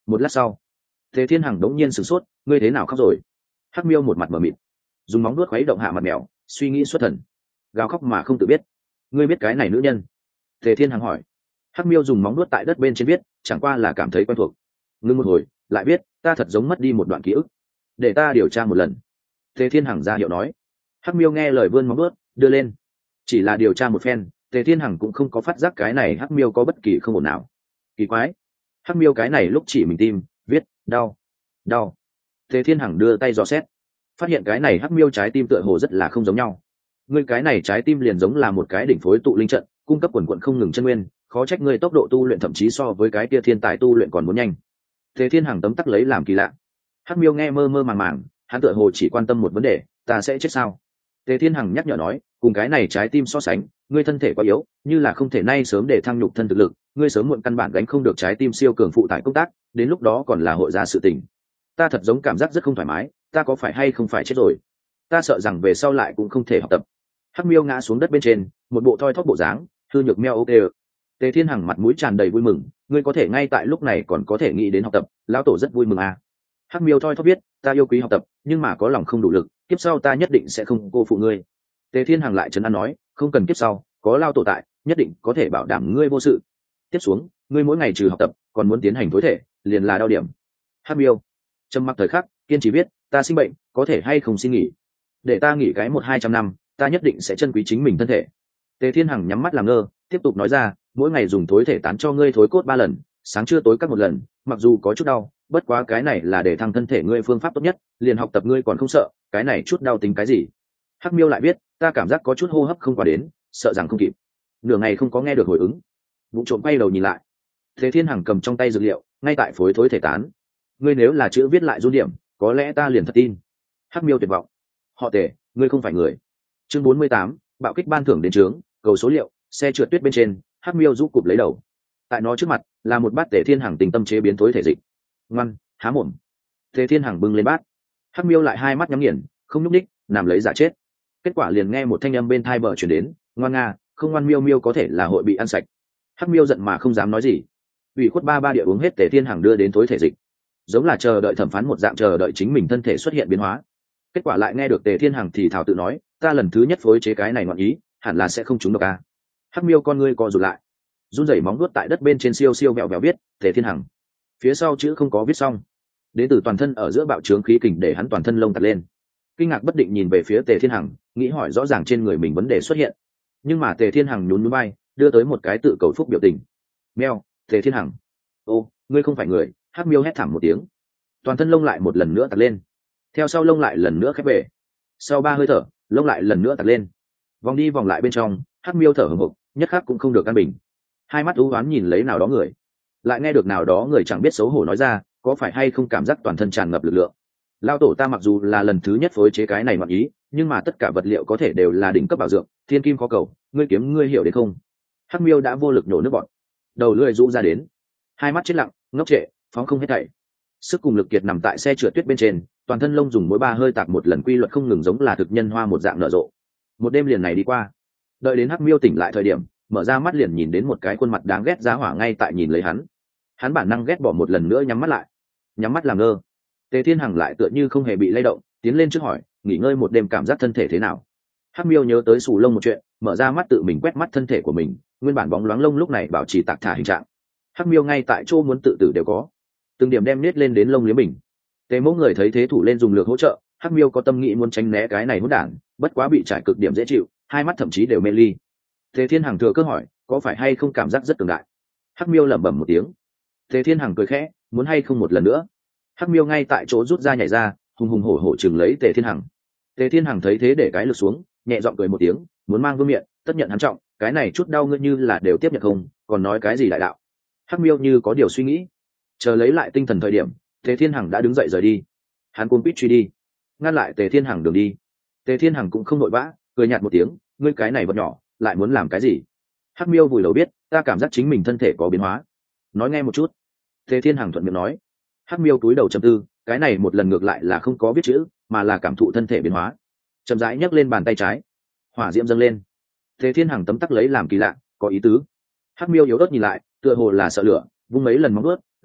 Một lát sau, Tề Thiên Hằng đống nhiên sửng sốt, ngươi thế nào khóc rồi? Hắc Miêu một mặt mờ mịt, dùng móng vuốt khuấy động hạ mặt mèo, suy nghĩ xuất thần, gào khóc mà không tự biết. Ngươi biết cái này nữ nhân? Tề Thiên Hằng hỏi. Hắc Miêu dùng móng vuốt tại đất bên trên viết, chẳng qua là cảm thấy quen thuộc. Ngưng một hồi, lại viết, ta thật giống mất đi một đoạn ký ức, để ta điều tra một lần. Tề Thiên Hằng ra hiệu nói. Hắc Miêu nghe lời vươn móng vuốt, đưa lên. Chỉ là điều tra một phen, Tề Thiên Hằng cũng không có phát giác cái này Hắc Miêu có bất kỳ không ổn nào. Kỳ quái, Hắc Miêu cái này lúc chỉ mình tim, viết, đau, đau. Tề Thiên Hằng đưa tay dò xét, phát hiện cái này Hắc Miêu trái tim tựa hồ rất là không giống nhau. Ngươi cái này trái tim liền giống là một cái đỉnh phối tụ linh trận, cung cấp quần quần không ngừng chân nguyên, khó trách ngươi tốc độ tu luyện thậm chí so với cái tia thiên tài tu luyện còn muốn nhanh. Tề Thiên Hằng tấm tắc lấy làm kỳ lạ. Hắc Miêu nghe mơ mơ màng màng, hắn tựa hồ chỉ quan tâm một vấn đề, ta sẽ chết sao? Tề Thiên Hằng nhắc nhở nói, cùng cái này trái tim so sánh, ngươi thân thể quá yếu, như là không thể nay sớm để thăng nhục thân thực lực, ngươi sớm muộn căn bản gánh không được trái tim siêu cường phụ tải công tác, đến lúc đó còn là hội ra sự tình. Ta thật giống cảm giác rất không thoải mái, ta có phải hay không phải chết rồi? Ta sợ rằng về sau lại cũng không thể học tập. Hắc Miêu ngã xuống đất bên trên, một bộ thoi thóp bộ dáng, hư nhược meo ok. Tề Thiên Hằng mặt mũi tràn đầy vui mừng, ngươi có thể ngay tại lúc này còn có thể nghĩ đến học tập, lão tổ rất vui mừng à. Hắc Miêu thoi thóp biết, ta yêu quý học tập, nhưng mà có lòng không đủ lực, kiếp sau ta nhất định sẽ không cô phụ ngươi. Tề Thiên Hằng lại trấn an nói, không cần kiếp sau, có lao tổ tại, nhất định có thể bảo đảm ngươi vô sự. Tiếp xuống, ngươi mỗi ngày trừ học tập, còn muốn tiến hành tối thể, liền là đau điểm. Hắc Miêu trầm mặc thời khắc, kiên trì viết, ta sinh bệnh, có thể hay không xin nghỉ, để ta nghỉ cái một hai trăm năm, ta nhất định sẽ trân quý chính mình thân thể. Tề Thiên Hằng nhắm mắt làm ngơ, tiếp tục nói ra, mỗi ngày dùng thối thể tán cho ngươi thối cốt ba lần, sáng trưa tối cắt một lần, mặc dù có chút đau, bất quá cái này là để thăng thân thể ngươi phương pháp tốt nhất, liền học tập ngươi còn không sợ, cái này chút đau tính cái gì? Hắc Miêu lại biết, ta cảm giác có chút hô hấp không qua đến, sợ rằng không kịp. Nửa ngày không có nghe được hồi ứng, vụ trộm quay đầu nhìn lại. Tề Thiên Hằng cầm trong tay dược liệu, ngay tại phối thối thể tán. Ngươi nếu là chữ viết lại run điểm, có lẽ ta liền thật tin. Hắc Miêu tuyệt vọng. Họ Tề, ngươi không phải người. Chương bốn mươi tám, bạo kích ban thưởng đến trướng, cầu số liệu, xe trượt tuyết bên trên, Hắc Miêu rũ cụp lấy đầu. Tại nó trước mặt là một bát Tề Thiên Hằng tình tâm chế biến thối thể dịch. Ngoan, há mồm. Tề Thiên Hằng bưng lên bát. Hắc Miêu lại hai mắt nhắm nghiền, không nhúc nhích, nằm lấy giả chết. Kết quả liền nghe một thanh âm bên tai bờ truyền đến, ngoan nga, không ngoan Miêu Miêu có thể là hội bị ăn sạch. Hắc Miêu giận mà không dám nói gì. Ủy khuất ba ba địa uống hết Tề Thiên Hằng đưa đến thối thể dịch, giống là chờ đợi thẩm phán một dạng, chờ đợi chính mình thân thể xuất hiện biến hóa. Kết quả lại nghe được Tề Thiên Hằng thì thào tự nói, ta lần thứ nhất phối chế cái này ngoạn ý, hẳn là sẽ không trúng độc a. Hắc Miêu con ngươi co rụt lại, run rẩy móng vuốt tại đất bên trên siêu siêu vẹo vẹo viết, Tề Thiên Hằng. Phía sau chữ không có viết xong, đến từ toàn thân ở giữa bạo trướng khí kình để hắn toàn thân lông tạt lên. Kinh ngạc bất định nhìn về phía Tề Thiên Hằng, nghĩ hỏi rõ ràng trên người mình vấn đề xuất hiện, nhưng mà Tề Thiên Hằng nhún nhún vai, đưa tới một cái tự cầu phúc biểu tình. Meo, Tề Thiên Hằng, ô, ngươi không phải người. Hắc Miêu hét thảm một tiếng, toàn thân lông lại một lần nữa tạt lên, theo sau lông lại lần nữa khép về, sau ba hơi thở lông lại lần nữa tạt lên, vòng đi vòng lại bên trong. Hắc Miêu thở hổn hộc, nhất khắc cũng không được an bình, hai mắt u ám nhìn lấy nào đó người, lại nghe được nào đó người chẳng biết xấu hổ nói ra, có phải hay không cảm giác toàn thân tràn ngập lực lượng? Lao tổ ta mặc dù là lần thứ nhất phối chế cái này mặc ý, nhưng mà tất cả vật liệu có thể đều là đỉnh cấp bảo dưỡng, thiên kim khó cầu, ngươi kiếm ngươi hiểu đến không? Hắc Miêu đã vô lực nhổ nước bọt, đầu lưỡi rũ ra đến, hai mắt chết lặng, ngốc trệ, phóng không hết thảy. Sức cùng lực kiệt nằm tại xe trượt tuyết bên trên, toàn thân lông dùng mỗi ba hơi tạc một lần quy luật không ngừng, giống là thực nhân hoa một dạng nở rộ. Một đêm liền này đi qua, đợi đến Hắc Miêu tỉnh lại thời điểm, mở ra mắt liền nhìn đến một cái khuôn mặt đáng ghét giá hỏa ngay tại nhìn lấy hắn. Hắn bản năng ghét bỏ một lần nữa nhắm mắt lại, nhắm mắt làm ngơ. Tề Thiên Hằng lại tựa như không hề bị lay động, tiến lên trước hỏi, nghỉ ngơi một đêm cảm giác thân thể thế nào? Hắc Miêu nhớ tới sù lông một chuyện, mở ra mắt tự mình quét mắt thân thể của mình, nguyên bản bóng loáng lông lúc này bảo trì tạc thả hình trạng. Hắc Miêu ngay tại chỗ muốn tự tử đều có, từng điểm đem nết lên đến lông liếm mình. Tề Mẫu người thấy thế thủ lên dùng lược hỗ trợ, Hắc Miêu có tâm nghĩ muốn tránh né cái này hỗn đản, bất quá bị trải cực điểm dễ chịu, hai mắt thậm chí đều mê ly. Tề Thiên Hằng thừa cơ hỏi, có phải hay không cảm giác rất cường đại? Hắc Miêu lẩm bẩm một tiếng. Tề Thiên Hằng cười khẽ, muốn hay không một lần nữa? Hắc Miêu ngay tại chỗ rút ra nhảy ra, hùng hùng hổ hổ chừng lấy Tề Thiên Hằng. Tề Thiên Hằng thấy thế để cái lực xuống, nhẹ giọng cười một tiếng, muốn mang vương miện, tất nhận hắn trọng, cái này chút đau ngươi như là đều tiếp nhận không, còn nói cái gì đại đạo? Hắc Miêu như có điều suy nghĩ, chờ lấy lại tinh thần thời điểm, Tề Thiên Hằng đã đứng dậy rời đi. Hắn cuống quýt truy đi, ngăn lại Tề Thiên Hằng đường đi. Tề Thiên Hằng cũng không nội vã, cười nhạt một tiếng, ngươi cái này vật nhỏ, lại muốn làm cái gì? Hắc Miêu vùi đầu biết, ta cảm giác chính mình thân thể có biến hóa. Nói nghe một chút. Tề Thiên Hằng thuận miệng nói. Hắc Miêu túi đầu trầm tư, cái này một lần ngược lại là không có viết chữ, mà là cảm thụ thân thể biến hóa. Chậm rãi nhấc lên bàn tay trái, hỏa diễm dâng lên. Tề Thiên Hằng tấm tắc lấy làm kỳ lạ, có ý tứ. Hắc Miêu yếu ớt nhìn lại, tựa hồ là sợ lửa, vung mấy lần móng vuốt,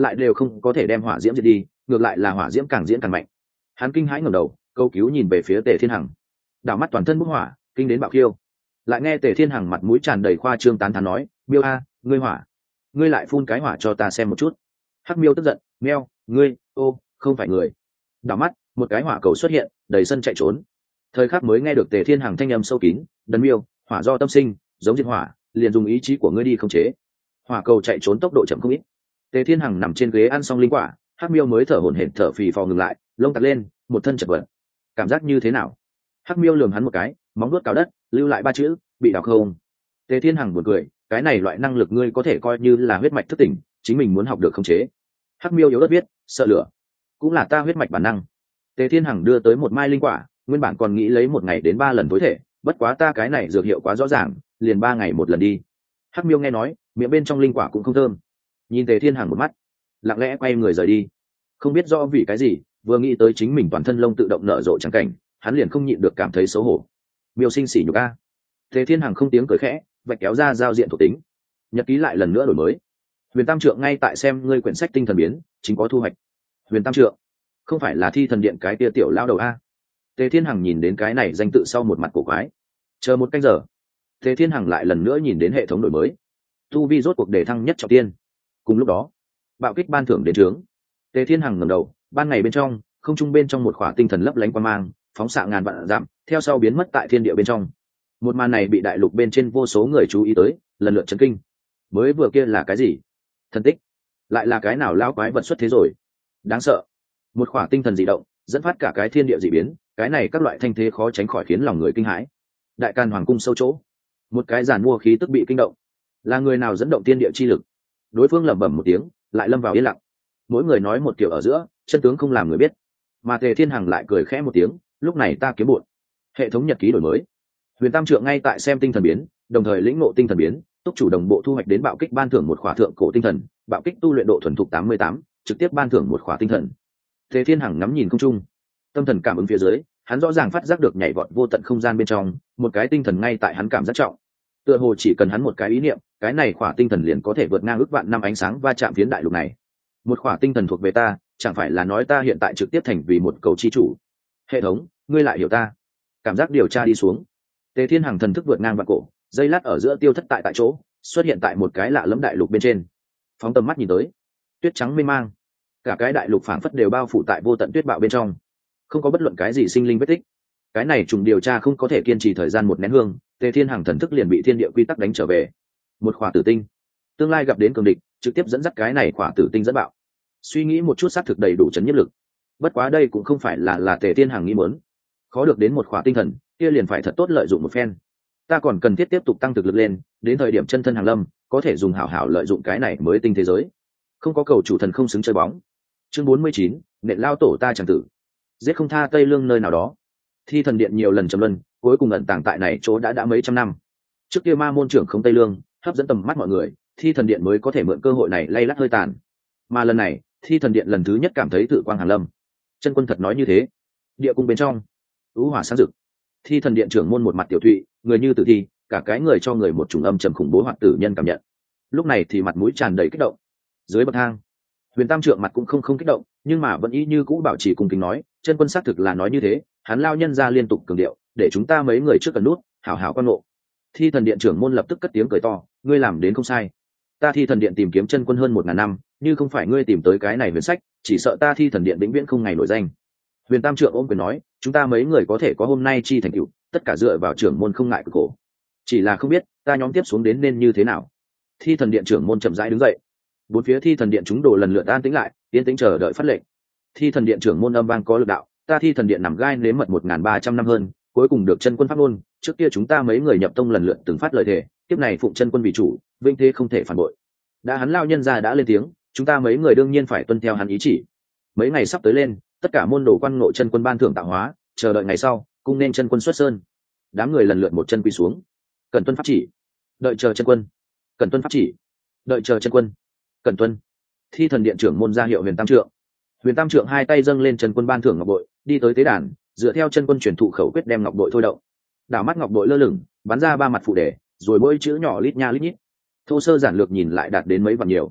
lại đều không có thể đem hỏa diễm diệt đi, ngược lại là hỏa diễm càng diễn càng mạnh. Hắn kinh hãi ngẩng đầu câu cứu nhìn về phía Tề Thiên Hằng, đảo mắt toàn thân bốc hỏa, kinh đến bạo khiêu. Lại nghe Tề Thiên Hằng mặt mũi tràn đầy khoa trương tán thán nói, miêu a, ngươi hỏa, ngươi lại phun cái hỏa cho ta xem một chút. Hắc miêu tức giận, meo, ngươi, ô, không phải người. Đảo mắt một cái hỏa cầu xuất hiện, đầy sân chạy trốn. Thời khắc mới nghe được Tề Thiên Hằng thanh âm sâu kín, đần miêu, hỏa do tâm sinh, giống diệt hỏa, liền dùng ý chí của ngươi đi khống chế. Hỏa cầu chạy trốn tốc độ chậm không ít. Tề Thiên Hằng nằm trên ghế ăn xong linh quả, Hắc miêu mới thở hổn hển thở phì phò ngừng lại, lông tạt lên, một thân chật vật. Cảm giác như thế nào? Hắc miêu lườm hắn một cái, móng nuốt cào đất, lưu lại ba chữ, bị đào không. Tề Thiên Hằng buồn cười, cái này loại năng lực ngươi có thể coi như là huyết mạch thức tỉnh, chính mình muốn học được khống chế. Hắc miêu yếu ớt biết, sợ lửa, cũng là ta huyết mạch bản năng. Tề Thiên Hằng đưa tới một mai linh quả, nguyên bản còn nghĩ lấy một ngày đến ba lần tối thể, bất quá ta cái này dược hiệu quá rõ ràng, liền ba ngày một lần đi. Hắc miêu nghe nói, miệng bên trong linh quả cũng không thơm, nhìn Tề Thiên Hằng một mắt, lặng lẽ quay người rời đi. Không biết do vì cái gì, vừa nghĩ tới chính mình toàn thân lông tự động nở rộ trắng cảnh, hắn liền không nhịn được cảm thấy xấu hổ. Miêu sinh sỉ nhục a. Tề Thiên Hằng không tiếng cười khẽ, vạch kéo ra giao diện thuộc tính. Nhật ký lại lần nữa đổi mới. Huyền Tam Trượng ngay tại xem ngươi quyển sách tinh thần biến, chính có thu hoạch. Huyền Tam Trượng, không phải là Thi Thần Điện cái tia tiểu lao đầu a? Tề Thiên Hằng nhìn đến cái này danh tự sau một mặt cổ quái. Chờ một canh giờ, Tề Thiên Hằng lại lần nữa nhìn đến hệ thống đổi mới. Tu vi rốt cuộc đề thăng nhất trọng tiên. Cùng lúc đó, bạo kích ban thưởng đến trướng. Tề Thiên Hằng ngẩng đầu, ban ngày bên trong, không trung bên trong một khỏa tinh thần lấp lánh quang mang, phóng xạ ngàn vạn dặm, theo sau biến mất tại thiên địa bên trong. Một màn này bị đại lục bên trên vô số người chú ý tới, lần lượt chấn kinh. Mới vừa kia là cái gì? Thần tích? Lại là cái nào lao quái vật xuất thế rồi? Đáng sợ. Một khỏa tinh thần dị động, dẫn phát cả cái thiên địa dị biến, cái này các loại thanh thế khó tránh khỏi khiến lòng người kinh hãi. Đại Càn Hoàng cung sâu chỗ, một cái giàn mua khí tức bị kinh động. Là người nào dẫn động thiên địa chi lực? Đối phương lẩm bẩm một tiếng, lại lâm vào yên lặng. Mỗi người nói một kiểu ở giữa, chân tướng không làm người biết. Mà Tề Thiên Hằng lại cười khẽ một tiếng, lúc này ta kiếm bộn. Hệ thống nhật ký đổi mới. Huyền Tam Trượng ngay tại xem tinh thần biến, đồng thời lĩnh ngộ tinh thần biến, túc chủ đồng bộ thu hoạch đến bạo kích ban thưởng một khỏa thượng cổ tinh thần, bạo kích tu luyện độ thuần thục tám mươi tám, trực tiếp ban thưởng một khỏa tinh thần. Tề Thiên Hằng ngắm nhìn không trung, tâm thần cảm ứng phía dưới, hắn rõ ràng phát giác được nhảy vọt vô tận không gian bên trong, một cái tinh thần ngay tại hắn cảm giác trọng. Tựa hồ chỉ cần hắn một cái ý niệm, cái này khỏa tinh thần liền có thể vượt ngang ước vạn năm ánh sáng va chạm phiến đại lục này. Một khỏa tinh thần thuộc về ta, chẳng phải là nói ta hiện tại trực tiếp thành vì một cầu chi chủ. Hệ thống, ngươi lại hiểu ta. Cảm giác điều tra đi xuống. Tề Thiên Hằng thần thức vượt ngang vạn cổ, dây lát ở giữa tiêu thất tại tại chỗ, xuất hiện tại một cái lạ lẫm đại lục bên trên. Phóng tầm mắt nhìn tới, tuyết trắng mênh mang, cả cái đại lục phảng phất đều bao phủ tại vô tận tuyết bạo bên trong, không có bất luận cái gì sinh linh vết tích. Cái này trùng điều tra không có thể kiên trì thời gian một nén hương, Tề Thiên Hằng thần thức liền bị thiên địa quy tắc đánh trở về. Một khỏa tử tinh, tương lai gặp đến cường địch, trực tiếp dẫn dắt cái này khỏa tử tinh dẫn bạo. Suy nghĩ một chút xác thực đầy đủ chấn nhiếp lực. Bất quá đây cũng không phải là là Tề Thiên Hằng nghĩ muốn. Khó được đến một khỏa tinh thần, kia liền phải thật tốt lợi dụng một phen. Ta còn cần thiết tiếp tục tăng thực lực lên, đến thời điểm chân thân hàng lâm, có thể dùng hảo hảo lợi dụng cái này mới tinh thế giới. Không có cầu chủ thần không xứng chơi bóng. Chương bốn mươi chín, nện lao tổ ta chẳng tử. Giết không tha Tây Lương nơi nào đó. Thi Thần Điện nhiều lần trầm luân, cuối cùng ẩn tàng tại này chỗ đã đã mấy trăm năm. Trước kia ma môn trưởng không Tây Lương, hấp dẫn tầm mắt mọi người, Thi Thần Điện mới có thể mượn cơ hội này lay lắt hơi tàn. Mà lần này, Thi Thần Điện lần thứ nhất cảm thấy tự quang hàn lâm. Chân quân thật nói như thế. Địa cung bên trong, ưu hỏa sáng rực. Thi Thần Điện trưởng môn một mặt tiểu thụy, người như tử thi, cả cái người cho người một trùng âm trầm khủng bố hoặc tử nhân cảm nhận. Lúc này thì mặt mũi tràn đầy kích động. Dưới bậc thang, Huyền Tam Trượng mặt cũng không không kích động, nhưng mà vẫn y như cũ bảo trì cung kính nói, chân quân xác thực là nói như thế, hắn lao nhân ra liên tục cường điệu, để chúng ta mấy người trước cần nút, hảo hảo quan ngộ. Thi Thần Điện trưởng môn lập tức cất tiếng cười to, ngươi làm đến không sai. Ta Thi Thần Điện tìm kiếm chân quân hơn một ngàn năm, như không phải ngươi tìm tới cái này huyền sách, chỉ sợ ta Thi Thần Điện vĩnh viễn không ngày nổi danh. Huyền Tam Trượng ôm quyền nói, chúng ta mấy người có thể có hôm nay chi thành tựu, tất cả dựa vào trưởng môn không ngại cực khổ. Chỉ là không biết, ta nhóm tiếp xuống đến nên như thế nào. Thi Thần Điện trưởng môn chậm rãi đứng dậy. Bốn phía Thi Thần Điện chúng đồ lần lượt an tĩnh lại, yên tĩnh chờ đợi phát lệnh. Thi Thần Điện trưởng môn âm vang có lực đạo, ta Thi Thần Điện nằm gai nếm mật một nghìn ba trăm năm hơn, cuối cùng được chân quân pháp luôn. Trước kia chúng ta mấy người nhập tông lần lượt từng phát lời thề, tiếp này phụng chân quân vì chủ, vinh thế không thể phản bội. Đã hắn lao nhân ra đã lên tiếng, chúng ta mấy người đương nhiên phải tuân theo hắn ý chỉ. Mấy ngày sắp tới lên, tất cả môn đồ quan ngộ chân quân ban thưởng tạo hóa, chờ đợi ngày sau, cung nên chân quân xuất sơn. Đám người lần lượt một chân quỳ xuống, cần tuân pháp chỉ, đợi chờ chân quân, cần tuân pháp chỉ, đợi chờ chân quân, cần tuân. Thi Thần Điện trưởng môn ra hiệu Huyền Tam Trượng. Huyền Tam Trượng hai tay dâng lên chân quân ban thưởng ngọc bội, đi tới tế đàn, dựa theo chân quân truyền thụ khẩu quyết đem ngọc bội thôi động. Đảo mắt ngọc bội lơ lửng, bắn ra ba mặt phụ đề, rồi mỗi chữ nhỏ lít nha lít nhít. Thô sơ giản lược nhìn lại đạt đến mấy vạn nhiều.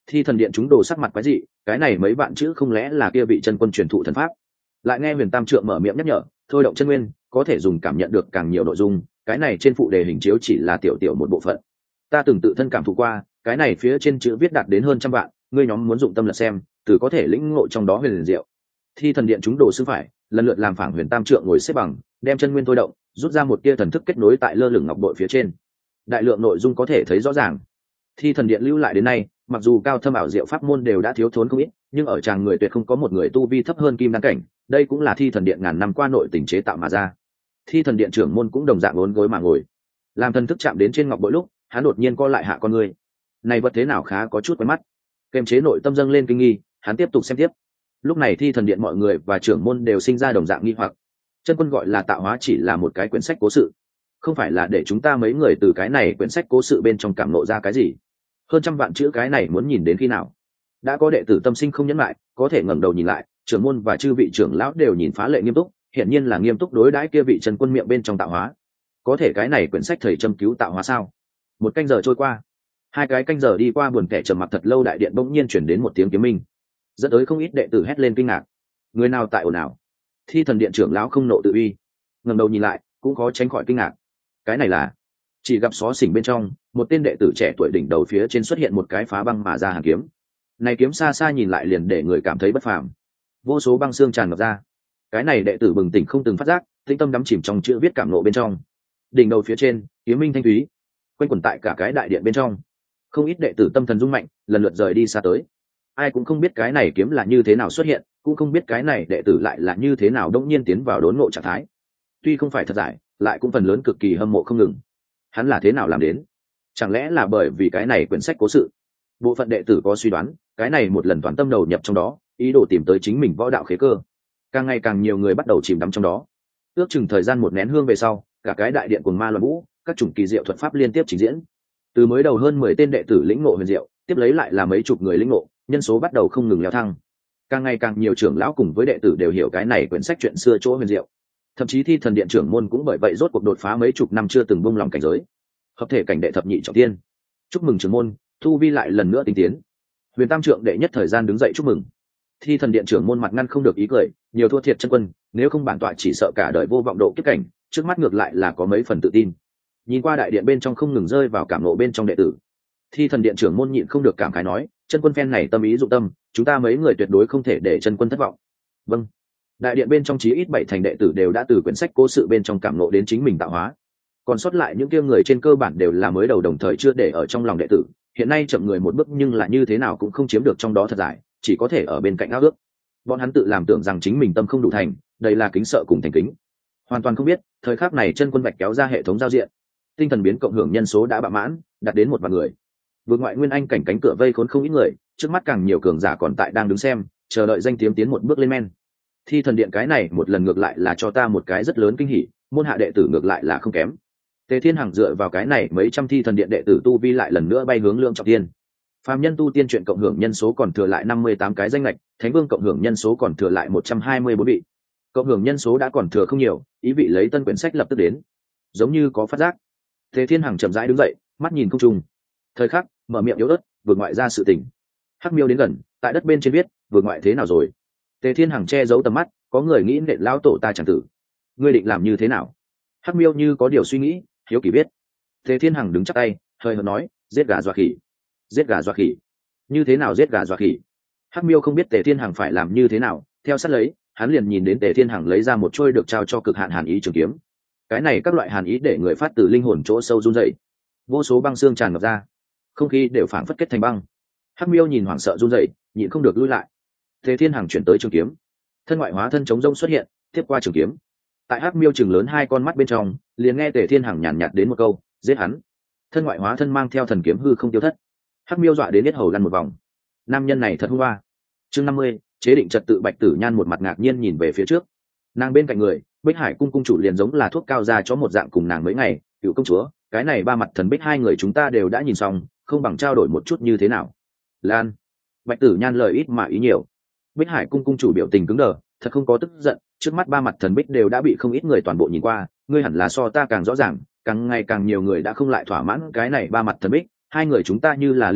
Thi thần điện chúng đồ sắc mặt quái dị, cái này mấy bạn chữ không lẽ là kia vị chân quân truyền thụ thần pháp? Lại nghe Huyền Tam Trượng mở miệng nhắc nhở, thôi động chân nguyên, có thể dùng cảm nhận được càng nhiều nội dung, cái này trên phụ đề hình chiếu chỉ là tiểu tiểu một bộ phận. Ta từng tự thân cảm thụ qua, cái này phía trên chữ viết đạt đến hơn trăm vạn, ngươi nhóm muốn dụng tâm lật xem, từ có thể lĩnh ngộ trong đó huyền liền diệu. Thi thần điện chúng đồ sư phải, lần lượt làm phảng Huyền Tam Trượng ngồi xếp bằng, đem chân nguyên thôi động, rút ra một tia thần thức kết nối tại lơ lửng ngọc bội phía trên. Đại lượng nội dung có thể thấy rõ ràng. Thi thần điện lưu lại đến nay, mặc dù cao thâm ảo diệu pháp môn đều đã thiếu thốn không ít, nhưng ở tràng người tuyệt không có một người tu vi thấp hơn kim đan cảnh, đây cũng là thi thần điện ngàn năm qua nội tình chế tạo mà ra. Thi thần điện trưởng môn cũng đồng dạng uốn gối mà ngồi, làm thần thức chạm đến trên ngọc bội lúc, hắn đột nhiên co lại hạ con người. Này vật thế nào khá có chút quen mắt. Kềm chế nội tâm dâng lên kinh nghi, hắn tiếp tục xem tiếp. Lúc này thi thần điện mọi người và trưởng môn đều sinh ra đồng dạng nghi hoặc. Chân quân gọi là tạo hóa chỉ là một cái quyển sách cố sự, không phải là để chúng ta mấy người từ cái này quyển sách cố sự bên trong cảm nộ ra cái gì. Hơn trăm vạn chữ cái này muốn nhìn đến khi nào? Đã có đệ tử tâm sinh không nhẫn lại, có thể ngẩng đầu nhìn lại, trưởng môn và chư vị trưởng lão đều nhìn phá lệ nghiêm túc, hiển nhiên là nghiêm túc đối đãi kia vị chân quân miệng bên trong tạo hóa. Có thể cái này quyển sách thầy châm cứu tạo hóa sao? Một canh giờ trôi qua, hai cái canh giờ đi qua, buồn kẻ trầm mặc thật lâu, đại điện bỗng nhiên chuyển đến một tiếng kiếm minh, dẫn tới không ít đệ tử hét lên kinh ngạc. Người nào tại ồn ào? Thi thần điện trưởng lão không nộ tự uy, ngẩng đầu nhìn lại, cũng khó tránh khỏi kinh ngạc. Cái này là, chỉ gặp xó xỉnh bên trong, một tên đệ tử trẻ tuổi đỉnh đầu phía trên xuất hiện một cái phá băng mà ra hàn kiếm. Này kiếm xa xa nhìn lại liền để người cảm thấy bất phàm, vô số băng xương tràn ngập ra. Cái này đệ tử bừng tỉnh không từng phát giác, tĩnh tâm đắm chìm trong chữ viết cảm nộ bên trong. Đỉnh đầu phía trên, kiếm minh thanh thúy, quanh quẩn tại cả cái đại điện bên trong. Không ít đệ tử tâm thần rung mạnh, lần lượt rời đi xa tới. Ai cũng không biết cái này kiếm là như thế nào xuất hiện, cũng không biết cái này đệ tử lại là như thế nào đống nhiên tiến vào đốn ngộ trạng thái. Tuy không phải thật giải, lại cũng phần lớn cực kỳ hâm mộ không ngừng. Hắn là thế nào làm đến? Chẳng lẽ là bởi vì cái này quyển sách cố sự? Bộ phận đệ tử có suy đoán, cái này một lần toàn tâm đầu nhập trong đó, ý đồ tìm tới chính mình võ đạo khế cơ. Càng ngày càng nhiều người bắt đầu chìm đắm trong đó. Ước chừng thời gian một nén hương về sau, cả cái đại điện cuồng ma loạn vũ, các chủng kỳ diệu thuật pháp liên tiếp trình diễn. Từ mới đầu hơn mười tên đệ tử lĩnh ngộ huyền diệu, tiếp lấy lại là mấy chục người lĩnh ngộ, nhân số bắt đầu không ngừng leo thang. Càng ngày càng nhiều trưởng lão cùng với đệ tử đều hiểu cái này quyển sách chuyện xưa chỗ huyền diệu. Thậm chí thi thần điện trưởng môn cũng bởi vậy rốt cuộc đột phá mấy chục năm chưa từng buông lòng cảnh giới, hợp thể cảnh đệ thập nhị trọng tiên. Chúc mừng trưởng môn, thu vi lại lần nữa tinh tiến. Huyền Tam Trượng đệ nhất thời gian đứng dậy chúc mừng. Thi thần điện trưởng môn mặt ngăn không được ý cười, nhiều thua thiệt chân quân, nếu không bản tọa chỉ sợ cả đời vô vọng độ kiếp cảnh, trước mắt ngược lại là có mấy phần tự tin. Nhìn qua đại điện bên trong không ngừng rơi vào cảm nộ bên trong đệ tử, thi thần điện trưởng môn nhịn không được cảm khái nói, chân quân phen này tâm ý dụng tâm, chúng ta mấy người tuyệt đối không thể để chân quân thất vọng. Vâng. Đại điện bên trong chí ít bảy thành đệ tử đều đã từ quyển sách cố sự bên trong cảm nộ đến chính mình tạo hóa. Còn sót lại những kia người trên cơ bản đều là mới đầu đồng thời chưa để ở trong lòng đệ tử, hiện nay chậm người một bước nhưng là như thế nào cũng không chiếm được trong đó thật giải, chỉ có thể ở bên cạnh ao ước. Bọn hắn tự làm tưởng rằng chính mình tâm không đủ thành, đây là kính sợ cùng thành kính. Hoàn toàn không biết, thời khắc này chân quân vạch kéo ra hệ thống giao diện, tinh thần biến cộng hưởng nhân số đã bạ mãn, đạt đến một vạn người. Vượt ngoại nguyên anh cảnh cánh cửa vây khốn không ít người, trước mắt càng nhiều cường giả còn tại đang đứng xem, chờ đợi danh tiếng tiến một bước lên men. Thi thần điện cái này một lần ngược lại là cho ta một cái rất lớn kinh hỉ, môn hạ đệ tử ngược lại là không kém. Tề Thiên Hằng dựa vào cái này mấy trăm thi thần điện đệ tử tu vi lại lần nữa bay hướng lượng trọng tiên. Phàm nhân tu tiên chuyện cộng hưởng nhân số còn thừa lại năm mươi tám cái danh lệch, Thánh Vương cộng hưởng nhân số còn thừa lại một trăm hai mươi bốn vị. Cộng hưởng nhân số đã còn thừa không nhiều, ý vị lấy tân quyển sách lập tức đến. Giống như có phát giác. Tề Thiên Hằng chậm rãi đứng dậy, mắt nhìn không trung. Thời khắc, mở miệng yếu ớt, vượt ngoại ra sự tình. Hắc Miêu đến gần, tại đất bên trên viết, vượt ngoại thế nào rồi? Tề Thiên Hằng che giấu tầm mắt, có người nghĩ nện lão tổ ta chẳng tử. Ngươi định làm như thế nào? Hắc Miêu như có điều suy nghĩ, hiếu kỳ biết. Tề Thiên Hằng đứng chắc tay, hơi hợt nói, giết gà dọa khỉ. Giết gà dọa khỉ? Như thế nào giết gà dọa khỉ? Hắc Miêu không biết Tề Thiên Hằng phải làm như thế nào, theo sát lấy, hắn liền nhìn đến Tề Thiên Hằng lấy ra một trôi được trao cho cực hạn hàn ý trường kiếm. Cái này các loại hàn ý để người phát từ linh hồn chỗ sâu run rẩy, vô số băng xương tràn ngập ra, không khí đều phảng phất kết thành băng. Hắc Miêu nhìn hoảng sợ run rẩy, nhịn không được lui lại. Tề Thiên Hằng chuyển tới trường kiếm, thân ngoại hóa thân chống rông xuất hiện, tiếp qua trường kiếm. Tại Hắc Miêu chừng lớn hai con mắt bên trong, liền nghe Tề Thiên Hằng nhàn nhạt đến một câu, giết hắn. Thân ngoại hóa thân mang theo thần kiếm hư không tiêu thất. Hắc Miêu dọa đến biết hầu lăn một vòng. Nam nhân này thật hung ba. Chương năm mươi, chế định trật tự. Bạch Tử Nhan một mặt ngạc nhiên nhìn về phía trước. Nàng bên cạnh người, Bích Hải cung cung chủ liền giống là thuốc cao ra cho một dạng cùng nàng mấy ngày, cựu công chúa, cái này ba mặt thần bích hai người chúng ta đều đã nhìn xong, không bằng trao đổi một chút như thế nào. Lan. Bạch Tử Nhan lời ít mà ý nhiều. Bích Hải cung cung chủ biểu tình cứng đờ, thật không có tức giận, trước mắt ba mặt thần bích đều đã bị không ít người toàn bộ nhìn qua, ngươi hẳn là so ta càng rõ ràng, càng ngày càng nhiều người đã không lại thỏa mãn cái này ba mặt thần bích, hai người chúng ta như là liên thủ,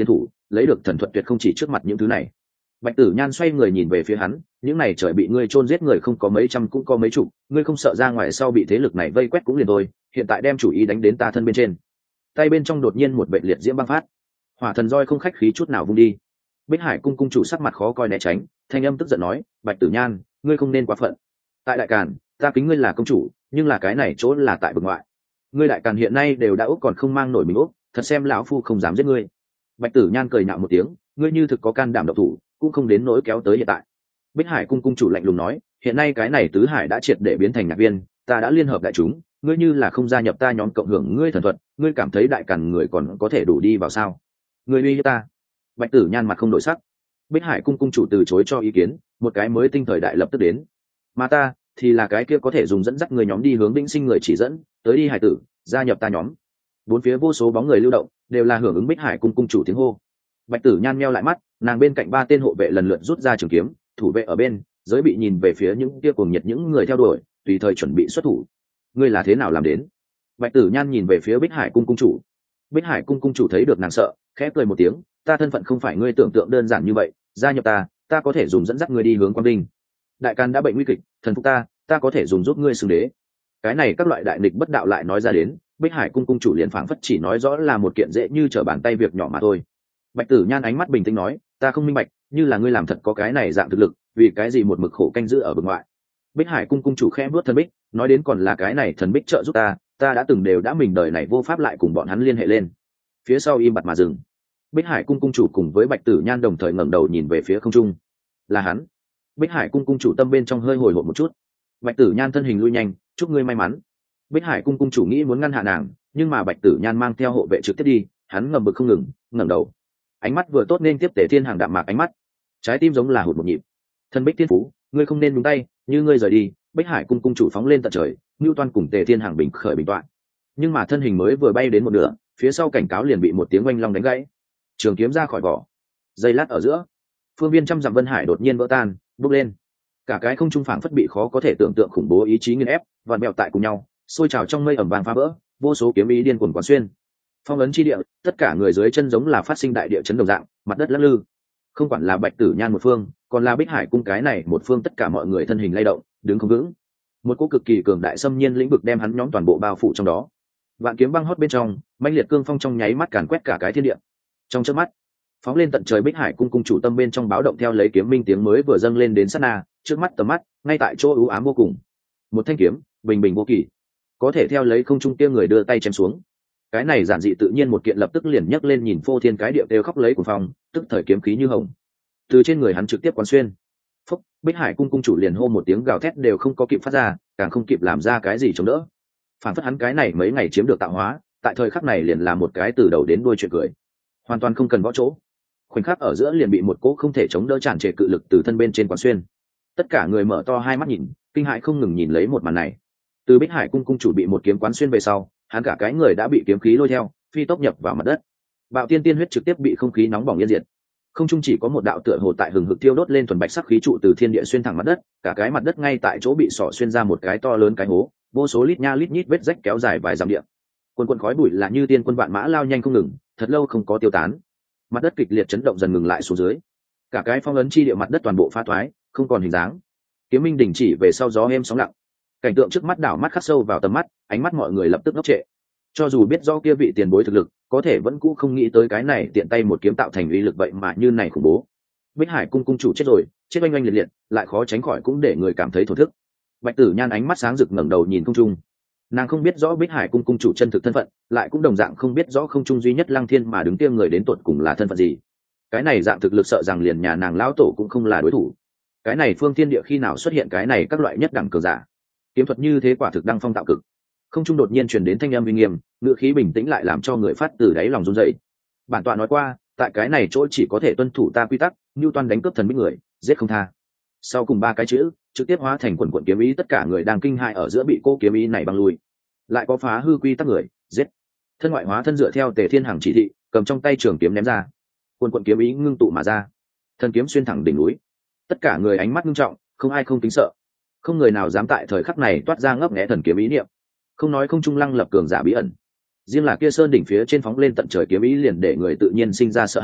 lấy được thần thuật tuyệt không chỉ trước mặt những thứ này. Bạch Tử Nhan xoay người nhìn về phía hắn, những này trời bị ngươi chôn giết người không có mấy trăm cũng có mấy chục, ngươi không sợ ra ngoài sau bị thế lực này vây quét cũng liền thôi, hiện tại đem chủ ý đánh đến ta thân bên trên. Tay bên trong đột nhiên một bệnh liệt diễm băng phát, hỏa thần roi không khách khí chút nào vung đi. Bích Hải cung cung chủ sắc mặt khó coi né tránh, thanh âm tức giận nói, Bạch Tử Nhan, ngươi không nên quá phận. Tại Đại Càn, ta kính ngươi là công chủ, nhưng là cái này chỗ là tại vực ngoại. Ngươi Đại Càn hiện nay đều đã úc còn không mang nổi mình úc, thật xem lão phu không dám giết ngươi. Bạch Tử Nhan cười nhạo một tiếng, ngươi như thực có can đảm độc thủ, cũng không đến nỗi kéo tới hiện tại. Bích Hải cung cung chủ lạnh lùng nói, hiện nay cái này tứ hải đã triệt để biến thành nhạc viên, ta đã liên hợp đại chúng, ngươi như là không gia nhập ta nhóm cộng hưởng ngươi thần thuật, ngươi cảm thấy Đại Càn người còn có thể đủ đi vào sao? Ngươi uy hiếp ta? Bạch Tử Nhan mặt không đổi sắc. Bích Hải cung cung chủ từ chối cho ý kiến, một cái mới tinh thời đại lập tức đến, mà ta thì là cái kia có thể dùng dẫn dắt người nhóm đi hướng vĩnh sinh người chỉ dẫn, tới đi hải tử, gia nhập ta nhóm. Bốn phía vô số bóng người lưu động, đều là hưởng ứng Bích Hải cung cung chủ tiếng hô. Bạch Tử Nhan meo lại mắt, nàng bên cạnh ba tên hộ vệ lần lượt rút ra trường kiếm, thủ vệ ở bên, giới bị nhìn về phía những kia cuồng nhiệt những người theo đuổi, tùy thời chuẩn bị xuất thủ. Ngươi là thế nào làm đến? Bạch Tử Nhan nhìn về phía Bích Hải cung cung chủ. Bích Hải cung cung chủ thấy được nàng sợ, khẽ cười một tiếng, ta thân phận không phải ngươi tưởng tượng đơn giản như vậy, gia nhập ta, ta có thể dùng dẫn dắt ngươi đi hướng quang vinh. Đại Càn đã bệnh nguy kịch, thần phục ta, ta có thể dùng giúp ngươi xưng đế. Cái này các loại đại nghịch bất đạo lại nói ra đến, Bích Hải cung cung chủ liền phảng phất chỉ nói rõ là một kiện dễ như trở bàn tay việc nhỏ mà thôi. Bạch Tử Nhan ánh mắt bình tĩnh nói, ta không minh bạch, như là ngươi làm thật có cái này dạng thực lực, vì cái gì một mực khổ canh giữ ở vực ngoại? Bích Hải cung cung chủ khẽ vuốt thần bích, nói đến còn là cái này thần bích trợ giúp ta, ta đã từng đều đã mình đời này vô pháp lại cùng bọn hắn liên hệ lên. Phía sau im bặt mà dừng. Bích Hải cung cung chủ cùng với Bạch Tử Nhan đồng thời ngẩng đầu nhìn về phía không trung. Là hắn. Bích Hải cung cung chủ tâm bên trong hơi hồi hộp một chút. Bạch Tử Nhan thân hình lui nhanh, chúc ngươi may mắn. Bích Hải cung cung chủ nghĩ muốn ngăn hạ nàng, nhưng mà Bạch Tử Nhan mang theo hộ vệ trực tiếp đi, hắn ngầm bực không ngừng, ngẩng đầu, ánh mắt vừa tốt nên tiếp Tề Thiên Hàng đạm mạc ánh mắt, trái tim giống là hụt một nhịp. Thân Bích Thiên Phú, ngươi không nên nhúng tay, như ngươi rời đi. Bích Hải cung cung chủ phóng lên tận trời, Nưu Toan cùng Tề Thiên Hàng bình khởi bình toạn. Nhưng mà thân hình mới vừa bay đến một nửa, phía sau cảnh cáo liền bị một tiếng oanh long đánh gãy. Trường kiếm ra khỏi vỏ, giây lát ở giữa, phương viên trăm dặm vân hải đột nhiên vỡ tan, bốc lên. Cả cái không trung phảng phất bị khó có thể tưởng tượng khủng bố ý chí nghiền ép, vặn bèo tại cùng nhau, sôi trào trong mây ẩm vàng phá vỡ, vô số kiếm ý điên cuồng quán xuyên. Phong ấn chi địa, tất cả người dưới chân giống là phát sinh đại địa chấn đồng dạng, mặt đất lắc lư. Không quản là Bạch Tử Nhan một phương, còn là Bích Hải cung cái này một phương, tất cả mọi người thân hình lay động, đứng không vững. Một cỗ cực kỳ cường đại xâm nhiên lĩnh vực đem hắn nhóm toàn bộ bao phủ trong đó. Vạn kiếm băng hót bên trong, mãnh liệt cương phong trong nháy mắt càn quét cả cái thiên địa. Trong chớp mắt, phóng lên tận trời Bích Hải cung cung chủ tâm bên trong báo động theo lấy kiếm minh tiếng mới vừa dâng lên đến sát na, trước mắt tầm mắt, ngay tại chỗ u ám vô cùng. Một thanh kiếm, bình bình vô kỳ, có thể theo lấy không trung kia người đưa tay chém xuống. Cái này giản dị tự nhiên một kiện lập tức liền nhấc lên nhìn phô thiên cái địa đều khóc lấy của phong, tức thời kiếm khí như hồng. Từ trên người hắn trực tiếp quán xuyên. Phúc, Bích Hải cung cung chủ liền hô một tiếng gào thét đều không có kịp phát ra, càng không kịp làm ra cái gì chống đỡ. Phản phất hắn cái này mấy ngày chiếm được tạo hóa, tại thời khắc này liền là một cái từ đầu đến đuôi chuyện cười, hoàn toàn không cần võ chỗ. Khoảnh khắc ở giữa liền bị một cỗ không thể chống đỡ tràn trề cự lực từ thân bên trên quán xuyên. Tất cả người mở to hai mắt nhìn, kinh hãi không ngừng nhìn lấy một màn này. Từ Bích Hải cung cung chủ bị một kiếm quán xuyên về sau, hắn cả cái người đã bị kiếm khí lôi theo, phi tốc nhập vào mặt đất. Bạo tiên tiên huyết trực tiếp bị không khí nóng bỏng yên diệt. Không trung chỉ có một đạo tựa hồ tại hừng hực tiêu đốt lên thuần bạch sắc khí trụ từ thiên địa xuyên thẳng mặt đất, cả cái mặt đất ngay tại chỗ bị xỏ xuyên ra một cái to lớn cái hố, vô số lít nha lít nhít vết rách kéo dài vài dặm địa. Quần quần khói bụi là như tiên quân vạn mã lao nhanh không ngừng, thật lâu không có tiêu tán. Mặt đất kịch liệt chấn động dần ngừng lại xuống dưới, cả cái phong ấn chi địa mặt đất toàn bộ phá thoái, không còn hình dáng. Kiếm minh đình chỉ về sau gió êm sóng lặng, cảnh tượng trước mắt đảo mắt khắc sâu vào tầm mắt, ánh mắt mọi người lập tức ngốc trệ. Cho dù biết do kia vị tiền bối thực lực, có thể vẫn cũ không nghĩ tới cái này tiện tay một kiếm tạo thành uy lực vậy mà như này khủng bố. Bích Hải cung cung chủ chết rồi, chết oanh oanh liệt liệt, lại khó tránh khỏi cũng để người cảm thấy thổ thức. Bạch Tử Nhan ánh mắt sáng rực ngẩng đầu nhìn không trung. Nàng không biết rõ Bích Hải cung cung chủ chân thực thân phận, lại cũng đồng dạng không biết rõ không trung duy nhất Lăng Thiên mà đứng kia người đến tuột cùng là thân phận gì. Cái này dạng thực lực sợ rằng liền nhà nàng lão tổ cũng không là đối thủ. Cái này phương thiên địa khi nào xuất hiện cái này các loại nhất đẳng cường giả. Kiếm thuật như thế quả thực đăng phong tạo cực. Không trung đột nhiên truyền đến thanh âm uy nghiêm, ngữ khí bình tĩnh lại làm cho người phát từ đáy lòng run rẩy. Bản tọa nói qua, tại cái này chỗ chỉ có thể tuân thủ ta quy tắc, Nưu Toan đánh cướp thần bích người, giết không tha. Sau cùng ba cái chữ, trực tiếp hóa thành quần quần kiếm ý, tất cả người đang kinh hãi ở giữa bị cô kiếm ý này băng lui. Lại có phá hư quy tắc người, giết. Thân ngoại hóa thân dựa theo Tề Thiên Hằng chỉ thị, cầm trong tay trường kiếm ném ra. Quần quần kiếm ý ngưng tụ mà ra, thân kiếm xuyên thẳng đỉnh núi. Tất cả người ánh mắt nghiêm trọng, không ai không kính sợ. Không người nào dám tại thời khắc này toát ra ngấp nghé thần kiếm ý niệm. Không nói không trung lăng lập cường giả bí ẩn, riêng là kia sơn đỉnh phía trên phóng lên tận trời kiếm ý liền để người tự nhiên sinh ra sợ hãi,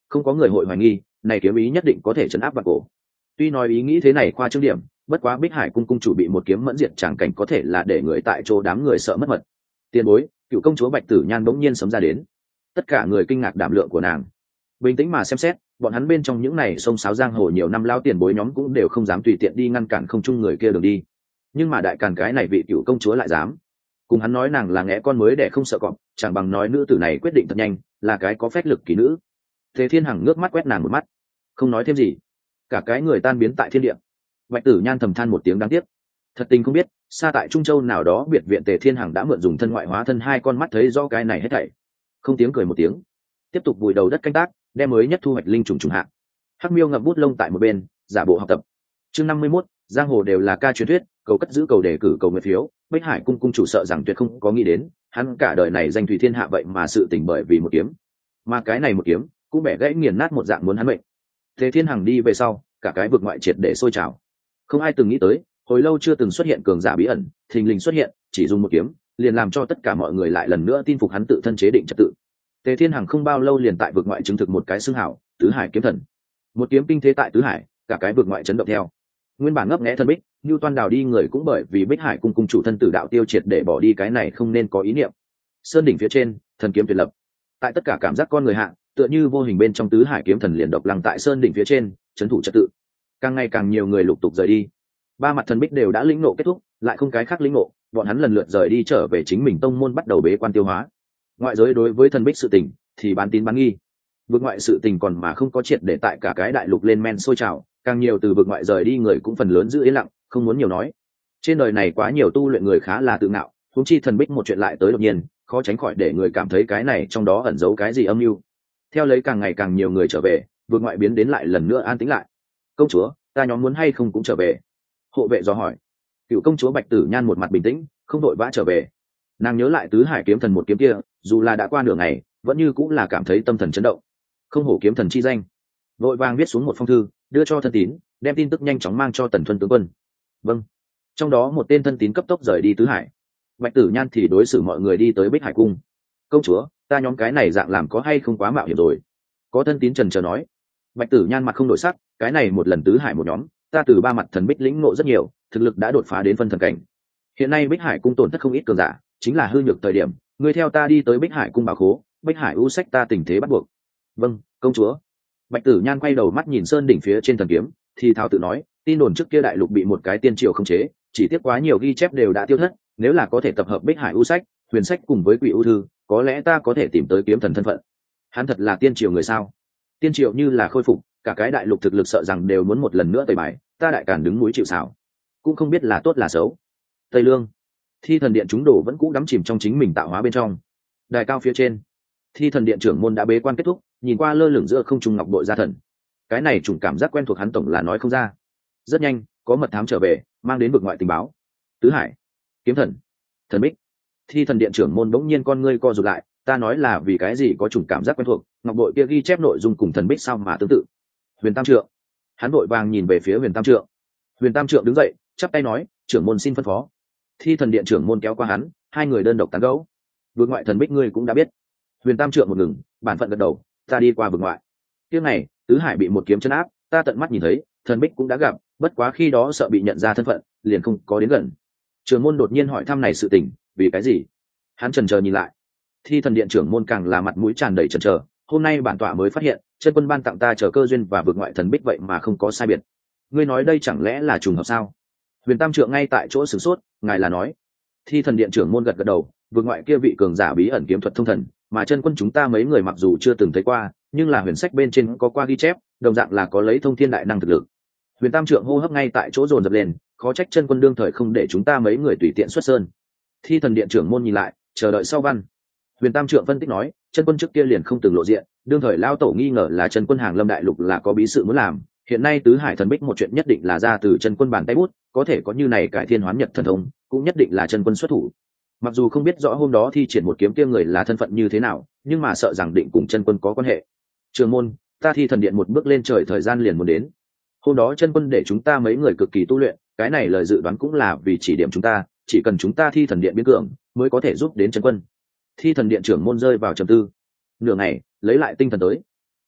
không có người hội hoài nghi này kiếm ý nhất định có thể chấn áp vạn cổ. Tuy nói ý nghĩ thế này khoa trương điểm, bất quá Bích Hải cung cung chủ bị một kiếm mẫn diệt chẳng cảnh có thể là để người tại chỗ đám người sợ mất mật. Tiền bối, cựu công chúa Bạch Tử Nhan bỗng nhiên sấm ra đến. Tất cả người kinh ngạc đảm lượng của nàng. Bình tĩnh mà xem xét, bọn hắn bên trong những này xông xáo giang hồ nhiều năm lao tiền bối nhóm cũng đều không dám tùy tiện đi ngăn cản không chung người kia đường đi. Nhưng mà đại càn cái này vị cựu công chúa lại dám. Cùng hắn nói nàng là ngẽ con mới để không sợ cọp, chẳng bằng nói nữ tử này quyết định thật nhanh, là cái có phách lực kỳ nữ. Thế Thiên Hằng ngước mắt quét nàng một mắt, không nói thêm gì. Cả cái người tan biến tại thiên địa. Bạch Tử Nhan thầm than một tiếng đáng tiếc. Thật tình không biết, xa tại Trung Châu nào đó biệt viện Tề Thiên Hằng đã mượn dùng thân ngoại hóa thân hai con mắt thấy do cái này hết thảy. Không tiếng cười một tiếng, tiếp tục vùi đầu đất canh tác, đem mới nhất thu hoạch linh trùng trùng hạ. Hắc Miêu ngậm bút lông tại một bên, giả bộ học tập. Chương năm mươi mốt, giang hồ đều là ca truyền thuyết, cầu cất giữ cầu đề cử cầu nguyện phiếu. Bích Hải cung cung chủ sợ rằng tuyệt không có nghĩ đến, hắn cả đời này danh thủy thiên hạ vậy mà sự tình bởi vì một kiếm. Mà cái này một kiếm, cũng bẻ gãy nghiền nát một dạng muốn hắn mệnh. Tề Thiên Hằng đi về sau, cả cái vực ngoại triệt để sôi trào. Không ai từng nghĩ tới, hồi lâu chưa từng xuất hiện cường giả bí ẩn, thình lình xuất hiện, chỉ dùng một kiếm, liền làm cho tất cả mọi người lại lần nữa tin phục hắn tự thân chế định trật tự. Tề Thiên Hằng không bao lâu liền tại vực ngoại chứng thực một cái xưng hảo, Tứ Hải kiếm thần. Một kiếm kinh thế tại Tứ Hải, cả cái vực ngoại chấn động theo. Nguyên bản ngấp nghé thân Bích, Nưu Toan đào đi người cũng bởi vì Bích Hải cung cung chủ thân tử đạo tiêu triệt để bỏ đi cái này không nên có ý niệm. Sơn đỉnh phía trên, thần kiếm tuyệt lập. Tại tất cả cảm giác con người hạ, tựa như vô hình bên trong Tứ Hải kiếm thần liền độc lăng tại sơn đỉnh phía trên, trấn thủ trật tự. Càng ngày càng nhiều người lục tục rời đi. Ba mặt thần Bích đều đã lĩnh ngộ kết thúc, lại không cái khác lĩnh ngộ, bọn hắn lần lượt rời đi trở về chính mình tông môn bắt đầu bế quan tiêu hóa. Ngoại giới đối với thần Bích sự tình thì bán tín bán nghi. Vực ngoại sự tình còn mà không có triệt để tại cả cái đại lục lên men sôi trào, càng nhiều từ vực ngoại rời đi người cũng phần lớn giữ yên lặng, không muốn nhiều nói. Trên đời này quá nhiều tu luyện người khá là tự ngạo, huống chi thần Bích một chuyện lại tới đột nhiên, khó tránh khỏi để người cảm thấy cái này trong đó ẩn giấu cái gì âm mưu. Theo lấy càng ngày càng nhiều người trở về, vực ngoại biến đến lại lần nữa an tĩnh lại. Công chúa, ta nhóm muốn hay không cũng trở về? Hộ vệ dò hỏi. Cựu công chúa Bạch Tử Nhan một mặt bình tĩnh, không đội vã trở về. Nàng nhớ lại Tứ Hải kiếm thần một kiếm kia, dù là đã qua nửa ngày, vẫn như cũng là cảm thấy tâm thần chấn động. Không hổ kiếm thần chi danh, vội vàng viết xuống một phong thư, đưa cho thân tín, đem tin tức nhanh chóng mang cho Tần Thuần tướng quân. Vâng. Trong đó một tên thân tín cấp tốc rời đi Tứ Hải. Bạch Tử Nhan thì đối xử mọi người đi tới Bích Hải cung. Công chúa, ta nhóm cái này dạng làm có hay không quá mạo hiểm rồi? Có thân tín trần chờ nói. Bạch Tử Nhan mặt không đổi sắc, cái này một lần Tứ Hải một nhóm, ta từ ba mặt thần Bích lĩnh ngộ rất nhiều, thực lực đã đột phá đến phân thần cảnh. Hiện nay Bích Hải cung tổn thất không ít cường giả, chính là hư nhược thời điểm, ngươi theo ta đi tới Bích Hải cung bảo khố, Bích Hải u sách ta tình thế bắt buộc. Vâng, công chúa. Bạch Tử Nhan quay đầu mắt nhìn sơn đỉnh phía trên thần kiếm, thì thào tự nói, tin đồn trước kia đại lục bị một cái tiên triều khống chế, chỉ tiếc quá nhiều ghi chép đều đã tiêu thất, nếu là có thể tập hợp Bích Hải u sách, huyền sách cùng với quỷ u thư, có lẽ ta có thể tìm tới kiếm thần thân phận. Hắn thật là tiên triều người sao? Tiên triều như là khôi phục, cả cái đại lục thực lực sợ rằng đều muốn một lần nữa tẩy bài, ta đại càn đứng núi chịu sào, cũng không biết là tốt là xấu. Tây Lương, Thi Thần Điện chúng đồ vẫn cũ đắm chìm trong chính mình tạo hóa bên trong. Đài cao phía trên, Thi Thần Điện trưởng môn đã bế quan kết thúc, nhìn qua lơ lửng giữa không trung ngọc bội gia thần. Cái này trùng cảm giác quen thuộc hắn tổng là nói không ra. Rất nhanh, có mật thám trở về, mang đến vực ngoại tình báo. Tứ Hải, kiếm thần, thần Bích. Thi Thần Điện trưởng môn bỗng nhiên con ngươi co rụt lại, ta nói là vì cái gì có trùng cảm giác quen thuộc, ngọc bội kia ghi chép nội dung cùng thần Bích sao mà tương tự. Huyền Tam Trượng. Hắn vội vàng nhìn về phía Huyền Tam Trượng. Huyền Tam Trượng đứng dậy, chắp tay nói, trưởng môn xin phân phó. Thi Thần Điện trưởng môn kéo qua hắn, hai người đơn độc tán gẫu. Vực ngoại thần Bích ngươi cũng đã biết. Huyền Tam Trượng một ngừng, bản phận gật đầu, ta đi qua vực ngoại. Tiếng này, Tứ Hải bị một kiếm chấn áp, ta tận mắt nhìn thấy, thần Bích cũng đã gặp, bất quá khi đó sợ bị nhận ra thân phận, liền không có đến gần. Trưởng môn đột nhiên hỏi thăm này sự tình, vì cái gì? Hắn chần chờ nhìn lại. Thi Thần Điện trưởng môn càng là mặt mũi tràn đầy chần chờ, hôm nay bản tọa mới phát hiện, chân quân ban tặng ta chờ cơ duyên và vực ngoại thần Bích vậy mà không có sai biệt. Ngươi nói đây chẳng lẽ là trùng hợp sao? Huyền Tam Trượng ngay tại chỗ sửng sốt, ngài là nói. Thi Thần Điện trưởng môn gật gật đầu, vực ngoại kia vị cường giả bí ẩn kiếm thuật thông thần, mà chân quân chúng ta mấy người mặc dù chưa từng thấy qua, nhưng là huyền sách bên trên có qua ghi chép, đồng dạng là có lấy thông thiên đại năng thực lực. Huyền Tam Trượng hô hấp ngay tại chỗ dồn dập lên, khó trách chân quân đương thời không để chúng ta mấy người tùy tiện xuất sơn. Thi Thần Điện trưởng môn nhìn lại, chờ đợi sau văn. Huyền Tam Trượng phân tích nói, chân quân trước kia liền không từng lộ diện, đương thời lao tổ nghi ngờ là chân quân hàng lâm đại lục là có bí sự muốn làm, hiện nay Tứ Hải thần Bích một chuyện nhất định là ra từ chân quân bàn tay bút, có thể có như này cải thiên hoán nhật thần thông, cũng nhất định là chân quân xuất thủ. Mặc dù không biết rõ hôm đó thi triển một kiếm kia người là thân phận như thế nào, nhưng mà sợ rằng định cùng chân quân có quan hệ. Trường môn, ta Thi Thần Điện một bước lên trời thời gian liền muốn đến. Hôm đó chân quân để chúng ta mấy người cực kỳ tu luyện, cái này lời dự đoán cũng là vì chỉ điểm chúng ta, chỉ cần chúng ta Thi Thần Điện biến cường, mới có thể giúp đến chân quân. Thi Thần Điện trưởng môn rơi vào trầm tư. Nửa ngày, lấy lại tinh thần tới.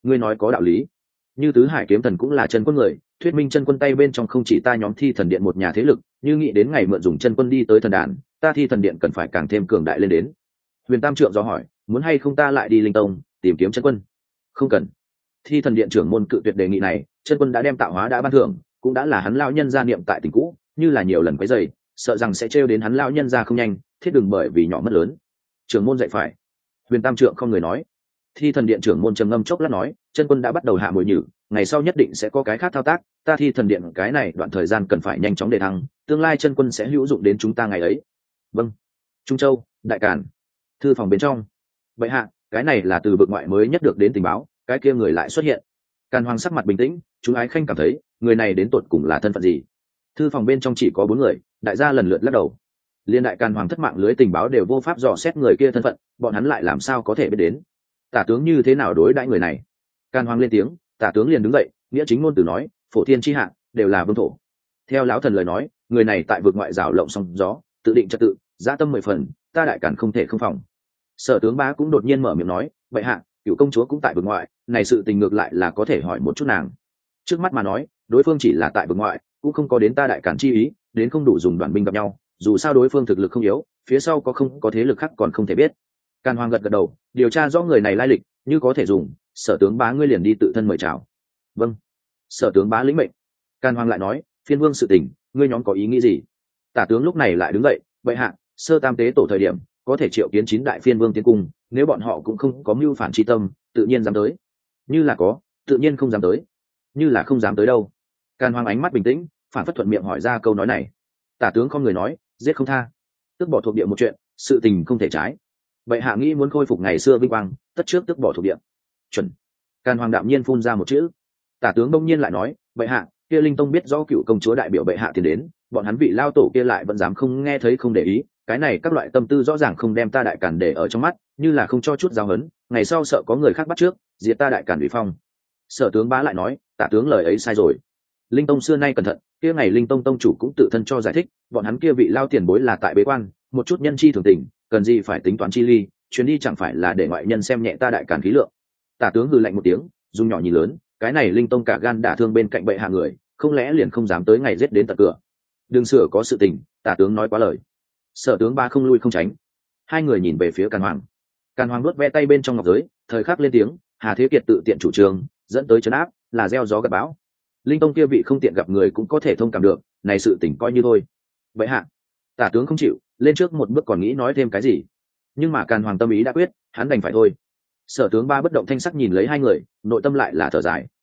ngươi nói có đạo lý. Như tứ hải kiếm thần cũng là chân quân người, thuyết minh chân quân tay bên trong không chỉ ta nhóm thi thần điện một nhà thế lực, như nghĩ đến ngày mượn dùng chân quân đi tới thần đàn, ta thi thần điện cần phải càng thêm cường đại lên đến. Huyền Tam Trượng do hỏi, muốn hay không ta lại đi linh tông tìm kiếm chân quân? Không cần. Thi thần điện trưởng môn cự tuyệt đề nghị này, chân quân đã đem tạo hóa đã ban thưởng, cũng đã là hắn lão nhân gia niệm tại tình cũ, như là nhiều lần quấy rầy, sợ rằng sẽ trêu đến hắn lão nhân gia không nhanh, thiết đừng bởi vì nhỏ mất lớn. Trưởng môn dạy phải. Huyền Tam Trượng không người nói. Thi thần điện trưởng môn trầm ngâm chốc lát nói, chân quân đã bắt đầu hạ mồi nhử, ngày sau nhất định sẽ có cái khác thao tác, ta thi thần điện cái này đoạn thời gian cần phải nhanh chóng đề thăng, tương lai chân quân sẽ hữu dụng đến chúng ta ngày ấy. Vâng. Trung Châu, Đại Càn. Thư phòng bên trong. Vậy hạ, cái này là từ vực ngoại mới nhất được đến tình báo, cái kia người lại xuất hiện. Càn Hoàng sắc mặt bình tĩnh, chúng ái khanh cảm thấy, người này đến tột cùng là thân phận gì? Thư phòng bên trong chỉ có bốn người, đại gia lần lượt lắc đầu. Liên đại Càn Hoàng thất mạng lưới tình báo đều vô pháp dò xét người kia thân phận, bọn hắn lại làm sao có thể biết đến? Tả tướng như thế nào đối đãi người này? Càn Hoàng lên tiếng, Tả tướng liền đứng dậy, nghĩa chính ngôn từ nói, phổ thiên chi hạ đều là vương thổ. Theo lão thần lời nói, người này tại vực ngoại rào lộng sóng gió, tự định trật tự, dã tâm mười phần, ta đại Càn không thể không phòng. Sở tướng Bá cũng đột nhiên mở miệng nói, vậy hạ, cựu công chúa cũng tại vực ngoại, này sự tình ngược lại là có thể hỏi một chút nàng. Trước mắt mà nói, đối phương chỉ là tại vực ngoại, cũng không có đến ta đại Càn chi ý, đến không đủ dùng đoàn binh gặp nhau, dù sao đối phương thực lực không yếu, phía sau có không có thế lực khác còn không thể biết. Càn Hoàng gật gật đầu, điều tra rõ người này lai lịch, như có thể dùng, Sở tướng Bá ngươi liền đi tự thân mời chào. Vâng. Sở tướng Bá lĩnh mệnh. Càn Hoàng lại nói, phiên vương sự tình, ngươi nhóm có ý nghĩ gì? Tả tướng lúc này lại đứng dậy, vậy hạ, sơ tam tế tổ thời điểm có thể triệu kiến chín đại phiên vương tiến cung, nếu bọn họ cũng không có mưu phản chi tâm, tự nhiên dám tới. Như là có, tự nhiên không dám tới. Như là không dám tới đâu? Càn Hoàng ánh mắt bình tĩnh, phản phất thuận miệng hỏi ra câu nói này. Tả tướng không người nói, giết không tha, tức bỏ thuộc địa một chuyện, sự tình không thể trái. Vậy hạ nghĩ muốn khôi phục ngày xưa vinh quang, tất trước tức bỏ thuộc địa. Chuẩn. Càn Hoàng đạm nhiên phun ra một chữ. Tả tướng đông nhiên lại nói, vậy hạ, kia linh tông biết rõ cựu công chúa đại biểu bệ hạ tiền đến, bọn hắn vị lao tổ kia lại vẫn dám không nghe thấy không để ý, cái này các loại tâm tư rõ ràng không đem ta đại Càn để ở trong mắt, như là không cho chút giáo hấn, ngày sau sợ có người khác bắt trước, diệt ta đại Càn ủy phong. Sở tướng Bá lại nói, Tả tướng lời ấy sai rồi. Linh tông xưa nay cẩn thận, kia ngày linh tông tông chủ cũng tự thân cho giải thích, bọn hắn kia vị lao tiền bối là tại bế quan, một chút nhân chi thường tình, cần gì phải tính toán chi ly, chuyến đi chẳng phải là để ngoại nhân xem nhẹ ta đại Càn khí lượng. Tả tướng hừ lạnh một tiếng, dùng nhỏ nhìn lớn, cái này linh tông cả gan đả thương bên cạnh bệ hạ người, không lẽ liền không dám tới ngày giết đến tận cửa? Đừng sửa có sự tình, Tả tướng nói quá lời. Sở tướng Ba không lui không tránh. Hai người nhìn về phía Càn Hoàng. Càn Hoàng nuốt ve tay bên trong ngọc giới, thời khắc lên tiếng, Hà Thế Kiệt tự tiện chủ trương, dẫn tới trấn áp, là gieo gió gặt bão. Linh tông kia vị không tiện gặp người cũng có thể thông cảm được, này sự tình coi như thôi. Vậy hạ, Tả tướng không chịu, lên trước một bước còn nghĩ nói thêm cái gì, nhưng mà Càn Hoàng tâm ý đã quyết, hắn đành phải thôi. Sở tướng Ba bất động thanh sắc nhìn lấy hai người, nội tâm lại là thở dài.